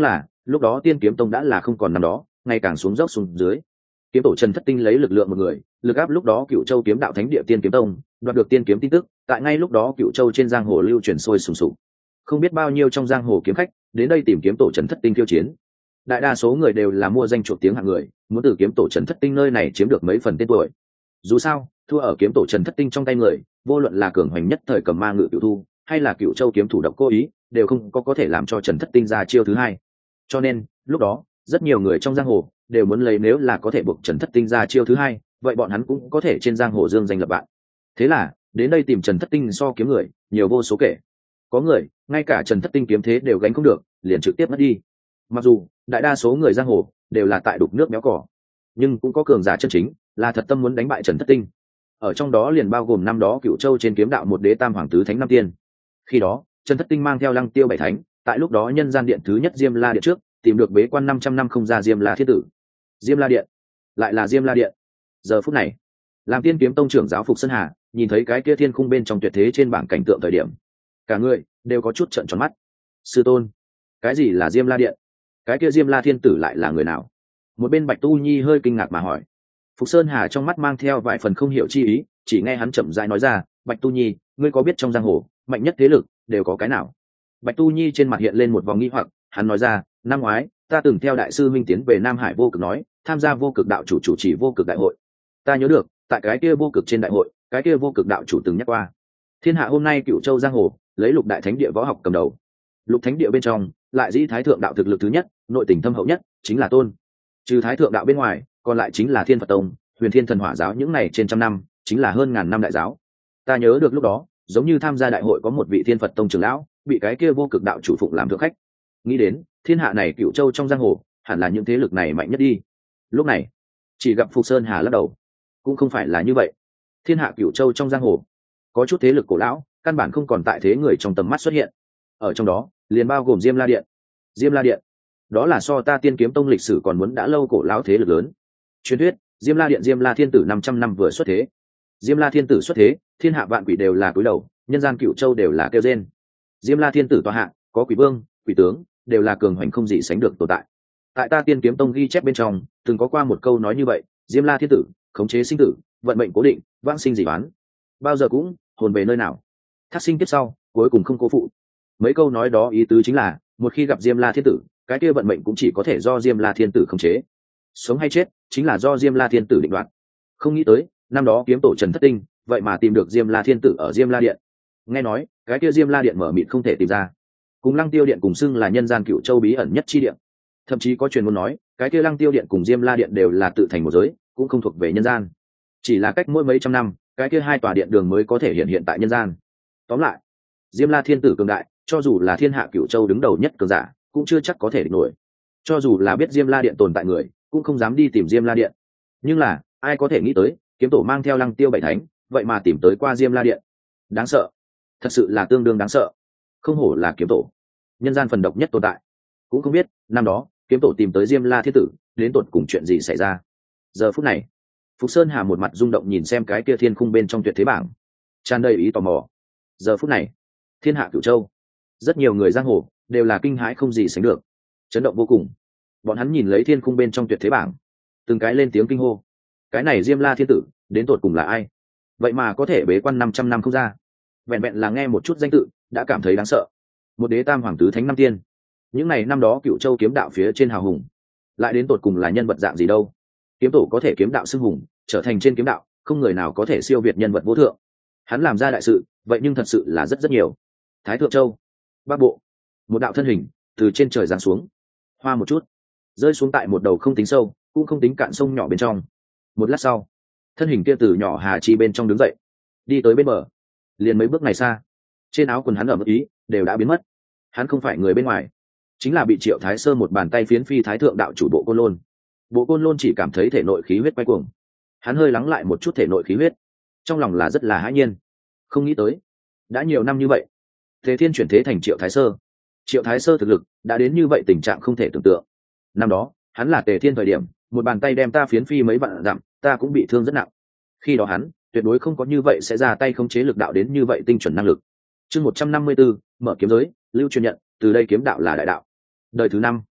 lúc đó tiên kiếm tông đã là không còn năm đó, ngày càng xuống dốc xuống dưới. Kiếm tổ Trần Thất Tinh lấy lực lượng một người, lực áp lúc đó Cựu Châu kiếm đạo thánh địa tiên kiếm tông, đoạt được tiên kiếm tin tức, tại ngay lúc đó Cựu Châu trên giang hồ lưu truyền sôi sùng sục. Không biết bao nhiêu trong giang hồ kiếm khách đến đây tìm kiếm tổ Trần Thất Tinh khiêu chiến. Đại đa số người đều là mua danh chuộc tiếng hạng người, muốn từ kiếm tổ Trần Thất Tinh nơi này chiếm được mấy phần tên tuổi. Dù sao, thua ở kiếm tổ Trần Thất Tinh trong tay người, vô luận là cường hoành nhất thời cầm ma ngự Cựu Thu, hay là Cựu Châu kiếm thủ độc cố ý, đều không có thể làm cho Trần Thất Tinh ra chiêu thứ hai. Cho nên, lúc đó, rất nhiều người trong giang hồ đều muốn lấy nếu là có thể buộc Trần Thất Tinh ra chiêu thứ hai, vậy bọn hắn cũng có thể trên giang hồ dương danh lập bạn. Thế là, đến đây tìm Trần Thất Tinh so kiếm người, nhiều vô số kể. Có người, ngay cả Trần Thất Tinh kiếm thế đều gánh không được, liền trực tiếp mất đi. Mặc dù, đại đa số người giang hồ đều là tại đục nước béo cỏ, nhưng cũng có cường giả chân chính, là thật tâm muốn đánh bại Trần Thất Tinh. Ở trong đó liền bao gồm năm đó Cựu Châu trên kiếm đạo một đế tam hoàng tứ thánh năm tiên. Khi đó, Trần Thất Tinh mang theo Lăng Tiêu bảy thánh, tại lúc đó nhân gian điện thứ nhất Diêm La điện trước, tìm được bế quan 500 năm không ra Diêm La thiên tử. Diêm La điện, lại là Diêm La điện. Giờ phút này, làm tiên kiếm tông trưởng giáo Phục Sơn Hà nhìn thấy cái kia thiên khung bên trong tuyệt thế trên bảng cảnh tượng thời điểm, cả người đều có chút trợn tròn mắt. Sư tôn, cái gì là Diêm La điện? Cái kia Diêm La thiên tử lại là người nào? Một bên Bạch Tu Nhi hơi kinh ngạc mà hỏi. Phục Sơn Hà trong mắt mang theo vài phần không hiểu chi ý, chỉ nghe hắn chậm rãi nói ra, Bạch Tu Nhi, ngươi có biết trong giang hồ mạnh nhất thế lực đều có cái nào? Bạch Tu Nhi trên mặt hiện lên một vòng nghi hoặc, hắn nói ra, năm ngoái ta từng theo đại sư minh tiến về Nam Hải vô cực nói, tham gia vô cực đạo chủ chủ trì vô cực đại hội. Ta nhớ được, tại cái kia vô cực trên đại hội, cái kia vô cực đạo chủ từng nhắc qua, thiên hạ hôm nay Cựu Châu giang hồ lấy Lục đại thánh địa võ học cầm đầu. Lục thánh địa bên trong, lại dĩ Thái thượng đạo thực lực thứ nhất, nội tình thâm hậu nhất, chính là tôn. Trừ Thái thượng đạo bên ngoài, còn lại chính là Thiên Phật tông, Huyền Thiên thần hỏa giáo, những này trên trăm năm, chính là hơn ngàn năm đại giáo. Ta nhớ được lúc đó, giống như tham gia đại hội có một vị Thiên Phật tông trưởng lão, bị cái kia vô cực đạo chủ phụng làm thượng khách. Nghĩ đến, thiên hạ này Cựu Châu trong giang hồ, hẳn là những thế lực này mạnh nhất đi. Lúc này, chỉ gặp Phục Sơn Hà lắc đầu, cũng không phải là như vậy. Thiên hạ Cựu Châu trong giang hồ, có chút thế lực cổ lão, căn bản không còn tại thế người trong tầm mắt xuất hiện. Ở trong đó, liền bao gồm Diêm La điện. Diêm La điện, đó là so ta tiên kiếm tông lịch sử còn muốn đã lâu cổ lão thế lực lớn. Truyền thuyết, Diêm La điện Diêm La thiên tử 500 năm vừa xuất thế. Diêm La thiên tử xuất thế, thiên hạ vạn quỷ đều là cúi đầu, nhân gian Cựu Châu đều là kêu rên. Diêm La thiên tử tọa hạ, có quỷ vương, quỷ tướng, đều là cường hoành không gì sánh được tồn tại. Tại ta tiên kiếm tông ghi chép bên trong, từng có qua một câu nói như vậy, Diêm La thiên tử, khống chế sinh tử, vận mệnh cố định, vãng sinh dị đoán, bao giờ cũng hồn về nơi nào, thác sinh tiếp sau, cuối cùng không cố phụ. Mấy câu nói đó ý tứ chính là, một khi gặp Diêm La thiên tử, cái kia vận mệnh cũng chỉ có thể do Diêm La thiên tử khống chế, sống hay chết chính là do Diêm La thiên tử định đoạt. Không nghĩ tới, năm đó kiếm tổ Trần Thất Tinh, vậy mà tìm được Diêm La thiên tử ở Diêm La điện. Nghe nói, cái kia Diêm La điện mở mịt không thể tìm ra, cùng Lăng Tiêu điện cùng xưng là nhân gian Cựu Châu bí ẩn nhất chi điện. Thậm chí có truyền ngôn nói, cái kia Lăng Tiêu điện cùng Diêm La điện đều là tự thành một giới, cũng không thuộc về nhân gian. Chỉ là cách mỗi mấy trăm năm, cái kia hai tòa điện đường mới có thể hiện tại nhân gian. Tóm lại, Diêm La thiên tử cường đại, cho dù là thiên hạ Cựu Châu đứng đầu nhất cường giả, cũng chưa chắc có thể địch nổi. Cho dù là biết Diêm La điện tồn tại người, cũng không dám đi tìm Diêm La điện. Nhưng là, ai có thể nghĩ tới, kiếm tổ mang theo Lăng Tiêu bảy thánh, vậy mà tìm tới qua Diêm La điện. Đáng sợ, thật sự là tương đương đáng sợ. Không hổ là kiếm tổ, nhân gian phần độc nhất tồn tại. Cũng không biết năm đó kiếm tổ tìm tới Diêm La thiên tử, đến tột cùng chuyện gì xảy ra. Giờ phút này, Phục Sơn Hà một mặt rung động nhìn xem cái kia thiên khung bên trong tuyệt thế bảng, tràn đầy ý tò mò. Giờ phút này, thiên hạ Cửu Châu, rất nhiều người giang hồ đều là kinh hãi không gì sánh được, chấn động vô cùng. Bọn hắn nhìn lấy thiên khung bên trong tuyệt thế bảng, từng cái lên tiếng kinh hô. Cái này Diêm La thiên tử, đến tột cùng là ai? Vậy mà có thể bế quan 500 năm không ra. Vẹn vẹn là nghe một chút danh tự, đã cảm thấy đáng sợ. Một đế tam hoàng tứ thánh năm tiên, những này năm đó Cựu Châu kiếm đạo phía trên hào hùng, lại đến tột cùng là nhân vật dạng gì đâu? Kiếm tổ có thể kiếm đạo xưng hùng, trở thành trên kiếm đạo, không người nào có thể siêu việt nhân vật vô thượng. Hắn làm ra đại sự, vậy nhưng thật sự là rất rất nhiều. Thái Thượng Châu, Bắc Bộ, một đạo thân hình từ trên trời giáng xuống, hoa một chút, rơi xuống tại một đầu không tính sâu, cũng không tính cạn sông nhỏ bên trong. Một lát sau, thân hình kia từ nhỏ hà chi bên trong đứng dậy, đi tới bên bờ, liền mấy bước này xa, trên áo quần hắn ở mức ý đều đã biến mất. Hắn không phải người bên ngoài, chính là bị Triệu Thái Sơ một bàn tay phiến phi Thái Thượng đạo chủ Bộ Côn Lôn. Bộ Côn Lôn chỉ cảm thấy thể nội khí huyết quay cuồng, hắn hơi lắng lại một chút thể nội khí huyết, trong lòng là rất là hãi nhiên. Không nghĩ tới, đã nhiều năm như vậy, Tề Thiên chuyển thế thành Triệu Thái Sơ. Triệu Thái Sơ thực lực đã đến như vậy tình trạng không thể tưởng tượng. Năm đó, hắn là Tề Thiên thời điểm, một bàn tay đem ta phiến phi mấy vạn dặm, ta cũng bị thương rất nặng. Khi đó hắn tuyệt đối không có như vậy sẽ ra tay khống chế lực đạo đến như vậy tinh chuẩn năng lực. Chương 154, mở kiếm giới, lưu truyền nhận, từ đây kiếm đạo là đại đạo. Đời thứ 5.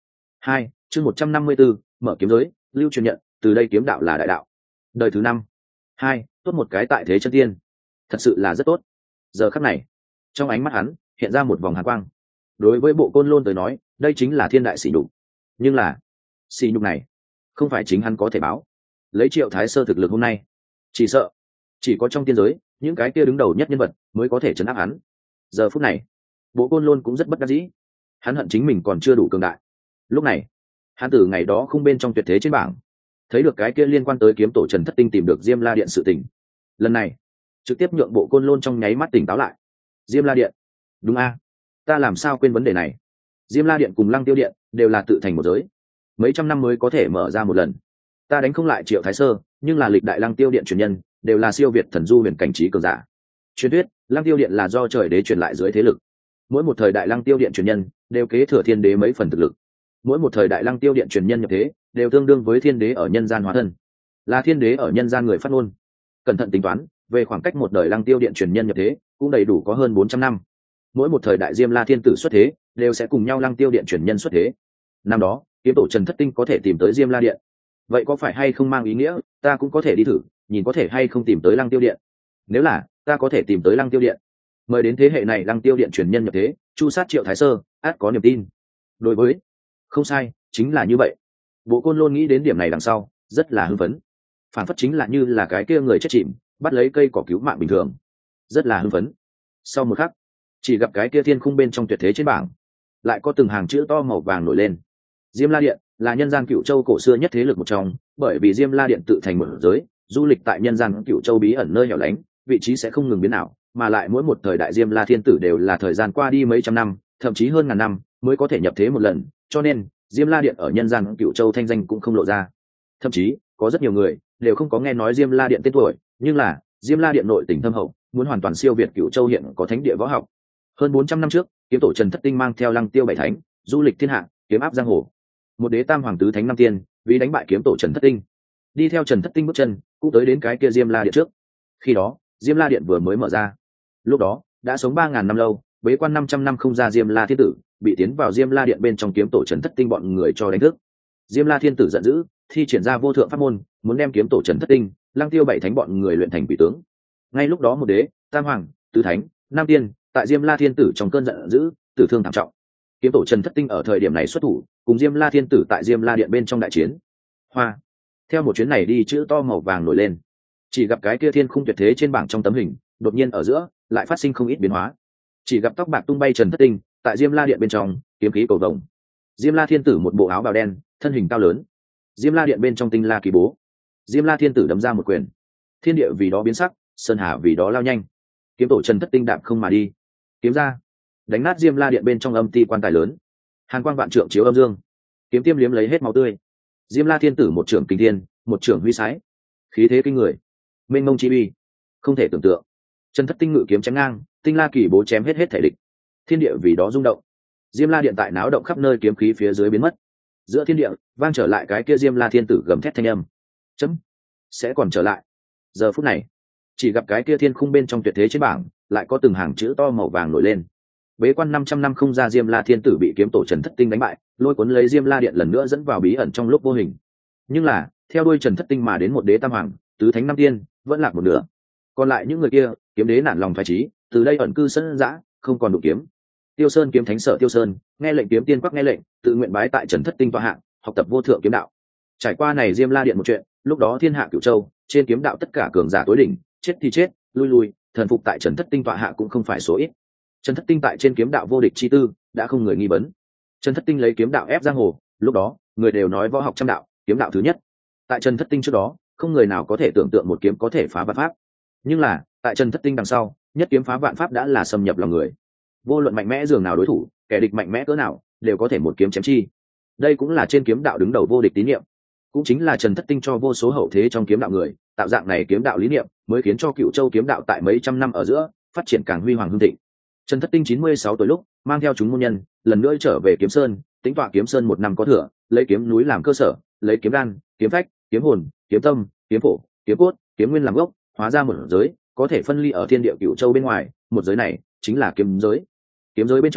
2, chương 154, mở kiếm giới, lưu truyền nhận, từ đây kiếm đạo là đại đạo. Đời thứ 5. 2, tốt một cái tại thế chân tiên. Thật sự là rất tốt. Giờ khắc này, trong ánh mắt hắn hiện ra một vòng hàn quang. Đối với Bộ Côn Lôn tới nói, đây chính là thiên đại sỉ nhục. Nhưng là, sỉ nhục này không phải chính hắn có thể báo. Lấy Triệu Thái Sơ thực lực hôm nay, chỉ sợ chỉ có trong tiên giới, những cái kia đứng đầu nhất nhân vật mới có thể trấn áp hắn. Giờ phút này, Bộ Côn Lôn cũng rất bất đắc dĩ. Hắn hận chính mình còn chưa đủ cường đại. Lúc này, hắn từ ngày đó không bên trong tuyệt thế trên bảng thấy được cái kia liên quan tới kiếm tổ Trần Thất Tinh tìm được Diêm La Điện sự tình. Lần này trực tiếp nhượng Bộ Côn Lôn trong nháy mắt tỉnh táo lại. Diêm La Điện, đúng a, ta làm sao quên vấn đề này. Diêm La Điện cùng Lăng Tiêu Điện đều là tự thành một giới, mấy trăm năm mới có thể mở ra một lần. Ta đánh không lại Triệu Thái Sơ, nhưng là lịch đại Lăng Tiêu Điện truyền nhân đều là siêu việt thần du huyền cảnh trí cường giả. Truyền thuyết Lăng Tiêu Điện là do trời đế truyền lại dưới thế lực, mỗi một thời đại Lăng Tiêu Điện truyền nhân đều kế thừa thiên đế mấy phần thực lực, mỗi một thời đại Lăng Tiêu Điện truyền nhân nhập thế đều tương đương với thiên đế ở nhân gian hóa thân, là thiên đế ở nhân gian người phát ngôn. Cẩn thận tính toán, về khoảng cách một đời Lăng Tiêu Điện truyền nhân nhập thế cũng đầy đủ có hơn 400 năm. Mỗi một thời đại Diêm La Thiên Tử xuất thế đều sẽ cùng nhau Lăng Tiêu Điện truyền nhân xuất thế. Năm đó kiếm tổ Trần Thất Tinh có thể tìm tới Diêm La Điện, vậy có phải hay không mang ý nghĩa ta cũng có thể đi thử, nhìn có thể hay không tìm tới Lăng Tiêu Điện? Nếu là ta có thể tìm tới Lăng Tiêu Điện, mời đến thế hệ này Lăng Tiêu Điện truyền nhân nhập thế, chu sát Triệu Thái Sơ, át có niềm tin. Đối với, không sai, chính là như vậy. Bộ Côn Lôn nghĩ đến điểm này đằng sau rất là hưng phấn, phản phất chính là như là cái kia người chết chìm bắt lấy cây cỏ cứu mạng bình thường, rất là hưng phấn. Sau một khắc, chỉ gặp cái kia thiên khung bên trong tuyệt thế trên bảng lại có từng hàng chữ to màu vàng nổi lên. Diêm La Điện là nhân gian Cựu Châu cổ xưa nhất thế lực một trong, bởi vì Diêm La Điện tự thành một giới, du lịch tại nhân gian Cựu Châu bí ẩn nơi hẻo lánh, vị trí sẽ không ngừng biến ảo, mà lại mỗi một thời đại Diêm La Thiên Tử đều là thời gian qua đi mấy trăm năm, thậm chí hơn ngàn năm mới có thể nhập thế một lần, cho nên Diêm La Điện ở nhân gian Cựu Châu thanh danh cũng không lộ ra. Thậm chí có rất nhiều người đều không có nghe nói Diêm La Điện tên tuổi, nhưng là Diêm La Điện nội tình thâm hậu, muốn hoàn toàn siêu việt Cựu Châu hiện có thánh địa võ học. Hơn 400 năm trước, kiếm tổ Trần Thất Tinh mang theo Lăng Tiêu bảy thánh, du lịch thiên hạ, kiếm áp giang hồ. Một đế tam hoàng tứ thánh năm tiên, vì đánh bại kiếm tổ Trần Thất Tinh, đi theo Trần Thất Tinh bước chân, cũng tới đến cái kia Diêm La Điện trước. Khi đó, Diêm La Điện vừa mới mở ra. Lúc đó, đã sống 3000 năm lâu, bế quan 500 năm không ra Diêm La Thiên Tử, bị tiến vào Diêm La Điện bên trong kiếm tổ Trần Thất Tinh bọn người cho đánh thức. Diêm La Thiên Tử giận dữ, thi triển ra vô thượng pháp môn, muốn đem kiếm tổ Trần Thất Tinh, Lăng Tiêu bảy thánh bọn người luyện thành quỷ tướng. Ngay lúc đó một đế, tam hoàng, tứ thánh, năm tiên, tại Diêm La Thiên Tử trong cơn giận dữ, tử thương thảm trọng. Kiếm tổ Trần Thất Tinh ở thời điểm này xuất thủ, cùng Diêm La Thiên Tử tại Diêm La Điện bên trong đại chiến. Hoa. Theo một chuyến này đi, chữ to màu vàng nổi lên. Chỉ gặp cái kia thiên khung tuyệt thế trên bảng trong tấm hình, đột nhiên ở giữa lại phát sinh không ít biến hóa. Chỉ gặp tóc bạc tung bay Trần Thất Tinh, tại Diêm La Điện bên trong, kiếm khí cầu vồng. Diêm La Thiên Tử một bộ áo bào đen, thân hình cao lớn. Diêm La Điện bên trong tinh la kỳ bố. Diêm La Thiên Tử đấm ra một quyền. Thiên địa vì đó biến sắc, sơn hà vì đó lao nhanh. Kiếm tổ Trần Thất Tinh đạp không mà đi. Kiếm ra, đánh nát Diêm La Điện bên trong âm ti quan tài lớn. Hàn quang vạn trượng chiếu âm dương, kiếm tiêm liếm lấy hết máu tươi. Diêm La Thiên Tử một trưởng kinh thiên, một trưởng huy sái, khí thế kinh người, mênh mông chi uy, không thể tưởng tượng. Trần Thất Tinh ngự kiếm chém ngang, tinh la kỳ bố chém hết thể địch. Thiên địa vì đó rung động. Diêm La Điện tại náo động khắp nơi, kiếm khí phía dưới biến mất. Giữa thiên địa vang trở lại cái kia Diêm La Thiên Tử gầm thét thanh âm. Chấm sẽ còn trở lại. Giờ phút này, chỉ gặp cái kia thiên khung bên trong tuyệt thế trên bảng lại có từng hàng chữ to màu vàng nổi lên. Bế quan 500 năm không ra Diêm La Thiên Tử bị kiếm tổ Trần Thất Tinh đánh bại, lôi cuốn lấy Diêm La Điện lần nữa dẫn vào bí ẩn trong lúc vô hình. Nhưng là, theo đuôi Trần Thất Tinh mà đến một đế tam hoàng, tứ thánh năm tiên, vẫn lạc một nửa. Còn lại những người kia, kiếm đế nản lòng phái trí, từ đây ẩn cư sân dã, không còn đủ kiếm. Tiêu Sơn kiếm thánh sợ Tiêu Sơn, nghe lệnh kiếm tiên quắc nghe lệnh, tự nguyện bái tại Trần Thất Tinh tọa hạng, học tập vô thượng kiếm đạo. Trải qua này Diêm La Điện một chuyện, lúc đó thiên hạ Cửu Châu, trên kiếm đạo tất cả cường giả tối đỉnh, chết thì chết, lui lui, thần phục tại Trần Thất Tinh tọa hạ cũng không phải số ít. Trần Thất Tinh tại trên kiếm đạo vô địch chi tư, đã không người nghi vấn. Trần Thất Tinh lấy kiếm đạo ép giang hồ, lúc đó, người đều nói võ học trăm đạo, kiếm đạo thứ nhất. Tại Trần Thất Tinh trước đó, không người nào có thể tưởng tượng một kiếm có thể phá vạn pháp. Nhưng là, tại Trần Thất Tinh đằng sau, nhất kiếm phá vạn pháp đã là xâm nhập lòng người. Vô luận mạnh mẽ dường nào đối thủ, kẻ địch mạnh mẽ cỡ nào, đều có thể một kiếm chém chi. Đây cũng là trên kiếm đạo đứng đầu vô địch tín niệm. Cũng chính là Trần Thất Tinh cho vô số hậu thế trong kiếm đạo người, tạo dạng này kiếm đạo lý niệm, mới khiến cho Cựu Châu kiếm đạo tại mấy trăm năm ở giữa, phát triển càng huy hoàng hưng thịnh. Trần Thất Tinh 96 tuổi lúc, mang theo chúng môn nhân, lần nữa trở về Kiếm Sơn, tính tọa Kiếm Sơn 1 năm có thừa, lấy kiếm núi làm cơ sở, lấy kiếm đan, kiếm phách, kiếm hồn, kiếm tâm, kiếm phổ, kiếm cốt, kiếm nguyên làm gốc, hóa ra một giới, có thể phân ly ở thiên địa Cựu Châu bên ngoài, một giới này chính là kiếm giới. Kiếm giới bên trong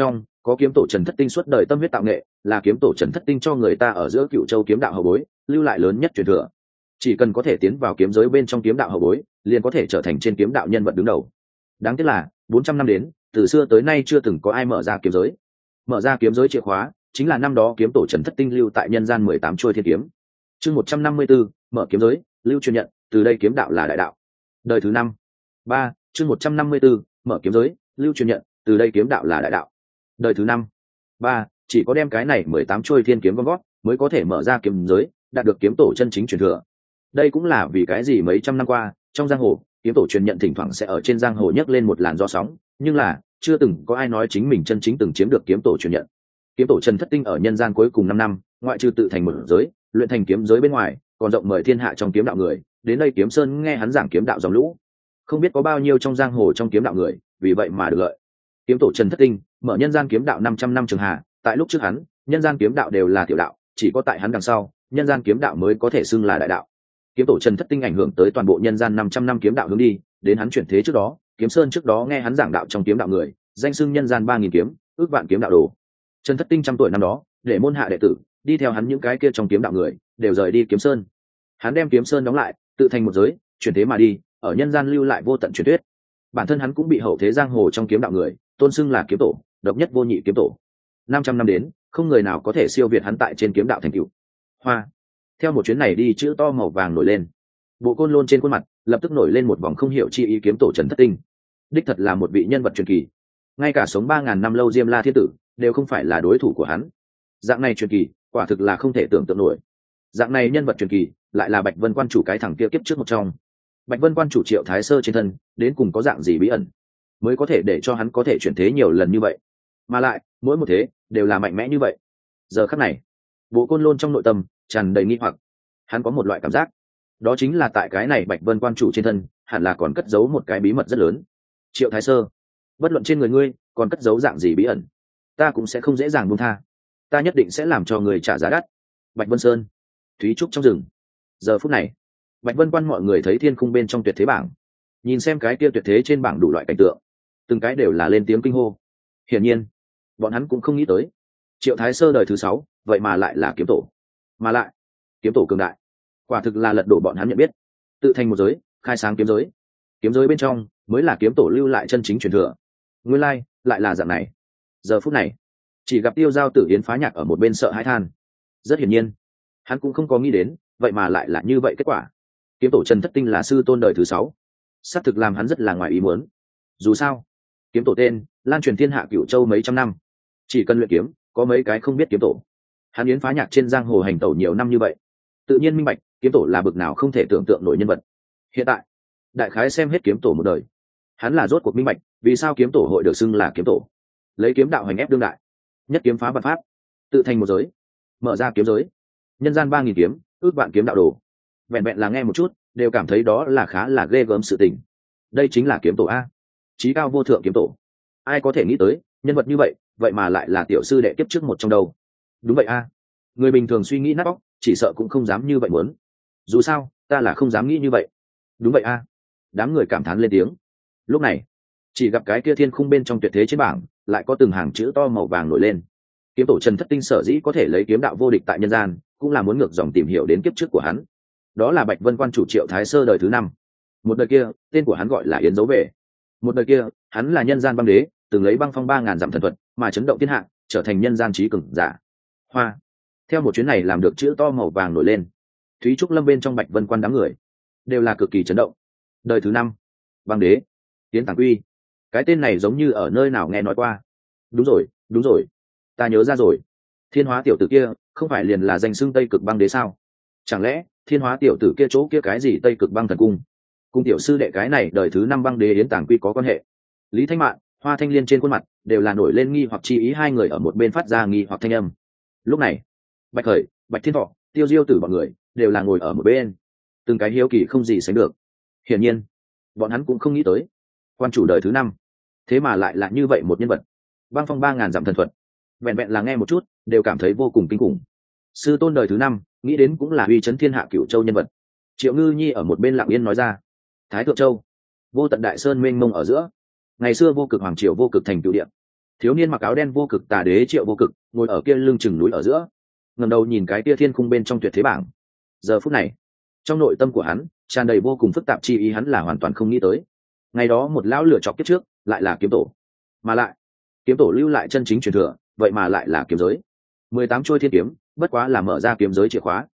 có kiếm tổ Trần Thất Tinh suốt đời tâm huyết tạo nghệ, là kiếm tổ Trần Thất Tinh cho người ta ở giữa Cựu Châu kiếm đạo hậu bối lưu lại lớn nhất truyền thừa. Chỉ cần có thể tiến vào kiếm giới bên trong kiếm đạo hậu bối, liền có thể trở thành trên kiếm đạo nhân vật đứng đầu. Đáng tiếc là 400 năm đến, từ xưa tới nay chưa từng có ai mở ra kiếm giới. Mở ra kiếm giới chìa khóa chính là năm đó kiếm tổ Trần Thất Tinh lưu tại nhân gian 18 trôi thiên kiếm. Chương 154, mở kiếm giới, lưu truyền nhận, từ đây kiếm đạo là đại đạo. Đời thứ 5. 3, chương 154, mở kiếm giới, lưu truyền nhận, từ đây kiếm đạo là đại đạo. Đời thứ 5. 3, chỉ có đem cái này 18 trôi thiên kiếm gom gót mới có thể mở ra kiếm giới, đạt được kiếm tổ chân chính truyền thừa. Đây cũng là vì cái gì mấy trăm năm qua, trong giang hồ, kiếm tổ truyền nhận thỉnh thoảng sẽ ở trên giang hồ nhấc lên một làn gió sóng, nhưng là chưa từng có ai nói chính mình chân chính từng chiếm được kiếm tổ truyền nhận. Kiếm tổ Trần Thất Tinh ở nhân gian cuối cùng 5 năm, ngoại trừ tự thành một giới, luyện thành kiếm giới bên ngoài, còn rộng mời thiên hạ trong kiếm đạo người, đến đây Kiếm Sơn nghe hắn giảng kiếm đạo dòng lũ. Không biết có bao nhiêu trong giang hồ trong kiếm đạo người, vì vậy mà được lợi. Kiếm tổ Trần Thất Tinh mở nhân gian kiếm đạo 500 năm trường hà, tại lúc trước hắn, nhân gian kiếm đạo đều là tiểu đạo, chỉ có tại hắn đằng sau, nhân gian kiếm đạo mới có thể xưng là đại đạo. Kiếm tổ Trần Thất Tinh ảnh hưởng tới toàn bộ nhân gian 500 năm kiếm đạo hướng đi, đến hắn chuyển thế trước đó, Kiếm Sơn trước đó nghe hắn giảng đạo trong kiếm đạo người, danh xưng nhân gian 3000 kiếm, ước vạn kiếm đạo đồ. Trần Thất Tinh trăm tuổi năm đó, để môn hạ đệ tử đi theo hắn những cái kia trong kiếm đạo người, đều rời đi Kiếm Sơn. Hắn đem Kiếm Sơn đóng lại, tự thành một giới, chuyển thế mà đi, ở nhân gian lưu lại vô tận truyền thuyết. Bản thân hắn cũng bị hậu thế giang hồ trong kiếm đạo người tôn xưng là kiếm tổ, độc nhất vô nhị kiếm tổ. 500 năm đến, không người nào có thể siêu việt hắn tại trên kiếm đạo thành tựu. Hoa. Theo một chuyến này đi, chữ to màu vàng nổi lên. Bộ côn lôn trên khuôn mặt lập tức nổi lên một vòng không hiểu chi ý. Kiếm tổ Trần Thất Tinh đích thật là một vị nhân vật truyền kỳ, ngay cả sống 3000 năm lâu Diêm La Thiên Tử đều không phải là đối thủ của hắn. Dạng này truyền kỳ, quả thực là không thể tưởng tượng nổi. Dạng này nhân vật truyền kỳ, lại là Bạch Vân quan chủ cái thằng kia kiếp trước một trong. Bạch Vân quan chủ Triệu Thái Sơ trên thân, đến cùng có dạng gì bí ẩn, mới có thể để cho hắn có thể chuyển thế nhiều lần như vậy, mà lại mỗi một thế đều là mạnh mẽ như vậy. Giờ khắc này, Bộ Côn Lôn trong nội tâm tràn đầy nghi hoặc. Hắn có một loại cảm giác, đó chính là tại cái này Bạch Vân quan chủ trên thân, hẳn là còn cất giấu một cái bí mật rất lớn. Triệu Thái Sơ, bất luận trên người ngươi còn cất giấu dạng gì bí ẩn, ta cũng sẽ không dễ dàng buông tha. Ta nhất định sẽ làm cho người trả giá đắt. Bạch Vân Sơn, Thúy Trúc trong rừng. Giờ phút này, Bạch Vân quan mọi người thấy thiên khung bên trong tuyệt thế bảng, nhìn xem cái kia tuyệt thế trên bảng đủ loại cảnh tượng, từng cái đều là lên tiếng kinh hô. Hiển nhiên, bọn hắn cũng không nghĩ tới, Triệu Thái Sơ đời thứ 6, vậy mà lại là kiếm tổ, mà lại kiếm tổ cường đại, quả thực là lật đổ bọn hắn nhận biết. Tự thành một giới, khai sáng kiếm giới, kiếm giới bên trong mới là kiếm tổ lưu lại chân chính truyền thừa. Nguyên lai lại là dạng này. Giờ phút này, chỉ gặp Tiêu Giao Tử Yến phá nhạc ở một bên sợ hãi than. Rất hiển nhiên, hắn cũng không có nghĩ đến, vậy mà lại là như vậy kết quả. Kiếm tổ Trần Thất Tinh là sư tôn đời thứ 6, xác thực làm hắn rất là ngoài ý muốn. Dù sao, kiếm tổ tên lan truyền thiên hạ Cửu Châu mấy trăm năm, chỉ cần luyện kiếm, có mấy cái không biết kiếm tổ. Hắn Yến phá nhạc trên giang hồ hành tẩu nhiều năm như vậy, tự nhiên minh bạch kiếm tổ là bực nào không thể tưởng tượng nổi nhân vật. Hiện tại, đại khái xem hết kiếm tổ một đời, hắn là rốt cuộc minh bạch vì sao kiếm tổ hội được xưng là kiếm tổ. Lấy kiếm đạo hành ép đương đại, nhất kiếm phá vạn pháp, tự thành một giới, mở ra kiếm giới, nhân gian 3000 kiếm, ước vạn kiếm đạo đồ. Vẹn vẹn là nghe một chút, đều cảm thấy đó là khá là ghê gớm sự tình. Đây chính là kiếm tổ a, chí cao vô thượng kiếm tổ. Ai có thể nghĩ tới nhân vật như vậy, vậy mà lại là tiểu sư đệ kiếp trước một trong đầu. Đúng vậy a, người bình thường suy nghĩ nát óc, chỉ sợ cũng không dám như vậy muốn. Dù sao, ta là không dám nghĩ như vậy. Đúng vậy a, đám người cảm thán lên tiếng. Lúc này, chỉ gặp cái kia thiên khung bên trong tuyệt thế trên bảng, lại có từng hàng chữ to màu vàng nổi lên. Kiếm tổ Trần Thất Tinh sở dĩ có thể lấy kiếm đạo vô địch tại nhân gian, cũng là muốn ngược dòng tìm hiểu đến kiếp trước của hắn. Đó là Bạch Vân quan chủ Triệu Thái Sơ đời thứ 5. Một đời kia, tên của hắn gọi là Yến Dấu Về. Một đời kia, hắn là nhân gian băng đế, từng lấy băng phong 3000 dặm thần thuật, mà chấn động thiên hạ, trở thành nhân gian trí cường giả. Hoa. Theo một chuyến này làm được chữ to màu vàng nổi lên, Thúy Trúc Lâm bên trong Bạch Vân quan đám người đều là cực kỳ chấn động. Đời thứ 5, băng đế, Yến Tàng Quy. Cái tên này giống như ở nơi nào nghe nói qua. Đúng rồi, ta nhớ ra rồi. Thiên Hóa tiểu tử kia, không phải liền là danh xưng Tây Cực băng đế sao? Chẳng lẽ Thiên Hóa tiểu tử kia chỗ kia cái gì Tây Cực băng thần cung, cùng tiểu sư đệ cái này đời thứ 5 băng đế Yến Tàng Quy có quan hệ? Lý Thanh Mạn, Hoa Thanh Liên trên khuôn mặt đều là nổi lên nghi hoặc chi ý, hai người ở một bên phát ra nghi hoặc thanh âm. Lúc này, Bạch Khởi, Bạch Thiên Thọ, Tiêu Diêu Tử bọn người đều là ngồi ở một bên, từng cái hiếu kỳ không gì sánh được. Hiển nhiên, bọn hắn cũng không nghĩ tới, quan chủ đời thứ 5 thế mà lại là như vậy một nhân vật. Băng phong 3000 dặm thần thuật, vẹn vẹn là nghe một chút đều cảm thấy vô cùng kinh khủng. Sư tôn đời thứ 5, nghĩ đến cũng là uy chấn thiên hạ Cửu Châu nhân vật. Triệu Ngư Nhi ở một bên lặng yên nói ra. Thái Thượng Châu, vô tận đại sơn mênh mông ở giữa, ngày xưa vô cực hoàng triều vô cực thành cửu địa, Thiếu niên mặc áo đen vô cực tà đế Triệu Vô Cực ngồi ở kia lưng chừng núi ở giữa, ngẩng đầu nhìn cái kia thiên khung bên trong tuyệt thế bảng. Giờ phút này, trong nội tâm của hắn tràn đầy vô cùng phức tạp chi ý, hắn là hoàn toàn không nghĩ tới ngày đó một lão lửa chọc kiếp trước lại là kiếm tổ, mà lại kiếm tổ lưu lại chân chính truyền thừa vậy mà lại là kiếm giới. 18 trôi thiên kiếm bất quá là mở ra kiếm giới chìa khóa.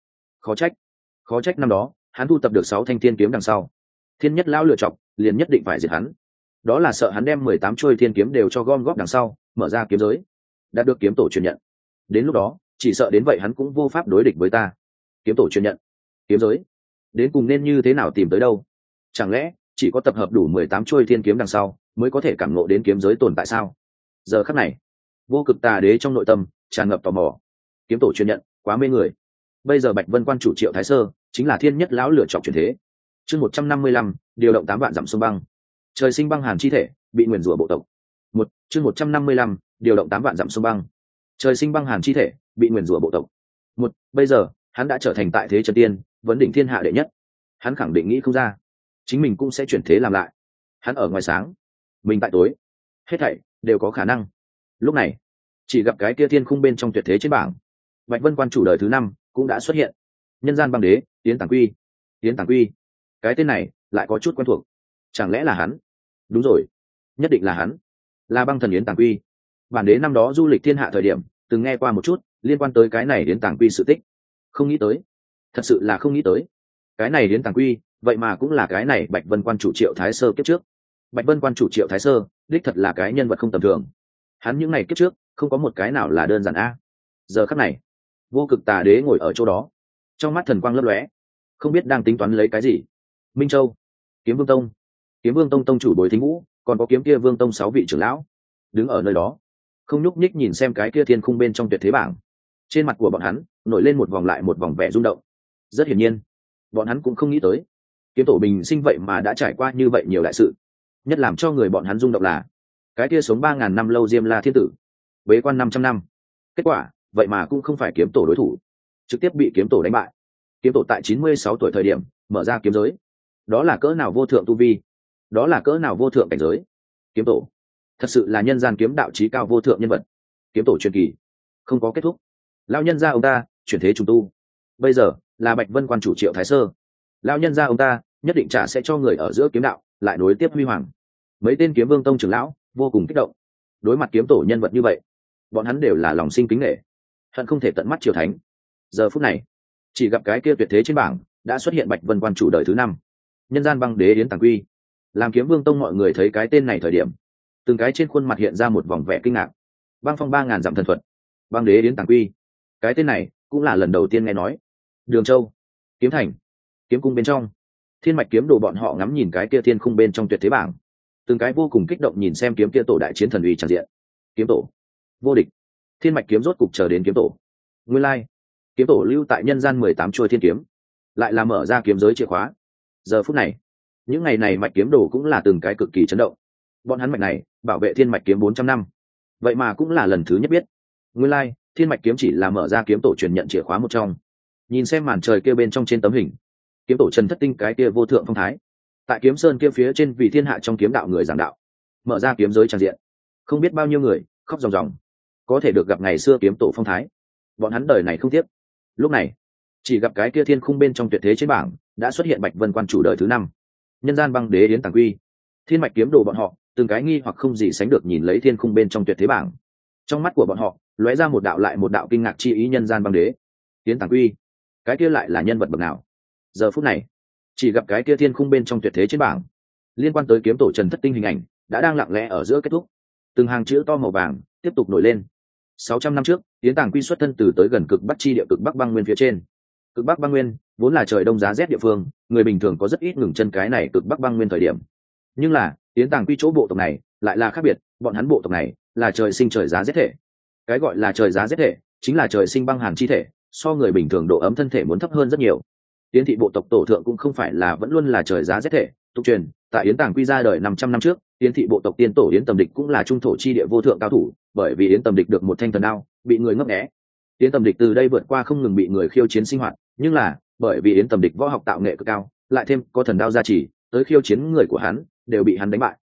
Khó trách năm đó hắn thu tập được 6 thanh thiên kiếm đằng sau, thiên nhất lão lựa chọc liền nhất định phải diệt hắn. Đó là sợ hắn đem 18 trôi thiên kiếm đều cho gom góp đằng sau mở ra kiếm giới, đạt được kiếm tổ truyền nhận. Đến lúc đó chỉ sợ đến vậy hắn cũng vô pháp đối địch với ta. Kiếm tổ truyền nhận kiếm giới, đến cùng nên như thế nào tìm tới đâu? Chẳng lẽ chỉ có tập hợp đủ 18 trôi thiên kiếm đằng sau mới có thể cảm ngộ đến kiếm giới tồn tại sao? Giờ khắc này, vô cực tà đế trong nội tâm tràn ngập tò mò. Kiếm tổ truyền nhận quá mê người. Bây giờ Bạch Vân quan chủ Triệu Thái Sơ chính là thiên nhất lão lựa chọc truyền thế. Chương 155, điều động 8 vạn dặm sông băng. Trời sinh băng hàn chi thể, bị nguyền rủa bộ tộc. Chương 155, điều động 8 vạn dặm sông băng. Trời sinh băng hàn chi thể, bị nguyền rủa bộ tộc. Bây giờ, hắn đã trở thành tại thế chân tiên, vấn đỉnh thiên hạ đệ nhất. Hắn khẳng định nghĩ không ra, chính mình cũng sẽ chuyển thế làm lại. Hắn ở ngoài sáng, mình tại tối, hết thảy đều có khả năng. Lúc này, chỉ gặp cái kia thiên khung bên trong tuyệt thế trên bảng, Bạch Vân quan chủ đời thứ 5 cũng đã xuất hiện. Nhân gian băng đế, Yến Tàng Quy. Yến Tàng Quy, cái tên này lại có chút quen thuộc. Chẳng lẽ là hắn? Đúng rồi, nhất định là hắn, là băng thần Yến Tàng Quy. Bản đế năm đó du lịch thiên hạ thời điểm từng nghe qua một chút liên quan tới cái này Yến Tàng Quy sự tích. Không nghĩ tới, thật sự là không nghĩ tới, cái này Yến Tàng Quy vậy mà cũng là cái này Bạch Vân quan chủ Triệu Thái Sơ kiếp trước. Bạch Vân quan chủ Triệu Thái Sơ đích thật là cái nhân vật không tầm thường. Hắn những ngày kiếp trước không có một cái nào là đơn giản a. Giờ khắc này, vô cực tà đế ngồi ở chỗ đó, trong mắt thần quang lấp lóe, không biết đang tính toán lấy cái gì. Minh Châu, Kiếm Vương Tông, Kiếm Vương Tông tông chủ Bồi Thính Vũ, còn có Kiếm Kia Vương Tông 6 vị trưởng lão đứng ở nơi đó, không nhúc nhích nhìn xem cái kia thiên khung bên trong tuyệt thế bảng. Trên mặt của bọn hắn nổi lên một vòng lại một vòng vẻ rung động. Rất hiển nhiên, bọn hắn cũng không nghĩ tới kiếm tổ bình sinh vậy mà đã trải qua như vậy nhiều đại sự. Nhất làm cho người bọn hắn rung động là cái kia sống 3.000 năm lâu Diêm La thiên tử, bế quan 500 năm, kết quả vậy mà cũng không phải kiếm tổ đối thủ, trực tiếp bị kiếm tổ đánh bại. Kiếm tổ tại 96 tuổi thời điểm mở ra kiếm giới, đó là cỡ nào vô thượng tu vi, đó là cỡ nào vô thượng cảnh giới. Kiếm tổ thật sự là nhân gian kiếm đạo chí cao vô thượng nhân vật. Kiếm tổ truyền kỳ không có kết thúc, lão nhân gia ông ta chuyển thế trùng tu, bây giờ là Bạch Vân quan chủ Triệu Thái Sơ. Lão nhân gia ông ta nhất định trả sẽ cho người ở giữa kiếm đạo lại nối tiếp huy hoàng. Mấy tên Kiếm Vương Tông trưởng lão vô cùng kích động. Đối mặt kiếm tổ nhân vật như vậy, bọn hắn đều là lòng sinh kính nể, hận không thể tận mắt triều thánh. Giờ phút này, chỉ gặp cái kia tuyệt thế trên bảng đã xuất hiện Bạch Vân quan chủ đời thứ 5, nhân gian băng đế Yến Tàng Quy. Làm Kiếm Vương Tông mọi người thấy cái tên này thời điểm, từng cái trên khuôn mặt hiện ra một vòng vẻ kinh ngạc. Băng phong 3.000 dặm thần thuật, băng đế Yến Tàng Quy, cái tên này cũng là lần đầu tiên nghe nói. Đường Châu, Kiếm Thành, Kiếm Cung bên trong, Thiên Mạch kiếm đồ bọn họ ngắm nhìn cái kia thiên khung bên trong tuyệt thế bảng, từng cái vô cùng kích động nhìn xem kiếm kia tổ đại chiến thần uy tràn diện. Kiếm tổ vô địch, Thiên Mạch kiếm rốt cục chờ đến kiếm tổ. Nguyên lai, kiếm tổ lưu tại nhân gian 18 trôi thiên kiếm, lại là mở ra kiếm giới chìa khóa. Giờ phút này, những ngày này Mạch kiếm đồ cũng là từng cái cực kỳ chấn động. Bọn hắn mạch này bảo vệ Thiên Mạch kiếm 400 năm, vậy mà cũng là lần thứ nhất biết. Nguyên lai, Thiên Mạch kiếm chỉ là mở ra kiếm tổ truyền nhận chìa khóa một trong. Nhìn xem màn trời kia bên trong trên tấm hình, kiếm tổ Trần Thất Tinh cái kia vô thượng phong thái, tại kiếm sơn kia phía trên vì thiên hạ trong kiếm đạo người giảng đạo, mở ra kiếm giới tràn diện, không biết bao nhiêu người khóc ròng ròng, có thể được gặp ngày xưa kiếm tổ phong thái, bọn hắn đời này không tiếc. Lúc này, chỉ gặp cái kia thiên khung bên trong tuyệt thế trên bảng đã xuất hiện Bạch Vân quan chủ đời thứ 5, nhân gian băng đế Yến Tàng Quy. Thiên Mạch kiếm đồ bọn họ từng cái nghi hoặc không gì sánh được nhìn lấy thiên khung bên trong tuyệt thế bảng, trong mắt của bọn họ lóe ra một đạo lại một đạo kinh ngạc chi ý. Nhân gian băng đế Yến Tàng Quy, cái kia lại là nhân vật bậc nào? Giờ phút này, chỉ gặp cái kia thiên khung bên trong tuyệt thế trên bảng, liên quan tới kiếm tổ Trần Thất Tinh hình ảnh đã đang lặng lẽ ở giữa kết thúc. Từng hàng chữ to màu vàng tiếp tục nổi lên. 600 năm trước, Yến Tàng Quy xuất thân từ tới gần cực bắc chi địa cực bắc băng nguyên phía trên. Cực bắc băng nguyên vốn là trời đông giá rét địa phương, người bình thường có rất ít ngừng chân cái này cực bắc băng nguyên thời điểm. Nhưng là Yến Tàng Quy chỗ bộ tộc này lại là khác biệt, bọn hắn bộ tộc này là trời sinh trời giá rét thể. Cái gọi là trời giá rét thể chính là trời sinh băng hàn chi thể, so người bình thường độ ấm thân thể muốn thấp hơn rất nhiều. Yến thị bộ tộc tổ thượng cũng không phải là vẫn luôn là trời giá rét thể. Tục truyền tại Yến Tàng Quy ra đời 500 năm trước, Yến thị bộ tộc tiên tổ Yến Tầm Địch cũng là trung thổ chi địa vô thượng cao thủ, bởi vì Yến Tầm Địch được một thanh thần đao, bị người ngấp nghé. Yến Tầm Địch từ đây vượt qua không ngừng bị người khiêu chiến sinh hoạt, nhưng là bởi vì Yến Tầm Địch võ học tạo nghệ cực cao, lại thêm có thần đao gia trì, tới khiêu chiến người của hắn đều bị hắn đánh bại.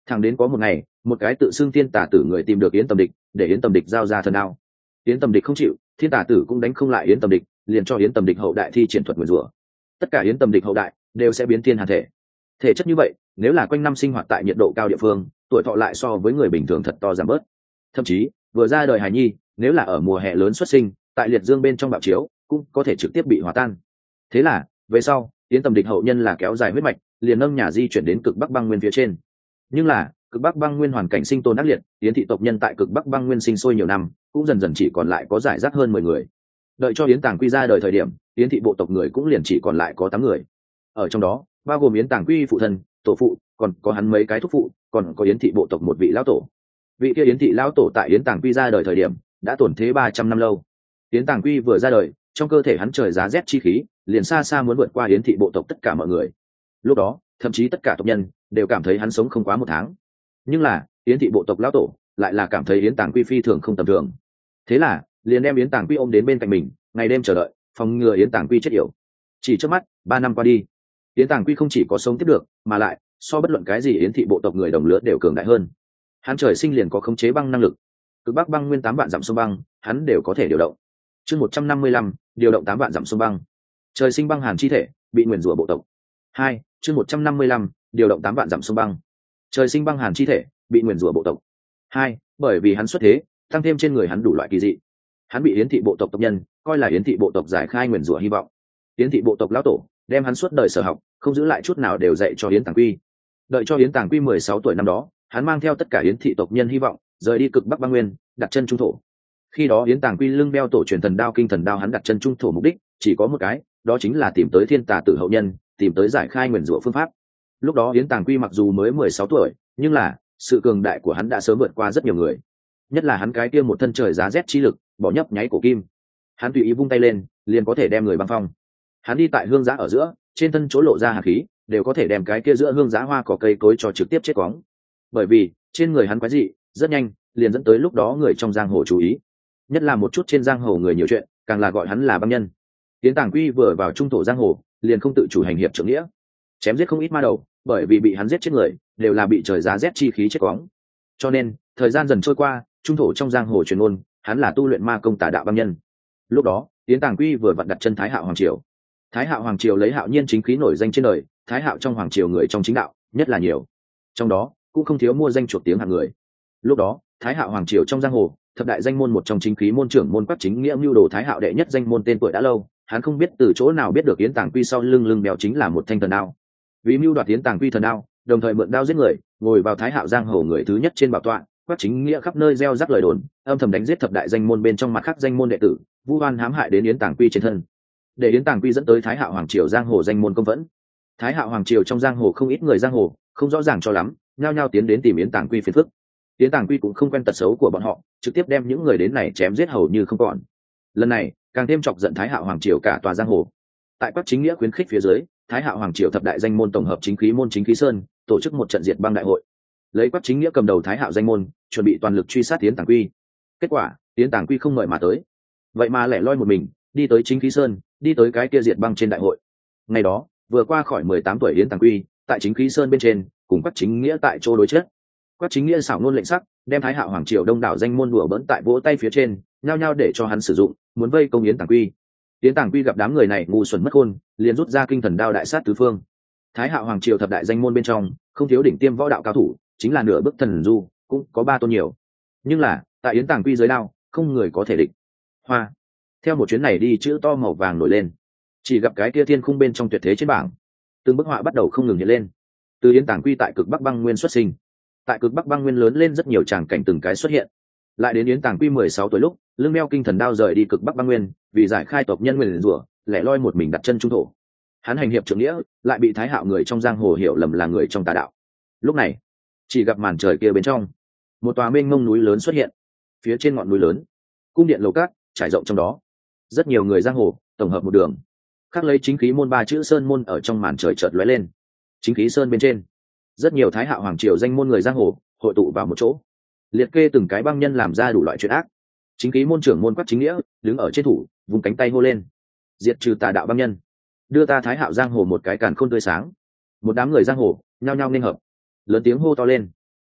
Thẳng đến có một ngày, một cái tự xưng thiên tả tử người tìm được yến tầm địch, để yến tầm địch giao ra thần đao. Yến tầm địch không chịu, thiên tả tử cũng đánh không lại yến tầm địch, liền cho yến tầm địch hậu đại thi triển thuật nguyền rủa. Tất cả yến tầm địch hậu đại đều sẽ biến thiên hàn thể. Thể chất như vậy, nếu là quanh năm sinh hoạt tại nhiệt độ cao địa phương, tuổi thọ lại so với người bình thường thật to giảm bớt. Thậm chí vừa ra đời hài nhi, nếu là ở mùa hè lớn xuất sinh, tại liệt dương bên trong bạo chiếu, cũng có thể trực tiếp bị hòa tan. Thế là về sau yến tầm địch hậu nhân là kéo dài huyết mạch, liền nâng nhà di chuyển đến cực bắc băng nguyên phía trên. Nhưng là cực bắc băng nguyên hoàn cảnh sinh tồn ác liệt, yến thị tộc nhân tại cực bắc băng nguyên sinh sôi nhiều năm, cũng dần dần chỉ còn lại có giải rác hơn 10 người. Đợi cho yến tàng quy ra đời thời điểm, yến thị bộ tộc người cũng liền chỉ còn lại có 8 người. Ở trong đó bao gồm yến tàng quy phụ thân, tổ phụ, còn có hắn mấy cái thúc phụ, còn có yến thị bộ tộc một vị lão tổ. Vị kia yến thị lão tổ tại yến tàng quy ra đời thời điểm đã tổn thế 300 năm lâu. Yến tàng quy vừa ra đời, trong cơ thể hắn trời giá rét chi khí liền xa xa muốn vượt qua yến thị bộ tộc tất cả mọi người. Lúc đó thậm chí tất cả tộc nhân đều cảm thấy hắn sống không quá 1 tháng. Nhưng là yến thị bộ tộc lão tổ lại là cảm thấy yến tàng quy phi thường không tầm thường. Thế là liền đem yến tàng quy ôm đến bên cạnh mình, ngày đêm chờ đợi, phòng ngừa yến tàng quy chết yểu. Chỉ trước mắt 3 năm qua đi, yến tàng quy không chỉ có sống tiếp được, mà lại so bất luận cái gì yến thị bộ tộc người đồng lứa đều cường đại hơn. Hắn trời sinh liền có khống chế băng năng lực, cực bắc băng nguyên 8 vạn dặm sông băng hắn đều có thể điều động. Chương 155, điều động 8 vạn dặm sông băng. Trời sinh băng hàn chi thể, bị nguyền rủa bộ tộc. 2, chương 155, điều động 8 vạn dặm sông băng. Trời sinh băng hàn chi thể, bị nguyền rủa bộ tộc. 2, bởi vì hắn xuất thế, tăng thêm trên người hắn đủ loại kỳ dị. Hắn bị yến thị bộ tộc tộc nhân coi là yến thị bộ tộc giải khai nguyền rủa hy vọng. Yến thị bộ tộc lão tổ đem hắn suốt đời sở học, không giữ lại chút nào đều dạy cho yến tàng quy. Đợi cho yến tàng quy 16 tuổi năm đó, hắn mang theo tất cả yến thị tộc nhân hy vọng rời đi cực bắc băng nguyên, đặt chân trung thổ. Khi đó yến tàng quy lưng đeo tổ truyền thần đao kinh thần đao, hắn đặt chân trung thổ mục đích chỉ có một cái, đó chính là tìm tới thiên tà tử hậu nhân, tìm tới giải khai nguyền rủa phương pháp. Lúc đó yến tàng quy mặc dù mới 16 tuổi, nhưng là sự cường đại của hắn đã sớm vượt qua rất nhiều người. Nhất là hắn cái kia một thân trời giá rét chi lực, bỏ nhấp nháy cổ kim, hắn tùy ý vung tay lên liền có thể đem người băng phong. Hắn đi tại hương giá ở giữa, trên thân chỗ lộ ra hàn khí đều có thể đem cái kia giữa hương giá hoa cỏ cây cối cho trực tiếp chết quóng. Bởi vì trên người hắn quái dị, rất nhanh liền dẫn tới lúc đó người trong giang hồ chú ý, nhất là một chút trên giang hồ người nhiều chuyện, càng là gọi hắn là băng nhân. Yến tàng quy vừa vào trung thổ giang hồ, liền không tự chủ hành hiệp trưởng nghĩa, chém giết không ít ma đầu, bởi vì bị hắn giết chết người đều là bị trời giá rét chi khí chết quóng. Cho nên thời gian dần trôi qua, trung thổ trong giang hồ truyền ngôn hắn là tu luyện ma công tà đạo băng nhân. Lúc đó Yến tàng quy vừa vặn đặt chân Thái Hạo hoàng triều. Thái Hạo hoàng triều lấy hạo nhiên chính khí nổi danh trên đời, Thái Hạo trong hoàng triều người trong chính đạo nhất là nhiều, trong đó cũng không thiếu mua danh chuộc tiếng hạng người. Lúc đó Thái Hạo hoàng triều trong giang hồ, thập đại danh môn một trong chính khí môn trưởng môn Quách Chính Nghĩa mưu đồ Thái Hạo đệ nhất danh môn tên tuổi đã lâu, hắn không biết từ chỗ nào biết được Yến tàng quy sau lưng bèo chính là một thanh thần đao. Vì mưu đoạt Yến tàng quy thần đao, đồng thời mượn đao giết người, ngồi vào Thái Hạo giang hồ người thứ nhất trên bảo tọa, Quách Chính Nghĩa khắp nơi gieo rắc lời đồn, âm thầm đánh giết thập đại danh môn bên trong mặt khác danh môn đệ tử, vu oan hãm hại đến Yến tàng quy trên thân, để Yến tàng quy dẫn tới Thái Hạo hoàng triều giang hồ danh môn công vẫn. Thái Hạo hoàng triều trong giang hồ không ít người giang hồ không rõ ràng cho lắm, nhao nhao tiến đến tìm Yến tàng quy phiền phức. Yến tàng quy cũng không quen tật xấu của bọn họ, trực tiếp đem những người đến này chém giết hầu như không còn. Lần này càng thêm chọc giận Thái Hạo hoàng triều cả tòa giang hồ. Tại Quách Chính Nghĩa khuyến khích phía dưới, Thái Hạo hoàng triều thập đại danh môn tổng hợp chính khí môn chính khí sơn tổ chức một trận diệt băng đại hội, lấy Quách Chính Nghĩa cầm đầu Thái Hạo danh môn chuẩn bị toàn lực truy sát Yến tàng quy. Kết quả Yến tàng quy không mời mà tới, vậy mà lẻ loi một mình đi tới chính khí sơn, đi tới cái kia diệt băng trên đại hội. Ngày đó vừa qua khỏi 18 tuổi Yến tàng quy tại chính khí sơn bên trên cùng Quách Chính Nghĩa tại chỗ đối chết. Quách Chính Nghĩa xảo ngôn lệnh sắc, đem Thái Hạo hoàng triều đông đảo danh môn đùa bỡn tại vỗ tay phía trên, nhao nhao để cho hắn sử dụng, muốn vây công Yến tàng quy. Yến tàng quy gặp đám người này ngu xuẩn mất khôn, liền rút ra kinh thần đao đại sát tứ phương. Thái Hạo hoàng triều thập đại danh môn bên trong không thiếu đỉnh tiêm võ đạo cao thủ, chính là nửa bước thần du cũng có 3 tôn nhiều, nhưng là tại Yến tàng quy dưới đao không người có thể địch. Hoa. Theo một chuyến này đi, chữ to màu vàng nổi lên, chỉ gặp cái kia thiên khung bên trong tuyệt thế trên bảng, từng bức họa bắt đầu không ngừng hiện lên. Từ Yến tàng quy tại cực bắc băng nguyên xuất sinh, tại cực bắc băng nguyên lớn lên rất nhiều tràng cảnh từng cái xuất hiện, lại đến Yến tàng quy 16 tuổi lúc lưng đeo kinh thần đao rời đi cực bắc băng nguyên, vì giải khai tộc nhân nguyền rủa, lẻ loi một mình đặt chân trung thổ. Hắn hành hiệp trưởng nghĩa, lại bị Thái Hạo người trong giang hồ hiểu lầm là người trong tà đạo. Lúc này chỉ gặp màn trời kia bên trong một tòa mênh mông núi lớn xuất hiện, phía trên ngọn núi lớn cung điện lầu cát trải rộng trong đó, rất nhiều người giang hồ tổng hợp một đường, khắc lấy chính khí môn 3 chữ sơn môn ở trong màn trời chợt lóe lên. Chính khí sơn bên trên rất nhiều Thái Hạo hoàng triều danh môn người giang hồ hội tụ vào một chỗ, liệt kê từng cái băng nhân làm ra đủ loại chuyện ác. Chính khí môn trưởng môn Quách Chính Nghĩa đứng ở trên thủ, vùng cánh tay hô lên: diệt trừ tà đạo băng nhân, đưa ta Thái Hạo giang hồ một cái càn khôn tươi sáng. Một đám người giang hồ nhao nhao nên hợp, lớn tiếng hô to lên.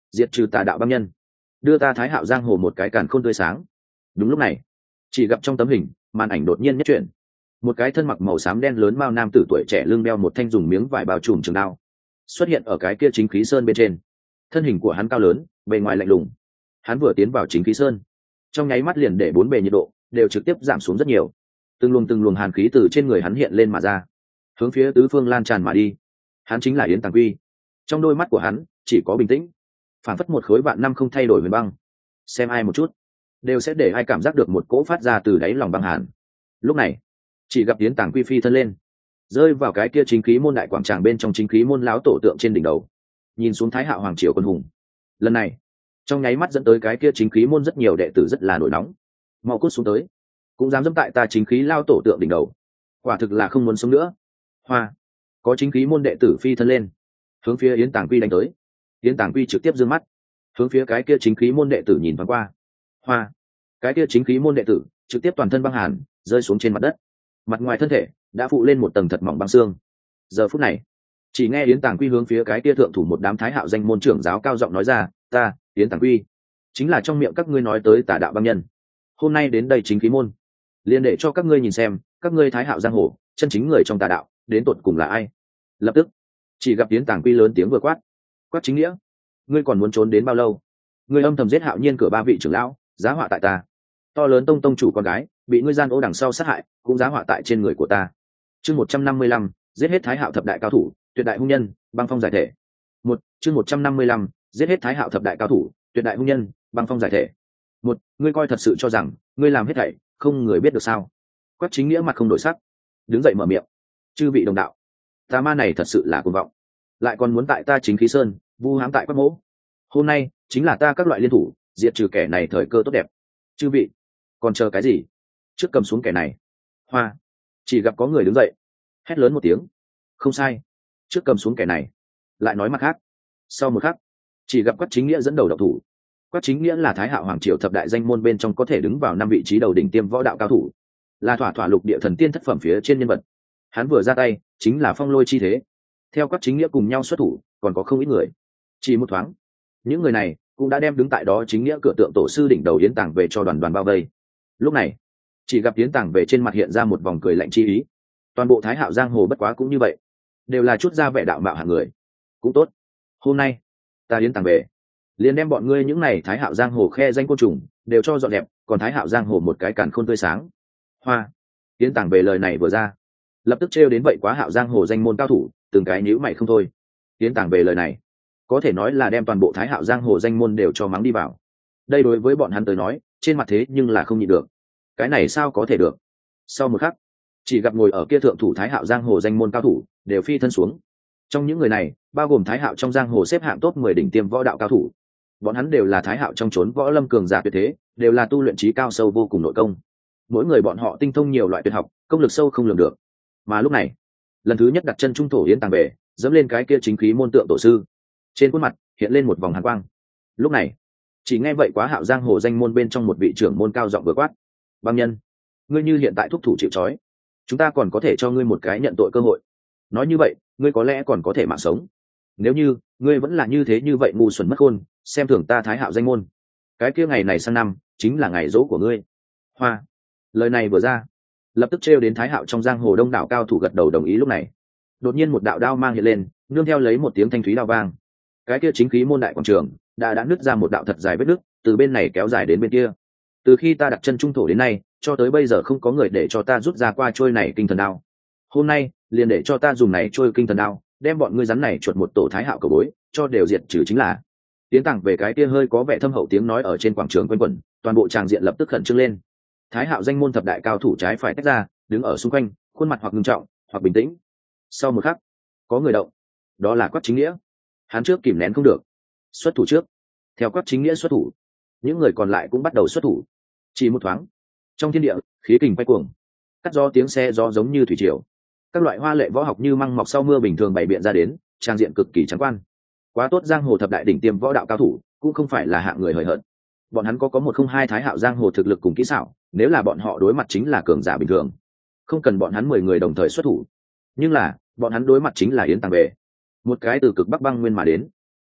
diệt trừ tà đạo băng nhân, đưa ta Thái Hạo giang hồ một cái càn khôn tươi sáng. Đúng lúc này, chỉ gặp trong tấm hình, màn ảnh đột nhiên nhất chuyển, một cái thân mặc màu xám đen lớn mao nam tử tuổi trẻ lưng đeo một thanh dùng miếng vải bao trùm trường đao xuất hiện ở cái kia chính khí sơn bên trên. Thân hình của hắn cao lớn, bề ngoài lạnh lùng. Hắn vừa tiến vào chính khí sơn, trong nháy mắt liền để bốn bề nhiệt độ đều trực tiếp giảm xuống rất nhiều. Từng luồng hàn khí từ trên người hắn hiện lên mà ra, hướng phía tứ phương lan tràn mà đi. Hắn chính là Yến Tàng Quy. Trong đôi mắt của hắn chỉ có bình tĩnh, phản phất một khối vạn năm không thay đổi huyền băng. Xem ai một chút đều sẽ để ai cảm giác được một cỗ phát ra từ đáy lòng băng hàn. Lúc này, chỉ gặp Yến Tàng Quy phi thân lên, rơi vào cái kia chính khí môn đại quảng tràng bên trong chính khí môn lão tổ tượng trên đỉnh đầu, nhìn xuống Thái Hạo hoàng triều quân hùng. Lần này, trong nháy mắt dẫn tới cái kia chính khí môn rất nhiều đệ tử rất là nổi nóng. Mau cút xuống tới, cũng dám dẫm tại ta chính khí lao tổ tượng đỉnh đầu, quả thực là không muốn sống nữa. Hoa, có chính khí môn đệ tử phi thân lên, hướng phía Yến Tàng Quy đánh tới. Yến Tàng Quy trực tiếp giương mắt, hướng phía cái kia chính khí môn đệ tử nhìn thoáng qua. Hoa, cái kia chính khí môn đệ tử trực tiếp toàn thân băng hàn rơi xuống trên mặt đất, mặt ngoài thân thể đã phụ lên một tầng thật mỏng băng xương. Giờ phút này, chỉ nghe Yến Tàng Quy hướng phía cái kia thượng thủ một đám Thái Hạo danh môn trưởng giáo cao giọng nói ra, ta Yến Tàng Quy chính là trong miệng các ngươi nói tới tà đạo băng nhân. Hôm nay đến đây chính khí môn, liền để cho các ngươi nhìn xem các ngươi Thái Hạo giang hồ chân chính người trong tà đạo đến tột cùng là ai. Lập tức, chỉ gặp Yến Tàng Quy lớn tiếng vừa quát chính nghĩa, ngươi còn muốn trốn đến bao lâu? Ngươi âm thầm giết Hạo Nhiên cửa ba vị trưởng lão, giá họa tại ta. To lớn tông chủ con gái bị ngươi gian ô đằng sau sát hại, cũng giá họa tại trên người của ta. Chương 155, giết hết Thái Hạo thập đại cao thủ, tuyệt đại hung nhân, băng phong giải thể. Chương 155, giết hết Thái Hạo thập đại cao thủ, tuyệt đại hung nhân, băng phong giải thể. Ngươi coi thật sự cho rằng ngươi làm hết thảy không người biết được sao? Quách Chính Nghĩa mặt không đổi sắc, đứng dậy mở miệng. Chư vị đồng đạo, tà ma này thật sự là cuồng vọng, lại còn muốn tại ta chính khí sơn vu hãm tại Quách Mỗ. Hôm nay chính là ta các loại liên thủ diệt trừ kẻ này thời cơ tốt đẹp. Chư vị còn chờ cái gì? Trước cầm xuống kẻ này. Hoa, chỉ gặp có người đứng dậy, hét lớn một tiếng. Không sai, trước cầm xuống kẻ này. Lại nói mặt khác. Sau một khắc, chỉ gặp Quách Chính Nghĩa dẫn đầu độc thủ. Quách Chính Nghĩa là Thái Hạo hoàng triều thập đại danh môn bên trong có thể đứng vào 5 vị trí đầu đỉnh tiêm võ đạo cao thủ, là thỏa lục địa thần tiên thất phẩm phía trên nhân vật. Hắn vừa ra tay chính là phong lôi chi thế. Theo Quách Chính Nghĩa cùng nhau xuất thủ, còn có không ít người. Chỉ một thoáng, những người này cũng đã đem đứng tại đó Chính Nghĩa cửa tượng tổ sư đỉnh đầu Yến Tàng về cho đoàn bao vây. Lúc này, chỉ gặp Yến Tàng về trên mặt hiện ra một vòng cười lạnh chi ý. Toàn bộ Thái Hạo giang hồ bất quá cũng như vậy, đều là chút ra vẻ đạo mạo hạng người. Cũng tốt, hôm nay ta Yến Tàng về, liền đem bọn ngươi những này Thái Hạo giang hồ khe danh côn trùng đều cho dọn đẹp, còn Thái Hạo giang hồ một cái càn khôn tươi sáng. Hoa, Yến Tàng về lời này vừa ra, lập tức trêu đến vậy quá Hạo giang hồ danh môn cao thủ từng cái nhíu mày không thôi. Yến Tàng về lời này có thể nói là đem toàn bộ Thái Hạo giang hồ danh môn đều cho mắng đi vào. Đây đối với bọn hắn tới nói trên mặt thế nhưng là không nhịn được. Cái này sao có thể được? Sau một khắc, chỉ gặp ngồi ở kia thượng thủ Thái Hạo giang hồ danh môn cao thủ đều phi thân xuống. Trong những người này bao gồm Thái Hạo trong giang hồ xếp hạng top 10 đỉnh tiêm võ đạo cao thủ. Bọn hắn đều là Thái Hạo trong chốn võ lâm cường giả tuyệt thế, đều là tu luyện trí cao sâu vô cùng nội công. Mỗi người bọn họ tinh thông nhiều loại tuyệt học, công lực sâu không lường được. Mà lúc này, lần thứ nhất đặt chân trung thổ Yến Tàng về, dẫm lên cái kia chính khí môn tượng tổ sư, trên khuôn mặt hiện lên một vòng hàn quang. Lúc này, chỉ nghe vậy quá Hạo giang hồ danh môn bên trong một vị trưởng môn cao giọng vừa quát: "Băng nhân, ngươi như hiện tại thúc thủ chịu trói, chúng ta còn có thể cho ngươi một cái nhận tội cơ hội. Nói như vậy, ngươi có lẽ còn có thể mạng sống. Nếu như ngươi vẫn là như thế như vậy ngu xuẩn mất khôn, xem thường ta Thái Hạo danh môn, cái kia ngày này sang năm chính là ngày dỗ của ngươi." Hoa, lời này vừa ra, lập tức trêu đến Thái Hạo trong giang hồ đông đảo cao thủ gật đầu đồng ý. Lúc này, đột nhiên một đạo đao mang hiện lên, nương theo lấy một tiếng thanh thúy đao vang, cái kia chính khí môn đại quảng trường đã nứt ra một đạo thật dài vết nứt, từ bên này kéo dài đến bên kia. Từ khi ta đặt chân trung thổ đến nay, cho tới bây giờ không có người để cho ta rút ra qua trôi này kinh thần đao. Hôm nay liền để cho ta dùng này trôi kinh thần đao, đem bọn ngươi rắn này chuột một tổ Thái Hạo cầu bối cho đều diệt trừ chính là. Tiếng Tàng về cái kia hơi có vẻ thâm hậu tiếng nói ở trên quảng trường quanh quẩn, toàn bộ tràng diện lập tức khẩn trương lên. Thái Hạo danh môn thập đại cao thủ trái phải tách ra, đứng ở xung quanh, khuôn mặt hoặc ngưng trọng, hoặc bình tĩnh. Sau một khắc, có người động, đó là Quách Chính Nghĩa. Hắn trước kìm nén không được, xuất thủ trước. Theo Quách Chính Nghĩa xuất thủ, những người còn lại cũng bắt đầu xuất thủ. Chỉ một thoáng, trong thiên địa khí kình quay cuồng, cắt gió tiếng xe gió giống như thủy triều, các loại hoa lệ võ học như măng mọc sau mưa bình thường bày biện ra đến, trang diện cực kỳ trắng quan. Quá tốt, giang hồ thập đại đỉnh tiêm võ đạo cao thủ cũng không phải là hạng người hời hợt. Bọn hắn có một không hai Thái Hạo giang hồ thực lực cùng kỹ xảo, nếu là bọn họ đối mặt chính là cường giả bình thường, không cần bọn hắn 10 người đồng thời xuất thủ. Nhưng là bọn hắn đối mặt chính là Yến Tàng về, một cái từ cực bắc băng nguyên mà đến,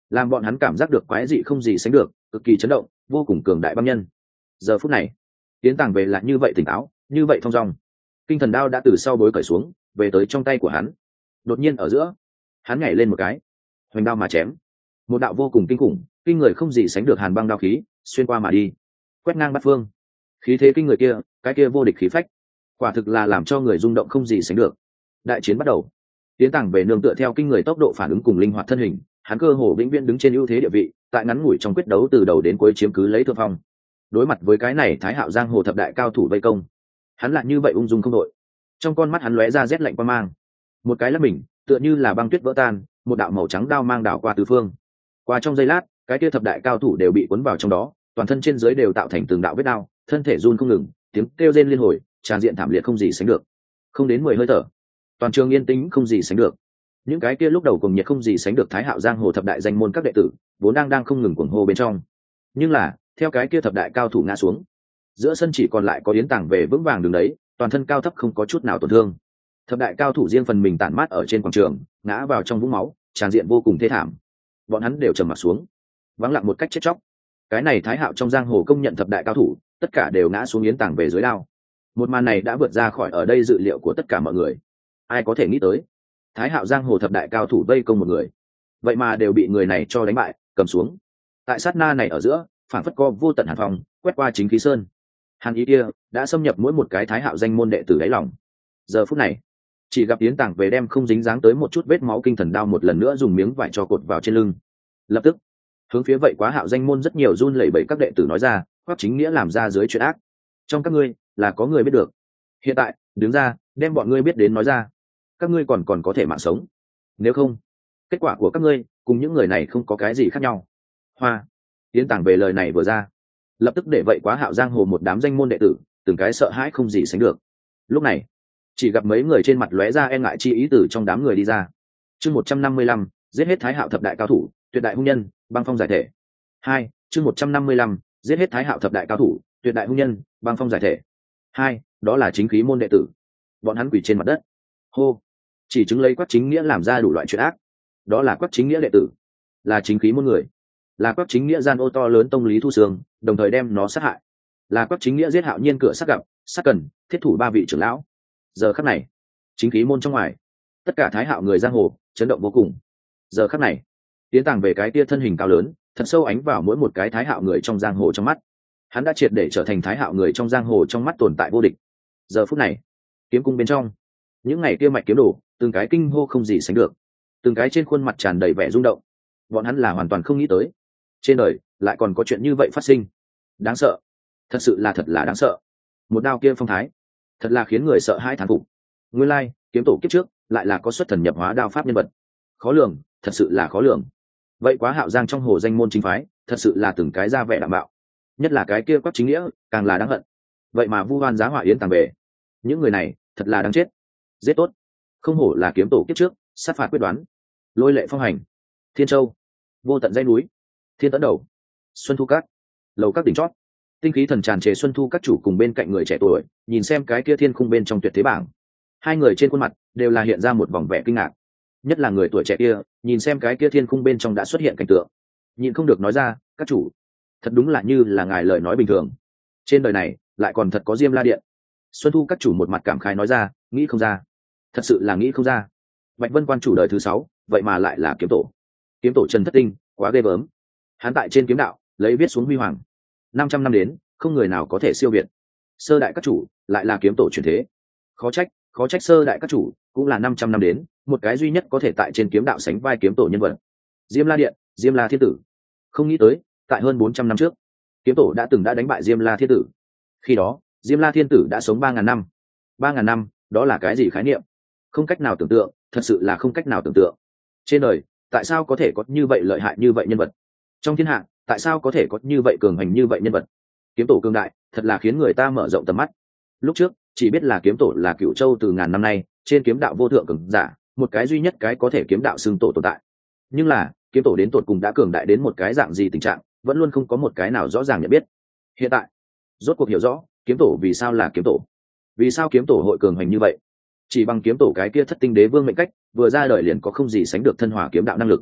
làm bọn hắn cảm giác được quái dị không gì sánh được, cực kỳ chấn động, vô cùng cường đại băng nhân. Giờ phút này tiến tàng về lại như vậy tỉnh táo, như vậy thong dong. Kinh thần đao đã từ sau bối cởi xuống, về tới trong tay của hắn. Đột nhiên ở giữa, hắn nhảy lên một cái, hoành đao mà chém. Một đạo vô cùng kinh khủng, kinh người không gì sánh được hàn băng đao khí xuyên qua mà đi, quét ngang bát phương. Khí thế kinh người kia, cái kia vô địch khí phách, quả thực là làm cho người rung động không gì sánh được. Đại chiến bắt đầu. Tiến tàng về nương tựa theo kinh người tốc độ phản ứng cùng linh hoạt thân hình, hắn cơ hồ vĩnh viễn đứng trên ưu thế địa vị, tại ngắn ngủi trong quyết đấu từ đầu đến cuối chiếm cứ lấy thượng phong. Đối mặt với cái này Thái Hạo giang hồ thập đại cao thủ vây công, hắn lại như vậy ung dung không đội. Trong con mắt hắn lóe ra rét lạnh qua mang, một cái lắc mình tựa như là băng tuyết vỡ tan, một đạo màu trắng đao mang đảo qua tứ phương. Qua trong giây lát, cái kia thập đại cao thủ đều bị cuốn vào trong đó, toàn thân trên dưới đều tạo thành từng đạo vết đao, thân thể run không ngừng, tiếng kêu rên liên hồi, tràn diện thảm liệt không gì sánh được. Không đến 10 hơi thở, toàn trường yên tĩnh không gì sánh được. Những cái kia lúc đầu cùng nhiệt không gì sánh được Thái Hạo giang hồ thập đại danh môn các đệ tử, vốn đang không ngừng cuồng hô bên trong. Nhưng là, theo cái kia thập đại cao thủ ngã xuống, giữa sân chỉ còn lại có Yến Tàng về vững vàng đứng đấy, toàn thân cao thấp không có chút nào tổn thương. Thập đại cao thủ riêng phần mình tản mát ở trên quảng trường, ngã vào trong vũng máu, tràn diện vô cùng thê thảm. Bọn hắn đều trầm mặt xuống, vắng lặng một cách chết chóc. Cái này Thái Hạo trong giang hồ công nhận thập đại cao thủ, tất cả đều ngã xuống Yến Tàng về dưới đao. Một màn này đã vượt ra khỏi ở đây dự liệu của tất cả mọi người. Ai có thể nghĩ tới, Thái Hạo giang hồ thập đại cao thủ vây công một người, vậy mà đều bị người này cho đánh bại, cầm xuống. Tại sát na này ở giữa, phản phất co vô tận hàn phòng quét qua chính khí sơn. Hàn ý kia đã xâm nhập mỗi một cái Thái Hạo danh môn đệ tử đáy lòng. Giờ phút này, chỉ gặp Yến Tàng về đem không dính dáng tới một chút vết máu kinh thần đao một lần nữa dùng miếng vải cho cột vào trên lưng. Lập tức, hướng phía vậy quá Hạo danh môn rất nhiều run lẩy bẩy các đệ tử nói ra, Quách Chính Nghĩa làm ra dưới chuyện ác. Trong các ngươi là có người biết được. Hiện tại, đứng ra, đem bọn ngươi biết đến nói ra. Các ngươi còn có thể mạng sống. Nếu không, kết quả của các ngươi cùng những người này không có cái gì khác nhau. Hoa. Yến Tàng về lời này vừa ra, lập tức để vậy quá Hạo giang hồ một đám danh môn đệ tử, từng cái sợ hãi không gì sánh được. Lúc này, chỉ gặp mấy người trên mặt lóe ra e ngại chi ý từ trong đám người đi ra. Chương 155, giết hết Thái Hạo thập đại cao thủ, tuyệt đại hung nhân, băng phong giải thể. 2, chương 155, giết hết Thái Hạo thập đại cao thủ, tuyệt đại hung nhân, băng phong giải thể. 2, đó là chính khí môn đệ tử. Bọn hắn quỳ trên mặt đất. Hô, chỉ chứng lấy Quách Chính Nghĩa làm ra đủ loại chuyện ác. Đó là Quách Chính Nghĩa đệ tử, là chính khí môn người, là Quách Chính Nghĩa gian ô to lớn tông lý thu sương, đồng thời đem nó sát hại, là Quách Chính Nghĩa giết Hạo Nhiên cửa sát gặp, sát cần, thiết thủ ba vị trưởng lão. Giờ khắc này, chính khí môn trong ngoài, tất cả Thái Hạo người giang hồ chấn động vô cùng. Giờ khắc này, Tiến Tàng về cái tia thân hình cao lớn, thật sâu ánh vào mỗi một cái Thái Hạo người trong giang hồ trong mắt. Hắn đã triệt để trở thành Thái Hạo người trong giang hồ trong mắt tồn tại vô địch. Giờ phút này, kiếm cung bên trong, những ngày kia mạch kiếm đồ, từng cái kinh hô không gì sánh được, từng cái trên khuôn mặt tràn đầy vẻ rung động. Bọn hắn là hoàn toàn không nghĩ tới, trên đời lại còn có chuyện như vậy phát sinh. Đáng sợ, thật là đáng sợ. Một đao kia phong thái, thật là khiến người sợ hãi thán phục. Nguyên lai, kiếm tổ kiếp trước lại là có xuất thần nhập hóa đao pháp nhân vật. Khó lường, thật sự là khó lường. Vậy quá Hạo giang trong hồ danh môn chính phái, thật sự là từng cái ra vẻ đảm bảo. Nhất là cái kia Quách Chính Nghĩa, càng là đáng hận. Vậy mà vu oan giá họa Yến Tàng về. Những người này, thật là đáng chết. Giết tốt. Không hổ là kiếm tổ kiếp trước, sát phạt quyết đoán. Lôi lệ phong hành. Thiên Châu, vô tận dãy núi, Thiên Tấn Đầu, Xuân Thu Các, lầu các đỉnh chót. Tinh khí thần tràn trề Xuân Thu Các chủ cùng bên cạnh người trẻ tuổi, nhìn xem cái kia thiên khung bên trong tuyệt thế bảng. Hai người trên khuôn mặt đều là hiện ra một vòng vẻ kinh ngạc. Nhất là người tuổi trẻ kia, nhìn xem cái kia thiên khung bên trong đã xuất hiện cảnh tượng, nhịn không được nói ra, các chủ, thật đúng là như là ngài lời nói bình thường. Trên đời này lại còn thật có Diêm La Điện. Xuân Thu Các chủ một mặt cảm khái nói ra, nghĩ không ra, thật sự là nghĩ không ra. Bạch Vân quan chủ đời thứ 6, vậy mà lại là kiếm tổ. Kiếm tổ Trần Thất Tinh, quá ghê gớm. Hắn tại trên kiếm đạo lấy viết xuống huy hoàng, 500 năm đến không người nào có thể siêu việt. Sơ đại các chủ lại là kiếm tổ truyền thế. Khó trách sơ đại các chủ cũng là 500 năm đến một cái duy nhất có thể tại trên kiếm đạo sánh vai kiếm tổ nhân vật. Diêm La Điện, Diêm La Thiên Tử. Không nghĩ tới, tại hơn 400 năm trước, kiếm tổ đã đánh bại Diêm La Thiên Tử. Khi đó, Diêm La Thiên Tử đã sống 3000 năm. 3000 năm, đó là cái gì khái niệm? Không cách nào tưởng tượng, thật sự là không cách nào tưởng tượng. Trên đời, tại sao có thể có như vậy lợi hại như vậy nhân vật? Trong thiên hạ, tại sao có thể có như vậy cường hành như vậy nhân vật? Kiếm tổ cường đại, thật là khiến người ta mở rộng tầm mắt. Lúc trước, chỉ biết là kiếm tổ là Cửu Châu từ ngàn năm nay, trên kiếm đạo vô thượng cường giả, một cái duy nhất cái có thể kiếm đạo xưng tổ tồn tại. Nhưng là, kiếm tổ đến tột cùng đã cường đại đến một cái dạng gì tình trạng, vẫn luôn không có một cái nào rõ ràng nhận biết. Hiện tại, rốt cuộc hiểu rõ, kiếm tổ vì sao là kiếm tổ. Vì sao kiếm tổ hội cường hành như vậy? Chỉ bằng kiếm tổ cái kia thất tinh đế vương mệnh cách, vừa ra đời liền có không gì sánh được thân hỏa kiếm đạo năng lực.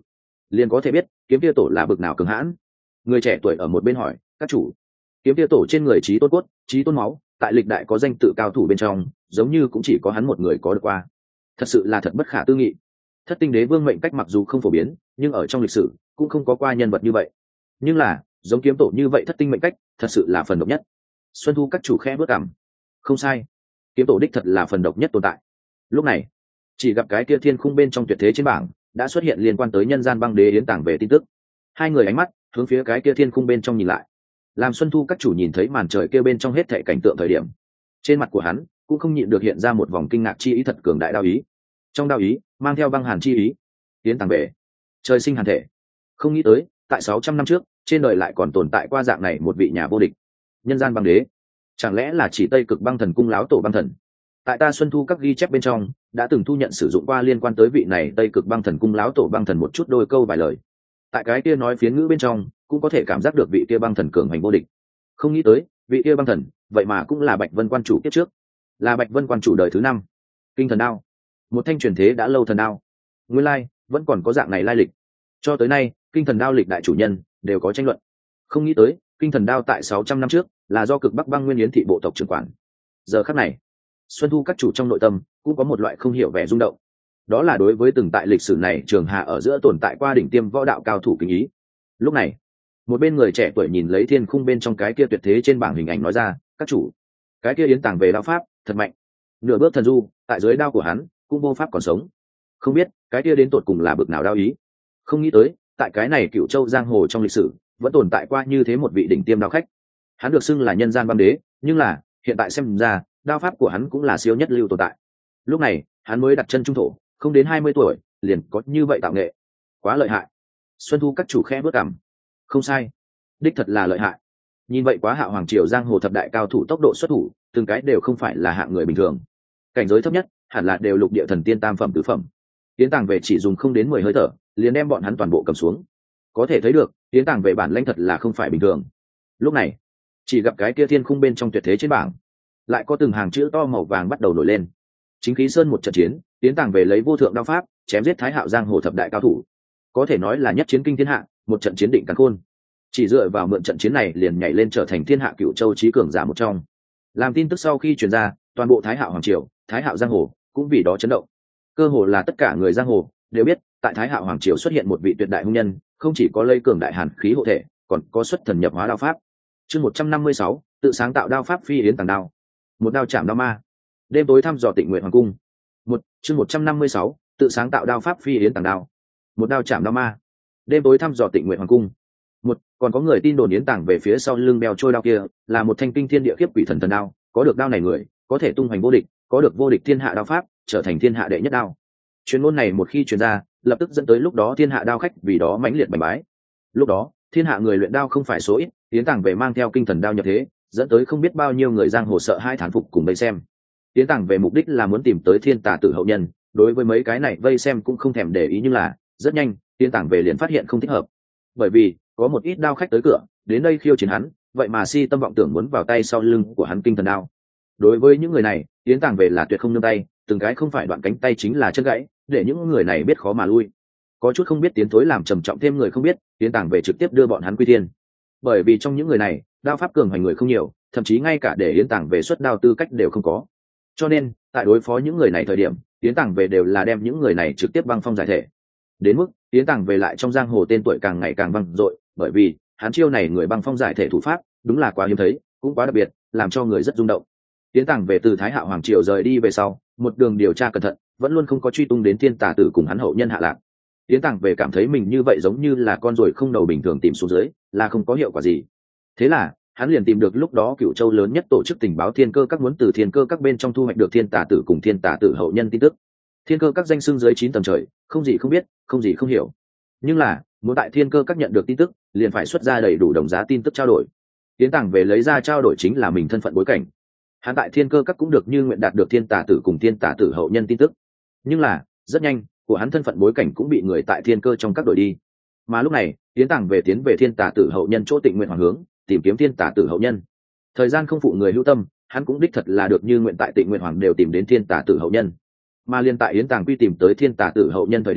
liền có thể biết kiếm tia tổ là bực nào cường hãn. Người trẻ tuổi ở một bên hỏi các chủ, kiếm tia tổ trên người trí tôn cốt, trí tôn máu, tại lịch đại có danh tự cao thủ bên trong giống như cũng chỉ có hắn một người có được qua, thật sự là thật bất khả tư nghị. Thất tinh đế vương mệnh cách mặc dù không phổ biến, nhưng ở trong lịch sử cũng không có qua nhân vật như vậy. Nhưng là giống kiếm tổ như vậy thất tinh mệnh cách thật sự là phần độc nhất. Xuân Thu các chủ khẽ bước cảm, không sai, kiếm tổ đích thật là phần độc nhất tồn tại. Lúc này chỉ gặp cái kia thiên khung bên trong tuyệt thế trên bảng đã xuất hiện liên quan tới nhân gian băng đế yến tàng về tin tức. Hai người ánh mắt hướng phía cái kia thiên khung bên trong nhìn lại, làm Xuân Thu các chủ nhìn thấy màn trời kia bên trong hết thảy cảnh tượng thời điểm, trên mặt của hắn cũng không nhịn được hiện ra một vòng kinh ngạc chi ý thật cường đại đao ý. Trong đao ý mang theo băng hàn chi ý. Yến tàng về, trời sinh hàn thể. Không nghĩ tới tại 600 năm trước trên đời lại còn tồn tại qua dạng này một vị nhà vô địch nhân gian băng đế. Chẳng lẽ là chỉ Tây Cực Băng Thần cung láo tổ băng thần? Tại ta Xuân Thu các ghi chép bên trong đã từng thu nhận sử dụng qua liên quan tới vị này Tây Cực Băng Thần cung láo tổ băng thần một chút đôi câu vài lời. Tại cái kia nói phiến ngữ bên trong cũng có thể cảm giác được vị kia băng thần cường hành vô địch. Không nghĩ tới vị kia băng thần vậy mà cũng là Bạch Vân quan chủ kiếp trước, là Bạch Vân quan chủ đời thứ 5. Kinh thần đao, một thanh truyền thế đã lâu thần đao. Nguyên lai vẫn còn có dạng này lai lịch. Cho tới nay kinh thần đao lịch đại chủ nhân đều có tranh luận. Không nghĩ tới kinh thần đao tại 600 năm trước là do Cực Bắc Băng Nguyên Yến thị bộ tộc trưởng quản. Giờ khắc này Xuân Thu các chủ trong nội tâm cũng có một loại không hiểu vẻ rung động. Đó là đối với từng tại lịch sử này trường hạ ở giữa tồn tại qua đỉnh tiêm võ đạo cao thủ kính ý. Lúc này một bên người trẻ tuổi nhìn lấy thiên khung bên trong cái kia tuyệt thế trên bảng hình ảnh nói ra, các chủ, cái kia yến tàng về đao pháp thật mạnh, nửa bước thần du tại dưới đao của hắn cũng vô pháp còn sống. Không biết cái kia đến tột cùng là bực nào đao ý. Không nghĩ tới tại cái này Cửu Châu giang hồ trong lịch sử vẫn tồn tại qua như thế một vị đỉnh tiêm đao khách. Hắn được xưng là nhân gian băng đế, nhưng là hiện tại xem ra đao pháp của hắn cũng là siêu nhất lưu tồn tại. Lúc này hắn mới đặt chân trung thổ, không đến 20 tuổi liền có như vậy tạo nghệ, quá lợi hại. Xuân Thu các chủ khẽ bước cằm, không sai, đích thật là lợi hại. Nhìn vậy quá Hạo Hoàng triều giang hồ thập đại cao thủ tốc độ xuất thủ từng cái đều không phải là hạng người bình thường, cảnh giới thấp nhất hẳn là đều lục địa thần tiên tam phẩm tứ phẩm. Tiến tàng về chỉ dùng không đến 10 hơi thở liền đem bọn hắn toàn bộ cầm xuống, có thể thấy được tiến tàng về bản lãnh thật là không phải bình thường. Lúc này chỉ gặp cái kia thiên khung bên trong tuyệt thế trên bảng lại có từng hàng chữ to màu vàng bắt đầu nổi lên. Chính khí sơn một trận chiến, tiến tàng về lấy vô thượng đao pháp chém giết Thái Hạo giang hồ thập đại cao thủ, có thể nói là nhất chiến kinh thiên hạ, một trận chiến định càn khôn. Chỉ dựa vào mượn trận chiến này liền nhảy lên trở thành thiên hạ Cửu Châu trí cường giả một trong. Làm tin tức sau khi truyền ra, toàn bộ Thái Hạo hoàng triều, Thái Hạo giang hồ cũng vì đó chấn động. Cơ hồ là tất cả người giang hồ đều biết tại Thái Hạo hoàng triều xuất hiện một vị tuyệt đại hung nhân, không chỉ có lây cường đại hàn khí hộ thể, còn có xuất thần nhập hóa đao pháp. Chương 156, tự sáng tạo đao pháp phi yến tàng đao, một đao chạm đao ma. Đêm tối thăm dò Tịnh Nguyệt hoàng cung. Chương 156, tự sáng tạo đao pháp phi yến tàng đao, một đao chạm đao ma. Đêm tối thăm dò Tịnh Nguyệt hoàng cung. Còn có người tin đồn yến tàng về phía sau lưng đeo trôi đao kia là một thanh kinh thiên địa khiếp quỷ thần thần đao, có được đao này người có thể tung hoành vô địch, có được vô địch thiên hạ đao pháp, trở thành thiên hạ đệ nhất đao. Truyền ngôn này một khi truyền ra, lập tức dẫn tới lúc đó thiên hạ đao khách vì đó mãnh liệt bày bái. Lúc đó thiên hạ người luyện đao không phải số ít, yến tàng về mang theo kinh thần đao nhập thế, dẫn tới không biết bao nhiêu người giang hồ sợ hai thán phục cùng vây xem. Yến tàng về mục đích là muốn tìm tới thiên tà tử hậu nhân, đối với mấy cái này vây xem cũng không thèm để ý, nhưng là rất nhanh yến tàng về liền phát hiện không thích hợp, bởi vì có một ít đao khách tới cửa đến đây khiêu chiến hắn, vậy mà si tâm vọng tưởng muốn vào tay sau lưng của hắn kinh thần đao. Đối với những người này yến tàng về là tuyệt không nương tay, từng cái không phải đoạn cánh tay chính là chân gãy, để những người này biết khó mà lui. Có chút không biết tiến thối làm trầm trọng thêm người không biết, yến tàng về trực tiếp đưa bọn hắn quy thiên. Bởi vì trong những người này đao pháp cường hành người không nhiều, thậm chí ngay cả để yến tàng về xuất đao tư cách đều không có, cho nên tại đối phó những người này thời điểm yến tàng về đều là đem những người này trực tiếp băng phong giải thể. Đến mức yến tàng về lại trong giang hồ tên tuổi càng ngày càng vang dội, bởi vì hắn chiêu này người băng phong giải thể thủ pháp đúng là quá hiếm thấy, cũng quá đặc biệt, làm cho người rất rung động. Yến tàng về từ Thái Hạo hoàng triều rời đi về sau, một đường điều tra cẩn thận vẫn luôn không có truy tung đến thiên tà tử cùng hắn hậu nhân Hạ Lạc. Yến tàng về cảm thấy mình như vậy giống như là con ruồi không đầu bình thường tìm xuống dưới là không có hiệu quả gì. Thế là hắn liền tìm được lúc đó Cửu Châu lớn nhất tổ chức tình báo Thiên Cơ các, muốn từ Thiên Cơ các bên trong thu hoạch được thiên tà tử cùng thiên tà tử hậu nhân tin tức. Thiên Cơ các danh xưng dưới 9 tầng trời, không gì không biết, không gì không hiểu. Nhưng là muốn tại Thiên Cơ các nhận được tin tức liền phải xuất ra đầy đủ đồng giá tin tức trao đổi. Yến tàng về lấy ra trao đổi chính là mình thân phận bối cảnh. Hắn tại Thiên Cơ các cũng được như nguyện đạt được thiên tà tử cùng thiên tà tử hậu nhân tin tức, nhưng là rất nhanh của hắn thân phận bối cảnh cũng bị người tại Thiên Cơ trong các đổi đi. Mà lúc này Yến tàng về tiến về thiên tà tử hậu nhân chỗ Tịnh Nguyệt hoàng hướng, tìm kiếm thiên tà tử hậu nhân. Thời gian không phụ người hữu tâm, hắn cũng đích thật là được như nguyện tại Tịnh Nguyệt hoàng đều tìm đến thiên tà tử hậu nhân. Mà liên tại Yến tàng quy tìm tới thiên tà tử hậu nhân thời điểm,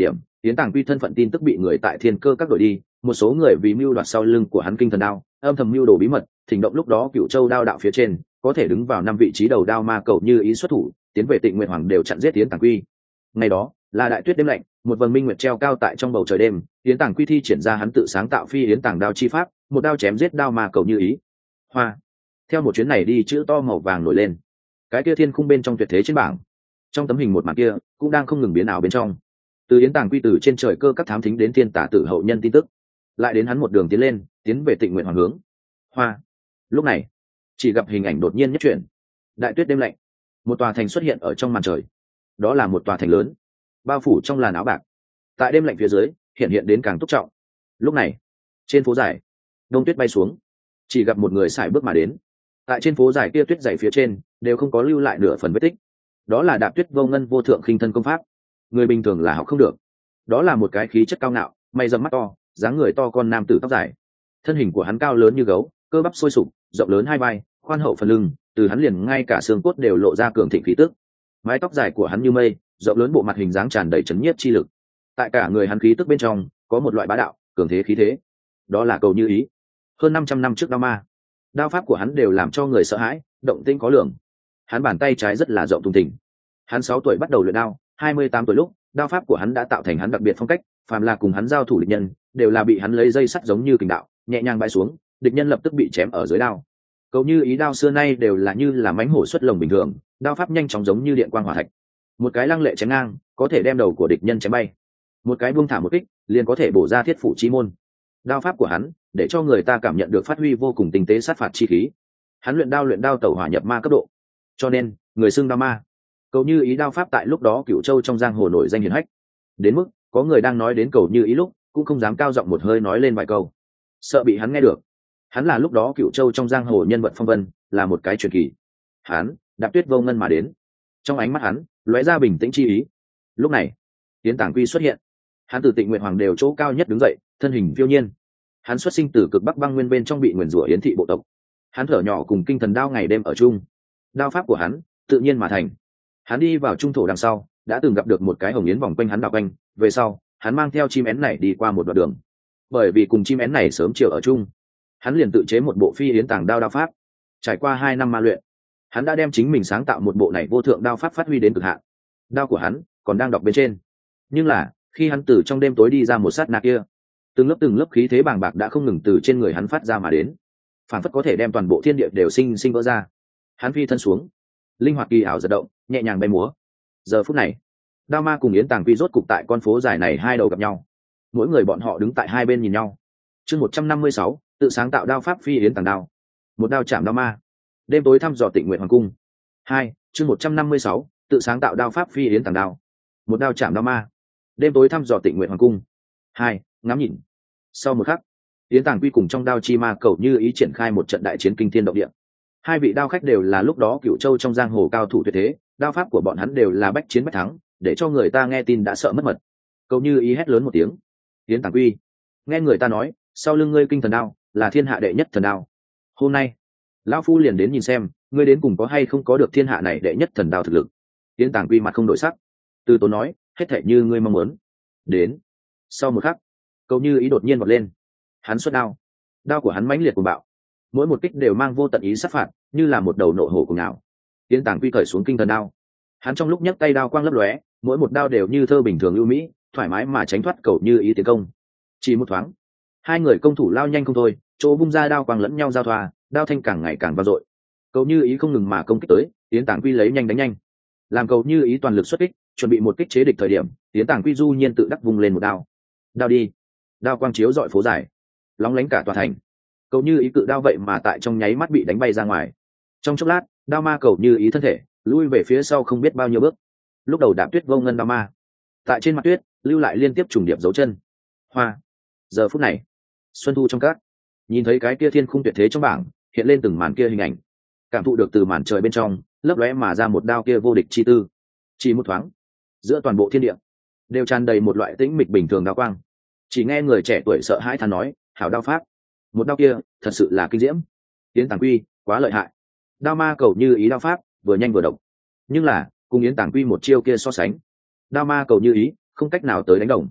Yến Tàng Quy thân phận tin tức bị người tại Thiên Cơ các đổi đi, một số người vì mưu đoạt sau lưng của hắn kinh thần đao, âm thầm mưu đồ bí mật, thỉnh động lúc đó Cựu Châu đao đạo phía trên, có thể đứng vào 5 vị trí đầu đao ma cầu như ý xuất thủ, tiến về Tịnh Nguyệt Hoàng đều chặn giết Yến Tàng Quy. Ngày đó, là đại tuyết đêm lạnh, một vầng minh nguyệt treo cao tại trong bầu trời đêm, Yến Tàng Quy thi triển ra hắn tự sáng tạo phi yến tàng đao chi pháp, một đao chém giết đao ma cầu như ý. Hoa. Theo một chuyến này đi chữ to màu vàng nổi lên. Cái kia thiên khung bên trong tuyệt thế trên bảng. Trong tấm hình một màn kia, cũng đang không ngừng biến ảo bên trong. Từ Yến Tàng Quy từ trên trời cơ các thám thính đến thiên tả tử hậu nhân tin tức, lại đến hắn một đường tiến lên, tiến về Tịnh Nguyện Hoàng hướng. Hoa. Lúc này, chỉ gặp hình ảnh đột nhiên nhất chuyển. Đại tuyết đêm lạnh, một tòa thành xuất hiện ở trong màn trời. Đó là một tòa thành lớn, bao phủ trong làn áo bạc. Tại đêm lạnh phía dưới, hiện hiện đến càng túc trọng. Lúc này, trên phố dài, đông tuyết bay xuống, chỉ gặp một người sải bước mà đến. Tại trên phố dài kia tuyết dày phía trên đều không có lưu lại nửa phần vết tích. Đó là Đạp Tuyết Vô Ngân vô thượng khinh thân công pháp. Người bình thường là học không được. Đó là một cái khí chất cao ngạo, mày rậm mắt to, dáng người to con nam tử tóc dài. Thân hình của hắn cao lớn như gấu, cơ bắp sôi sục, rộng lớn hai vai, khoan hậu phần lưng, từ hắn liền ngay cả xương cốt đều lộ ra cường thịnh khí tức. Mái tóc dài của hắn như mây, rộng lớn bộ mặt hình dáng tràn đầy chấn nhiếp chi lực. Tại cả người hắn khí tức bên trong có một loại bá đạo, cường thế khí thế. Đó là Cầu Như Ý. Hơn 500 năm trước đao ma, đao pháp của hắn đều làm cho người sợ hãi, động tĩnh có lượng. Hắn bàn tay trái rất là rộng thùng thình. Hắn 6 tuổi bắt đầu luyện đao, 28 tuổi lúc, đao pháp của hắn đã tạo thành hắn đặc biệt phong cách, phàm là cùng hắn giao thủ địch nhân, đều là bị hắn lấy dây sắt giống như kình đạo, nhẹ nhàng bãi xuống, địch nhân lập tức bị chém ở dưới đao. Cầu Như Ý đao xưa nay đều là như là mãnh hổ xuất lồng bình thường, đao pháp nhanh chóng giống như điện quang hỏa thạch. Một cái lăng lệ chém ngang, có thể đem đầu của địch nhân chém bay. Một cái buông thả một kích, liền có thể bổ ra thiết phủ chi môn. Đao pháp của hắn, để cho người ta cảm nhận được phát huy vô cùng tinh tế sát phạt chi khí. Hắn luyện đao tẩu hỏa nhập ma cấp độ, cho nên người xưng đao ma. Cầu Như Ý đao pháp tại lúc đó Cửu Châu trong giang hồ nổi danh hiển hách, đến mức có người đang nói đến Cầu Như Ý lúc cũng không dám cao giọng một hơi nói lên vài câu, sợ bị hắn nghe được. Hắn là lúc đó Cửu Châu trong giang hồ nhân vật phong vân, là một cái truyền kỳ. Hắn Đạp Tuyết Vô Ngân mà đến, trong ánh mắt hắn lóe ra bình tĩnh chi ý. Lúc này, Yến Tàng Quy xuất hiện. Hắn từ Tịnh Nguyện Hoàng đều chỗ cao nhất đứng dậy, thân hình phiêu nhiên. Hắn xuất sinh từ cực bắc băng nguyên bên trong bị nguyền rủa Yến thị bộ tộc. Hắn thở nhỏ cùng kinh thần đao ngày đêm ở chung. Đao pháp của hắn tự nhiên mà thành. Hắn đi vào trung thổ đằng sau, đã từng gặp được một cái hồng yến vòng quanh hắn đảo quanh. Về sau, hắn mang theo chim én này đi qua một đoạn đường. Bởi vì cùng chim én này sớm chiều ở chung, hắn liền tự chế một bộ phi yến tàng đao pháp. Trải qua 2 năm ma luyện, hắn đã đem chính mình sáng tạo một bộ này vô thượng đao pháp phát huy đến cực hạn. Đao của hắn còn đang đọc bên trên, nhưng là khi hắn từ trong đêm tối đi ra một sát na kia, từng lớp khí thế bàng bạc đã không ngừng từ trên người hắn phát ra mà đến, phản phất có thể đem toàn bộ thiên địa đều sinh vỡ ra. Hắn phi thân xuống, linh hoạt kỳ ảo giật động, nhẹ nhàng bay múa. Giờ phút này, đao ma cùng Yến Tàng Quy rốt cục tại con phố dài này hai đầu gặp nhau. Mỗi người bọn họ đứng tại hai bên nhìn nhau. Chương 156, tự sáng tạo đao pháp phi yến tàng đao. Một đao chạm đao ma. Đêm tối thăm dò Tịnh Nguyện Hoàng cung. 2, chương 156, tự sáng tạo đao pháp phi yến tàng đao. Một đao chạm đao ma. Đêm tối thăm dò Tịnh Nguyện Hoàng cung. 2, ngắm nhìn. Sau một khắc, Yến Tàng Quy cùng trong đao chi ma Cầu Như Ý triển khai một trận đại chiến kinh thiên động địa. Hai vị đao khách đều là lúc đó Cửu Châu trong giang hồ cao thủ tuyệt thế, đao pháp của bọn hắn đều là bách chiến bách thắng, để cho người ta nghe tin đã sợ mất mật. Cầu Như Ý hét lớn một tiếng: Yến Tàng Quy, nghe người ta nói sau lưng ngươi kinh thần đao là thiên hạ đệ nhất thần đao, hôm nay lão phu liền đến nhìn xem ngươi đến cùng có hay không có được thiên hạ này đệ nhất thần đao thực lực. Yến Tàng Quy mặt không đổi sắc, từ tốn nói: hết thảy như ngươi mong muốn. Đến. Sau một khắc, Cầu Như Ý đột nhiên vọt lên, hắn xuất đao, đao của hắn mãnh liệt cuồng bạo, mỗi một kích đều mang vô tận ý sát phạt, như là một đầu nộ hổ cùng nào. Yến Tàng Quy cởi xuống kinh thần đao, hắn trong lúc nhấc tay đao quang lấp lóe, mỗi một đao đều như thơ bình thường ưu mỹ, thoải mái mà tránh thoát Cầu Như Ý tiến công. Chỉ một thoáng, hai người công thủ lao nhanh không thôi, chỗ vung ra đao quang lẫn nhau giao thoa, đao thanh càng ngày càng vang dội. Cầu Như Ý không ngừng mà công kích tới, Yến Tàng Quy lấy nhanh đánh nhanh, làm Cầu Như Ý toàn lực xuất kích, chuẩn bị một kích chế địch thời điểm, Yến Tàng Quy du nhiên tự đắc vung lên một đao. Đao đi. Đao quang chiếu dọi phố dài, lóng lánh cả tòa thành. Cầu Như Ý cự đao vậy mà tại trong nháy mắt bị đánh bay ra ngoài. Trong chốc lát, đao ma Cầu Như Ý thân thể lui về phía sau không biết bao nhiêu bước. Lúc đầu Đạp Tuyết Vô Ngân đao ma, tại trên mặt tuyết lưu lại liên tiếp trùng điệp dấu chân. Hoa. Giờ phút này, xuân thu trong cát, nhìn thấy cái kia thiên khung tuyệt thế trong bảng hiện lên từng màn kia hình ảnh, cảm thụ được từ màn trời bên trong lấp lóe mà ra một đao kia vô địch chi tư. Chỉ một thoáng, giữa toàn bộ thiên địa đều tràn đầy một loại tĩnh mịch bình thường đao quang. Chỉ nghe người trẻ tuổi sợ hãi than nói: hảo đao pháp, một đao kia thật sự là kinh diễm. Yến Tàng Quy quá lợi hại. Đao ma Cầu Như Ý đao pháp vừa nhanh vừa độc, nhưng là cùng Yến Tàng Quy một chiêu kia so sánh, đao ma Cầu Như Ý không cách nào tới đánh đồng.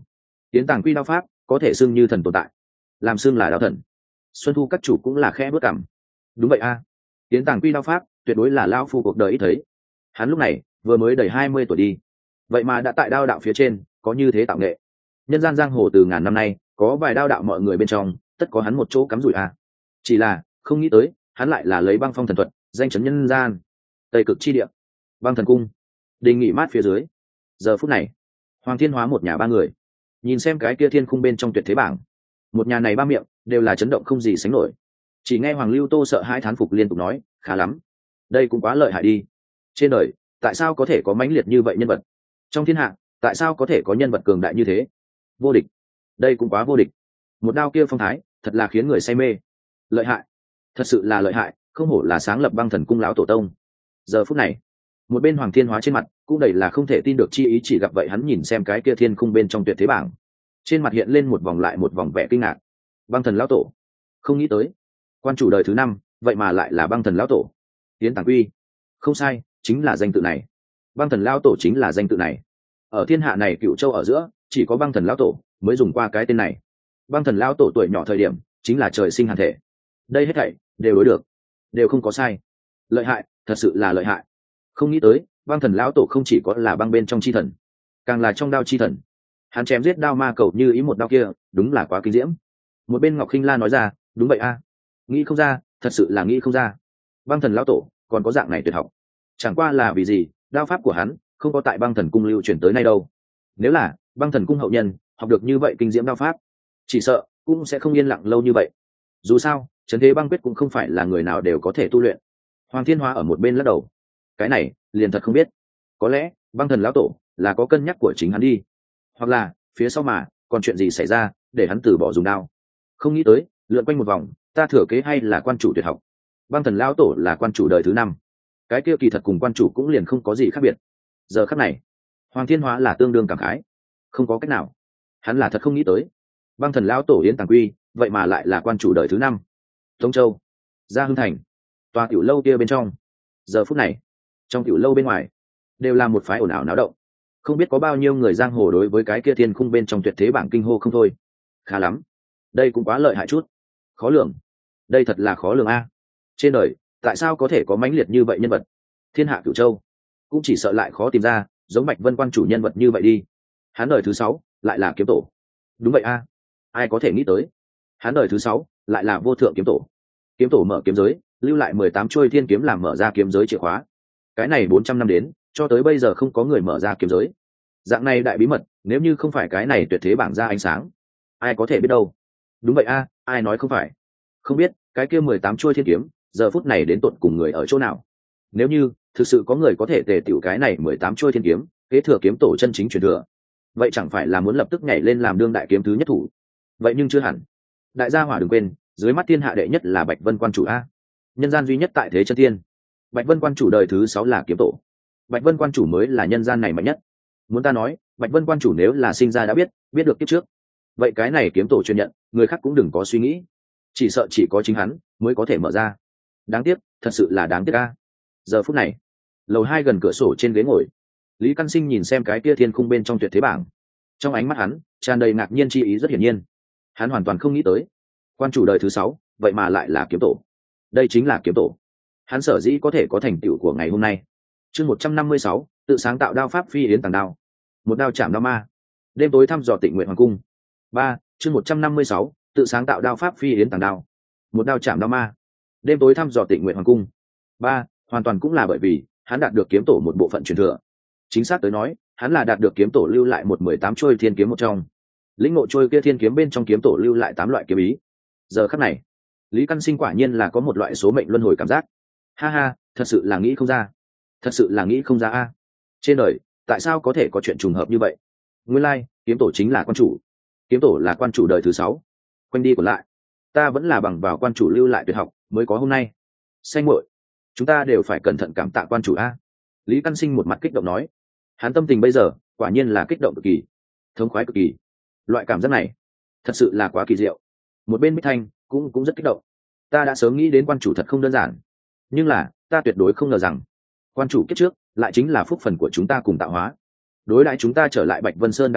Tiến Tàng Quy đao pháp có thể xưng như thần tồn tại, làm xưng là đao thần. Xuân Thu các chủ cũng là khẽ bước cảm. Đúng vậy a, Tiến Tàng Quy đao pháp tuyệt đối là lao phu cuộc đời ít thấy. Hắn lúc này vừa mới đầy 20 tuổi đi, vậy mà đã tại đao đạo phía trên có như thế tạo nghệ. Nhân gian giang hồ từ ngàn năm nay có vài đao đạo mọi người bên trong tất có hắn một chỗ cắm rủi a. Chỉ là không nghĩ tới hắn lại là lấy băng phong thần thuật danh chấn nhân gian. Tây Cực chi địa, Băng Thần Cung, đình nghỉ mát phía dưới. Giờ phút này Hoàng Thiên Hóa một nhà ba người nhìn xem cái kia thiên khung bên trong tuyệt thế bảng, một nhà này ba miệng đều là chấn động không gì sánh nổi. Chỉ nghe Hoàng Lưu Tô sợ hãi thán phục liên tục nói, khá lắm, đây cũng quá lợi hại đi. Trên đời tại sao có thể có mãnh liệt như vậy nhân vật? Trong thiên hạ tại sao có thể có nhân vật cường đại như thế? Vô địch, đây cũng quá vô địch. Một đao kia phong thái thật là khiến người say mê. Lợi hại, thật sự là lợi hại, không hổ là sáng lập Băng Thần Cung lão tổ tông. Giờ phút này một bên Hoàng Thiên Hóa trên mặt cũng đầy là không thể tin được chi ý, chỉ gặp vậy hắn nhìn xem cái kia thiên khung bên trong tuyệt thế bảng, trên mặt hiện lên một vòng lại một vòng vẻ kinh ngạc. Băng Thần lão tổ, không nghĩ tới quan chủ đời thứ 5 vậy mà lại là Băng Thần lão tổ. Tiến Tàng Quy, không sai, chính là danh tự này. Băng Thần lão tổ chính là danh tự này. Ở thiên hạ này Cựu Châu ở giữa chỉ có Băng Thần lão tổ mới dùng qua cái tên này. Băng Thần lão tổ tuổi nhỏ thời điểm chính là trời sinh hàn thể. Đây hết thảy đều đối được, đều không có sai. Lợi hại, thật sự là lợi hại. Không nghĩ tới Băng Thần lão tổ không chỉ có là băng bên trong chi thần, càng là trong đao chi thần. Hắn chém giết đao ma cầu như ý một đao kia đúng là quá kinh diễm. Một bên Ngọc Khinh La nói ra, đúng vậy a, nghĩ không ra, thật sự là nghĩ không ra. Băng Thần lão tổ còn có dạng này tuyệt học, chẳng qua là vì gì đao pháp của hắn không có tại Băng Thần Cung lưu truyền tới nay đâu. Nếu là Băng Thần Cung hậu nhân học được như vậy kinh diễm đao pháp, chỉ sợ cũng sẽ không yên lặng lâu như vậy. Dù sao trấn thế băng quyết cũng không phải là người nào đều có thể tu luyện. Hoàng Thiên Hóa ở một bên lắc đầu, cái này liền thật không biết. Có lẽ Băng Thần lão tổ là có cân nhắc của chính hắn đi, hoặc là phía sau mà còn chuyện gì xảy ra để hắn từ bỏ dùng đao. Không nghĩ tới lượn quanh một vòng ta thừa kế hay là quan chủ tuyệt học. Băng Thần lão tổ là quan chủ đời thứ 5, cái kia kỳ thật cùng quan chủ cũng liền không có gì khác biệt. Giờ khắc này Hoàng Thiên Hóa là tương đương cảm khái. Không có cách nào, hắn là thật không nghĩ tới Băng Thần lão tổ Yến Tàng Quy vậy mà lại là quan chủ đời thứ 5. Tông Châu, Gia Hưng Thành, tòa tiểu lâu kia bên trong, giờ phút này trong tiểu lâu bên ngoài đều là một phái ồn ào náo động. Không biết có bao nhiêu người giang hồ đối với cái kia thiên khung bên trong tuyệt thế bảng kinh hô không thôi. Khá lắm, đây cũng quá lợi hại chút. Khó lường, đây thật là khó lường a. Trên đời tại sao có thể có mãnh liệt như vậy nhân vật? Thiên hạ Cửu Châu cũng chỉ sợ lại khó tìm ra giống Bạch Vân quan chủ nhân vật như vậy đi. Hắn đời thứ 6 lại là kiếm tổ. Đúng vậy a, ai có thể nghĩ tới hắn đời thứ 6 lại là vô thượng kiếm tổ. Kiếm tổ mở kiếm giới, lưu lại 18 chuôi thiên kiếm làm mở ra kiếm giới chìa khóa. Cái này 400 năm đến cho tới bây giờ không có người mở ra kiếm giới. Dạng này đại bí mật nếu như không phải cái này tuyệt thế bảng ra ánh sáng, ai có thể biết đâu. Đúng vậy a, ai nói không phải. Không biết cái kia 18 chuôi thiên kiếm giờ phút này đến tận cùng người ở chỗ nào. Nếu như thực sự có người có thể tề tiểu cái này 18 chuôi thiên kiếm kế thừa kiếm tổ chân chính truyền thừa, vậy chẳng phải là muốn lập tức nhảy lên làm đương đại kiếm thứ nhất thủ. Vậy nhưng chưa hẳn. Đại gia hỏa đừng quên, dưới mắt thiên hạ đệ nhất là Bạch Vân quan chủ a, nhân gian duy nhất tại thế chân thiên. Bạch Vân quan chủ đời thứ 6 là kiếm tổ. Bạch Vân quan chủ mới là nhân gian này mạnh nhất. Muốn ta nói Bạch Vân quan chủ nếu là sinh ra đã biết được kiếp trước, vậy cái này kiếm tổ truyền nhận người khác cũng đừng có suy nghĩ, chỉ sợ chỉ có chính hắn mới có thể mở ra. Đáng tiếc, thật sự là đáng tiếc a. Giờ phút này lầu 2 gần cửa sổ trên ghế ngồi, Lý Căn Sinh nhìn xem cái kia thiên khung bên trong tuyệt thế bảng, trong ánh mắt hắn tràn đầy ngạc nhiên chi ý. Rất hiển nhiên hắn hoàn toàn không nghĩ tới quan chủ đời thứ 6 vậy mà lại là kiếm tổ. Đây chính là kiếm tổ, hắn sở dĩ có thể có thành tựu của ngày hôm nay. Chương 156, tự sáng tạo đao pháp phi yến tàng đao, một đao chạm đao ma, đêm tối thăm dò Tịnh Nguyện Hoàng cung. 3. Chương 156, tự sáng tạo đao pháp phi yến tàng đao, một đao chạm đao ma, đêm tối thăm dò Tịnh Nguyện Hoàng cung. 3. Hoàn toàn cũng là bởi vì hắn đạt được kiếm tổ một bộ phận truyền thừa. Chính xác tới nói, hắn là đạt được kiếm tổ lưu lại 18 trôi thiên kiếm một trong. Lĩnh ngộ trôi kia thiên kiếm bên trong kiếm tổ lưu lại 8 loại kiếm ý. Giờ khắc này Lý Căn Sinh quả nhiên là có một loại số mệnh luân hồi cảm giác. Ha ha, thật sự là nghĩ không ra, thật sự là nghĩ không ra a. Trên đời tại sao có thể có chuyện trùng hợp như vậy? Nguyên lai kiếm tổ chính là quan chủ. Kiếm tổ là quan chủ đời thứ 6. Quanh đi còn lại, ta vẫn là bằng vào quan chủ lưu lại tuyệt học mới có hôm nay. Xanh muội, chúng ta đều phải cẩn thận cảm tạ quan chủ a. Lý Căn Sinh một mặt kích động nói. Hắn tâm tình bây giờ quả nhiên là kích động cực kỳ, thống khoái cực kỳ. Loại cảm giác này thật sự là quá kỳ diệu. Một bên Bích Thanh cũng rất kích động. Ta đã sớm nghĩ đến quan chủ thật không đơn giản, nhưng là ta tuyệt đối không ngờ rằng quan chủ kiếp trước lại chính là phúc phần của chúng ta cùng tạo hóa. Đối đãi chúng ta trở lại Bạch Vân Sơn đằng sau,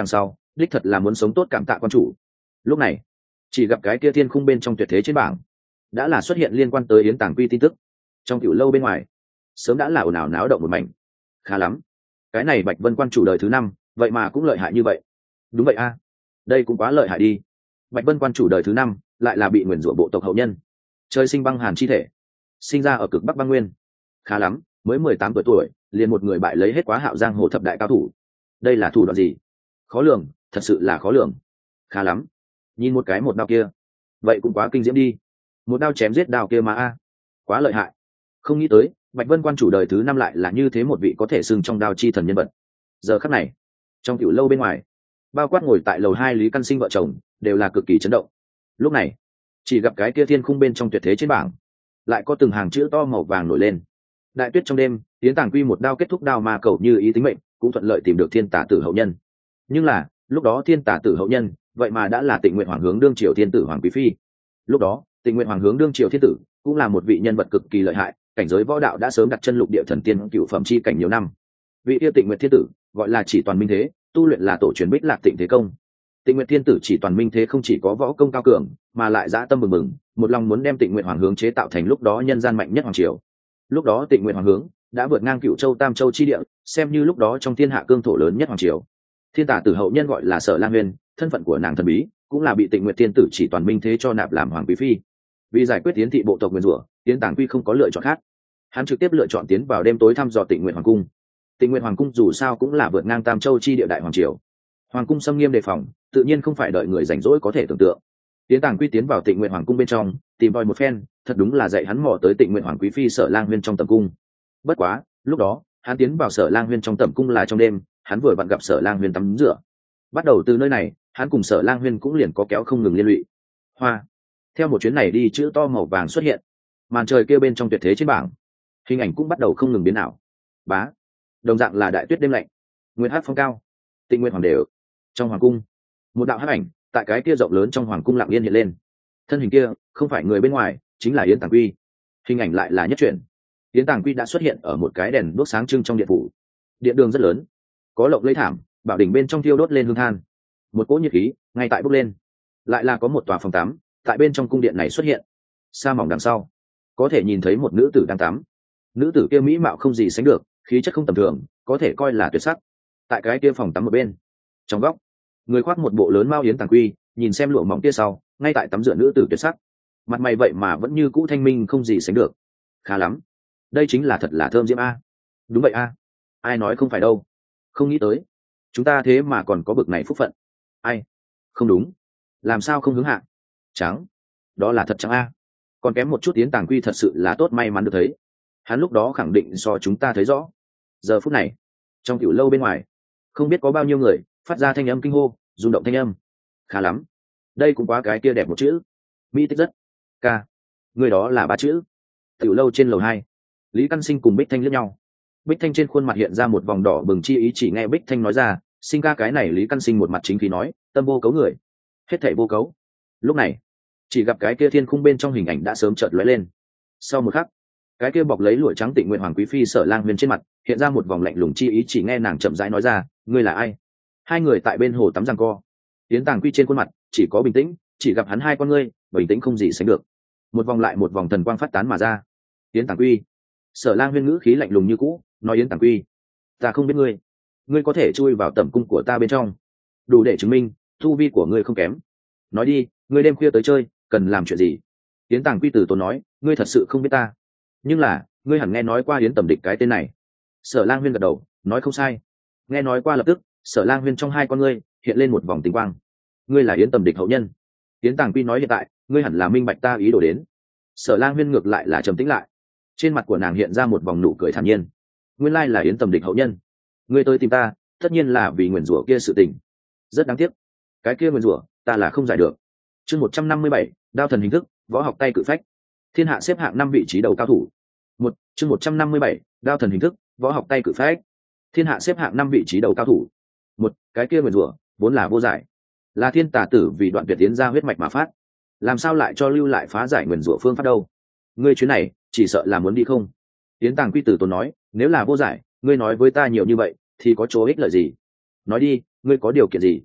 đích thật là muốn sống tốt cảm tạ quan chủ. Lúc này chỉ gặp cái kia thiên khung bên trong tuyệt thế trên bảng đã là xuất hiện liên quan tới Yến Tàng Quy tin tức. Trong tiểu lâu bên ngoài sớm đã là ồn ào náo động một mảnh. Khá lắm, cái này Bạch Vân quan chủ đời thứ 5, vậy mà cũng lợi hại như vậy. Đúng vậy a, đây cũng quá lợi hại đi. Bạch Vân quan chủ đời thứ 5 lại là bị nguyền rủa bộ tộc hậu nhân, trời sinh băng hàn chi thể, sinh ra ở cực bắc băng nguyên. Khá lắm, mới 18 tuổi liền một người bại lấy hết Quá Hạo giang hồ thập đại cao thủ. Đây là thủ đoạn gì? Khó lường, thật sự là khó lường. Khá lắm, nhìn một cái một đao kia, vậy cũng quá kinh diễm đi. Một đao chém giết đao kia mà a, quá lợi hại. Không nghĩ tới Bạch Vân quan chủ đời thứ 5 lại là như thế một vị có thể xưng trong đao chi thần nhân vật. Giờ khắc này trong tiểu lâu bên ngoài, bao quát ngồi tại lầu 2 Lý Căn Sinh vợ chồng đều là cực kỳ chấn động. Lúc này chỉ gặp cái kia thiên khung bên trong tuyệt thế trên bảng lại có từng hàng chữ to màu vàng nổi lên. Đại tuyết trong đêm, Yến Tàng Quy một đao kết thúc đao ma cầu như ý tính mệnh, cũng thuận lợi tìm được thiên tả tử hậu nhân. Nhưng là lúc đó thiên tả tử hậu nhân vậy mà đã là Tịnh Nguyện Hoàng hướng đương triều thiên tử Hoàng Quý Phi. Lúc đó Tịnh Nguyện Hoàng hướng đương triều thiên tử cũng là một vị nhân vật cực kỳ lợi hại, cảnh giới võ đạo đã sớm đặt chân lục địa thần tiên cựu phẩm chi cảnh nhiều năm. Vị yêu Tịnh Nguyện thiên tử gọi là Chỉ Toàn Minh Thế, tu luyện là tổ truyền Bích Lạc Tịnh Thế Công. Tịnh Nguyện thiên tử Chỉ Toàn Minh Thế không chỉ có võ công cao cường, mà lại dã tâm bừng bừng, một lòng muốn đem Tịnh Nguyện Hoàng hướng chế tạo thành lúc đó nhân gian mạnh nhất hoàng triều. Lúc đó Tịnh Nguyện Hoàng hướng đã vượt ngang Cựu Châu Tam Châu chi địa, xem như lúc đó trong thiên hạ cương thổ lớn nhất hoàng triều. Thiên tả tử hậu nhân gọi là Sở Lang Nguyên, thân phận của nàng thần bí, cũng là bị Tịnh Nguyện thiên tử Chỉ Toàn Minh Thế cho nạp làm hoàng quý phi. Vì giải quyết Yến thị bộ tộc nguyên rủa, Yến Tàng Quy không có lựa chọn khác, hắn trực tiếp lựa chọn tiến vào đêm tối thăm dò Tịnh Nguyện Hoàng cung. Tịnh Nguyện Hoàng cung dù sao cũng là vượt ngang Tam Châu chi địa đại hoàng triều, hoàng cung xâm nghiêm đề phòng, tự nhiên không phải đợi người rảnh rỗi có thể tưởng tượng. Yến Tàng Quy tiến vào Tịnh Nguyện Hoàng cung bên trong, tìm tòi một phen, thật đúng là dạy hắn mò tới Tịnh Nguyện Hoàng quý phi Sở Lang Nguyên trong tầm cung. Bất quá, lúc đó, hắn tiến vào Sở Lang Nguyên trong tầm cung là trong đêm, hắn vừa vặn gặp Sở Lang Nguyên tắm rửa. Bắt đầu từ nơi này, hắn cùng Sở Lang Nguyên cũng liền có kéo không ngừng liên lụy. Hoa. Theo một chuyến này đi, chữ to màu vàng xuất hiện, màn trời kia bên trong tuyệt thế trên bảng, hình ảnh cũng bắt đầu không ngừng biến ảo. Bá. Đồng dạng là đại tuyết đêm lạnh, nguyên hát phong cao, Tịnh Nguyện Hoàng đều. Trong hoàng cung, một đạo hắc ảnh tại cái kia rộng lớn trong hoàng cung lặng yên hiện lên. Thân hình kia không phải người bên ngoài, chính là Yến Tàng Quy. Hình ảnh lại là nhất chuyển. Yến Tàng Quy đã xuất hiện ở một cái đèn đuốc sáng trưng trong điện phủ. Điện đường rất lớn, có lộng lẫy thảm, bảo đỉnh bên trong thiêu đốt lên hương than. Một cỗ nhiệt khí ngay tại bốc lên. Lại là có một tòa phòng tắm tại bên trong cung điện này xuất hiện. Sa mỏng đằng sau, có thể nhìn thấy một nữ tử đang tắm. Nữ tử kia mỹ mạo không gì sánh được, khí chất không tầm thường, có thể coi là tuyệt sắc. Tại cái kia phòng tắm một bên, trong góc, người khoác một bộ lớn mao Yến Tàng Quy nhìn xem lụa mỏng kia sau, ngay tại tắm rửa nữ tử tuyệt sắc, mặt mày vậy mà vẫn như cũ thanh minh không gì sánh được. Khá lắm, đây chính là thật là thơm diễm a. Đúng vậy a, ai nói không phải đâu. Không nghĩ tới chúng ta thế mà còn có bực này phúc phận. Ai? Không đúng, làm sao không hướng hạ? Trắng, đó là thật trắng a. Còn kém một chút Yến Tàng Quy thật sự là tốt may mắn được thấy. Hắn lúc đó khẳng định so chúng ta thấy rõ. Giờ phút này, trong tiểu lâu bên ngoài, không biết có bao nhiêu người phát ra thanh âm kinh hô, rung động thanh âm. Khá lắm, đây cũng quá cái kia đẹp một chữ. Mỹ tích rất. Ca, người đó là 3 chữ. Tiểu lâu trên lầu 2, Lý Căn Sinh cùng Bích Thanh liếc nhau. Bích Thanh trên khuôn mặt hiện ra một vòng đỏ bừng chi ý, chỉ nghe Bích Thanh nói ra, Sinh ca. Cái này Lý Căn Sinh một mặt chính khí nói, tâm vô cấu người, hết thảy vô cấu. Lúc này chỉ gặp cái kia thiên khung bên trong hình ảnh đã sớm chợt lóe lên. Sau một khắc, cái kia bọc lấy lụa trắng Tịnh Nguyện Hoàng quý phi Sở Lang Nguyên trên mặt hiện ra một vòng lạnh lùng chi ý, chỉ nghe nàng chậm rãi nói ra, ngươi là ai? Hai người tại bên hồ tắm giằng co. Yến Tàng Quy trên khuôn mặt chỉ có bình tĩnh, chỉ gặp hắn hai con ngươi bình tĩnh không gì sánh được. Một vòng lại một vòng thần quang phát tán mà ra. Yến Tàng Quy. Sở Lang Nguyên ngữ khí lạnh lùng như cũ, nói Yến Tàng Quy, ta không biết ngươi, ngươi có thể chui vào tẩm cung của ta bên trong, đủ để chứng minh tu vi của ngươi không kém. Nói đi, ngươi đêm khuya tới chơi, cần làm chuyện gì? Yến Tàng Quy từ tốn nói, ngươi thật sự không biết ta, nhưng là ngươi hẳn nghe nói qua Yến Tầm Địch cái tên này. Sở Lang Nguyên gật đầu, nói không sai, nghe nói qua. Lập tức Sở Lang Nguyên trong hai con ngươi hiện lên một vòng tinh quang. Ngươi là Yến Tầm Địch hậu nhân. Yến Tàng Quy nói, hiện tại ngươi hẳn là minh bạch ta ý đồ đến. Sở Lang Nguyên ngược lại là trầm tĩnh lại, trên mặt của nàng hiện ra một vòng nụ cười thản nhiên. Nguyên lai là Yến Tầm Địch hậu nhân, ngươi tới tìm ta tất nhiên là vì nguyền rủa kia sự tình. Rất đáng tiếc, cái kia nguyền rủa ta là không giải được. Chương 157, đao thần hình thức, võ học tay cự phách. Thiên hạ xếp hạng 5 vị trí đầu cao thủ. Chương 157, đao thần hình thức, võ học tay cự phách. Thiên hạ xếp hạng 5 vị trí đầu cao thủ. Cái kia nguyền rủa vốn là vô giải, là thiên tà tử vì đoạn tuyệt tiến ra huyết mạch mà phát, làm sao lại cho lưu lại phá giải nguyền rủa phương pháp đâu? Ngươi chuyến này chỉ sợ là muốn đi không? Yến Tàng Quy tử tốn nói, nếu là vô giải, ngươi nói với ta nhiều như vậy thì có chỗ ích lợi gì? Nói đi, ngươi có điều kiện gì?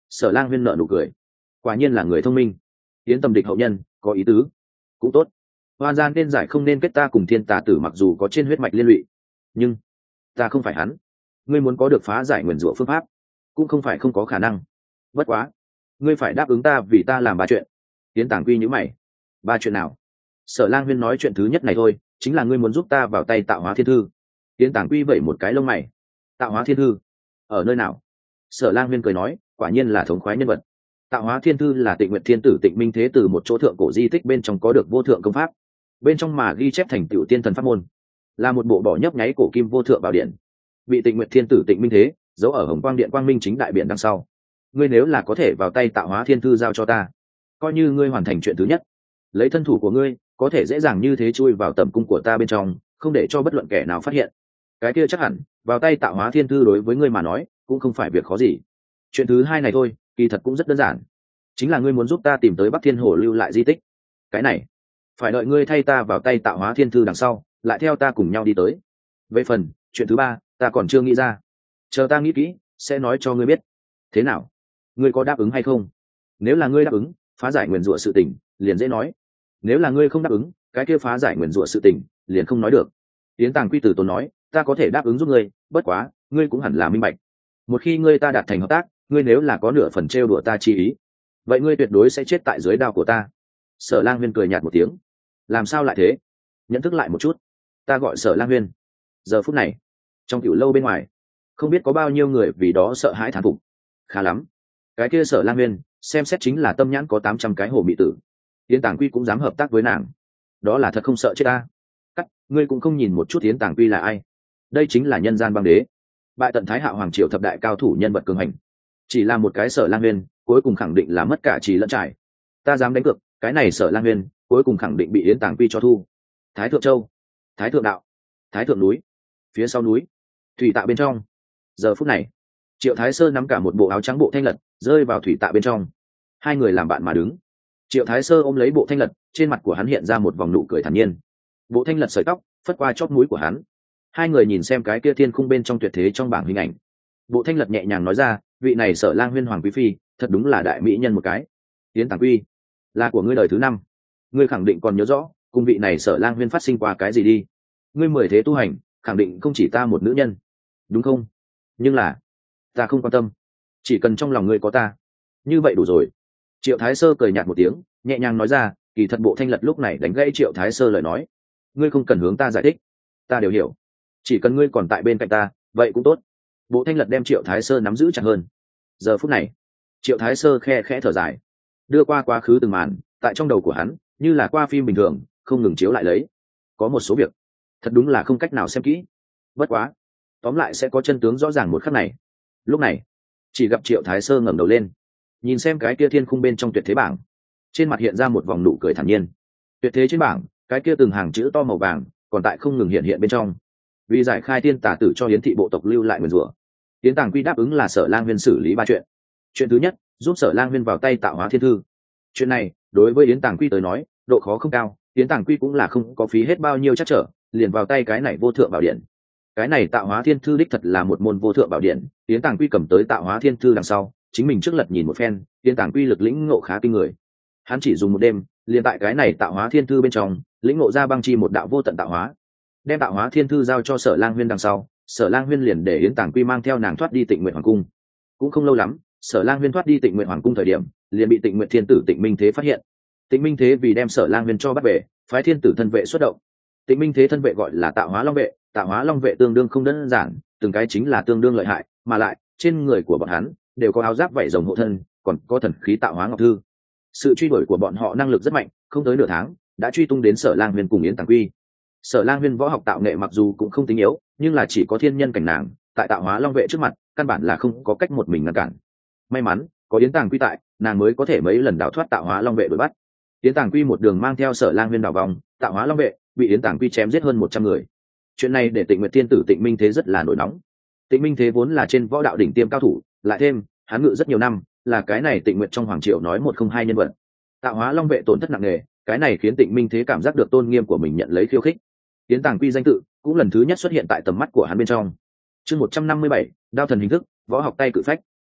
Sở Lang Huyên nở nụ cười, quả nhiên là người thông minh. Yến Tầm địch hậu nhân, có ý tứ, cũng tốt. Hoan gian nên giải không nên kết, ta cùng thiên tà tử mặc dù có trên huyết mạch liên lụy, nhưng ta không phải hắn. Ngươi muốn có được phá giải nguyền rủa phương pháp, cũng không phải không có khả năng. Bất quá, ngươi phải đáp ứng ta vì ta làm 3 chuyện. Yến Tàng Quy nhíu mày, 3 chuyện nào? Sở Lang Huyên nói chuyện thứ nhất này thôi, chính là ngươi muốn giúp ta vào tay Tạo Hóa Thiên Thư. Yến Tàng Quy vẩy một cái lông mày, Tạo Hóa Thiên Thư ở nơi nào? Sở Lang Huyên cười nói, quả nhiên là thống khoái nhân vật. Tạo Hóa Thiên Thư là Tịnh Nguyệt Thiên Tử Tịnh Minh Thế từ một chỗ thượng cổ di tích bên trong có được vô thượng công pháp, bên trong mà ghi chép thành tựu tiên thần pháp môn, là một bộ bỏ nhấp nháy cổ kim vô thượng bảo điện, bị Tịnh Nguyệt Thiên Tử Tịnh Minh Thế giấu ở Hồng Quang Điện Quang Minh chính đại biển đằng sau. Ngươi nếu là có thể vào tay Tạo Hóa Thiên Thư giao cho ta, coi như ngươi hoàn thành chuyện thứ nhất. Lấy thân thủ của ngươi, có thể dễ dàng như thế chui vào tầm cung của ta bên trong, không để cho bất luận kẻ nào phát hiện. Cái kia chắc hẳn vào tay Tạo Hóa Thiên Thư đối với ngươi mà nói cũng không phải việc khó gì. Chuyện thứ hai này thôi, kỳ thật cũng rất đơn giản, chính là ngươi muốn giúp ta tìm tới Bắc Thiên Hồ lưu lại di tích. Cái này phải đợi ngươi thay ta vào tay Tạo Hóa Thiên Thư đằng sau, lại theo ta cùng nhau đi tới. Về phần chuyện thứ ba, ta còn chưa nghĩ ra, chờ ta nghĩ kỹ sẽ nói cho ngươi biết. Thế nào, ngươi có đáp ứng hay không? Nếu là ngươi đáp ứng, phá giải nguyền rủa sự tình liền dễ nói. Nếu là ngươi không đáp ứng, cái kia phá giải nguyền rủa sự tình liền không nói được. Yến Tàng Quy từ tốn nói, ta có thể đáp ứng giúp ngươi, bất quá ngươi cũng hẳn là minh bạch, một khi ngươi ta đạt thành hợp tác, ngươi nếu là có nửa phần trêu đùa ta chi ý, vậy ngươi tuyệt đối sẽ chết tại dưới đao của ta. Sở Lang Huyên cười nhạt một tiếng, làm sao lại thế? Nhận thức lại một chút, ta gọi Sở Lang Huyên. Giờ phút này trong tiểu lâu bên ngoài, không biết có bao nhiêu người vì đó sợ hãi thán phục. Khá lắm, cái kia Sở Lang Huyên xem xét chính là tâm nhãn có 800 cái hồ mị tử. Yến Tàng Quy cũng dám hợp tác với nàng, đó là thật không sợ chết ta. Cắt, ngươi cũng không nhìn một chút Yến Tàng Quy là ai? Đây chính là nhân gian băng đế, bại tận Thái Hạo Hoàng Triều thập đại cao thủ nhân vật cường hành. Chỉ là một cái Sở Lang Huyên, cuối cùng khẳng định là mất cả trí lẫn trải. Ta dám đánh cược, cái này Sở Lang Huyên cuối cùng khẳng định bị Yến Tàng Quy cho thu. Thái Thượng Châu, Thái Thượng Đạo, Thái Thượng Núi, phía sau núi thủy tạ bên trong. Giờ phút này Triệu Thái Sơ nắm cả một bộ áo trắng bộ thanh lật rơi vào thủy tạ bên trong, hai người làm bạn mà đứng. Triệu Thái Sơ ôm lấy bộ thanh lật, trên mặt của hắn hiện ra một vòng nụ cười thản nhiên. Bộ thanh lật sợi tóc phất qua chóp mũi của hắn. Hai người nhìn xem cái kia thiên khung bên trong tuyệt thế trong bảng hình ảnh. Bộ thanh lật nhẹ nhàng nói ra, vị này Sở Lang Huyên hoàng quý phi thật đúng là đại mỹ nhân một cái. Yến Tàng Quy, là của ngươi đời thứ 5, ngươi khẳng định còn nhớ rõ cùng vị này Sở Lang Huyên phát sinh qua cái gì đi. Ngươi 10 thế tu hành, khẳng định không chỉ ta một nữ nhân, đúng không? Nhưng là ta không quan tâm, chỉ cần trong lòng ngươi có ta, như vậy đủ rồi. Triệu Thái Sơ cười nhạt một tiếng, nhẹ nhàng nói ra, kỳ thật bộ thanh lật lúc này đánh gãy Triệu Thái Sơ lời nói. Ngươi không cần hướng ta giải thích, ta đều hiểu, chỉ cần ngươi còn tại bên cạnh ta, vậy cũng tốt. Bộ thanh lật đem Triệu Thái Sơ nắm giữ chặt hơn. Giờ phút này Triệu Thái Sơ khe khẽ thở dài, đưa qua quá khứ từng màn tại trong đầu của hắn, như là qua phim bình thường không ngừng chiếu lại lấy. Có một số việc thật đúng là không cách nào xem kỹ, bất quá tóm lại sẽ có chân tướng rõ ràng một khắc này. Lúc này chỉ gặp Triệu Thái Sơ ngẩng đầu lên, nhìn xem cái kia thiên khung bên trong tuyệt thế bảng, trên mặt hiện ra một vòng nụ cười thản nhiên. Tuyệt thế trên bảng, cái kia từng hàng chữ to màu vàng còn tại không ngừng hiện hiện bên trong. Vì giải khai thiên tà tử cho Yến thị bộ tộc lưu lại nguyền rủa, Yến Tàng Quy đáp ứng là Sở Lang Huyên xử lý 3 chuyện. Chuyện thứ nhất, giúp Sở Lang Huyên vào tay Tạo Hóa Thiên Thư. Chuyện này đối với Yến Tàng Quy tới nói, độ khó không cao, Yến Tàng Quy cũng là không có phí hết bao nhiêu trắc trở, liền vào tay cái này vô thượng bảo điện. Cái này Tạo Hóa Thiên Thư đích thật là một môn vô thượng bảo điện. Yến Tàng Quy cầm tới Tạo Hóa Thiên Thư đằng sau, chính mình trước lật nhìn một phen, Yến Tàng Quy lực lĩnh ngộ khá kinh người. Hắn chỉ dùng một đêm, liền tại cái này Tạo Hóa Thiên Thư bên trong lĩnh ngộ ra băng chi một đạo vô tận tạo hóa. Đem Tạo Hóa Thiên Thư giao cho Sở Lang Huyên đằng sau, Sở Lang Huyên liền để Yến Tàng Quy mang theo nàng thoát đi Tịnh Nguyệt Hoàng cung. Cũng không lâu lắm, Sở Lang Huyên thoát đi Tịnh Nguyệt Hoàng cung thời điểm, liền bị Tịnh Nguyệt Thiên Tử Tịnh Minh Thế phát hiện. Tịnh Minh Thế vì đem Sở Lang Huyên cho bắt về, phái thiên tử thân vệ xuất động. Tịnh Minh Thế thân vệ gọi là Tạo Hóa Long vệ. Tạo Hóa Long vệ tương đương không đơn giản, từng cái chính là tương đương lợi hại, mà lại trên người của bọn hắn đều có áo giáp vảy rồng hộ thân, còn có thần khí Tạo Hóa Ngọc Thư. Sự truy đuổi của bọn họ năng lực rất mạnh, không tới nửa tháng đã truy tung đến Sở Lang Huyên cùng Yến Tàng Quy. Sở Lang Huyên võ học tạo nghệ mặc dù cũng không tính yếu, nhưng là chỉ có thiên nhân cảnh nàng, tại Tạo Hóa Long vệ trước mặt căn bản là không có cách một mình ngăn cản. May mắn có Yến Tàng Quy tại, nàng mới có thể mấy lần đào thoát Tạo Hóa Long vệ đuổi bắt. Yến Tàng Quy một đường mang theo Sở Lang Huyên đào vòng, Tạo Hóa Long vệ bị Yến Tàng Quy chém giết hơn 100 người. Chuyện này để Tịnh Nguyệt Thiên Tử Tịnh Minh Thế rất là nổi nóng. Tịnh Minh Thế vốn là trên võ đạo đỉnh tiêm cao thủ, lại thêm hắn ngự rất nhiều năm, là cái này Tịnh Nguyệt trong hoàng triều nói một không hai nhân vật. Tạo Hóa Long vệ tổn thất nặng nề, cái này khiến Tịnh Minh Thế cảm giác được tôn nghiêm của mình nhận lấy khiêu khích. Yến Tàng Quy danh tự cũng lần thứ nhất xuất hiện tại tầm mắt của hắn bên trong. Chương 157, đao thần hình thức, võ học tay cự phách.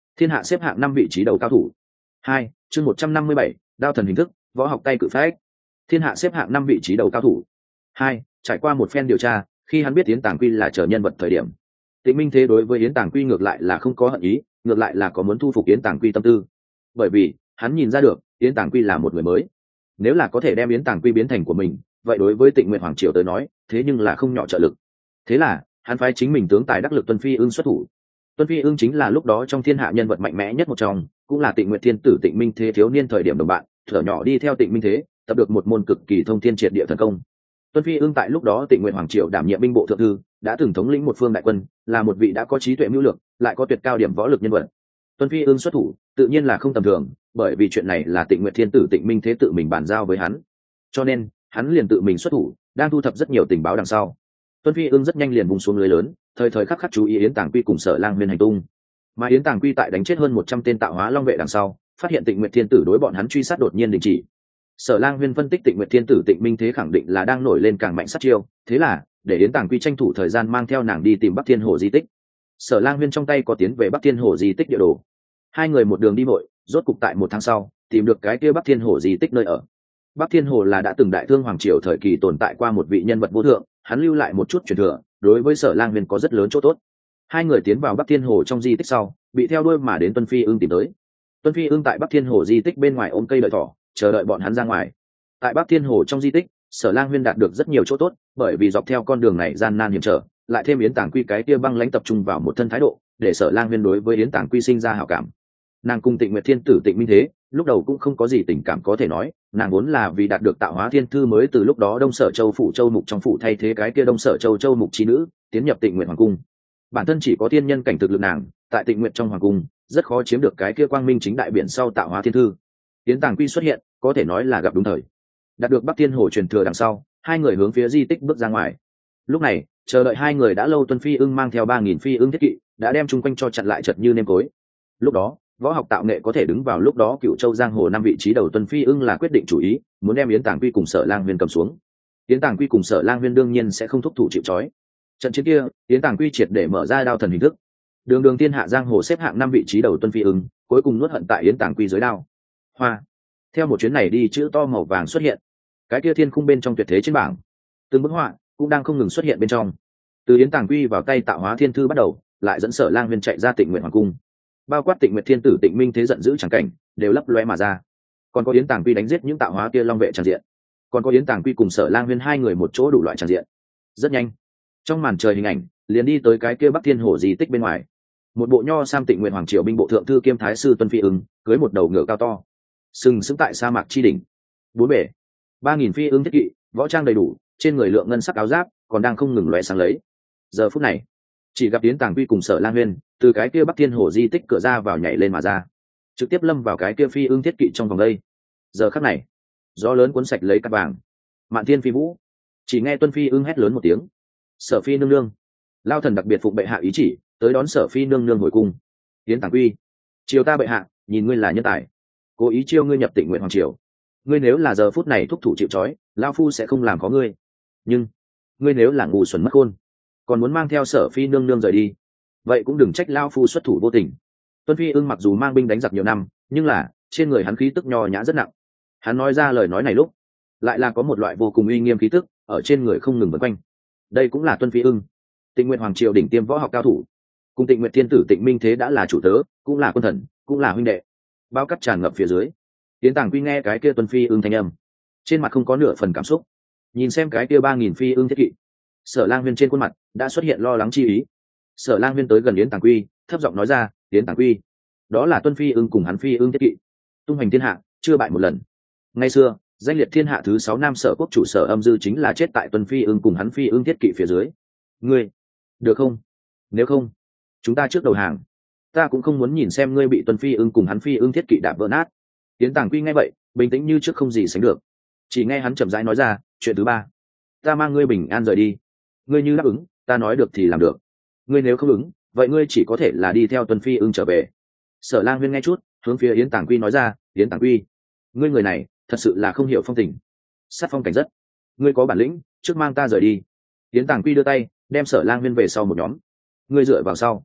Thiên hạ xếp hạng 5 vị trí đầu cao thủ. 2, chương 157, đao thần hình thức, võ học tay cự phách. Thiên hạ xếp hạng 5 vị trí đầu cao thủ. 2, trải qua một phen điều tra, khi hắn biết Yến Tàng Quy là trở nhân vật thời điểm, Tịnh Minh Thế đối với Yến Tàng Quy ngược lại là không có hận ý, ngược lại là có muốn thu phục Yến Tàng Quy tâm tư. Bởi vì, hắn nhìn ra được, Yến Tàng Quy là một người mới. Nếu là có thể đem Yến Tàng Quy biến thành của mình, vậy đối với Tịnh Nguyệt Hoàng triều tới nói, thế nhưng là không nhỏ trợ lực. Thế là, hắn phái chính mình tướng tài đắc lực Tuân Phi Ưng xuất thủ. Tuân Phi Ưng chính là lúc đó trong thiên hạ nhân vật mạnh mẽ nhất một trong, cũng là Tịnh Nguyệt Thiên tử Tịnh Minh Thế thiếu niên thời điểm đồng bạn, thở nhỏ đi theo Tịnh Minh Thế, tập được một môn cực kỳ thông thiên triệt địa thần công. Tuân Phi Ưng tại lúc đó Tịnh Nguyệt Hoàng triều đảm nhiệm binh bộ thượng thư, đã từng thống lĩnh một phương đại quân, là một vị đã có trí tuệ mưu lược, lại có tuyệt cao điểm võ lực nhân vật. Tuân Phi Ưng xuất thủ, tự nhiên là không tầm thường, bởi vì chuyện này là Tịnh Nguyệt Thiên tử Tịnh Minh Thế tự mình bàn giao với hắn, cho nên hắn liền tự mình xuất thủ, đang thu thập rất nhiều tình báo đằng sau. Tuân Phi Ưng rất nhanh liền vùng xuống lưới lớn, thời thời khắc khắc chú ý Yến Tàng Quy cùng Sở Lang Huyên hành tung. Mà Yến Tàng Quy tại đánh chết hơn 100 tên tạo hóa long vệ đằng sau, phát hiện Tịnh Nguyệt Thiên tử đối bọn hắn truy sát đột nhiên đình chỉ. Sở Lang Huyên phân tích Tịnh Nguyệt Thiên tử Tịnh Minh Thế khẳng định là đang nổi lên càng mạnh sát chiêu, thế là để Yến Tàng Quy tranh thủ thời gian mang theo nàng đi tìm Bắc Thiên Hồ di tích. Sở Lang Huyên trong tay có tiến về Bắc Thiên Hồ di tích địa đồ. Hai người một đường đi vội, rốt cục tại 1 tháng sau tìm được cái kia Bắc Thiên Hồ di tích nơi ở. Bắc Thiên Hồ là đã từng đại thương hoàng triều thời kỳ tồn tại qua một vị nhân vật vô thượng, hắn lưu lại một chút truyền thừa, đối với Sở Lang Huyên có rất lớn chỗ tốt. Hai người tiến vào Bắc Thiên Hồ trong di tích sau, bị theo đuôi mà đến Tuân Phi Ưng tìm tới. Tuân Phi Ưng tại Bắc Thiên Hồ di tích bên ngoài ôm cây đợi thỏ, chờ đợi bọn hắn ra ngoài. Tại Bắc Thiên Hồ trong di tích, Sở Lang Huyên đạt được rất nhiều chỗ tốt, bởi vì dọc theo con đường này gian nan hiểm trở, lại thêm Yến Tàng Quy cái kia băng lãnh tập trung vào một thân thái độ, để Sở Lang Huyên đối với Yến Tàng Quy sinh ra hảo cảm. Nàng cùng Tịnh Nguyệt Thiên tử Tịnh Minh Thế, lúc đầu cũng không có gì tình cảm có thể nói, nàng vốn là vì đạt được tạo hóa thiên thư mới từ lúc đó Đông Sở Châu phủ Châu Mục trong phủ thay thế cái kia Đông Sở Châu Châu Mục chi nữ, tiến nhập Tịnh Nguyệt Hoàng cung. Bản thân chỉ có thiên nhân cảnh thực lực nàng, tại Tịnh Nguyệt trong hoàng cung, rất khó chiếm được cái kia quang minh chính đại biển sau tạo hóa thiên thư. Yến Tàng Quy xuất hiện, có thể nói là gặp đúng thời. Đạt được Bắc Thiên Hồ truyền thừa đằng sau, hai người hướng phía di tích bước ra ngoài. Lúc này, chờ đợi hai người đã lâu. Tuân Phi Ưng mang theo 3000 phi ưng thiết kỵ, đã đem chung quanh cho chặn lại chật như nêm cối. Lúc đó, võ học tạo nghệ có thể đứng vào lúc đó Cựu Châu giang hồ 5 vị trí đầu, Tuân Phi Ưng là quyết định chủ ý, muốn đem Yến Tàng Quy cùng Sở Lang Huyên cầm xuống. Yến Tàng Quy cùng Sở Lang Huyên đương nhiên sẽ không thúc thủ chịu trói. Trận chiến kia, Yến Tàng Quy triệt để mở ra đao thần hình thức. Đường đường thiên hạ giang hồ xếp hạng 5 vị trí đầu Tuân Phi Ưng, cuối cùng nuốt hận tại Yến Tàng Quy dưới đao. Hoa. Theo một chuyến này đi, chữ to màu vàng xuất hiện. Cái kia thiên khung bên trong tuyệt thế trên bảng, từng bức họa cũng đang không ngừng xuất hiện bên trong. Từ Yến Tàng Quy vào tay tạo hóa thiên thư bắt đầu, lại dẫn Sở Lang Huyên chạy ra Tịnh Nguyệt Hoàng cung, bao quát Tịnh Nguyệt Thiên tử Tịnh Minh Thế giận dữ chẳng cảnh đều lấp loe mà ra. Còn có Yến Tàng Quy đánh giết những tạo hóa kia long vệ tràn diện, còn có Yến Tàng Quy cùng Sở Lang Huyên hai người một chỗ đủ loại tràn diện. Rất nhanh, trong màn trời hình ảnh liền đi tới cái kia Bắc Thiên Hồ di tích bên ngoài. Một bộ nho sam Tịnh Nguyệt Hoàng triều binh bộ thượng thư kiêm thái sư Tuân Phi Ưng, cưới một đầu ngựa cao to, sừng sững tại sa mạc chi đỉnh. Bốn bể, 3000 phi ưng thiết kỵ, võ trang đầy đủ, trên người lượng ngân sắc áo giáp còn đang không ngừng lóe sáng lấy. Giờ phút này, chỉ gặp Yến Tàng Quy cùng Sở Lang Huyên từ cái kia Bắc Thiên Hồ di tích cửa ra vào nhảy lên mà ra, trực tiếp lâm vào cái kia phi ưng thiết kỵ trong vòng đây. Giờ khắc này, gió lớn cuốn sạch lấy cát vàng, mạn thiên phi vũ. Chỉ nghe Tuân Phi Ưng hét lớn một tiếng: Sở Phi nương nương! Lao thần đặc biệt phụng bệ hạ ý chỉ, tới đón Sở Phi nương nương hồi cung. Yến Tàng Quy, triều ta bệ hạ, nhìn ngươi là nhân tài, cố ý chiêu ngươi nhập Tịnh Nguyệt Hoàng triều. Ngươi nếu là giờ phút này thúc thủ chịu trói, lao phu sẽ không làm có ngươi. Nhưng ngươi nếu là ngu xuẩn mất khôn, còn muốn mang theo Sở Phi nương nương rời đi, vậy cũng đừng trách lao phu xuất thủ vô tình. Tuân Phi Ưng mặc dù mang binh đánh giặc nhiều năm, nhưng là trên người hắn khí tức nho nhã rất nặng. Hắn nói ra lời nói này lúc, lại là có một loại vô cùng uy nghiêm khí tức ở trên người không ngừng vần quanh. Đây cũng là Tuân Phi Ưng, Tịnh Nguyệt Hoàng triều đỉnh tiêm võ học cao thủ, cùng Tịnh Nguyệt Thiên tử Tịnh Minh Thế đã là chủ tớ, cũng là quân thần, cũng là huynh đệ. Bao cắt tràn ngập phía dưới. Yến Tàng Quy nghe cái kia Tuân Phi Ưng thanh âm, trên mặt không có nửa phần cảm xúc. Nhìn xem cái kia 3000 phi ưng thiết kỵ, Sở Lang Huyên trên khuôn mặt đã xuất hiện lo lắng chi ý. Sở Lang Huyên tới gần Yến Tàng Quy, thấp giọng nói ra: Yến Tàng Quy, đó là Tuân Phi Ưng cùng hắn phi ưng thiết kỵ, tung hoành thiên hạ, chưa bại một lần. Ngày xưa, danh liệt thiên hạ thứ 6 nam Sở quốc chủ Sở Âm Dư chính là chết tại Tuân Phi Ưng cùng hắn phi ưng thiết kỵ phía dưới. Ngươi, được không? Nếu không, chúng ta trước đầu hàng. Ta cũng không muốn nhìn xem ngươi bị Tuân Phi Ưng cùng hắn phi ưng thiết kỵ đạp vỡ nát. Yến Tàng Quy nghe vậy, bình tĩnh như trước không gì sánh được. Chỉ nghe hắn chậm rãi nói ra: chuyện thứ 3, ta mang ngươi bình an rời đi. Ngươi như đáp ứng, ta nói được thì làm được. Ngươi nếu không ứng, vậy ngươi chỉ có thể là đi theo Tuân Phi Ưng trở về. Sở Lang Huyên nghe chút, hướng phía Yến Tàng Quy nói ra: Yến Tàng Quy, ngươi người này thật sự là không hiểu phong tình, sát phong cảnh rất. Ngươi có bản lĩnh, trước mang ta rời đi. Yến Tàng Quy đưa tay đem Sở Lang Huyên về sau một nhóm. Ngươi dựa vào sau.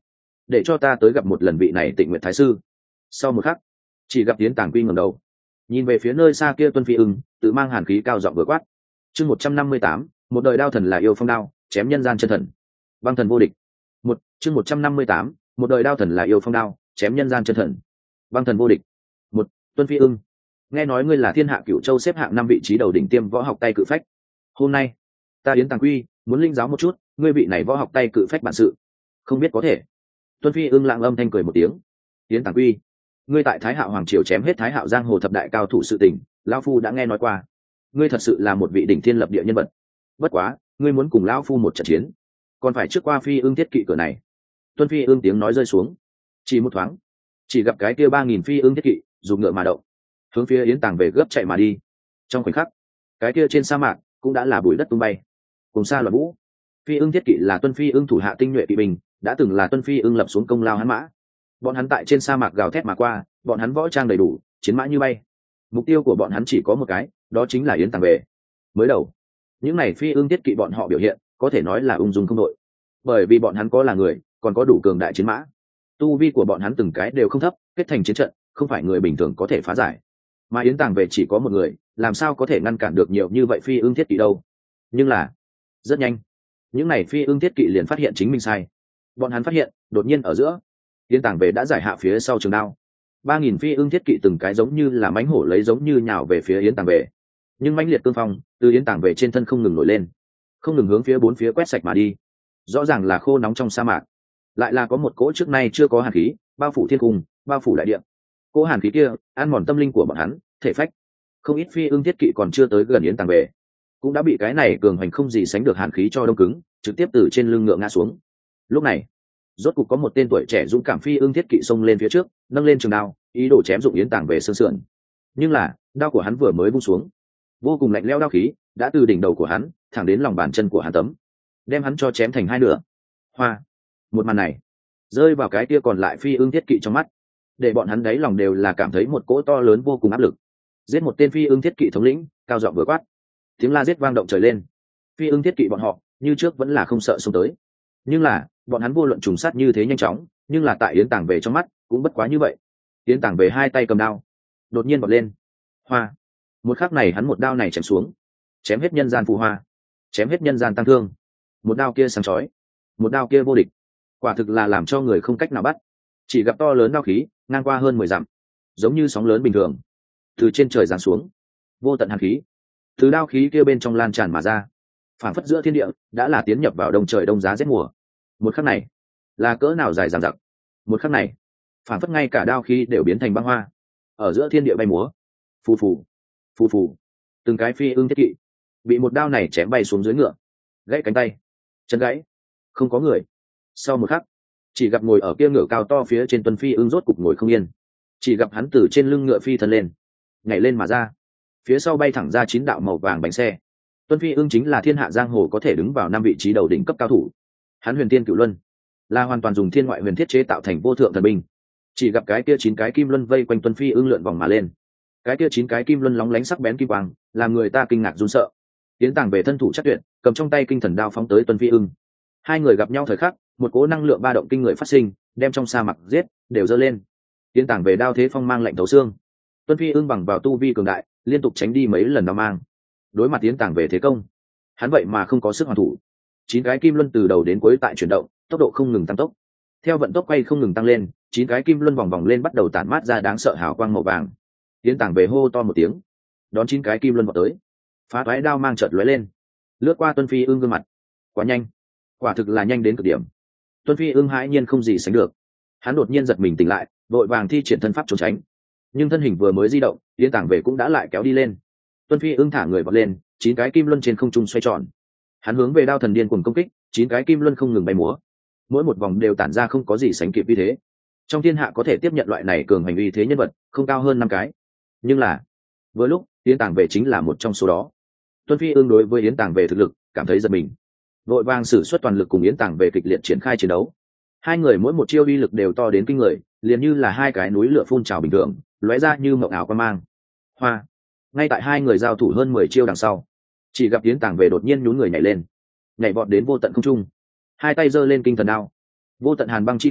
để cho ta tới gặp một lần vị này Tịnh Nguyệt thái sư. Sau một khắc, chỉ gặp Yến Tàng Quy ngẩng đầu nhìn về phía nơi xa kia Tuân Phi Ưng, tự mang hàn khí cao giọng vừa quát. Chương 158, một đời đao thần là yêu phong đao, chém nhân gian chân thần. Băng thần vô địch. Chương 158, một đời đao thần là yêu phong đao, chém nhân gian chân thần. Băng thần vô địch. Tuân Phi Ưng, nghe nói ngươi là thiên hạ Cửu Châu xếp hạng 5 vị trí đầu đỉnh tiêm võ học tay cự phách. Hôm nay, ta Yến Tàng Quy muốn linh giáo một chút, ngươi vị này võ học tay cự phách bản sự, không biết có thể. Tuân Phi Ưng lặng âm thanh cười một tiếng. Yến Tàng Quy, ngươi tại Thái Hạo hoàng triều chém hết Thái Hạo giang hồ thập đại cao thủ sự tình, lão phu đã nghe nói qua. Ngươi thật sự là một vị đỉnh thiên lập địa nhân vật. Bất quá, ngươi muốn cùng lão phu một trận chiến, còn phải trước qua Phi Ưng thiết kỵ cửa này. Tuân Phi Ưng tiếng nói rơi xuống, chỉ một thoáng, chỉ gặp cái kia 3000 Phi Ưng thiết kỵ dùng ngựa mà động, hướng phía Yến Tàng về gấp chạy mà đi. Trong khoảnh khắc, cái kia trên sa mạc cũng đã là bụi đất tung bay, cùng xa loạn vũ. Phi Ưng thiết kỵ là Tuân Phi Ưng thủ hạ tinh nhuệ kỵ binh, đã từng là Tuân Phi Ưng lập xuống công lao hắn mã. Bọn hắn tại trên sa mạc gào thét mà qua, bọn hắn võ trang đầy đủ, chiến mã như bay. Mục tiêu của bọn hắn chỉ có một cái, đó chính là Yến Tàng về. Mới đầu, những này Phi Ưng thiết kỵ bọn họ biểu hiện có thể nói là ung dung không đội, bởi vì bọn hắn có là người, còn có đủ cường đại chiến mã. Tu vi của bọn hắn từng cái đều không thấp, kết thành chiến trận không phải người bình thường có thể phá giải. Mà Yến Tàng về chỉ có một người, làm sao có thể ngăn cản được nhiều như vậy Phi Ưng thiết kỵ đâu. Nhưng là rất nhanh, những này Phi Ưng thiết kỵ liền phát hiện chính mình sai. Bọn hắn phát hiện đột nhiên ở giữa, Yến Tàng về đã giải hạ phía sau trường đao. 3000 Phi Ưng thiết kỵ từng cái giống như là mãnh hổ lấy giống như nhào về phía Yến Tàng về. Nhưng mãnh liệt cương phong từ Yến Tàng về trên thân không ngừng nổi lên, không ngừng hướng phía bốn phía quét sạch mà đi. Rõ ràng là khô nóng trong sa mạc, lại là có một cỗ trước nay chưa có hàn khí bao phủ thiên cung, bao phủ đại địa. Cỗ hàn khí kia ăn mòn tâm linh của bọn hắn, thể phách. Không ít Phi Ưng thiết kỵ còn chưa tới gần Yến Tàng về, cũng đã bị cái này cường hành không gì sánh được hàn khí cho đông cứng, trực tiếp từ trên lưng ngựa ngã xuống. Lúc này, rốt cục có một tên tuổi trẻ dũng cảm Phi Ưng thiết kỵ xông lên phía trước, nâng lên trường đao, ý đồ chém dụng Yến Tàng về xương sườn. Nhưng là đao của hắn vừa mới buông xuống, vô cùng lạnh lẽo đao khí đã từ đỉnh đầu của hắn thẳng đến lòng bàn chân của hắn tấm, đem hắn cho chém thành hai nửa. Hoa! Một màn này rơi vào cái kia còn lại Phi Ưng thiết kỵ trong mắt, để bọn hắn đáy lòng đều là cảm thấy một cỗ to lớn vô cùng áp lực. Giết một tên Phi Ưng thiết kỵ thống lĩnh, cao giọng vừa quát, tiếng la giết vang động trời lên. Phi Ưng thiết kỵ bọn họ như trước vẫn là không sợ xông tới, nhưng là bọn hắn vô luận trùng sát như thế nhanh chóng, nhưng là tại Yến Tàng về trong mắt cũng bất quá như vậy. Yến Tàng về hai tay cầm đao, đột nhiên vọt lên. Hoa! Một khắc này hắn một đao này chém xuống, chém hết nhân gian phù hoa, chém hết nhân gian tăng thương. Một đao kia sáng chói, một đao kia vô địch, quả thực là làm cho người không cách nào bắt. Chỉ gặp to lớn đao khí ngang qua hơn 10 dặm, giống như sóng lớn bình thường từ trên trời giáng xuống, vô tận hàn khí từ đao khí kia bên trong lan tràn mà ra, phảng phất giữa thiên địa đã là tiến nhập vào đông trời đông giá rét mùa. Một khắc này là cỡ nào dài dằng dặc, một khắc này phảng phất ngay cả đao khí đều biến thành băng hoa, ở giữa thiên địa bay múa. Phù phù phù phù, từng cái Phi Ưng thiết kỵ bị một đao này chém bay xuống dưới ngựa, gãy cánh tay, chân gãy, không có người. Sau một khắc, chỉ gặp ngồi ở kia ngựa cao to phía trên Tuân Phi Ưng rốt cục ngồi không yên, chỉ gặp hắn từ trên lưng ngựa phi thân lên, nhảy lên mà ra, phía sau bay thẳng ra 9 đạo màu vàng bánh xe. Tuân Phi Ưng chính là thiên hạ giang hồ có thể đứng vào 5 vị trí đầu đỉnh cấp cao thủ. Hắn huyền tiên cửu luân, là hoàn toàn dùng thiên ngoại huyền thiết chế tạo thành vô thượng thần binh. Chỉ gặp cái kia 9 cái kim luân vây quanh Tuân Phi Ưng lượn vòng mà lên, cái kia 9 cái kim luân lóng lánh sắc bén kim quang, làm người ta kinh ngạc run sợ. Yến Tàng về thân thủ chắc tuyệt, cầm trong tay kinh thần đao phóng tới Tuân Phi Ưng. Hai người gặp nhau thời khắc, một cỗ năng lượng ba động kinh người phát sinh, đem trong sa mạc giết đều dơ lên. Yến Tàng về đao thế phong mang lạnh thấu xương. Tuân Phi Ưng bằng vào tu vi cường đại, liên tục tránh đi mấy lần đao mang. Đối mặt Yến Tàng về thế công, hắn vậy mà không có sức hoàn thủ. 9 cái kim luân từ đầu đến cuối tại chuyển động, tốc độ không ngừng tăng tốc. Theo vận tốc quay không ngừng tăng lên, 9 cái kim luân vòng vòng lên bắt đầu tản mát ra đáng sợ hào quang màu vàng. Yến Tàng về hô to một tiếng, đón 9 cái kim luân vào tới, phá toái đao mang chợt lóe lên, lướt qua Tuân Phi Ưng gương mặt. Quá nhanh, quả thực là nhanh đến cực điểm. Tuân Phi Ưng hãi nhiên không gì sánh được, hắn đột nhiên giật mình tỉnh lại, vội vàng thi triển thân pháp trốn tránh. Nhưng thân hình vừa mới di động, Yến Tàng về cũng đã lại kéo đi lên. Tuân Phi Ưng thả người vọt lên, 9 cái kim luân trên không trung xoay tròn. Hắn hướng về đao thần điên cuồng công kích, 9 cái kim luân không ngừng bay múa, mỗi một vòng đều tản ra không có gì sánh kịp uy thế. Trong thiên hạ có thể tiếp nhận loại này cường hành uy thế nhân vật, không cao hơn 5 cái. Nhưng là, vừa lúc Yến Tàng về chính là một trong số đó. Tuân Phi Ưng đối với Yến Tàng về thực lực cảm thấy giật mình, vội vàng sử xuất toàn lực cùng Yến Tàng về kịch liệt triển khai chiến đấu. Hai người mỗi một chiêu uy lực đều to đến kinh người, liền như là hai cái núi lửa phun trào bình thường, lóe ra như mộng ảo quan mang. Hoa! Ngay tại hai người giao thủ hơn 10 chiêu đằng sau, chỉ gặp Yến Tàng về đột nhiên nhún người nhảy lên, nhảy vọt đến vô tận không trung, hai tay giơ lên kinh thần đao, vô tận hàn băng chi khí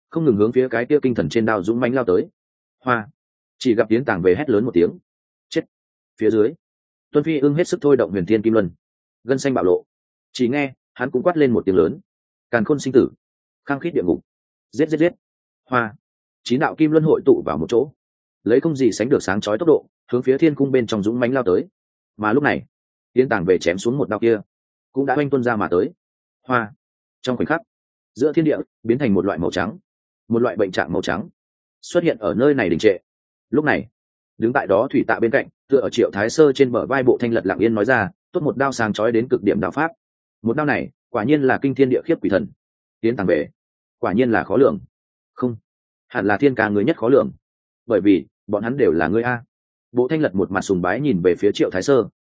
không ngừng hướng phía cái kia kinh thần trên đao dũng mãnh lao tới. Hoa, chỉ gặp Yến Tàng về hét lớn một tiếng, chết. Phía dưới, Tuân Phi Ưng hết sức thôi động Huyền Thiên Kim Luân, gân xanh bạo lộ. Chỉ nghe hắn cũng quát lên một tiếng lớn, càn khôn sinh tử, khang khít địa ngục, giết giết giết. Hoa, chín đạo kim luân hội tụ vào một chỗ, lấy không gì sánh được sáng chói tốc độ hướng phía thiên cung bên trong dũng mãnh lao tới. Mà lúc này, Yến Tàng về chém xuống một đao kia cũng đã oanh tuân ra mà tới. Hoa, trong khoảnh khắc, giữa thiên địa biến thành một loại màu trắng, một loại bệnh trạng màu trắng xuất hiện ở nơi này đình trệ. Lúc này, đứng tại đó thủy tạ bên cạnh, tựa ở Triệu Thái Sơ trên bờ vai Bộ Thanh Lật lặng yên nói ra, tốt một đao sáng chói đến cực điểm đạo pháp. Một đao này quả nhiên là kinh thiên địa khiếp quỷ thần. Yến Tàng về quả nhiên là khó lường, không, hẳn là thiên ca người nhất khó lường, bởi vì bọn hắn đều là ngươi a. Bộ Thanh Lật một mặt sùng bái nhìn về phía Triệu Thái Sơ,